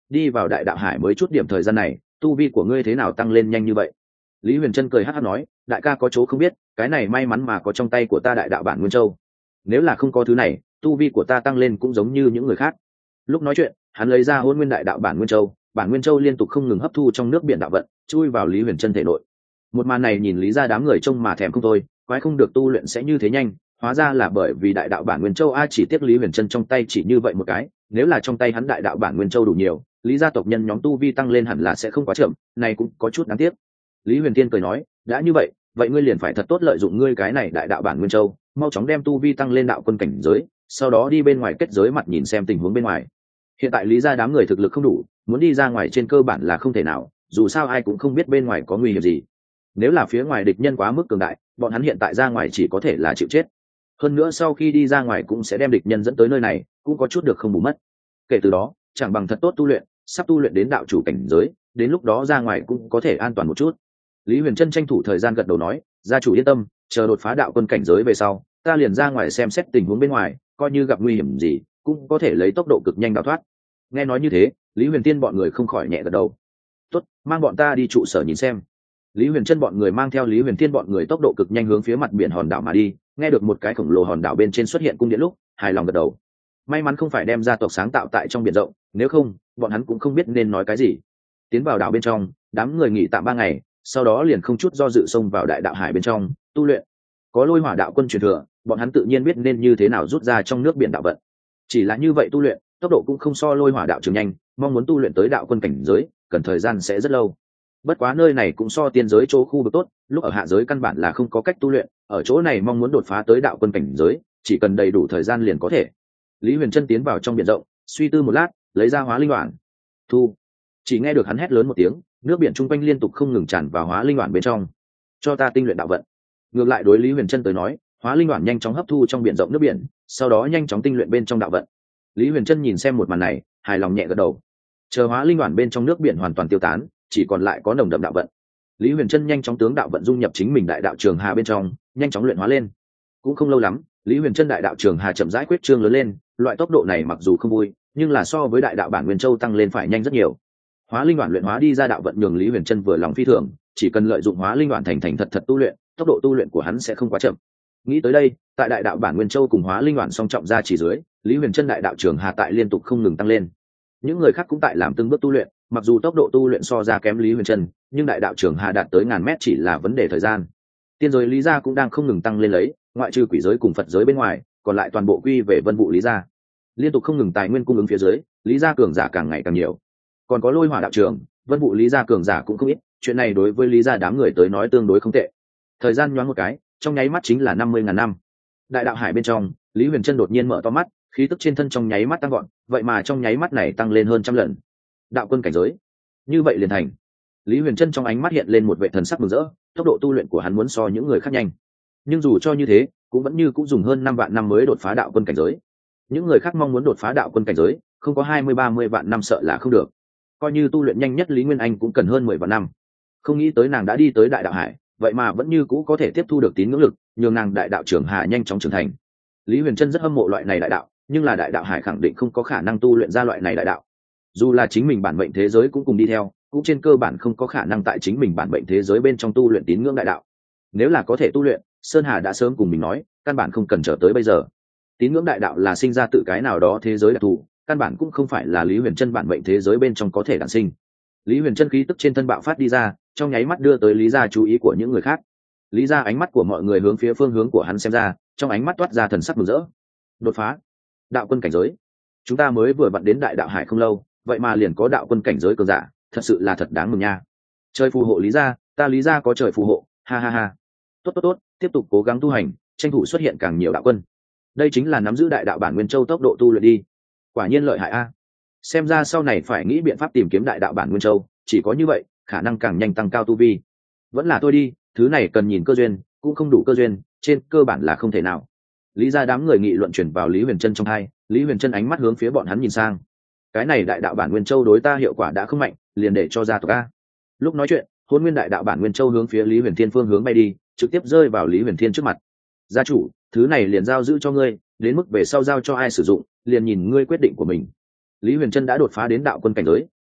đi vào đại đạo hải mới chút điểm thời gian này, tu vi của ngươi thế nào tăng lên nhanh như vậy? Lý Huyền Trân cười hắc hắc nói, đại ca có chỗ không biết, cái này may mắn mà có trong tay của ta đại đạo bản nguyên châu. Nếu là không có thứ này, tu vi của ta tăng lên cũng giống như những người khác. Lúc nói chuyện, hắn lấy ra Hỗn Nguyên đại đạo bản nguyên châu, bản nguyên châu liên tục không ngừng hấp thu trong nước biển đạo vận, chui vào Lý Huyền Trân thể nội. Một màn này nhìn Lý gia đám người trông mà thèm không thôi, quái không được tu luyện sẽ như thế nhanh, hóa ra là bởi vì đại đạo bản nguyên châu a chỉ tiếc Lý Huyền Trân trong tay chỉ như vậy một cái, nếu là trong tay hắn đại đạo bản nguyên châu đủ nhiều, Lý gia tộc nhân nhóm tu vi tăng lên hẳn là sẽ không quá chậm, này cũng có chút đáng tiếc. Lý Huyền Tiên cười nói, đã như vậy, vậy ngươi liền phải thật tốt lợi dụng ngươi cái này đại đạo bản nguyên châu, mau chóng đem tu vi tăng lên đạo quân cảnh giới, sau đó đi bên ngoài kết giới mặt nhìn xem tình huống bên ngoài. Hiện tại Lý gia đám người thực lực không đủ, muốn đi ra ngoài trên cơ bản là không thể nào, dù sao ai cũng không biết bên ngoài có nguy hiểm gì. Nếu là phía ngoài địch nhân quá mức cường đại, bọn hắn hiện tại ra ngoài chỉ có thể là chịu chết. Hơn nữa sau khi đi ra ngoài cũng sẽ đem địch nhân dẫn tới nơi này, cũng có chút được không bù mất. Kể từ đó, chẳng bằng thật tốt tu luyện, sắp tu luyện đến đạo chủ cảnh giới, đến lúc đó ra ngoài cũng có thể an toàn một chút. Lý Huyền Trân tranh thủ thời gian gật đầu nói, gia chủ yên tâm, chờ đột phá đạo quân cảnh giới về sau, ta liền ra ngoài xem xét tình huống bên ngoài, coi như gặp nguy hiểm gì, cũng có thể lấy tốc độ cực nhanh đào thoát. Nghe nói như thế, Lý Huyền Tiên bọn người không khỏi nhẹ gật đầu. Tốt, mang bọn ta đi trụ sở nhìn xem. Lý Huyền Trân bọn người mang theo Lý Huyền Tiên bọn người tốc độ cực nhanh hướng phía mặt biển hòn đảo mà đi, nghe được một cái khổng lồ hòn đảo bên trên xuất hiện cung điện lúc, hài lòng gật đầu. May mắn không phải đem gia tộc sáng tạo tại trong biển rộng, nếu không, bọn hắn cũng không biết nên nói cái gì. Tiến vào đảo bên trong, đám người nghỉ tạm ba ngày, sau đó liền không chút do dự xông vào đại đạo hải bên trong tu luyện. Có lôi hỏa đạo quân truyền thừa, bọn hắn tự nhiên biết nên như thế nào rút ra trong nước biển đạo vận. Chỉ là như vậy tu luyện, tốc độ cũng không so lôi hỏa đạo trường nhanh, mong muốn tu luyện tới đạo quân cảnh giới, cần thời gian sẽ rất lâu. Bất quá nơi này cũng so tiên giới chỗ khu vực tốt, lúc ở hạ giới căn bản là không có cách tu luyện, ở chỗ này mong muốn đột phá tới đạo quân cảnh giới, chỉ cần đầy đủ thời gian liền có thể. Lý Huyền Trân tiến vào trong biển rộng, suy tư một lát, lấy ra hóa linh đoạn. Thu. Chỉ nghe được hắn hét lớn một tiếng, nước biển chung quanh liên tục không ngừng tràn vào hóa linh đoạn bên trong. Cho ta tinh luyện đạo vận. Ngược lại đối Lý Huyền Trân tới nói, hóa linh đoạn nhanh chóng hấp thu trong biển rộng nước biển, sau đó nhanh chóng tinh luyện bên trong đạo vận. Lý Huyền Trân nhìn xem một màn này, hài lòng nhẹ gật đầu. Chờ hóa linh đoạn bên trong nước biển hoàn toàn tiêu tán, chỉ còn lại có nồng đậm đạo vận. Lý Huyền Trân nhanh chóng tướng đạo vận dung nhập chính mình đại đạo trường hà bên trong, nhanh chóng luyện hóa lên. Cũng không lâu lắm, Lý Huyền Trân đại đạo trường hà chậm rãi quyết trương lớn lên, loại tốc độ này mặc dù không vui, nhưng là so với đại đạo bản nguyên châu tăng lên phải nhanh rất nhiều. Hóa linh đoạn luyện hóa đi ra đạo vận nhường Lý Huyền Trân vừa lòng phi thường, chỉ cần lợi dụng hóa linh đoạn thành thành thật thật tu luyện, tốc độ tu luyện của hắn sẽ không quá chậm. Nghĩ tới đây, tại đại đạo bản nguyên châu cùng hóa linh đoạn song trọng ra chỉ dưới, Lý Huyền Trân đại đạo trường hà tại liên tục không ngừng tăng lên. Những người khác cũng tại làm từng bước tu luyện, mặc dù tốc độ tu luyện so ra kém Lý Huyền Trân, nhưng đại đạo trường hà đạt tới ngàn mét chỉ là vấn đề thời gian. Tiên giới Lý gia cũng đang không ngừng tăng lên lấy, ngoại trừ quỷ giới cùng Phật giới bên ngoài, còn lại toàn bộ quy về Vân Vũ Lý gia. Liên tục không ngừng tài nguyên cung ứng phía dưới, Lý gia cường giả càng ngày càng nhiều. Còn có lôi hỏa đạo trường, Vân Vũ Lý gia cường giả cũng không ít, chuyện này đối với Lý gia đám người tới nói tương đối không tệ. Thời gian nhoáng một cái, trong nháy mắt chính là năm mươi ngàn năm. Đại đạo hải bên trong, Lý Huyền Trân đột nhiên mở to mắt, khí tức trên thân trong nháy mắt tăng gọn, vậy mà trong nháy mắt này tăng lên hơn trăm lần. Đạo quân cảnh giới, như vậy liền thành. Lý Huyền Trân trong ánh mắt hiện lên một vẻ thần sắc mừng rỡ, tốc độ tu luyện của hắn muốn so những người khác nhanh. Nhưng dù cho như thế, cũng vẫn như cũng dùng hơn năm vạn năm mới đột phá đạo quân cảnh giới. Những người khác mong muốn đột phá đạo quân cảnh giới, không có hai mươi ba mươi vạn năm sợ là không được. Coi như tu luyện nhanh nhất Lý Nguyên Anh cũng cần hơn mười vạn năm. Không nghĩ tới nàng đã đi tới đại đạo hải, vậy mà vẫn như cũ có thể tiếp thu được tín ngưỡng lực, nhường nàng đại đạo trưởng hà nhanh chóng trưởng thành. Lý Huyền Trân rất hâm mộ loại này đại đạo, nhưng là đại đạo hải khẳng định không có khả năng tu luyện ra loại này đại đạo. Dù là chính mình bản mệnh thế giới cũng cùng đi theo, cũng trên cơ bản không có khả năng tại chính mình bản mệnh thế giới bên trong tu luyện tín ngưỡng đại đạo. Nếu là có thể tu luyện, Sơn Hà đã sớm cùng mình nói, căn bản không cần chờ tới bây giờ. Tín ngưỡng đại đạo là sinh ra tự cái nào đó thế giới đặc thù, căn bản cũng không phải là Lý Huyền Trân bản mệnh thế giới bên trong có thể đản sinh. Lý Huyền Trân khí tức trên thân bạo phát đi ra, trong nháy mắt đưa tới Lý gia chú ý của những người khác. Lý gia ánh mắt của mọi người hướng phía phương hướng của hắn xem ra, trong ánh mắt toát ra thần sắc mừng rỡ. Đột phá đạo quân cảnh giới, chúng ta mới vừa vặn đến đại đạo hải không lâu, vậy mà liền có đạo quân cảnh giới cường giả, thật sự là thật đáng mừng nha. Trời phù hộ Lý gia, ta Lý gia có trời phù hộ, ha ha ha. Tốt tốt tốt, tiếp tục cố gắng tu hành, tranh thủ xuất hiện càng nhiều đạo quân. Đây chính là nắm giữ đại đạo bản nguyên châu tốc độ tu luyện đi. Quả nhiên lợi hại a. Xem ra sau này phải nghĩ biện pháp tìm kiếm đại đạo bản nguyên châu, chỉ có như vậy, khả năng càng nhanh tăng cao tu vi. Vẫn là thôi đi, thứ này cần nhìn cơ duyên, cũng không đủ cơ duyên, trên cơ bản là không thể nào. Lý gia đám người nghị luận chuyển vào Lý Huyền Trân trong hai, Lý Huyền Trân ánh mắt hướng phía bọn hắn nhìn sang. Cái này đại đạo bản nguyên châu đối ta hiệu quả đã không mạnh, liền để cho gia tộc a. Lúc nói chuyện, Hôn Nguyên đại đạo bản nguyên châu hướng phía Lý Huyền Thiên phương hướng bay đi, trực tiếp rơi vào Lý Huyền Thiên trước mặt. Gia chủ, thứ này liền giao giữ cho ngươi, đến mức về sau giao cho ai sử dụng, liền nhìn ngươi quyết định của mình. Lý Huyền Trân đã đột phá đến đạo quân cảnh giới,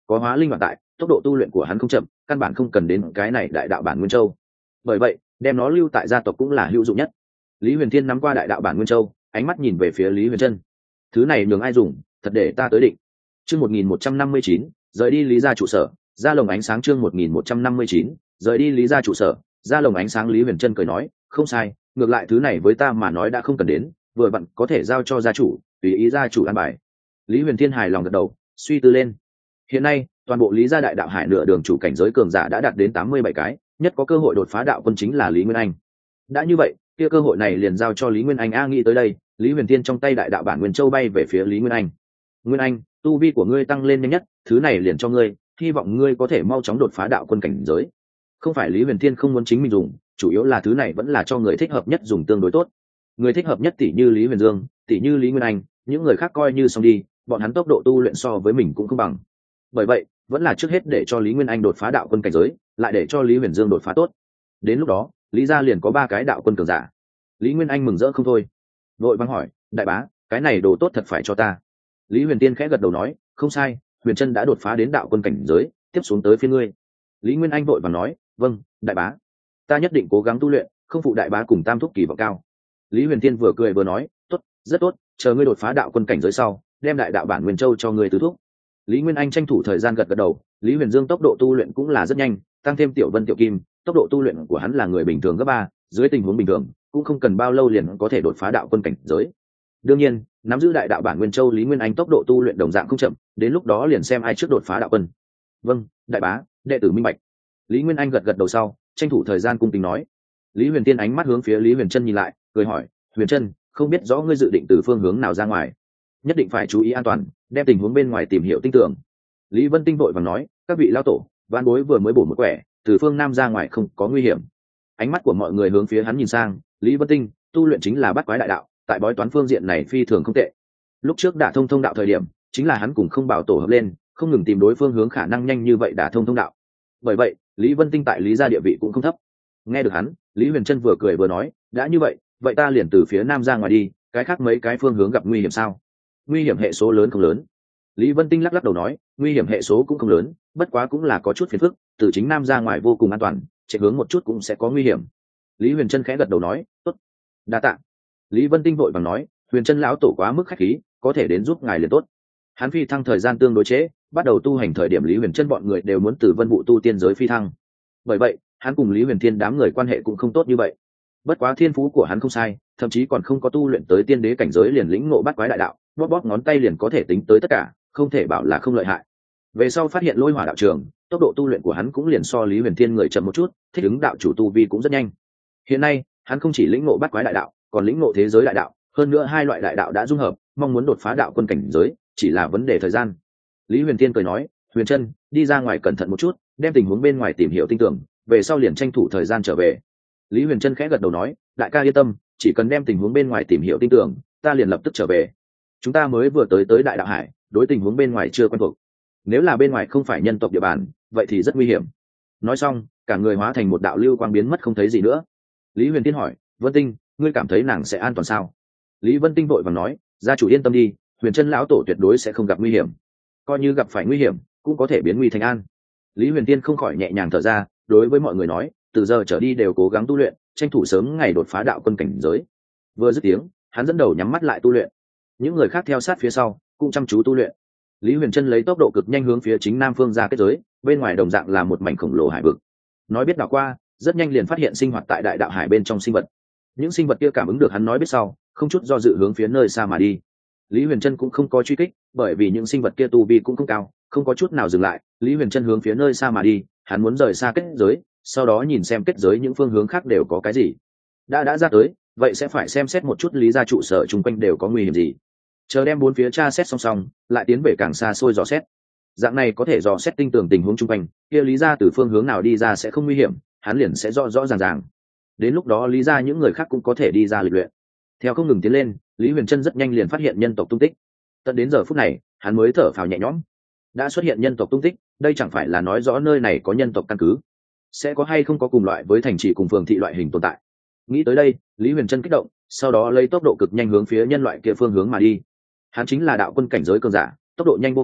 có hóa linh bản tại, tốc độ tu luyện của hắn không chậm, căn bản không cần đến cái này đại đạo bản nguyên châu. Bởi vậy đem nó lưu tại gia tộc cũng là hữu dụng nhất. Lý Huyền Thiên nắm qua đại đạo bản nguyên châu, ánh mắt nhìn về phía Lý Huyền Trân. Thứ này nhường ai dùng, thật để ta tới định. Chương một nghìn một trăm năm mươi chín, rời đi Lý gia trụ sở, ra lồng ánh sáng. Chương một nghìn một trăm năm mươi chín, rời đi Lý gia trụ sở, ra lồng ánh sáng. Lý Huyền Trân cười nói, không sai, ngược lại thứ này với ta mà nói đã không cần đến, vừa vặn có thể giao cho gia chủ, tùy ý gia chủ an bài. Lý Huyền Thiên hài lòng gật đầu, suy tư lên. Hiện nay toàn bộ Lý gia đại đạo hải nửa đường chủ cảnh giới cường giả đã đạt đến tám mươi bảy cái, nhất có cơ hội đột phá đạo quân chính là Lý Nguyên Anh. Đã như vậy, kia cơ hội này liền giao cho Lý Nguyên Anh. A nghĩ tới đây, Lý Huyền Thiên trong tay đại đạo bản nguyên châu bay về phía Lý Nguyên Anh. Nguyên Anh, tu vi của ngươi tăng lên nhanh nhất, thứ này liền cho ngươi, hy vọng ngươi có thể mau chóng đột phá đạo quân cảnh giới. Không phải Lý Huyền Thiên không muốn chính mình dùng, chủ yếu là thứ này vẫn là cho người thích hợp nhất dùng tương đối tốt. Người thích hợp nhất tỷ như Lý Huyền Dương, tỷ như Lý Nguyên Anh, những người khác coi như xong đi, bọn hắn tốc độ tu luyện so với mình cũng không bằng. Bởi vậy vẫn là trước hết để cho Lý Nguyên Anh đột phá đạo quân cảnh giới, lại để cho Lý Huyền Dương đột phá tốt. Đến lúc đó Lý gia liền có ba cái đạo quân cường giả. Lý Nguyên Anh mừng rỡ không thôi, vội vàng hỏi, đại bá, cái này đồ tốt thật phải cho ta? Lý Huyền Tiên khẽ gật đầu nói, không sai, Huyền Trân đã đột phá đến đạo quân cảnh giới, tiếp xuống tới phía ngươi. Lý Nguyên Anh vội vàng nói, vâng đại bá, ta nhất định cố gắng tu luyện, không phụ đại bá cùng tam thúc kỳ vọng cao. Lý Huyền Tiên vừa cười vừa nói, tốt, rất tốt, chờ ngươi đột phá đạo quân cảnh giới sau, đem đại đạo bản nguyên châu cho ngươi tứ thúc. Lý Nguyên Anh tranh thủ thời gian gật gật đầu. Lý Huyền Dương tốc độ tu luyện cũng là rất nhanh, tăng thêm Tiểu Vân Tiểu Kim, tốc độ tu luyện của hắn là người bình thường gấp ba, dưới tình huống bình thường cũng không cần bao lâu liền có thể đột phá đạo quân cảnh giới. Đương nhiên, nắm giữ đại đạo bản nguyên châu Lý Nguyên Anh tốc độ tu luyện đồng dạng không chậm, đến lúc đó liền xem ai trước đột phá đạo quân. Vâng đại bá, đệ tử minh bạch. Lý Nguyên Anh gật gật đầu sau, tranh thủ thời gian cung kính nói. Lý Huyền Tiên ánh mắt hướng phía Lý Huyền Trân nhìn lại, cười hỏi, Huyền Trân, không biết rõ ngươi dự định từ phương hướng nào ra ngoài? Nhất định phải chú ý an toàn, đem tình huống bên ngoài tìm hiểu tinh tưởng. Lý Vân Tinh vội vàng nói, các vị lão tổ, vãn bối vừa mới bổ một quẻ, từ phương nam ra ngoài không có nguy hiểm. Ánh mắt của mọi người hướng phía hắn nhìn sang. Lý Vân Tinh, tu luyện chính là bắt quái đại đạo, tại bói toán phương diện này phi thường không tệ. Lúc trước đả thông thông đạo thời điểm, chính là hắn cùng không bảo tổ hợp lên, không ngừng tìm đối phương hướng khả năng nhanh như vậy đả thông thông đạo. Bởi vậy Lý Vân Tinh tại Lý gia địa vị cũng không thấp. Nghe được hắn, Lý Huyền Trân vừa cười vừa nói, đã như vậy, vậy ta liền từ phía nam ra ngoài đi, cái khác mấy cái phương hướng gặp nguy hiểm sao? Nguy hiểm hệ số lớn không lớn? Lý Vân Tinh lắc lắc đầu nói, nguy hiểm hệ số cũng không lớn, bất quá cũng là có chút phiền phức, từ chính nam ra ngoài vô cùng an toàn, chạy hướng một chút cũng sẽ có nguy hiểm. Lý Huyền Trân khẽ gật đầu nói, tốt, đa tạ. Lý Vân Tinh vội vàng nói, Huyền Trân lão tổ quá mức khách khí, có thể đến giúp ngài liền tốt. Hắn phi thăng thời gian tương đối trễ, bắt đầu tu hành thời điểm Lý Huyền Trân bọn người đều muốn từ Vân Vũ tu tiên giới phi thăng. Bởi vậy hắn cùng Lý Huyền Thiên đám người quan hệ cũng không tốt như vậy. Bất quá thiên phú của hắn không sai, thậm chí còn không có tu luyện tới tiên đế cảnh giới liền lĩnh ngộ bắt quái đại đạo, bóp bóp ngón tay liền có thể tính tới tất cả, không thể bảo là không lợi hại. Về sau phát hiện lôi hỏa đạo trường, tốc độ tu luyện của hắn cũng liền so Lý Huyền Thiên người chậm một chút, thích ứng đạo chủ tu vi cũng rất nhanh. Hiện nay hắn không chỉ lĩnh ngộ bắt quái đại đạo, còn lĩnh ngộ thế giới đại đạo, hơn nữa hai loại đại đạo đã dung hợp, mong muốn đột phá đạo quân cảnh giới chỉ là vấn đề thời gian. Lý Huyền Thiên cười nói, Huyền Trân, đi ra ngoài cẩn thận một chút, đem tình huống bên ngoài tìm hiểu tinh tưởng, về sau liền tranh thủ thời gian trở về. Lý Huyền Trân khẽ gật đầu nói, đại ca yên tâm, chỉ cần đem tình huống bên ngoài tìm hiểu tinh tưởng, ta liền lập tức trở về. Chúng ta mới vừa tới tới đại đạo hải, đối tình huống bên ngoài chưa quen thuộc, nếu là bên ngoài không phải nhân tộc địa bàn, vậy thì rất nguy hiểm. Nói xong, cả người hóa thành một đạo lưu quang biến mất không thấy gì nữa. Lý Huyền Tiên hỏi, Vân Tinh, ngươi cảm thấy nàng sẽ an toàn sao? Lý Vân Tinh vội vàng nói, gia chủ yên tâm đi, Huyền Trân lão tổ tuyệt đối sẽ không gặp nguy hiểm, coi như gặp phải nguy hiểm cũng có thể biến nguy thành an. Lý Huyền Tiên không khỏi nhẹ nhàng thở ra, đối với mọi người nói, từ giờ trở đi đều cố gắng tu luyện, tranh thủ sớm ngày đột phá đạo quân cảnh giới. Vừa dứt tiếng, hắn dẫn đầu nhắm mắt lại tu luyện, những người khác theo sát phía sau cũng chăm chú tu luyện. Lý Huyền Trân lấy tốc độ cực nhanh hướng phía chính nam phương ra kết giới, bên ngoài đồng dạng là một mảnh khổng lồ hải vực. Nói biết đảo qua, rất nhanh liền phát hiện sinh hoạt tại đại đạo hải bên trong sinh vật. Những sinh vật kia cảm ứng được hắn nói biết sau, không chút do dự hướng phía nơi xa mà đi. Lý Huyền Trân cũng không có truy kích, bởi vì những sinh vật kia tu vi cũng không cao, không có chút nào dừng lại. Lý Huyền Trân hướng phía nơi xa mà đi, hắn muốn rời xa kết giới, sau đó nhìn xem kết giới những phương hướng khác đều có cái gì. Đã đã ra tới, vậy sẽ phải xem xét một chút Lý gia trụ sở chung quanh đều có nguy hiểm gì. Chờ đem bốn phía tra xét song song, lại tiến về càng xa xôi dò xét. Dạng này có thể dò xét tinh tường tình huống chung quanh, kia Lý gia từ phương hướng nào đi ra sẽ không nguy hiểm, hắn liền sẽ rõ rõ ràng ràng. Đến lúc đó Lý gia những người khác cũng có thể đi ra lịch luyện. Theo không ngừng tiến lên, Lý Huyền Trân rất nhanh liền phát hiện nhân tộc tung tích. Tận đến giờ phút này, hắn mới thở phào nhẹ nhõm. Đã xuất hiện nhân tộc tung tích, đây chẳng phải là nói rõ nơi này có nhân tộc căn cứ. Sẽ có hay không có cùng loại với thành trì cùng phường thị loại hình tồn tại. Nghĩ tới đây, Lý Huyền Trân kích động, sau đó lấy tốc độ cực nhanh hướng phía nhân loại kia phương hướng mà đi. Hắn chính là đạo quân cảnh giới cường giả, tốc độ nhanh vô cùng,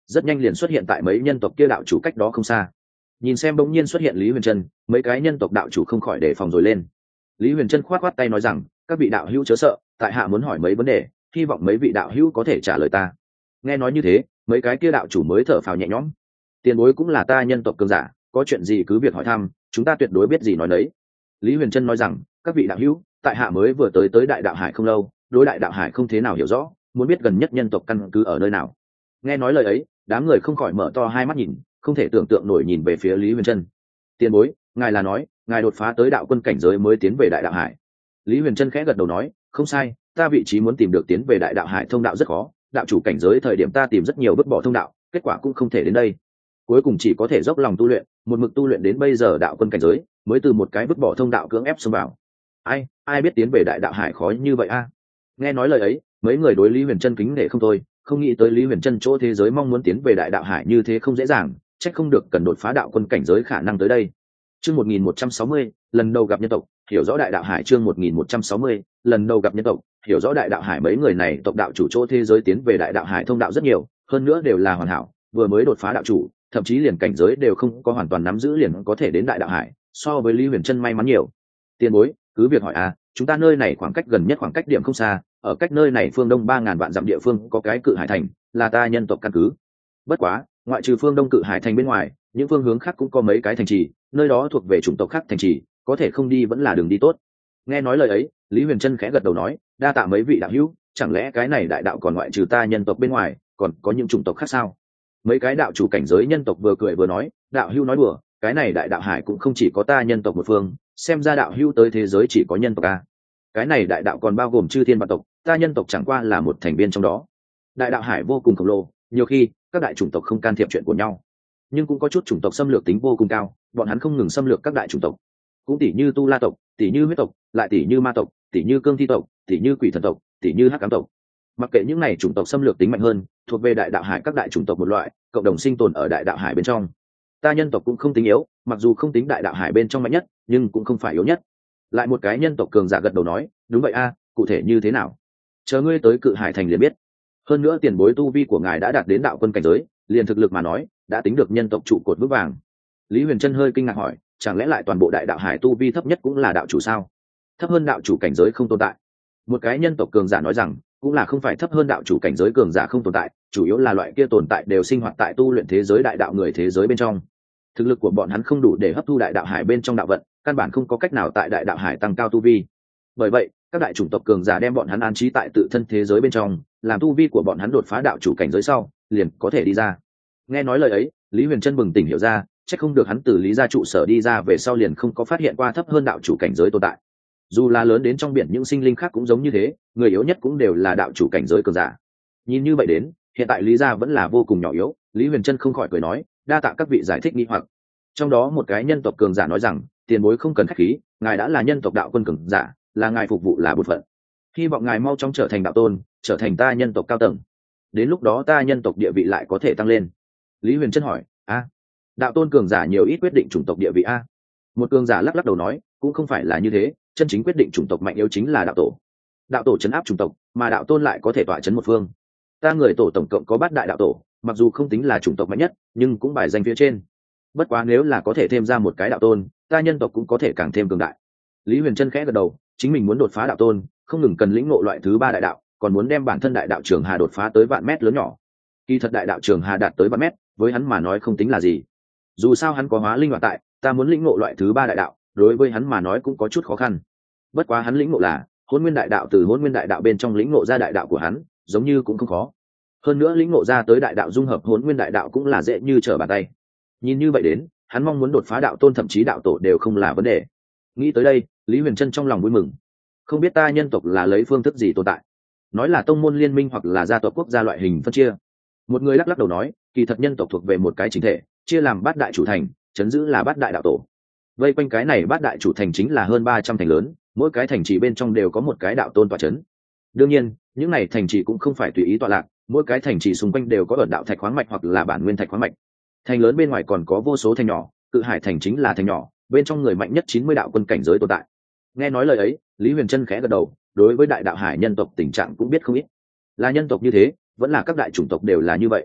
rất nhanh liền xuất hiện tại mấy nhân tộc kia đạo chủ cách đó không xa. Nhìn xem bỗng nhiên xuất hiện Lý Huyền Trân, mấy cái nhân tộc đạo chủ không khỏi đề phòng rồi lên. Lý Huyền Trân khoát khoát tay nói rằng, các vị đạo hữu chớ sợ, tại hạ muốn hỏi mấy vấn đề, hy vọng mấy vị đạo hữu có thể trả lời ta. Nghe nói như thế, mấy cái kia đạo chủ mới thở phào nhẹ nhõm. Tiền bối cũng là ta nhân tộc cường giả, có chuyện gì cứ việc hỏi thăm, chúng ta tuyệt đối biết gì nói đấy. Lý Huyền Trân nói rằng, các vị đạo hữu, tại hạ mới vừa tới tới đại đạo hải không lâu, đối đại đạo hải không thế nào hiểu rõ, muốn biết gần nhất nhân tộc căn cứ ở nơi nào. Nghe nói lời ấy, đám người không khỏi mở to hai mắt nhìn, không thể tưởng tượng nổi nhìn về phía Lý Huyền Trân. Tiền bối, ngài là nói ngài đột phá tới đạo quân cảnh giới mới tiến về đại đạo hải? Lý Huyền Trân khẽ gật đầu nói, không sai, ta vị trí muốn tìm được tiến về đại đạo hải thông đạo rất khó, đạo chủ cảnh giới thời điểm ta tìm rất nhiều vứt bỏ thông đạo, kết quả cũng không thể đến đây, cuối cùng chỉ có thể dốc lòng tu luyện, một mực tu luyện đến bây giờ đạo quân cảnh giới, mới từ một cái vứt bỏ thông đạo cưỡng ép xông vào. Ai, ai biết tiến về đại đạo hải khó như vậy a? Nghe nói lời ấy, mấy người đối Lý Huyền Trân kính nể không thôi, không nghĩ tới Lý Huyền Trân chỗ thế giới mong muốn tiến về đại đạo hải như thế không dễ dàng, chắc không được cần đột phá đạo quân cảnh giới khả năng tới đây. Chương một nghìn một trăm sáu mươi, lần đầu gặp nhân tộc, hiểu rõ đại đạo hải. Chương một nghìn một trăm sáu mươi, lần đầu gặp nhân tộc, hiểu rõ đại đạo hải. Mấy người này tộc đạo chủ chỗ thế giới tiến về đại đạo hải thông đạo rất nhiều, hơn nữa đều là hoàn hảo, vừa mới đột phá đạo chủ, thậm chí liền cảnh giới đều không có hoàn toàn nắm giữ liền có thể đến đại đạo hải, so với Lý Huyền Trân may mắn nhiều. Tiền bối, cứ việc hỏi à, chúng ta nơi này khoảng cách gần nhất khoảng cách điểm không xa, ở cách nơi này phương đông ba ngàn vạn dặm địa phương có cái Cự Hải thành, là ta nhân tộc căn cứ. Bất quá, ngoại trừ phương đông Cự Hải thành bên ngoài, những phương hướng khác cũng có mấy cái thành trì, nơi đó thuộc về chủng tộc khác thành trì, có thể không đi vẫn là đường đi tốt. Nghe nói lời ấy, Lý Huyền Trân khẽ gật đầu nói, đa tạ mấy vị đạo hữu, chẳng lẽ cái này đại đạo còn ngoại trừ ta nhân tộc bên ngoài, còn có những chủng tộc khác sao? Mấy cái đạo chủ cảnh giới nhân tộc vừa cười vừa nói, đạo hữu nói đùa, cái này đại đạo hải cũng không chỉ có ta nhân tộc một phương, xem ra đạo hữu tới thế giới chỉ có nhân tộc a. Cái này đại đạo còn bao gồm chư thiên vạn tộc, ta nhân tộc chẳng qua là một thành viên trong đó. Đại đạo hải vô cùng khổng lồ, nhiều khi các đại chủng tộc không can thiệp chuyện của nhau, nhưng cũng có chút chủng tộc xâm lược tính vô cùng cao, bọn hắn không ngừng xâm lược các đại chủng tộc, cũng tỷ như tu la tộc, tỷ như huyết tộc, lại tỷ như ma tộc, tỷ như cương thi tộc, tỷ như quỷ thần tộc, tỷ như hắc ám tộc. Mặc kệ những này chủng tộc xâm lược tính mạnh hơn, thuộc về đại đạo hải các đại chủng tộc một loại, cộng đồng sinh tồn ở đại đạo hải bên trong. Ta nhân tộc cũng không tính yếu, mặc dù không tính đại đạo hải bên trong mạnh nhất, nhưng cũng không phải yếu nhất. Lại một cái nhân tộc cường giả gật đầu nói, đúng vậy a, cụ thể như thế nào, chờ ngươi tới Cự Hải thành liền biết. Hơn nữa tiền bối tu vi của ngài đã đạt đến đạo quân cảnh giới, liền thực lực mà nói đã tính được nhân tộc trụ cột vững vàng. Lý Huyền Trân hơi kinh ngạc hỏi, chẳng lẽ lại toàn bộ đại đạo hải tu vi thấp nhất cũng là đạo chủ sao? Thấp hơn đạo chủ cảnh giới không tồn tại. Một cái nhân tộc cường giả nói rằng, cũng là không phải thấp hơn đạo chủ cảnh giới cường giả không tồn tại, chủ yếu là loại kia tồn tại đều sinh hoạt tại tu luyện thế giới đại đạo người thế giới bên trong. Thực lực của bọn hắn không đủ để hấp thu đại đạo hải bên trong đạo vận, căn bản không có cách nào tại đại đạo hải tăng cao tu vi. Bởi vậy, các đại chủng tộc cường giả đem bọn hắn an trí tại tự thân thế giới bên trong, làm tu vi của bọn hắn đột phá đạo chủ cảnh giới sau, liền có thể đi ra. Nghe nói lời ấy, Lý Huyền Trân bừng tỉnh hiểu ra, chắc không được hắn từ Lý gia trụ sở đi ra về sau liền không có phát hiện qua thấp hơn đạo chủ cảnh giới tồn tại. Dù là lớn đến trong biển những sinh linh khác cũng giống như thế, người yếu nhất cũng đều là đạo chủ cảnh giới cường giả. Nhìn như vậy đến, hiện tại Lý gia vẫn là vô cùng nhỏ yếu. Lý Huyền Trân không khỏi cười nói, đa tạ các vị giải thích nghi hoặc. Trong đó một cái nhân tộc cường giả nói rằng, tiền bối không cần khách khí, ngài đã là nhân tộc đạo quân cường giả, là ngài phục vụ là bổn phận. Hy vọng ngài mau chóng trở thành đạo tôn, trở thành ta nhân tộc cao tầng. Đến lúc đó ta nhân tộc địa vị lại có thể tăng lên. Lý Huyền Trân hỏi, a, đạo tôn cường giả nhiều ít quyết định chủng tộc địa vị a? Một cường giả lắc lắc đầu nói, cũng không phải là như thế, chân chính quyết định chủng tộc mạnh yếu chính là đạo tổ. Đạo tổ trấn áp chủng tộc, mà đạo tôn lại có thể tọa trấn một phương. Ta người tổ tổng cộng có bát đại đạo tổ, mặc dù không tính là chủng tộc mạnh nhất, nhưng cũng bài danh phía trên. Bất quá nếu là có thể thêm ra một cái đạo tôn, ta nhân tộc cũng có thể càng thêm cường đại. Lý Huyền Trân khẽ gật đầu, chính mình muốn đột phá đạo tôn, không ngừng cần lĩnh ngộ loại thứ ba đại đạo, còn muốn đem bản thân đại đạo trường hà đột phá tới vạn mét lớn nhỏ. Kỳ thật đại đạo trường hà đạt tới vạn mét, với hắn mà nói không tính là gì. Dù sao hắn có hóa linh hoạt tại, ta muốn lĩnh ngộ loại thứ ba đại đạo, đối với hắn mà nói cũng có chút khó khăn. Bất quá hắn lĩnh ngộ là hôn nguyên đại đạo, từ hôn nguyên đại đạo bên trong lĩnh ngộ ra đại đạo của hắn, giống như cũng không khó. Hơn nữa lĩnh ngộ ra tới đại đạo dung hợp hôn nguyên đại đạo cũng là dễ như trở bàn tay. Nhìn như vậy đến, hắn mong muốn đột phá đạo tôn thậm chí đạo tổ đều không là vấn đề. Nghĩ tới đây, Lý Huyền Trân trong lòng vui mừng. Không biết ta nhân tộc là lấy phương thức gì tồn tại, nói là tông môn liên minh hoặc là gia tộc quốc gia loại hình phân chia. Một người lắc lắc đầu nói, kỳ thật nhân tộc thuộc về một cái chính thể, chia làm bát đại chủ thành, chấn giữ là bát đại đạo tổ. Vây quanh cái này bát đại chủ thành chính là hơn ba trăm thành lớn, mỗi cái thành trì bên trong đều có một cái đạo tôn tọa chấn. Đương nhiên, những này thành trì cũng không phải tùy ý tọa lạc, mỗi cái thành trì xung quanh đều có ẩn đạo thạch khoáng mạch hoặc là bản nguyên thạch khoáng mạch. Thành lớn bên ngoài còn có vô số thành nhỏ, Cự Hải thành chính là thành nhỏ, bên trong người mạnh nhất chín mươi đạo quân cảnh giới tồn tại. Nghe nói lời ấy, Lý Huyền Trân khẽ gật đầu, đối với đại đạo hải nhân tộc tình trạng cũng biết không ít. Là nhân tộc như thế, vẫn là các đại chủng tộc đều là như vậy.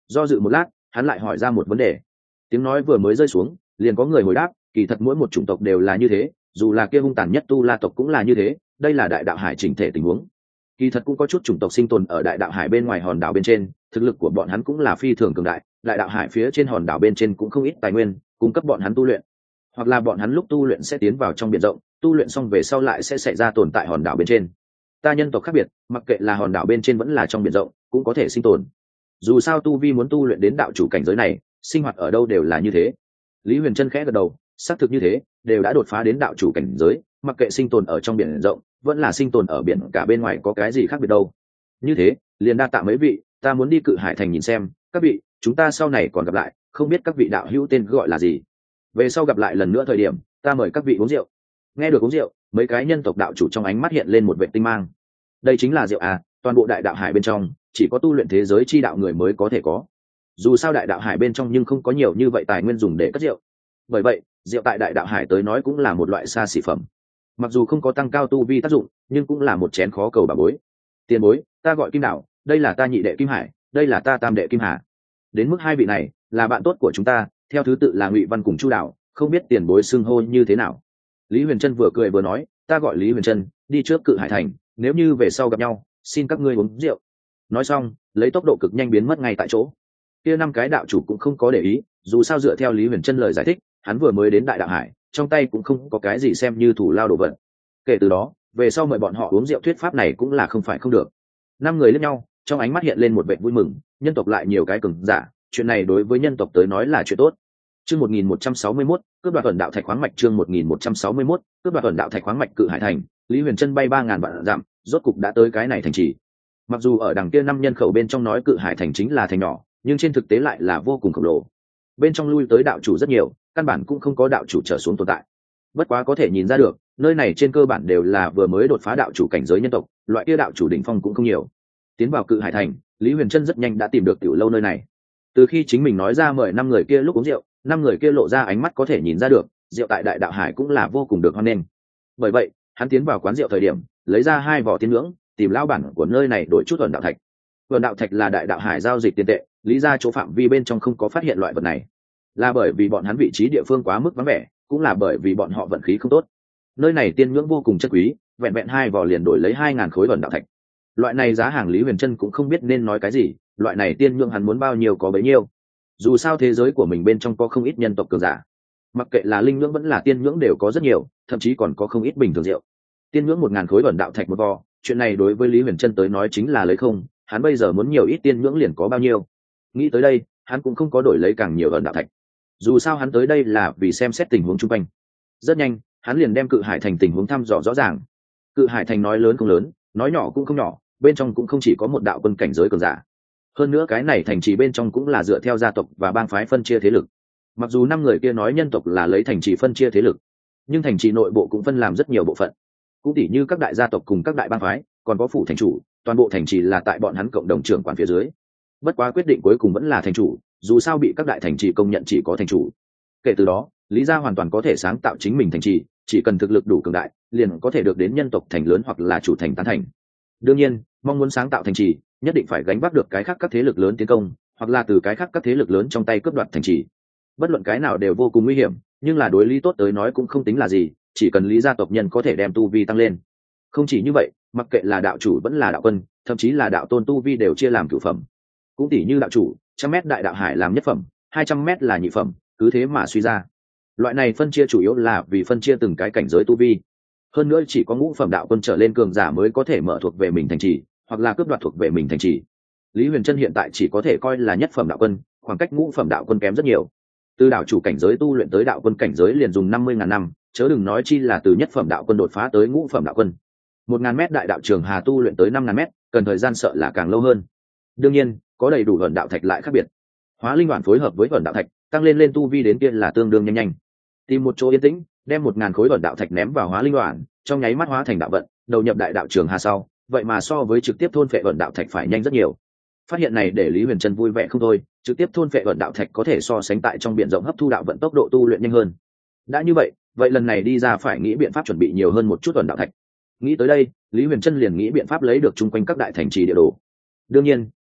Do dự một lát, hắn lại hỏi ra một vấn đề. Tiếng nói vừa mới rơi xuống, liền có người hồi đáp, kỳ thật mỗi một chủng tộc đều là như thế, dù là kia hung tàn nhất tu la tộc cũng là như thế, đây là đại đạo hải chỉnh thể tình huống. Kỳ thật cũng có chút chủng tộc sinh tồn ở đại đạo hải bên ngoài hòn đảo bên trên, thực lực của bọn hắn cũng là phi thường cường đại, đại đạo hải phía trên hòn đảo bên trên cũng không ít tài nguyên cung cấp bọn hắn tu luyện, hoặc là bọn hắn lúc tu luyện sẽ tiến vào trong biển rộng, tu luyện xong về sau lại sẽ xảy ra tồn tại hòn đảo bên trên. Ta nhân tộc khác biệt, mặc kệ là hòn đảo bên trên vẫn là trong biển rộng, cũng có thể sinh tồn. Dù sao tu vi muốn tu luyện đến đạo chủ cảnh giới này, sinh hoạt ở đâu đều là như thế. Lý Huyền Trân khẽ gật đầu, xác thực như thế, đều đã đột phá đến đạo chủ cảnh giới, mặc kệ sinh tồn ở trong biển rộng vẫn là sinh tồn ở biển cả bên ngoài có cái gì khác biệt đâu. Như thế liền đa tạ mấy vị, ta muốn đi Cự Hải thành nhìn xem. Các vị, chúng ta sau này còn gặp lại, không biết các vị đạo hữu tên gọi là gì, về sau gặp lại lần nữa thời điểm ta mời các vị uống rượu. Nghe được uống rượu, mấy cái nhân tộc đạo chủ trong ánh mắt hiện lên một vệ tinh mang. Đây chính là rượu à? Toàn bộ đại đạo hải bên trong chỉ có tu luyện thế giới chi đạo người mới có thể có. Dù sao đại đạo hải bên trong nhưng không có nhiều như vậy tài nguyên dùng để cất rượu, bởi vậy rượu tại đại đạo hải tới nói cũng là một loại xa xỉ phẩm. Mặc dù không có tăng cao tu vi tác dụng, nhưng cũng là một chén khó cầu bà bối. Tiền bối, ta gọi Kim Đảo, đây là ta nhị đệ Kim Hải, đây là ta tam đệ Kim Hà. Đến mức hai vị này là bạn tốt của chúng ta, theo thứ tự là Ngụy Văn cùng Chu Đảo, không biết tiền bối xưng hô như thế nào. Lý Huyền Trân vừa cười vừa nói, ta gọi Lý Huyền Trân, đi trước Cự Hải thành, nếu như về sau gặp nhau xin các ngươi uống rượu. Nói xong lấy tốc độ cực nhanh biến mất ngay tại chỗ. Kia năm cái đạo chủ cũng không có để ý, dù sao dựa theo Lý Huyền Trân lời giải thích, hắn vừa mới đến đại đạo hải, trong tay cũng không có cái gì xem như thủ lao đồ vật. Kể từ đó về sau mời bọn họ uống rượu thuyết pháp này cũng là không phải không được. Năm người lẫn nhau, trong ánh mắt hiện lên một vẻ vui mừng, nhân tộc lại nhiều cái cường giả, chuyện này đối với nhân tộc tới nói là chuyện tốt. Chương một nghìn một trăm sáu mươi mốt, cướp đoạt ẩn đạo thạch khoáng mạch. Chương một nghìn một trăm sáu mươi mốt, cướp đoạt ẩn đạo thạch khoáng mạch. Cự Hải thành, Lý Huyền Trân bay ba ngàn vạn dặm, rốt cục đã tới cái này thành trì. Mặc dù ở đằng kia năm nhân khẩu bên trong nói Cự Hải thành chính là thành nhỏ, nhưng trên thực tế lại là vô cùng khổng lồ. Bên trong lui tới đạo chủ rất nhiều, căn bản cũng không có đạo chủ trở xuống tồn tại. Bất quá có thể nhìn ra được, nơi này trên cơ bản đều là vừa mới đột phá đạo chủ cảnh giới nhân tộc, loại kia đạo chủ đỉnh phong cũng không nhiều. Tiến vào Cự Hải thành, Lý Huyền Trân rất nhanh đã tìm được tiểu lâu nơi này. Từ khi chính mình nói ra mời năm người kia lúc uống rượu, năm người kia lộ ra ánh mắt có thể nhìn ra được, rượu tại đại đạo hải cũng là vô cùng được hoan nghênh. Bởi vậy hắn tiến vào quán rượu thời điểm lấy ra hai vỏ tiên ngưỡng, tìm lao bản của nơi này đổi chút ẩn đạo thạch. Ẩn đạo thạch là đại đạo hải giao dịch tiền tệ, lý ra chỗ phạm vi bên trong không có phát hiện loại vật này, là bởi vì bọn hắn vị trí địa phương quá mức vắng vẻ, cũng là bởi vì bọn họ vận khí không tốt. Nơi này tiên ngưỡng vô cùng chất quý, vẹn vẹn hai vỏ liền đổi lấy hai ngàn khối ẩn đạo thạch. Loại này giá hàng Lý Huyền Trân cũng không biết nên nói cái gì, loại này tiên ngưỡng hắn muốn bao nhiêu có bấy nhiêu. Dù sao thế giới của mình bên trong có không ít nhân tộc cường giả, mặc kệ là linh ngưỡng vẫn là tiên ngưỡng đều có rất nhiều, thậm chí còn có không ít bình thường rượu. Tiên ngưỡng một ngàn khối ẩn đạo thạch một vò, chuyện này đối với Lý Huyền Trân tới nói chính là lấy không, hắn bây giờ muốn nhiều ít tiên ngưỡng liền có bao nhiêu. Nghĩ tới đây hắn cũng không có đổi lấy càng nhiều ẩn đạo thạch, dù sao hắn tới đây là vì xem xét tình huống chung quanh. Rất nhanh hắn liền đem Cự Hải thành tình huống thăm dò rõ ràng. Cự Hải thành nói lớn không lớn, nói nhỏ cũng không nhỏ, bên trong cũng không chỉ có một đạo quân cảnh giới cường giả. Hơn nữa cái này thành trì bên trong cũng là dựa theo gia tộc và bang phái phân chia thế lực. Mặc dù năm người kia nói nhân tộc là lấy thành trì phân chia thế lực, nhưng thành trì nội bộ cũng phân làm rất nhiều bộ phận, cũng tỉ như các đại gia tộc cùng các đại bang phái, còn có phủ thành chủ, toàn bộ thành trì là tại bọn hắn cộng đồng trưởng quản phía dưới. Bất quá quyết định cuối cùng vẫn là thành chủ, dù sao bị các đại thành trì công nhận chỉ có thành chủ. Kể từ đó lý gia hoàn toàn có thể sáng tạo chính mình thành trì, chỉ cần thực lực đủ cường đại liền có thể được đến nhân tộc thành lớn hoặc là chủ thành tán thành. Đương nhiên mong muốn sáng tạo thành trì nhất định phải gánh vác được cái khác các thế lực lớn tiến công, hoặc là từ cái khác các thế lực lớn trong tay cướp đoạt thành trì. Bất luận cái nào đều vô cùng nguy hiểm, nhưng là đối lý tốt tới nói cũng không tính là gì, chỉ cần lý gia tộc nhân có thể đem tu vi tăng lên. Không chỉ như vậy, mặc kệ là đạo chủ vẫn là đạo quân, thậm chí là đạo tôn, tu vi đều chia làm cửu phẩm. Cũng tỉ như đạo chủ trăm mét đại đạo hải làm nhất phẩm, hai trăm mét là nhị phẩm, cứ thế mà suy ra. Loại này phân chia chủ yếu là vì phân chia từng cái cảnh giới tu vi. Hơn nữa chỉ có ngũ phẩm đạo quân trở lên cường giả mới có thể mở thuộc về mình thành trì, hoặc là cướp đoạt thuộc về mình thành trì. Lý Huyền Trân hiện tại chỉ có thể coi là nhất phẩm đạo quân, khoảng cách ngũ phẩm đạo quân kém rất nhiều. Từ đạo chủ cảnh giới tu luyện tới đạo quân cảnh giới liền dùng năm mươi ngàn năm, chớ đừng nói chi là từ nhất phẩm đạo quân đột phá tới ngũ phẩm đạo quân. Một ngàn mét đại đạo trường hà tu luyện tới năm ngàn mét, cần thời gian sợ là càng lâu hơn. Đương nhiên, có đầy đủ ẩn đạo thạch lại khác biệt. Hóa linh hoàn phối hợp với ẩn đạo thạch, tăng lên lên tu vi đến tiên là tương đương nhanh nhanh. Tìm một chỗ yên tĩnh, đem một ngàn khối ẩn đạo thạch ném vào hóa linh hoàn, trong nháy mắt hóa thành đạo vận, đầu nhập đại đạo trường hà sau, vậy mà so với trực tiếp thôn phệ ẩn đạo thạch phải nhanh rất nhiều. Phát hiện này để Lý Huyền Trân vui vẻ không thôi, trực tiếp thôn phệ ẩn đạo thạch có thể so sánh tại trong biển rộng hấp thu đạo vận tốc độ tu luyện nhanh hơn. Đã như vậy, vậy lần này đi ra phải nghĩ biện pháp chuẩn bị nhiều hơn một chút ẩn đạo thạch. Nghĩ tới đây, Lý Huyền Trân liền nghĩ biện pháp lấy được chung quanh các đại thành trì địa đồ. Đương nhiên,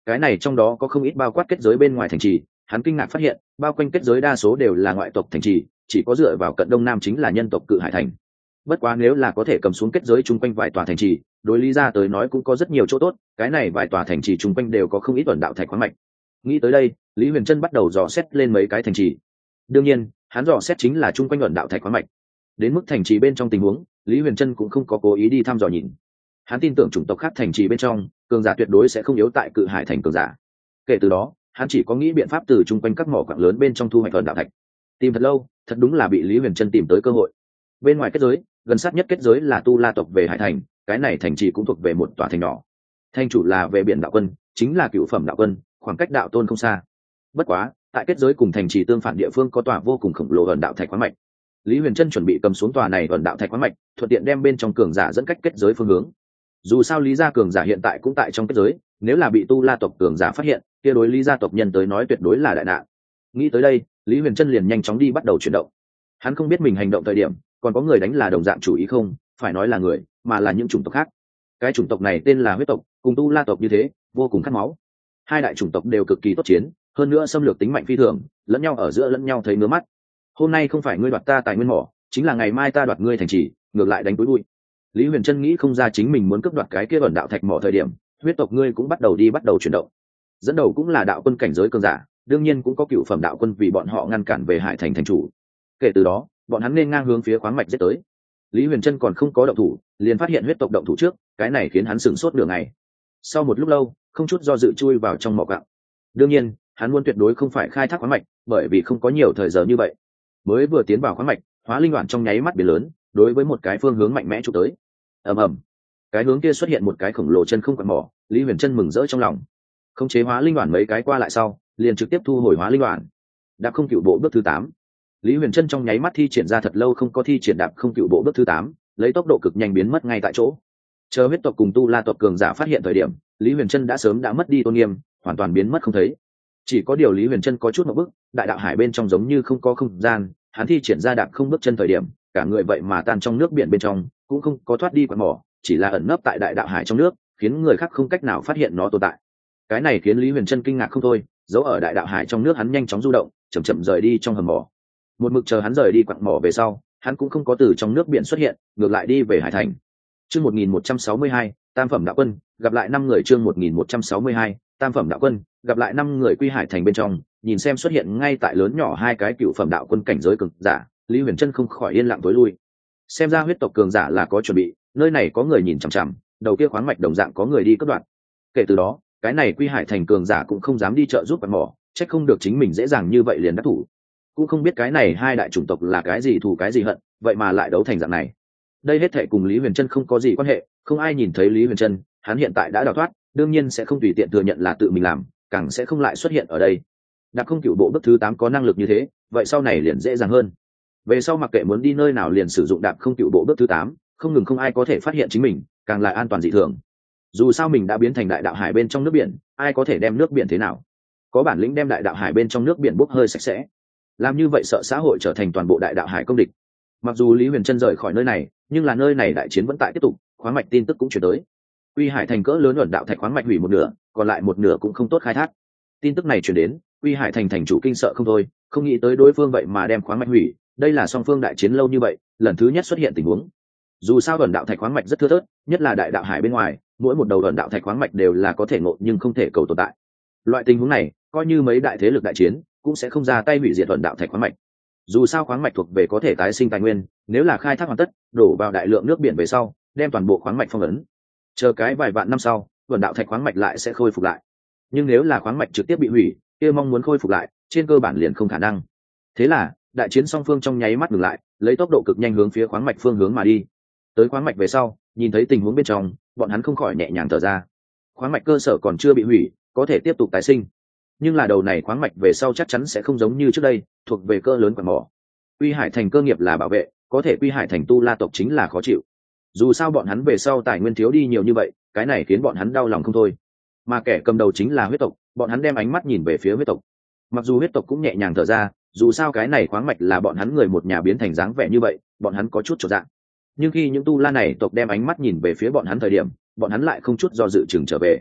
cái này trong đó có không ít bao quát kết giới bên ngoài thành trì. Hắn kinh ngạc phát hiện bao quanh kết giới đa số đều là ngoại tộc thành trì, chỉ có dựa vào cận đông nam chính là nhân tộc Cự Hải thành. Bất quá nếu là có thể cầm xuống kết giới chung quanh vài tòa thành trì, đối lý ra tới nói cũng có rất nhiều chỗ tốt. Cái này vài tòa thành trì chung quanh đều có không ít ẩn đạo thạch khoáng mạch. Nghĩ tới đây, Lý Huyền Trân bắt đầu dò xét lên mấy cái thành trì. Đương nhiên hắn dò xét chính là chung quanh ẩn đạo thạch khoáng mạch. Đến mức thành trì bên trong tình huống, Lý Huyền Trân cũng không có cố ý đi thăm dò nhìn. Hắn tin tưởng chủng tộc khác thành trì bên trong cường giả tuyệt đối sẽ không yếu tại Cự Hải thành cường giả. Kể từ đó hắn chỉ có nghĩ biện pháp từ chung quanh các mỏ quặng lớn bên trong thu hoạch ẩn đạo thạch. Tìm thật lâu, thật đúng là bị Lý Huyền Trân tìm tới cơ hội. Bên ngoài kết giới, gần sát nhất kết giới là Tu La tộc về Hải thành, cái này thành trì cũng thuộc về một tòa thành nhỏ. Thành chủ là về biển đạo quân, chính là cựu phẩm đạo quân, khoảng cách đạo tôn không xa. Bất quá tại kết giới cùng thành trì tương phản địa phương có tòa vô cùng khổng lồ ẩn đạo thạch khoáng mạch. Lý Huyền Trân chuẩn bị cầm xuống tòa này ẩn đạo thạch khoáng mạch, thuận tiện đem bên trong cường giả dẫn cách kết giới phương hướng. Dù sao Lý gia cường giả hiện tại cũng tại trong kết giới, nếu là bị Tu La tộc cường giả phát hiện, kia đối Lý gia tộc nhân tới nói tuyệt đối là đại nạn. Nghĩ tới đây, Lý Huyền Trân liền nhanh chóng đi bắt đầu chuyển động. Hắn không biết mình hành động thời điểm còn có người đánh là đồng dạng chủ ý không, phải nói là người, mà là những chủng tộc khác. Cái chủng tộc này tên là huyết tộc, cùng Tu La tộc như thế, vô cùng khát máu. Hai đại chủng tộc đều cực kỳ tốt chiến, hơn nữa xâm lược tính mạnh phi thường, lẫn nhau ở giữa lẫn nhau thấy ngứa mắt. Hôm nay không phải ngươi đoạt ta tài nguyên mỏ, chính là ngày mai ta đoạt ngươi thành trì, ngược lại đánh túi bụi. Lý Huyền Trân nghĩ không ra chính mình muốn cướp đoạt cái kia ẩn đạo thạch mỏ thời điểm, huyết tộc ngươi cũng bắt đầu đi bắt đầu chuyển động. Dẫn đầu cũng là đạo quân cảnh giới cường giả, đương nhiên cũng có cựu phẩm đạo quân vì bọn họ ngăn cản về Hải thành thành chủ. Kể từ đó bọn hắn nên ngang hướng phía khoáng mạch giết tới. Lý Huyền Trân còn không có động thủ, liền phát hiện huyết tộc động thủ trước, cái này khiến hắn sửng sốt nửa ngày. Sau một lúc lâu, không chút do dự chui vào trong mỏ quặng. Đương nhiên hắn muốn tuyệt đối không phải khai thác khoáng mạch, bởi vì không có nhiều thời giờ như vậy. Mới vừa tiến vào khoáng mạch, hóa linh đoạn trong nháy mắt biến lớn, đối với một cái phương hướng mạnh mẽ chụp tới. Ầm ầm, cái hướng kia xuất hiện một cái khổng lồ chân không quặng mỏ. Lý Huyền Trân mừng rỡ trong lòng, khống chế hóa linh đoạn mấy cái qua lại sau, liền trực tiếp thu hồi hóa linh đoạn. Đạp không cựu bộ bước thứ tám. Lý Huyền Trân trong nháy mắt thi triển ra thật lâu không có thi triển đạp không cựu bộ bước thứ tám, lấy tốc độ cực nhanh biến mất ngay tại chỗ. Chờ huyết tộc cùng Tu La tộc cường giả phát hiện thời điểm, Lý Huyền Trân đã sớm đã mất đi tôn nghiêm, hoàn toàn biến mất không thấy. Chỉ có điều Lý Huyền Trân có chút một bước, đại đạo hải bên trong giống như không có không gian, hắn thi triển ra đạp không bước chân thời điểm, cả người vậy mà tan trong nước biển bên trong, cũng không có thoát đi quặng mỏ, chỉ là ẩn nấp tại đại đạo hải trong nước, khiến người khác không cách nào phát hiện nó tồn tại. Cái này khiến Lý Huyền Trân kinh ngạc không thôi, giấu ở đại đạo hải trong nước hắn nhanh chóng du động, chậm chậm rời đi trong hầm mỏ. Một mực chờ hắn rời đi quặng mỏ về sau, hắn cũng không có từ trong nước biển xuất hiện, ngược lại đi về Hải thành. Chương một nghìn một trăm sáu mươi hai, Tam phẩm đạo quân, gặp lại năm người. Chương một nghìn một trăm sáu mươi hai, Tam phẩm đạo quân, gặp lại năm người quy Hải thành bên trong, nhìn xem xuất hiện ngay tại lớn nhỏ hai cái cựu phẩm đạo quân cảnh giới cường giả, Lý Huyền Trân không khỏi yên lặng tối lui. Xem ra huyết tộc cường giả là có chuẩn bị, nơi này có người nhìn chằm chằm, đầu kia khoáng mạch đồng dạng có người đi cất đoạn. Kể từ đó, cái này quy Hải thành cường giả cũng không dám đi trợ giúp quặng mỏ, trách không được chính mình dễ dàng như vậy liền đắc thủ. Cũng không biết cái này hai đại chủng tộc là cái gì thù cái gì hận, vậy mà lại đấu thành dạng này. Đây hết thệ cùng Lý Huyền Trân không có gì quan hệ, không ai nhìn thấy Lý Huyền Trân, hắn hiện tại đã đào thoát, đương nhiên sẽ không tùy tiện thừa nhận là tự mình làm, càng sẽ không lại xuất hiện ở đây. Đạp không cựu bộ bước thứ tám có năng lực như thế, vậy sau này liền dễ dàng hơn. Về sau mặc kệ muốn đi nơi nào liền sử dụng đạp không cựu bộ bước thứ tám, không ngừng không ai có thể phát hiện chính mình, càng lại an toàn dị thường. Dù sao mình đã biến thành đại đạo hải bên trong nước biển, ai có thể đem nước biển thế nào? Có bản lĩnh đem đại đạo hải bên trong nước biển bốc hơi sạch sẽ. Làm như vậy sợ xã hội trở thành toàn bộ đại đạo hải công địch. Mặc dù Lý Huyền Trân rời khỏi nơi này, nhưng là nơi này đại chiến vẫn tại tiếp tục, khoáng mạch tin tức cũng chuyển tới. Quy Hải thành cỡ lớn ẩn đạo thạch khoáng mạch hủy một nửa, còn lại một nửa cũng không tốt khai thác. Tin tức này chuyển đến, Quy Hải thành thành chủ kinh sợ không thôi, không nghĩ tới đối phương vậy mà đem khoáng mạch hủy, đây là song phương đại chiến lâu như vậy, lần thứ nhất xuất hiện tình huống. Dù sao ẩn đạo thạch khoáng mạch rất thưa thớt, nhất là đại đạo hải bên ngoài, mỗi một đầu ẩn đạo thạch khoáng mạch đều là có thể ngộ nhưng không thể cầu tồn tại. Loại tình huống này, coi như mấy đại thế lực đại chiến, cũng sẽ không ra tay hủy diệt ẩn đạo thạch khoáng mạch. Dù sao khoáng mạch thuộc về có thể tái sinh tài nguyên, nếu là khai thác hoàn tất, đổ vào đại lượng nước biển về sau, đem toàn bộ khoáng mạch phong ấn. Chờ cái vài vạn năm sau, ẩn đạo thạch khoáng mạch lại sẽ khôi phục lại. Nhưng nếu là khoáng mạch trực tiếp bị hủy, kia mong muốn khôi phục lại, trên cơ bản liền không khả năng. Thế là, đại chiến song phương trong nháy mắt ngừng lại, lấy tốc độ cực nhanh hướng phía khoáng mạch phương hướng mà đi. Tới khoáng mạch về sau, nhìn thấy tình huống bên trong, bọn hắn không khỏi nhẹ nhàng thở ra. Khoáng mạch cơ sở còn chưa bị hủy, có thể tiếp tục tái sinh. Nhưng là đầu này khoáng mạch về sau chắc chắn sẽ không giống như trước đây, thuộc về cơ lớn quặng mỏ. Quy Hải thành cơ nghiệp là bảo vệ, có thể Quy Hải thành Tu La tộc chính là khó chịu. Dù sao bọn hắn về sau tài nguyên thiếu đi nhiều như vậy, cái này khiến bọn hắn đau lòng không thôi. Mà kẻ cầm đầu chính là huyết tộc, bọn hắn đem ánh mắt nhìn về phía huyết tộc. Mặc dù huyết tộc cũng nhẹ nhàng thở ra, dù sao cái này khoáng mạch là bọn hắn người một nhà biến thành dáng vẻ như vậy, bọn hắn có chút chột dạ. Nhưng khi những Tu La này tộc đem ánh mắt nhìn về phía bọn hắn thời điểm, bọn hắn lại không chút do dự chừng trở về.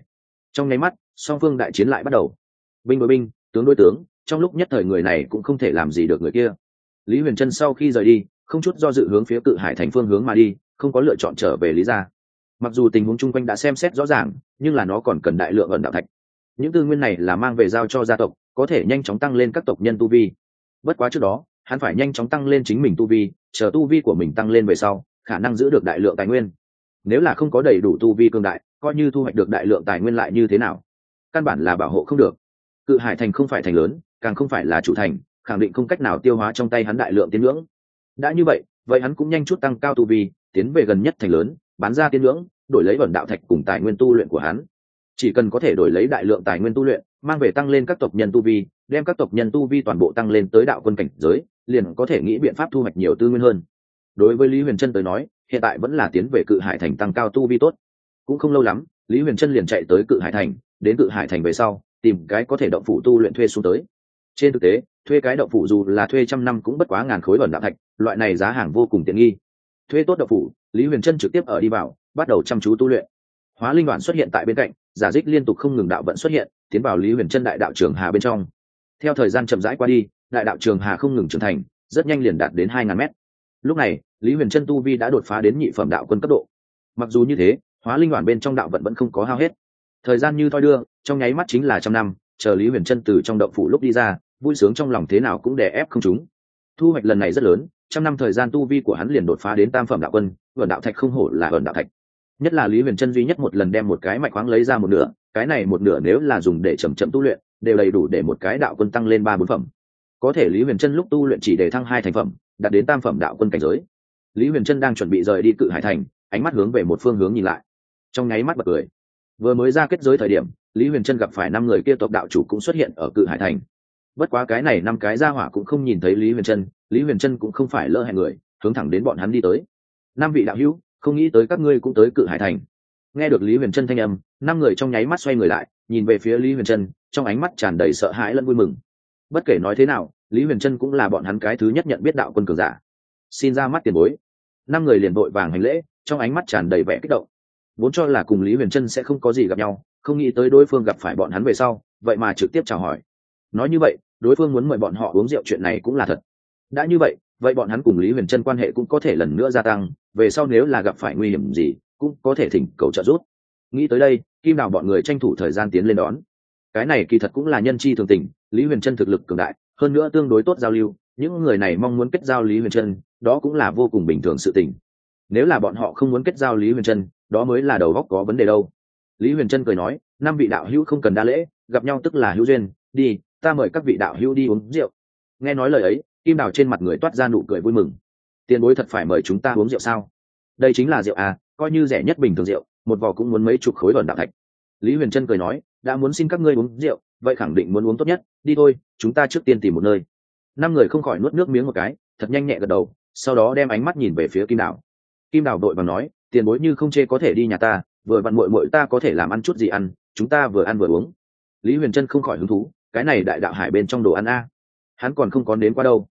Trong nháy mắt song phương đại chiến lại bắt đầu, binh đối binh, tướng đối tướng, trong lúc nhất thời người này cũng không thể làm gì được người kia. Lý Huyền Trân sau khi rời đi không chút do dự hướng phía Cự Hải thành phương hướng mà đi, không có lựa chọn trở về Lý gia. Mặc dù tình huống chung quanh đã xem xét rõ ràng, nhưng là nó còn cần đại lượng ẩn đạo thạch. Những tư nguyên này là mang về giao cho gia tộc, có thể nhanh chóng tăng lên các tộc nhân tu vi. Bất quá trước đó hắn phải nhanh chóng tăng lên chính mình tu vi, chờ tu vi của mình tăng lên về sau khả năng giữ được đại lượng tài nguyên. Nếu là không có đầy đủ tu vi cường đại, coi như thu hoạch được đại lượng tài nguyên lại như thế nào, căn bản là bảo hộ không được. Cự Hải thành không phải thành lớn, càng không phải là chủ thành, khẳng định không cách nào tiêu hóa trong tay hắn đại lượng tiên ngưỡng. Đã như vậy vậy hắn cũng nhanh chút tăng cao tu vi, tiến về gần nhất thành lớn, bán ra tiên ngưỡng, đổi lấy vẩn đạo thạch cùng tài nguyên tu luyện của hắn. Chỉ cần có thể đổi lấy đại lượng tài nguyên tu luyện, mang về tăng lên các tộc nhân tu vi, đem các tộc nhân tu vi toàn bộ tăng lên tới đạo quân cảnh giới, liền có thể nghĩ biện pháp thu hoạch nhiều tư nguyên hơn. Đối với Lý Huyền Trân tới nói, hiện tại vẫn là tiến về Cự Hải thành tăng cao tu vi tốt. Cũng không lâu lắm, Lý Huyền Trân liền chạy tới Cự Hải thành, đến Cự Hải thành về sau tìm cái có thể động phủ tu luyện thuê xuống tới. Trên thực tế thuê cái động phủ dù là thuê trăm năm cũng bất quá ngàn khối vẩn đạo thạch, loại này giá hàng vô cùng tiện nghi. Thuê tốt động phủ, Lý Huyền Trân trực tiếp ở đi vào, bắt đầu chăm chú tu luyện. Hóa linh đoạn xuất hiện tại bên cạnh, giả dích liên tục không ngừng đạo vận xuất hiện, tiến vào Lý Huyền Trân đại đạo trường hà bên trong. Theo thời gian chậm rãi qua đi, đại đạo trường hà không ngừng trưởng thành, rất nhanh liền đạt đến hai ngàn mét. Lúc này Lý Huyền Trân tu vi đã đột phá đến nhị phẩm đạo quân cấp độ. Mặc dù như thế, hóa linh đoạn bên trong đạo vận vẫn không có hao hết. Thời gian như thoi đưa, trong nháy mắt chính là trăm năm, chờ Lý Huyền Trân từ trong động phủ lúc đi ra, vui sướng trong lòng thế nào cũng đè ép không trúng. Thu hoạch lần này rất lớn, trăm năm thời gian tu vi của hắn liền đột phá đến tam phẩm đạo quân, vẩn đạo thạch không hổ là vẩn đạo thạch. Nhất là Lý Huyền Trân duy nhất một lần đem một cái mạch khoáng lấy ra một nửa, cái này một nửa nếu là dùng để chậm chậm tu luyện, đều đầy đủ để một cái đạo quân tăng lên ba bốn phẩm. Có thể Lý Huyền Trân lúc tu luyện chỉ để thăng hai thành phẩm, đạt đến tam phẩm đạo quân cảnh giới. Lý Huyền Trân đang chuẩn bị rời đi Cự Hải thành, ánh mắt hướng về một phương hướng nhìn lại, trong nháy mắt bật cười. Vừa mới ra kết giới thời điểm, Lý Huyền Trân gặp phải năm người kia tộc đạo chủ cũng xuất hiện ở Cự Hải thành. Bất quá cái này năm cái gia hỏa cũng không nhìn thấy Lý Huyền Trân, Lý Huyền Trân cũng không phải lỡ hẹn người, hướng thẳng đến bọn hắn đi tới. Năm vị đạo hữu, không nghĩ tới các ngươi cũng tới Cự Hải thành. Nghe được Lý Huyền Trân thanh âm, năm người trong nháy mắt xoay người lại, nhìn về phía Lý Huyền Trân, trong ánh mắt tràn đầy sợ hãi lẫn vui mừng. Bất kể nói thế nào, Lý Huyền Trân cũng là bọn hắn cái thứ nhất nhận biết đạo quân cường giả. Xin ra mắt tiền bối. Năm người liền vội vàng hành lễ, trong ánh mắt tràn đầy vẻ kích động. Vốn cho là cùng Lý Huyền Trân sẽ không có gì gặp nhau, không nghĩ tới đối phương gặp phải bọn hắn về sau, vậy mà trực tiếp chào hỏi. Nói như vậy, đối phương muốn mời bọn họ uống rượu chuyện này cũng là thật. Đã như vậy, vậy bọn hắn cùng Lý Huyền Trân quan hệ cũng có thể lần nữa gia tăng, về sau nếu là gặp phải nguy hiểm gì, cũng có thể thỉnh cầu trợ giúp. Nghĩ tới đây, Kim Đào bọn người tranh thủ thời gian tiến lên đón. Cái này kỳ thật cũng là nhân chi thường tình, Lý Huyền Trân thực lực cường đại, hơn nữa tương đối tốt giao lưu, những người này mong muốn kết giao Lý Huyền Trân, đó cũng là vô cùng bình thường sự tình. Nếu là bọn họ không muốn kết giao Lý Huyền Trân, đó mới là đầu óc có vấn đề đâu. Lý Huyền Trân cười nói, năm vị đạo hữu không cần đa lễ, gặp nhau tức là hữu duyên, đi, ta mời các vị đạo hữu đi uống rượu. Nghe nói lời ấy, Kim Đào trên mặt người toát ra nụ cười vui mừng. Tiền bối thật phải mời chúng ta uống rượu sao? Đây chính là rượu à, coi như rẻ nhất bình thường rượu, một vò cũng muốn mấy chục khối vẩn đạo thạch. Lý Huyền Trân cười nói, đã muốn xin các ngươi uống rượu, vậy khẳng định muốn uống tốt nhất, đi thôi, chúng ta trước tiên tìm một nơi. Năm người không khỏi nuốt nước miếng một cái, thật nhanh nhẹ gật đầu, sau đó đem ánh mắt nhìn về phía Kim Đào. Kim Đào đội vàng nói, tiền bối như không chê có thể đi nhà ta, vừa vặn muội muội ta có thể làm ăn chút gì ăn, chúng ta vừa ăn vừa uống. Lý Huyền Trân không khỏi hứng thú, cái này đại đạo hải bên trong đồ ăn a, hắn còn không có đến qua đâu.